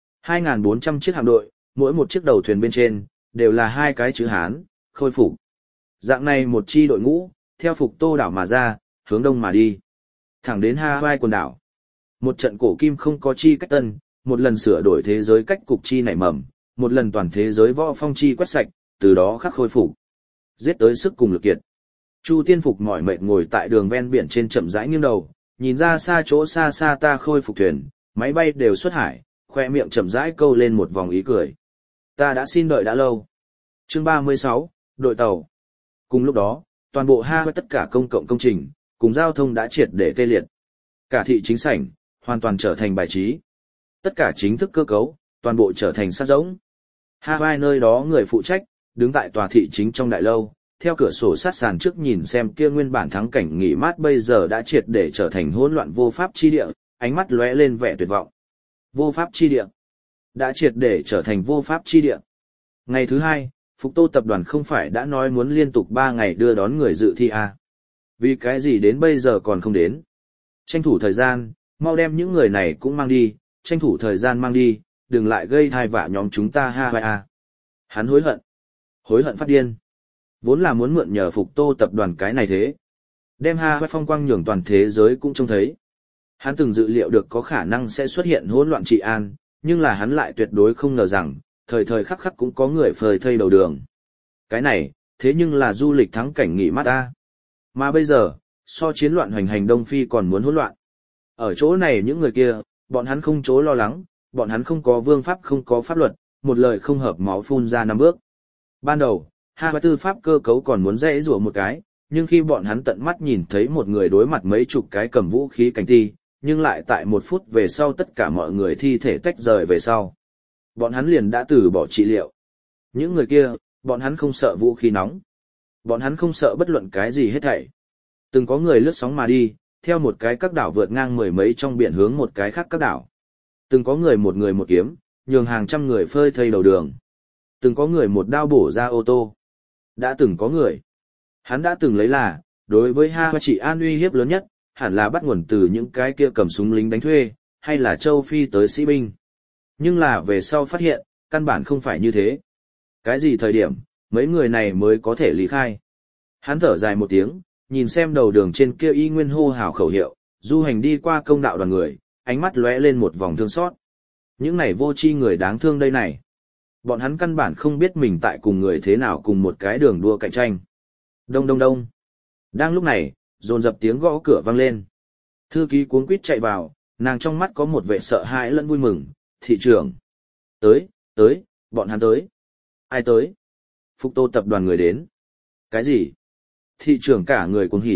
2.400 chiếc hạm đội, mỗi một chiếc đầu thuyền bên trên, đều là 2 cái chữ Hán, khôi phục. Dạng này một chi đội ngũ, theo Phục Tô đảo mà ra, hướng đông mà đi. Thẳng đến Hawaii quần đảo. Một trận cổ kim không có chi cách tân, một lần sửa đổi thế giới cách cục chi nảy mầm, một lần toàn thế giới võ phong chi quét sạch, từ đó khắc khôi phục. Giết tới sức cùng lực kiệt. Chu Tiên Phục mỏi mệt ngồi tại đường ven biển trên chậm rãi nghiêng đầu, nhìn ra xa chỗ xa xa ta khôi phục thuyền, máy bay đều xuất hải, khoe miệng chậm rãi câu lên một vòng ý cười. Ta đã xin đợi đã lâu. Chương 36, đội tàu. Cùng lúc đó, toàn bộ Hawaii tất cả công cộng công trình, cùng giao thông đã triệt để tê liệt. Cả thị chính sảnh, hoàn toàn trở thành bài trí. Tất cả chính thức cơ cấu, toàn bộ trở thành sát rỗng. Hawaii nơi đó người phụ trách, đứng tại tòa thị chính trong đại lâu, theo cửa sổ sát sàn trước nhìn xem kia nguyên bản thắng cảnh nghỉ mát bây giờ đã triệt để trở thành hỗn loạn vô pháp chi địa, ánh mắt lóe lên vẻ tuyệt vọng. Vô pháp chi địa. Đã triệt để trở thành vô pháp chi địa. Ngày thứ 2, Phục Tô tập đoàn không phải đã nói muốn liên tục 3 ngày đưa đón người dự thi à? Vì cái gì đến bây giờ còn không đến? Tranh thủ thời gian, mau đem những người này cũng mang đi, tranh thủ thời gian mang đi, đừng lại gây thai vạ nhóm chúng ta Hawaii. Hắn hối hận phát điên. Vốn là muốn mượn nhờ Phục Tô tập đoàn cái này thế. Đem Hawaii phong quang nhường toàn thế giới cũng trông thấy. Hắn từng dự liệu được có khả năng sẽ xuất hiện hỗn loạn trị an, nhưng là hắn lại tuyệt đối không ngờ rằng, thời thời khắc khắc cũng có người phơi thây đầu đường. Cái này, thế nhưng là du lịch thắng cảnh nghỉ mát ta. Mà bây giờ, so chiến loạn hoành hành Đông Phi còn muốn hỗn loạn. Ở chỗ này những người kia, bọn hắn không chỗ lo lắng, bọn hắn không có vương pháp không có pháp luật, một lời không hợp máu phun ra 5 bước. Ban đầu, Hawaii tư pháp cơ cấu còn muốn dễ rủa một cái, nhưng khi bọn hắn tận mắt nhìn thấy một người đối mặt mấy chục cái cầm vũ khí cánh thi, nhưng lại tại 1 phút về sau tất cả mọi người thi thể tách rời về sau. Bọn hắn liền đã từ bỏ trị liệu. Những người kia, bọn hắn không sợ vũ khí nóng. Bọn hắn không sợ bất luận cái gì hết thảy. Từng có người lướt sóng mà đi, theo một cái các đảo vượt ngang 10 mấy trong biển hướng một cái khác các đảo. Từng có người một kiếm, nhường hàng trăm người phơi thây đầu đường. Từng có người một đao bổ ra ô tô. Đã từng có người. Hắn đã từng lấy là, đối với Hawaii trị an uy hiếp lớn nhất, hẳn là bắt nguồn từ những cái kia cầm súng lính đánh thuê, hay là châu Phi tới sĩ binh. Nhưng là về sau phát hiện, căn bản không phải như thế. Cái gì thời điểm, mấy người này mới có thể lý khai. Hắn thở dài một tiếng, nhìn xem đầu đường trên kia y nguyên hô hào khẩu hiệu, du hành đi qua công đạo đoàn người, ánh mắt lóe lên một vòng thương xót. Những này vô tri người đáng thương đây này. Bọn hắn căn bản không biết mình tại cùng người thế nào cùng một cái đường đua cạnh tranh. Đông đông đông. Đang lúc này, dồn dập tiếng gõ cửa vang lên. Thư ký cuống quýt chạy vào, nàng trong mắt có một vẻ sợ hãi lẫn vui mừng. Thị trưởng. Tới, bọn hắn tới. Ai tới? Phục Tô tập đoàn người đến. Cái gì? Thị trưởng cả người cuồng hỉ,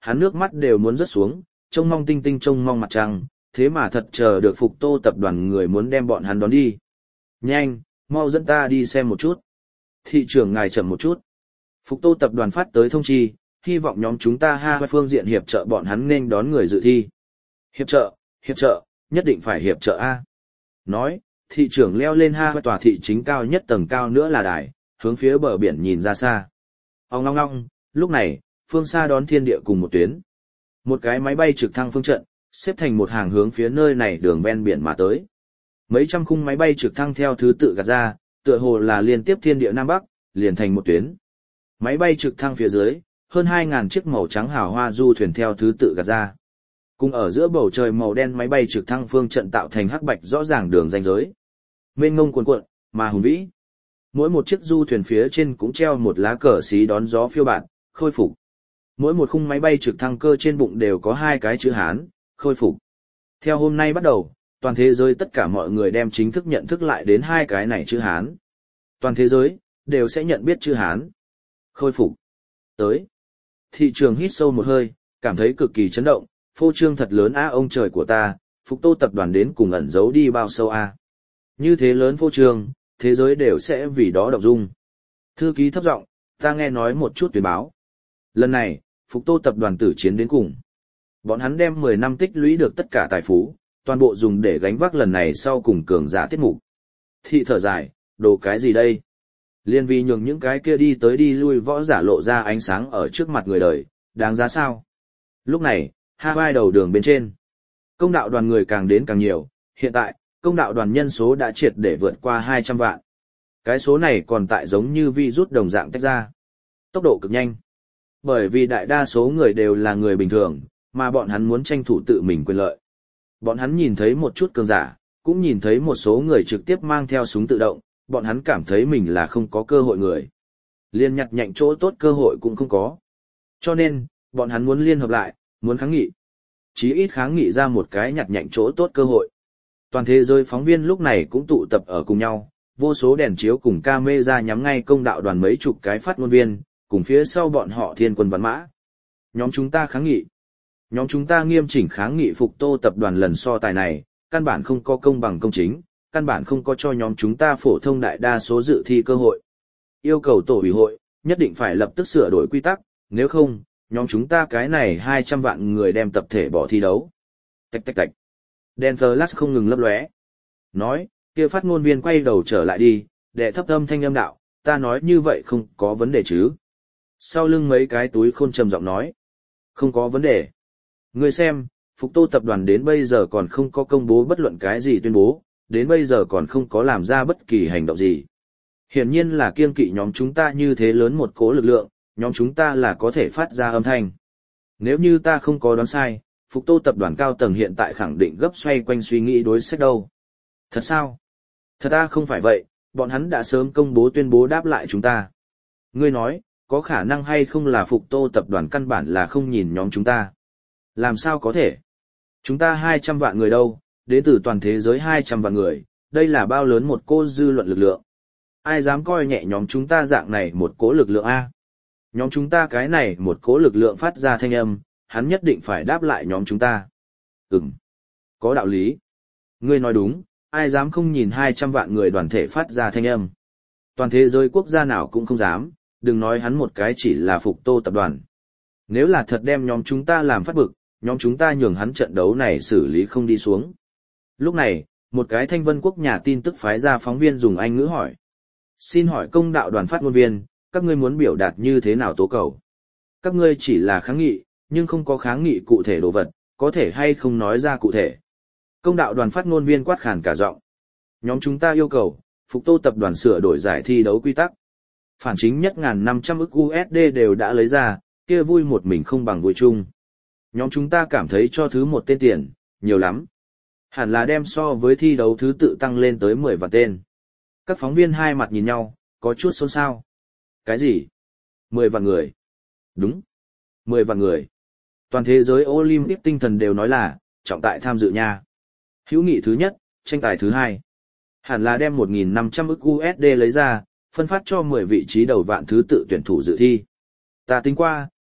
hắn nước mắt đều muốn rớt xuống, trông mong tinh tinh trông mong mặt trăng, thế mà thật chờ được Phục Tô tập đoàn người muốn đem bọn hắn đón đi. Nhanh, mau dẫn ta đi xem một chút. Thị trưởng ngài chậm một chút. Phục Tô tập đoàn phát tới thông chi, hy vọng nhóm chúng ta phương diện hiệp trợ bọn hắn nên đón người dự thi. Hiệp trợ, nhất định phải hiệp trợ A. Nói, thị trưởng leo lên tòa thị chính cao nhất tầng cao nữa là đài, hướng phía bờ biển nhìn ra xa. Ong long long, lúc này, phương xa đón thiên địa cùng một tuyến. Một cái máy bay trực thăng phương trận, xếp thành một hàng hướng phía nơi này đường ven biển mà tới. Mấy trăm khung máy bay trực thăng theo thứ tự gạt ra, tựa hồ là liên tiếp thiên địa Nam Bắc, liền thành một tuyến. Máy bay trực thăng phía dưới, hơn 2.000 chiếc màu trắng hào hoa du thuyền theo thứ tự gạt ra. Cùng ở giữa bầu trời màu đen máy bay trực thăng phương trận tạo thành hắc bạch rõ ràng đường ranh giới. Mênh ngông cuồn cuộn, mà hùng vĩ. Mỗi một chiếc du thuyền phía trên cũng treo một lá cờ xí đón gió phiêu bạt, khôi phục. Mỗi một khung máy bay trực thăng cơ trên bụng đều có 2 cái chữ Hán, khôi phục. Theo hôm nay bắt đầu, toàn thế giới tất cả mọi người đem chính thức nhận thức lại đến 2 cái này chữ Hán. Toàn thế giới đều sẽ nhận biết chữ Hán. Khôi phục. Tới. Thị trường hít sâu một hơi, cảm thấy cực kỳ chấn động, phô trương thật lớn a ông trời của ta, Phục Tô tập đoàn đến cùng ẩn giấu đi bao sâu a. Như thế lớn phô trương, thế giới đều sẽ vì đó động dung. Thư ký thấp giọng, ta nghe nói một chút tuyên báo. Lần này, Phục Tô tập đoàn tử chiến đến cùng. Bọn hắn đem 10 năm tích lũy được tất cả tài phú, toàn bộ dùng để gánh vác lần này sau cùng cường giả tiết mục. Thị thở dài, đồ cái gì đây? Liên vì nhường những cái kia đi tới đi lui võ giả lộ ra ánh sáng ở trước mặt người đời, đáng giá sao? Lúc này, Hawaii đầu đường bên trên. Công đạo đoàn người càng đến càng nhiều, hiện tại, công đạo đoàn nhân số đã triệt để vượt qua 200 vạn. Cái số này còn tại giống như virus đồng dạng tách ra. Tốc độ cực nhanh. Bởi vì đại đa số người đều là người bình thường, mà bọn hắn muốn tranh thủ tự mình quyền lợi. Bọn hắn nhìn thấy một chút cường giả, cũng nhìn thấy một số người trực tiếp mang theo súng tự động, bọn hắn cảm thấy mình là không có cơ hội người. Liên nhặt nhạnh chỗ tốt cơ hội cũng không có. Cho nên, bọn hắn muốn liên hợp lại, muốn kháng nghị. Chí ít kháng nghị ra một cái nhặt nhạnh chỗ tốt cơ hội. Toàn thế giới phóng viên lúc này cũng tụ tập ở cùng nhau, vô số đèn chiếu cùng camera nhắm ngay công đạo đoàn mấy chục cái phát ngôn viên, cùng phía sau bọn họ thiên quân văn mã. Nhóm chúng ta kháng nghị. Nhóm chúng ta nghiêm chỉnh kháng nghị Phục Tô tập đoàn lần so tài này, căn bản không có công bằng công chính, căn bản không có cho nhóm chúng ta phổ thông đại đa số dự thi cơ hội. Yêu cầu tổ ủy hội, nhất định phải lập tức sửa đổi quy tắc, nếu không, nhóm chúng ta cái này 200 vạn người đem tập thể bỏ thi đấu. Tạch tạch tạch. Đèn flash không ngừng lấp lóe. Nói, kia phát ngôn viên quay đầu trở lại đi, đệ thấp âm thanh âm đạo, ta nói như vậy không có vấn đề chứ. Sau lưng mấy cái túi khôn trầm giọng nói, không có vấn đề. Ngươi xem, Phục Tô tập đoàn đến bây giờ còn không có công bố bất luận cái gì tuyên bố, đến bây giờ còn không có làm ra bất kỳ hành động gì. Hiển nhiên là kiêng kỵ nhóm chúng ta như thế lớn một cỗ lực lượng, nhóm chúng ta là có thể phát ra âm thanh. Nếu như ta không có đoán sai, Phục Tô tập đoàn cao tầng hiện tại khẳng định gấp xoay quanh suy nghĩ đối sách đâu. Thật sao? Thật ra không phải vậy, bọn hắn đã sớm công bố tuyên bố đáp lại chúng ta. Ngươi nói, có khả năng hay không là Phục Tô tập đoàn căn bản là không nhìn nhóm chúng ta? Làm sao có thể? Chúng ta 200 vạn người đâu, đến từ toàn thế giới 200 vạn người, đây là bao lớn một cô dư luận lực lượng. Ai dám coi nhẹ nhóm chúng ta dạng này một cố lực lượng A? Nhóm chúng ta cái này một cố lực lượng phát ra thanh âm, hắn nhất định phải đáp lại nhóm chúng ta. Có đạo lý. Ngươi nói đúng, ai dám không nhìn 200 vạn người đoàn thể phát ra thanh âm. Toàn thế giới quốc gia nào cũng không dám, đừng nói hắn một cái chỉ là Phục Tô tập đoàn. Nếu là thật đem nhóm chúng ta làm phát bực, nhóm chúng ta nhường hắn trận đấu này xử lý không đi xuống. Lúc này, một cái Thanh Vân Quốc nhà tin tức phái ra phóng viên dùng Anh ngữ hỏi. Xin hỏi công đạo đoàn phát ngôn viên, các ngươi muốn biểu đạt như thế nào tố cầu? Các ngươi chỉ là kháng nghị, nhưng không có kháng nghị cụ thể đồ vật, có thể hay không nói ra cụ thể. Công đạo đoàn phát ngôn viên quát khàn cả giọng. Nhóm chúng ta yêu cầu, Phục Tô tập đoàn sửa đổi giải thi đấu quy tắc. Phản chính nhất 1.500 ức USD đều đã lấy ra, kia vui một mình không bằng vui chung. Nhóm chúng ta cảm thấy cho thứ một tên tiền, nhiều lắm. Hẳn là đem so với thi đấu thứ tự tăng lên tới 10 vạn tên. Các phóng viên hai mặt nhìn nhau, có chút xôn xao. Cái gì? 10 vạn người. Đúng. 10 vạn người. Toàn thế giới Olympic tinh thần đều nói là, trọng tại tham dự nha. Hữu nghị thứ nhất, tranh tài thứ hai. Hẳn là đem 1.500 ức USD lấy ra, phân phát cho 10 vị trí đầu vạn thứ tự tuyển thủ dự thi. Ta tính qua,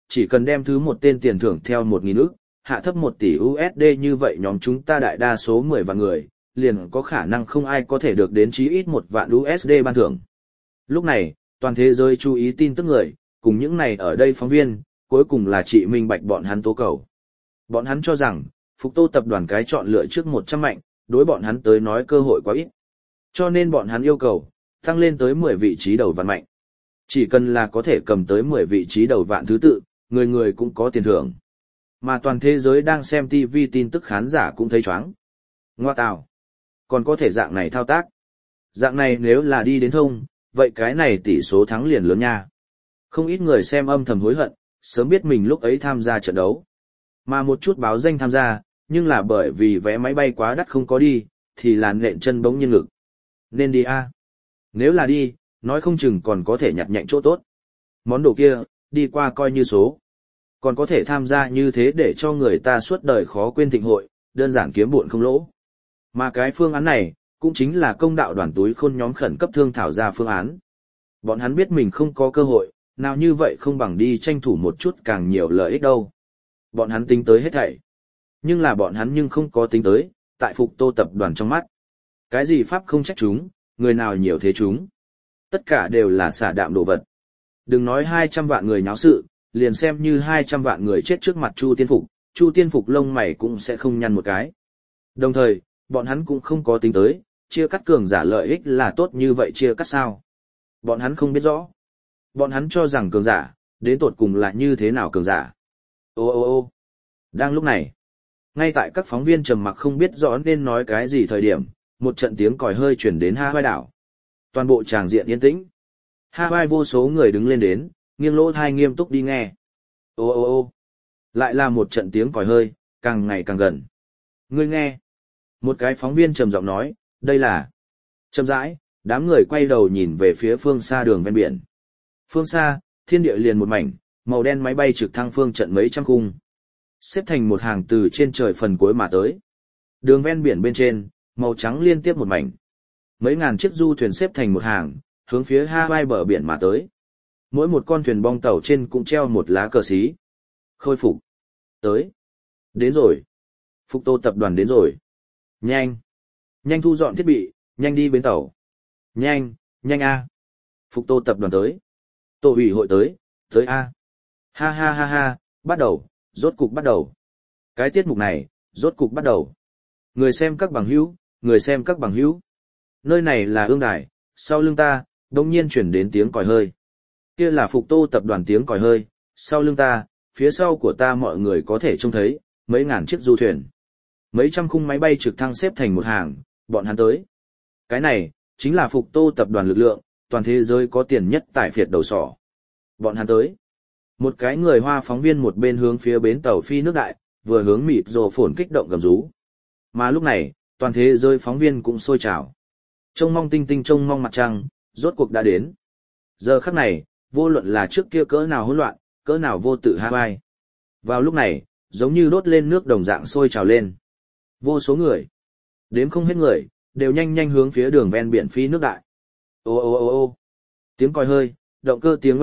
chỉ cần đem thứ một tên tiền thưởng theo 1.000 ức, hạ thấp 1 tỷ USD như vậy nhóm chúng ta đại đa số 10 vạn người, liền có khả năng không ai có thể được đến chí ít 1 vạn USD ban thưởng. Lúc này, toàn thế giới chú ý tin tức người, cùng những này ở đây phóng viên, cuối cùng là chị minh bạch bọn hắn tố cầu. Bọn hắn cho rằng, Phục Tô tập đoàn cái chọn lựa trước 100 mạnh, đối bọn hắn tới nói cơ hội quá ít. Cho nên bọn hắn yêu cầu, tăng lên tới 10 vị trí đầu vạn mạnh. Chỉ cần là có thể cầm tới 10 vị trí đầu vạn thứ tự, người người cũng có tiền thưởng. Mà toàn thế giới đang xem TV tin tức khán giả cũng thấy choáng. Ngoa tào. Còn có thể dạng này thao tác. Dạng này nếu là đi đến thông, vậy cái này tỷ số thắng liền lớn nha. Không ít người xem âm thầm hối hận, sớm biết mình lúc ấy tham gia trận đấu. Mà một chút báo danh tham gia, nhưng là bởi vì vé máy bay quá đắt không có đi, thì là nện chân bỗng nhiên ngực. Nên đi a. Nếu là đi, nói không chừng còn có thể nhặt nhạnh chỗ tốt. Món đồ kia, đi qua coi như số. Còn có thể tham gia như thế để cho người ta suốt đời khó quên thịnh hội, đơn giản kiếm buồn không lỗ. Mà cái phương án này, cũng chính là công đạo đoàn túi khôn nhóm khẩn cấp thương thảo ra phương án. Bọn hắn biết mình không có cơ hội, nào như vậy không bằng đi tranh thủ một chút càng nhiều lợi ích đâu. Bọn hắn tính tới hết thảy. Nhưng là bọn hắn nhưng không có tính tới, tại Phục Tô tập đoàn trong mắt. Cái gì pháp không trách chúng, người nào nhiều thế chúng. Tất cả đều là xả đạm đồ vật. Đừng nói 200 vạn người nháo sự, liền xem như 200 vạn người chết trước mặt Chu Tiên Phục lông mày cũng sẽ không nhăn một cái. Đồng thời, bọn hắn cũng không có tính tới, chia cắt cường giả lợi ích là tốt như vậy chia cắt sao. Bọn hắn không biết rõ. Bọn hắn cho rằng cường giả, đến tột cùng là như thế nào cường giả. Ô ô ô đang lúc này, ngay tại các phóng viên trầm mặc không biết rõ nên nói cái gì thời điểm, một trận tiếng còi hơi chuyển đến Hawaii đảo. Toàn bộ tràng diện yên tĩnh. Hawaii vô số người đứng lên đến, nghiêng lỗ thai nghiêm túc đi nghe. Ô ô ô lại là một trận tiếng còi hơi, càng ngày càng gần. Ngươi nghe. Một cái phóng viên trầm giọng nói, đây là. Chậm rãi, đám người quay đầu nhìn về phía phương xa đường ven biển. Phương xa, thiên địa liền một mảnh, màu đen máy bay trực thăng phương trận mấy trăm khung. Xếp thành một hàng từ trên trời phần cuối mà tới. Đường ven biển bên trên, màu trắng liên tiếp một mảnh. Mấy ngàn chiếc du thuyền xếp thành một hàng, hướng phía Hawaii bờ biển mà tới. Mỗi một con thuyền bong tàu trên cũng treo một lá cờ xí. Khôi phục. Tới. Đến rồi. Phục Tô tập đoàn đến rồi. Nhanh. Nhanh thu dọn thiết bị, nhanh đi bến tàu. Nhanh, nhanh a. Phục Tô tập đoàn tới. Tổ ủy hội tới, tới a. Ha ha ha ha, bắt đầu, rốt cục bắt đầu. Cái tiết mục này, rốt cục bắt đầu. Người xem các bằng hữu, người xem các bằng hữu. Nơi này là ương đài, sau lưng ta, đông nhiên chuyển đến tiếng còi hơi. Kia là Phục Tô tập đoàn tiếng còi hơi, sau lưng ta, phía sau của ta mọi người có thể trông thấy, mấy ngàn chiếc du thuyền. Mấy trăm khung máy bay trực thăng xếp thành một hàng, bọn hắn tới. Cái này, chính là Phục Tô tập đoàn lực lượng, toàn thế giới có tiền nhất tại phiệt đầu sỏ. Bọn hắn tới. Một cái người Hoa phóng viên một bên hướng phía bến tàu phi nước đại, vừa hướng mịt rồ phồn kích động gầm rú. Mà lúc này, toàn thế giới phóng viên cũng sôi trào. Trông mong tinh tinh trông mong mặt trăng, rốt cuộc đã đến. Giờ khắc này, vô luận là trước kia cỡ nào hỗn loạn, cỡ nào vô tự Hawaii. Vào lúc này, giống như đốt lên nước đồng dạng sôi trào lên. Vô số người, đếm không hết người, đều nhanh nhanh hướng phía đường ven biển phi nước đại. Ô ô ô ô tiếng còi hơi, động cơ tiếng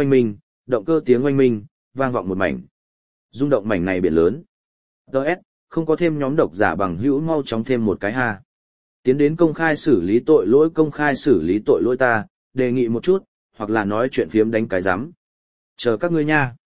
oanh minh, vang vọng một mảnh. Rung động mảnh này biển lớn. DS, không có thêm nhóm độc giả bằng hữu mau chóng thêm một cái ha. Tiến đến công khai xử lý tội lỗi ta, đề nghị một chút, hoặc là nói chuyện phiếm đánh cái giám. Chờ các ngươi nha.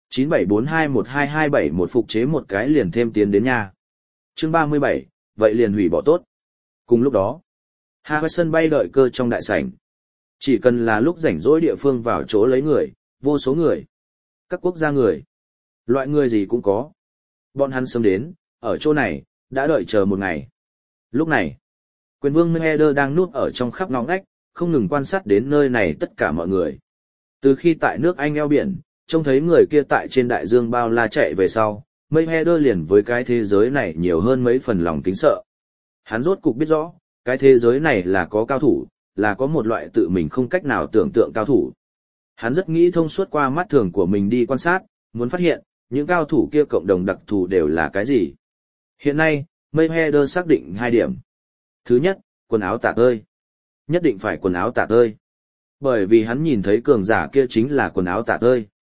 97421221 phục chế một cái liền thêm tiến đến nha. Chương 37, vậy liền hủy bỏ tốt. Cùng lúc đó, Hawaii sân bay đợi cơ trong đại sảnh. Chỉ cần là lúc rảnh rỗi địa phương vào chỗ lấy người, vô số người. Các quốc gia người. Loại người gì cũng có. Bọn hắn sớm đến, ở chỗ này, đã đợi chờ một ngày. Lúc này, quyền vương Mayweather đang núp ở trong khắp ngõ ngách, không ngừng quan sát đến nơi này tất cả mọi người. Từ khi tại nước Anh eo biển, trông thấy người kia tại trên đại dương bao la chạy về sau, Mayweather liền với cái thế giới này nhiều hơn mấy phần lòng kính sợ. Hắn rốt cục biết rõ, cái thế giới này là có cao thủ, là có một loại tự mình không cách nào tưởng tượng cao thủ. Hắn rất nghĩ thông suốt qua mắt thường của mình đi quan sát, muốn phát hiện, những cao thủ kia cộng đồng đặc thù đều là cái gì. Hiện nay, Mayweather xác định 2 điểm. Thứ nhất, quần áo tả tơi. Nhất định phải quần áo tả tơi. Bởi vì hắn nhìn thấy cường giả kia chính là quần áo tả tơi.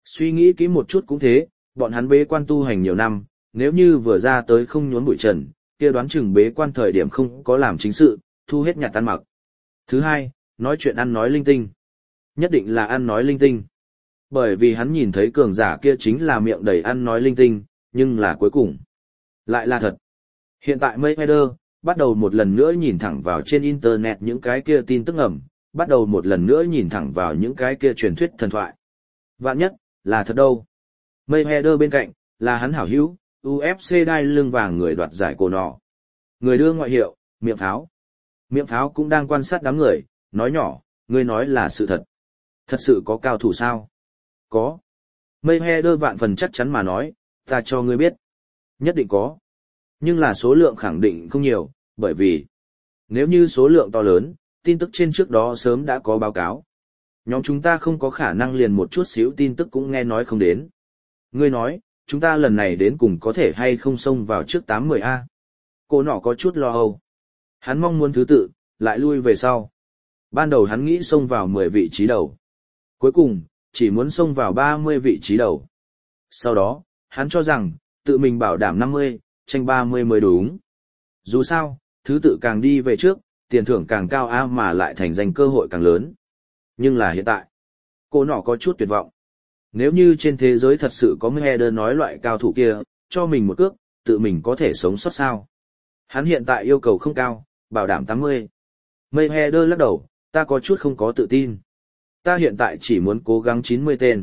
Suy nghĩ kỹ một chút cũng thế, bọn hắn bế quan tu hành nhiều năm, nếu như vừa ra tới không nhốn bụi trần, kia đoán chừng bế quan thời điểm không có làm chính sự, thu hết nhặt ăn mặc. Thứ hai, nói chuyện ăn nói linh tinh. Nhất định là ăn nói linh tinh. Bởi vì hắn nhìn thấy cường giả kia chính là miệng đầy ăn nói linh tinh, nhưng là cuối cùng lại là thật. Hiện tại Mayweather bắt đầu một lần nữa nhìn thẳng vào trên internet những cái kia tin tức ẩm, bắt đầu một lần nữa nhìn thẳng vào những cái kia truyền thuyết thần thoại. Vạn nhất là thật đâu. Mayweather bên cạnh là hắn hảo hữu, UFC đai lưng vàng người đoạt giải cổ nọ. Người đưa ngoại hiệu, miệng pháo. Miệng pháo cũng đang quan sát đám người, nói nhỏ, ngươi nói là sự thật. Thật sự có cao thủ sao? Có. Mayweather vạn phần chắc chắn mà nói, ta cho ngươi biết. Nhất định có. Nhưng là số lượng khẳng định không nhiều, bởi vì nếu như số lượng to lớn, tin tức trên trước đó sớm đã có báo cáo. Nhóm chúng ta không có khả năng liền một chút xíu tin tức cũng nghe nói không đến. Ngươi nói, chúng ta lần này đến cùng có thể hay không xông vào trước 8-10A. Cô nọ có chút lo âu. Hắn mong muốn thứ tự, lại lui về sau. Ban đầu hắn nghĩ xông vào 10 vị trí đầu. Cuối cùng, chỉ muốn xông vào 30 vị trí đầu. Sau đó, hắn cho rằng, tự mình bảo đảm 50, tranh 30 mới đúng. Dù sao, thứ tự càng đi về trước, tiền thưởng càng cao a mà lại thành danh cơ hội càng lớn. Nhưng là hiện tại, cô nọ có chút tuyệt vọng. Nếu như trên thế giới thật sự có Mayweather nói loại cao thủ kia, cho mình một cước, tự mình có thể sống sót sao. Hắn hiện tại yêu cầu không cao, bảo đảm 80. Mayweather lắc đầu, ta có chút không có tự tin. Ta hiện tại chỉ muốn cố gắng 90 tên.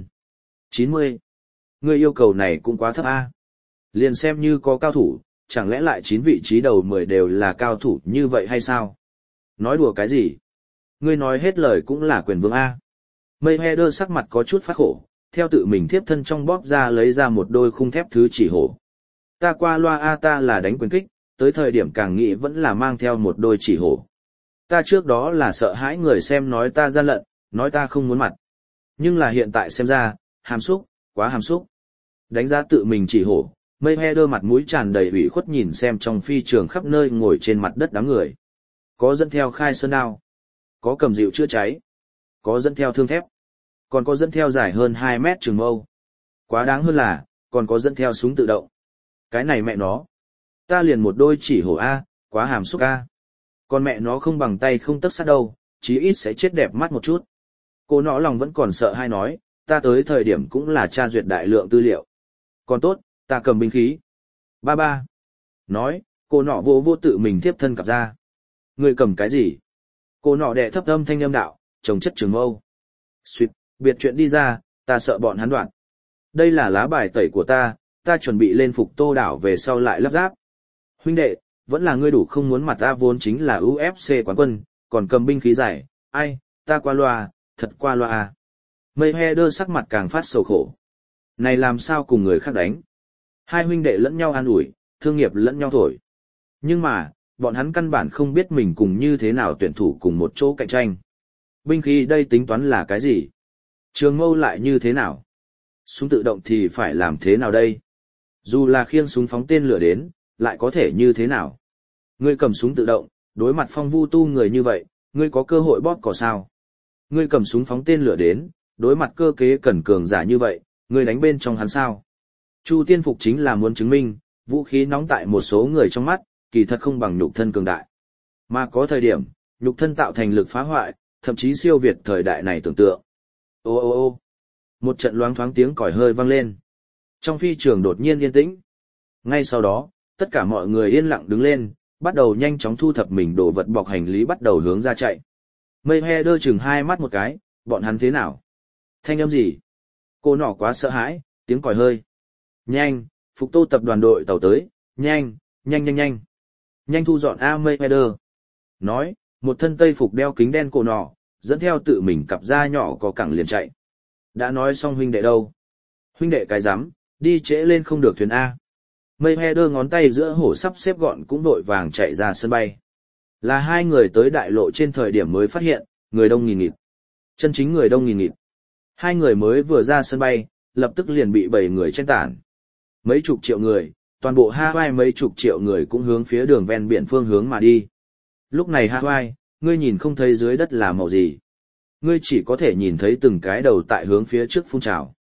90. Người yêu cầu này cũng quá thấp a. Liền xem như có cao thủ, chẳng lẽ lại 9 vị trí đầu 10 đều là cao thủ như vậy hay sao? Nói đùa cái gì? Ngươi nói hết lời cũng là quyền vương A. Mayweather sắc mặt có chút phát khổ, theo tự mình thiếp thân trong bóp ra lấy ra một đôi khung thép thứ chỉ hổ. Ta qua loa A ta là đánh quyền kích, tới thời điểm càng nghĩ vẫn là mang theo một đôi chỉ hổ. Ta trước đó là sợ hãi người xem nói ta gian lận, nói ta không muốn mặt. Nhưng là hiện tại xem ra, hàm xúc, quá hàm xúc. Đánh giá tự mình chỉ hổ, Mayweather mặt mũi tràn đầy ủy khuất nhìn xem trong phi trường khắp nơi ngồi trên mặt đất đám người. Có dẫn theo khai sơn đao, có cầm dịu chữa cháy, có dẫn theo thương thép, còn có dẫn theo dài hơn 2 mét trường mâu. Quá đáng hơn là, còn có dẫn theo súng tự động. Cái này mẹ nó. Ta liền một đôi chỉ hổ A, quá hàm xúc A. Còn mẹ nó không bằng tay không tấc sát đâu, chí ít sẽ chết đẹp mắt một chút. Cô nọ lòng vẫn còn sợ hay nói, ta tới thời điểm cũng là tra duyệt đại lượng tư liệu. Còn tốt, ta cầm binh khí. Ba ba. Nói, cô nọ vô vô tự mình tiếp thân cặp ra. Người cầm cái gì? Cô nọ đẻ thấp âm thanh âm đạo, trồng chất trường mâu. Xuyệt, biệt chuyện đi ra, ta sợ bọn hắn đoạn. Đây là lá bài tẩy của ta chuẩn bị lên phục Tô đảo về sau lại lắp ráp. Huynh đệ, vẫn là ngươi đủ không muốn mặt ta vốn chính là UFC quán quân, còn cầm binh khí dài, ai, ta qua loa, thật qua loa à. Mayweather sắc mặt càng phát sầu khổ. Này làm sao cùng người khác đánh? Hai huynh đệ lẫn nhau an ủi, thương nghiệp lẫn nhau thổi. Nhưng mà, bọn hắn căn bản không biết mình cùng như thế nào tuyển thủ cùng một chỗ cạnh tranh. Binh khí đây tính toán là cái gì? Trường mâu lại như thế nào? Súng tự động thì phải làm thế nào đây? Dù là khiêng súng phóng tên lửa đến, lại có thể như thế nào? Ngươi cầm súng tự động, đối mặt phong vu tu người như vậy, ngươi có cơ hội bóp cỏ sao? Ngươi cầm súng phóng tên lửa đến, đối mặt cơ kế cẩn cường giả như vậy, ngươi đánh bên trong hắn sao? Chu Tiên Phục chính là muốn chứng minh, vũ khí nóng tại một số người trong mắt, kỳ thật không bằng nhục thân cường đại. Mà có thời điểm, nhục thân tạo thành lực phá hoại, thậm chí siêu việt thời đại này tưởng tượng. Ô ô ô một trận loáng thoáng tiếng còi hơi vang lên. Trong phi trường đột nhiên yên tĩnh. Ngay sau đó, tất cả mọi người yên lặng đứng lên, bắt đầu nhanh chóng thu thập mình đồ vật bọc hành lý bắt đầu hướng ra chạy. Mayweather chừng hai mắt một cái, bọn hắn thế nào? Thanh âm gì? Cô nọ quá sợ hãi, tiếng còi hơi. Nhanh, Phục Tô tập đoàn đội tàu tới, nhanh, nhanh nhanh nhanh. Nhanh thu dọn A Mayweather. Nói, một thân tây phục đeo kính đen cổ nọ, dẫn theo tự mình cặp da nhỏ có cẳng liền chạy. Đã nói xong huynh đệ đâu? Huynh đệ cái rắm, đi trễ lên không được thuyền A. Mayweather ngón tay giữa hổ sắp xếp gọn cũng vội vàng chạy ra sân bay. Là hai người tới đại lộ trên thời điểm mới phát hiện, người đông nghìn nghịt. Chân chính người đông nghìn nghịt. Hai người mới vừa ra sân bay, lập tức liền bị 7 người chen tản. Mấy chục triệu người, toàn bộ Hawaii mấy chục triệu người cũng hướng phía đường ven biển phương hướng mà đi. Lúc này Hawaii, ngươi nhìn không thấy dưới đất là màu gì. Ngươi chỉ có thể nhìn thấy từng cái đầu tại hướng phía trước phun trào.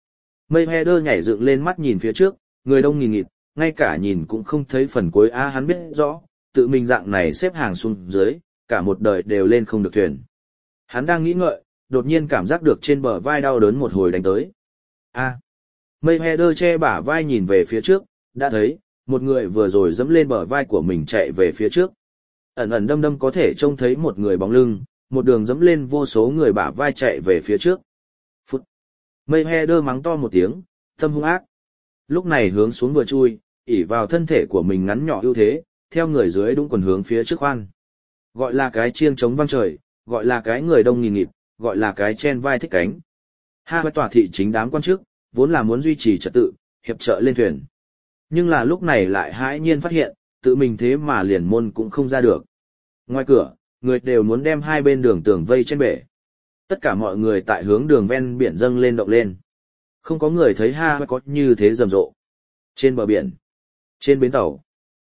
Mayweather nhảy dựng lên mắt nhìn phía trước, người đông nghìn nghịt, ngay cả nhìn cũng không thấy phần cuối hắn biết rõ, tự mình dạng này xếp hàng xuống dưới, cả một đời đều lên không được thuyền. Hắn đang nghĩ ngợi, đột nhiên cảm giác được trên bờ vai đau đớn một hồi đánh tới. Mayweather che bả vai nhìn về phía trước, đã thấy, một người vừa rồi dẫm lên bờ vai của mình chạy về phía trước. Ẩn ẩn đâm đâm có thể trông thấy một người bóng lưng, một đường dẫm lên vô số người bả vai chạy về phía trước. Phút. Mayweather mắng to một tiếng, tâm hung ác. Lúc này hướng xuống vừa chui, ỉ vào thân thể của mình ngắn nhỏ ưu thế, theo người dưới đúng quần hướng phía trước khoan. Gọi là cái chiêng chống vang trời, gọi là cái người đông nghìn nghịt, gọi là cái chen vai thích cánh. Tòa thị chính đám quan chức, vốn là muốn duy trì trật tự, hiệp trợ lên thuyền. Nhưng là lúc này lại hãi nhiên phát hiện, tự mình thế mà liền môn cũng không ra được. Ngoài cửa, người đều muốn đem hai bên đường tường vây trên bể. Tất cả mọi người tại hướng đường ven biển dâng lên động lên. Không có người thấy có như thế rầm rộ. Trên bờ biển, trên bến tàu,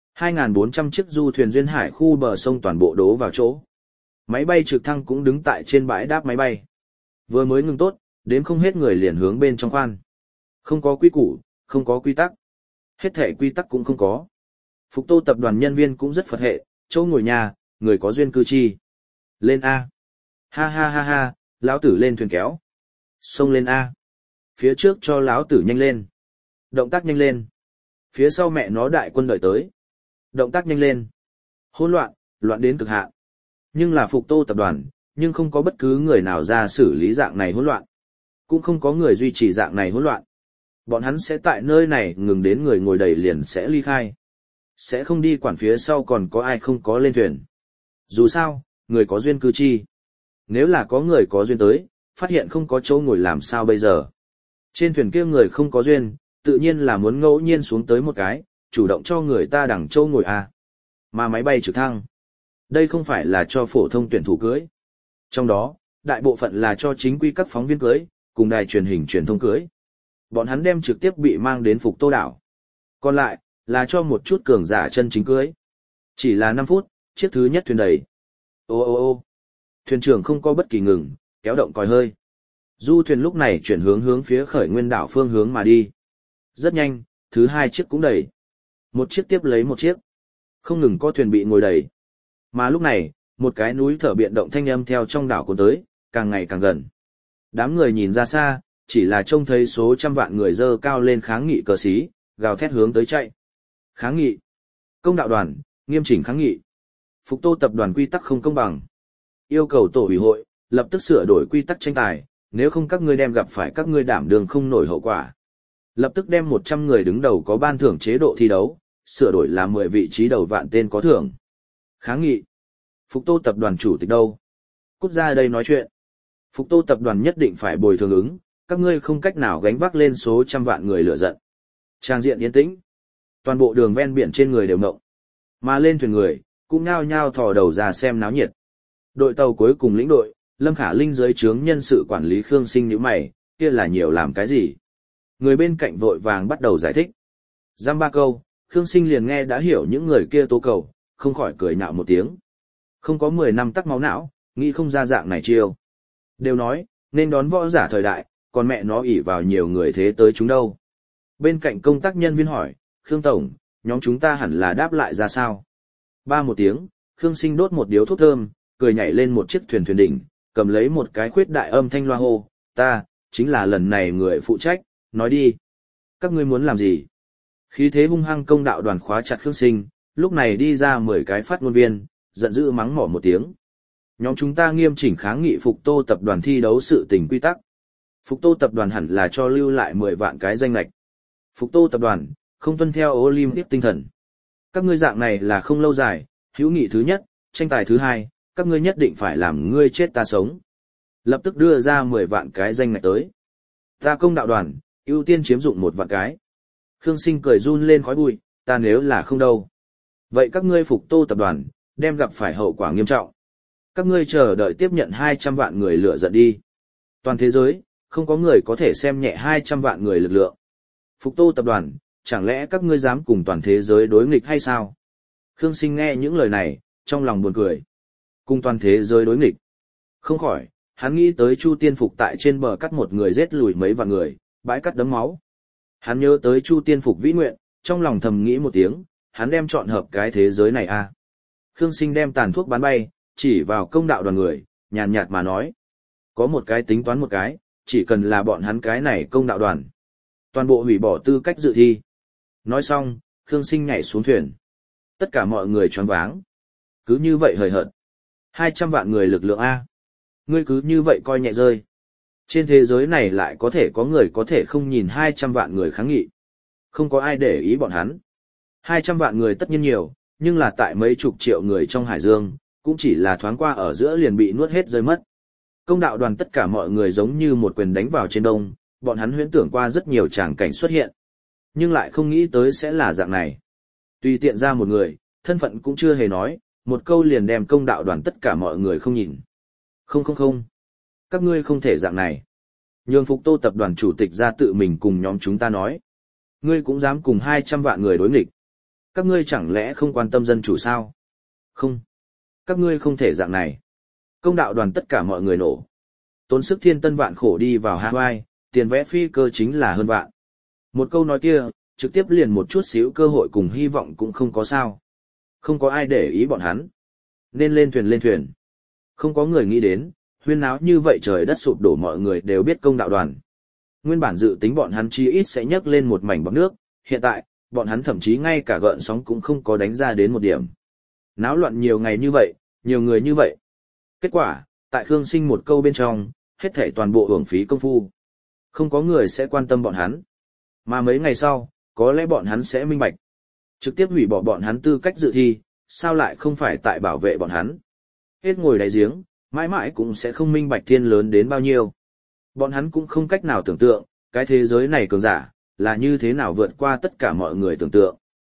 2.400 chiếc du thuyền duyên hải khu bờ sông toàn bộ đổ vào chỗ. Máy bay trực thăng cũng đứng tại trên bãi đáp máy bay. Vừa mới ngừng tốt, đến không hết người liền hướng bên trong khoan. Không có quy củ, không có quy tắc. Hết thể quy tắc cũng không có. Phục Tô tập đoàn nhân viên cũng rất Phật hệ, chỗ ngồi nhà, người có duyên cư chi. Lên A. Ha ha ha ha, lão tử lên thuyền kéo. Xông lên A. Phía trước cho lão tử nhanh lên. Động tác nhanh lên. Phía sau mẹ nó đại quân đợi tới. Động tác nhanh lên. Hỗn loạn, loạn đến cực hạn. Nhưng là Phục Tô tập đoàn, nhưng không có bất cứ người nào ra xử lý dạng này hỗn loạn. Cũng không có người duy trì dạng này hỗn loạn. Bọn hắn sẽ tại nơi này ngừng đến người ngồi đầy liền sẽ ly khai. Sẽ không đi quản phía sau còn có ai không có lên thuyền. Dù sao, người có duyên cư chi. Nếu là có người có duyên tới, phát hiện không có chỗ ngồi làm sao bây giờ. Trên thuyền kia người không có duyên, tự nhiên là muốn ngẫu nhiên xuống tới một cái, chủ động cho người ta đằng chỗ ngồi à. Mà máy bay trực thăng. Đây không phải là cho phổ thông tuyển thủ cưới. Trong đó, đại bộ phận là cho chính quy các phóng viên cưới, cùng đài truyền hình truyền thông cưới. Bọn hắn đem trực tiếp bị mang đến Phục Tô đảo. Còn lại, là cho một chút cường giả chân chính cưới. Chỉ là 5 phút, chiếc thứ nhất thuyền đầy. Ô. Thuyền trưởng không có bất kỳ ngừng, kéo động còi hơi. Du thuyền lúc này chuyển hướng phía khởi nguyên đảo phương hướng mà đi. Rất nhanh, thứ hai chiếc cũng đầy. Một chiếc tiếp lấy một chiếc. Không ngừng có thuyền bị ngồi đầy. Mà lúc này, một cái núi thở biện động thanh âm theo trong đảo cuốn tới, càng ngày càng gần. Đám người nhìn ra xa, chỉ là trông thấy số trăm vạn người dơ cao lên kháng nghị cờ xí, gào thét hướng tới chạy. Kháng nghị. Công đạo đoàn, nghiêm chỉnh kháng nghị. Phục Tô tập đoàn quy tắc không công bằng. Yêu cầu tổ ủy hội, lập tức sửa đổi quy tắc tranh tài, nếu không các ngươi đem gặp phải các ngươi đảm đường không nổi hậu quả. Lập tức đem 100 người đứng đầu có ban thưởng chế độ thi đấu, sửa đổi là 10 vị trí đầu vạn tên có thưởng. Kháng nghị. Phục Tô tập đoàn chủ tịch đâu? Cút ra đây nói chuyện. Phục Tô tập đoàn nhất định phải bồi thường ứng, các ngươi không cách nào gánh vác lên số trăm vạn người lửa giận. Trang diện yên tĩnh. Toàn bộ đường ven biển trên người đều ngộng. Mà lên thuyền người, cũng nhao nhao thò đầu ra xem náo nhiệt. Đội tàu cuối cùng lĩnh đội, Lâm Khả Linh dưới trướng nhân sự quản lý Khương Sinh nhíu mày, kia là nhiều làm cái gì? Người bên cạnh vội vàng bắt đầu giải thích. Giam 3 câu, Khương Sinh liền nghe đã hiểu những người kia tố cầu, không khỏi cười nhạo một tiếng. Không có 10 năm tắc máu não, nghĩ không ra dạng này chiêu. Đều nói, nên đón võ giả thời đại, còn mẹ nó ỷ vào nhiều người thế tới chúng đâu. Bên cạnh công tác nhân viên hỏi, Khương Tổng, nhóm chúng ta hẳn là đáp lại ra sao? Ba một tiếng, Khương Sinh đốt một điếu thuốc thơm, cười nhảy lên một chiếc thuyền đỉnh, cầm lấy một cái khuyết đại âm thanh loa hô, ta, chính là lần này người phụ trách, nói đi. Các ngươi muốn làm gì? Khí thế hung hăng công đạo đoàn khóa chặt Khương Sinh, lúc này đi ra 10 cái phát ngôn viên, giận dữ mắng mỏ một tiếng. Nhóm chúng ta nghiêm chỉnh kháng nghị Phục Tô tập đoàn thi đấu sự tình quy tắc. Phục Tô tập đoàn hẳn là cho lưu lại 10 vạn cái danh lệch. Phục Tô tập đoàn, không tuân theo Olympic tinh thần. Các ngươi dạng này là không lâu dài, hữu nghị thứ nhất, tranh tài thứ hai, các ngươi nhất định phải làm ngươi chết ta sống. Lập tức đưa ra 10 vạn cái danh ngạch tới. Ta công đạo đoàn, ưu tiên chiếm dụng 1 vạn cái. Khương Sinh cười run lên khói bụi, ta nếu là không đâu. Vậy các ngươi Phục Tô tập đoàn, đem gặp phải hậu quả nghiêm trọng. Các ngươi chờ đợi tiếp nhận 200 vạn người lựa giận đi. Toàn thế giới, không có người có thể xem nhẹ 200 vạn người lực lượng. Phục Tô tập đoàn, chẳng lẽ các ngươi dám cùng toàn thế giới đối nghịch hay sao? Khương Sinh nghe những lời này, trong lòng buồn cười. Cùng toàn thế giới đối nghịch. Không khỏi, hắn nghĩ tới Chu Tiên Phục tại trên bờ cắt một người giết lùi mấy vạn người, bãi cắt đấm máu. Hắn nhớ tới Chu Tiên Phục vĩ nguyện, trong lòng thầm nghĩ một tiếng, hắn đem chọn hợp cái thế giới này a. Khương Sinh đem tàn thuốc bắn bay, chỉ vào công đạo đoàn người, nhàn nhạt mà nói. Có một cái tính toán một cái, chỉ cần là bọn hắn cái này công đạo đoàn. Toàn bộ hủy bỏ tư cách dự thi. Nói xong, Khương Sinh nhảy xuống thuyền. Tất cả mọi người choáng váng. Cứ như vậy hời hợt. 200 vạn người lực lượng A. Ngươi cứ như vậy coi nhẹ rơi. Trên thế giới này lại có thể có người có thể không nhìn 200 vạn người kháng nghị. Không có ai để ý bọn hắn. 200 vạn người tất nhiên nhiều, nhưng là tại mấy chục triệu người trong hải dương, cũng chỉ là thoáng qua ở giữa liền bị nuốt hết rơi mất. Công đạo đoàn tất cả mọi người giống như một quyền đánh vào trên đông, bọn hắn huyễn tưởng qua rất nhiều tràng cảnh xuất hiện. Nhưng lại không nghĩ tới sẽ là dạng này. Tùy tiện ra một người, thân phận cũng chưa hề nói, một câu liền đem công đạo đoàn tất cả mọi người không nhìn. Không. Các ngươi không thể dạng này. Nhường Phục Tô tập đoàn chủ tịch ra tự mình cùng nhóm chúng ta nói. Ngươi cũng dám cùng 200 vạn người đối nghịch. Các ngươi chẳng lẽ không quan tâm dân chủ sao? Không. Các ngươi không thể dạng này. Công đạo đoàn tất cả mọi người nổ. Tốn sức thiên tân vạn khổ đi vào Hawaii, tiền vẽ phi cơ chính là hơn vạn. Một câu nói kia, trực tiếp liền một chút xíu cơ hội cùng hy vọng cũng không có sao. Không có ai để ý bọn hắn. Nên lên thuyền. Không có người nghĩ đến, huyên náo như vậy trời đất sụp đổ mọi người đều biết công đạo đoàn. Nguyên bản dự tính bọn hắn chi ít sẽ nhấc lên một mảnh bọt nước, hiện tại, bọn hắn thậm chí ngay cả gợn sóng cũng không có đánh ra đến một điểm. Náo loạn nhiều ngày như vậy, nhiều người như vậy. Kết quả, tại Khương Sinh một câu bên trong, hết thảy toàn bộ hưởng phí công phu. Không có người sẽ quan tâm bọn hắn. Mà mấy ngày sau, có lẽ bọn hắn sẽ minh bạch. Trực tiếp hủy bỏ bọn hắn tư cách dự thi, sao lại không phải tại bảo vệ bọn hắn. Hết ngồi đáy giếng, mãi mãi cũng sẽ không minh bạch thiên lớn đến bao nhiêu. Bọn hắn cũng không cách nào tưởng tượng, cái thế giới này cường giả, là như thế nào vượt qua tất cả mọi người tưởng tượng.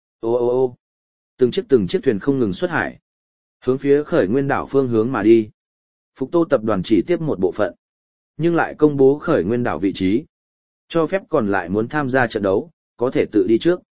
Ô. Từng chiếc thuyền không ngừng xuất hải. Hướng phía khởi nguyên đảo phương hướng mà đi. Phục Tô tập đoàn chỉ tiếp một bộ phận. Nhưng lại công bố khởi nguyên đảo vị trí. Cho phép còn lại muốn tham gia trận đấu, có thể tự đi trước.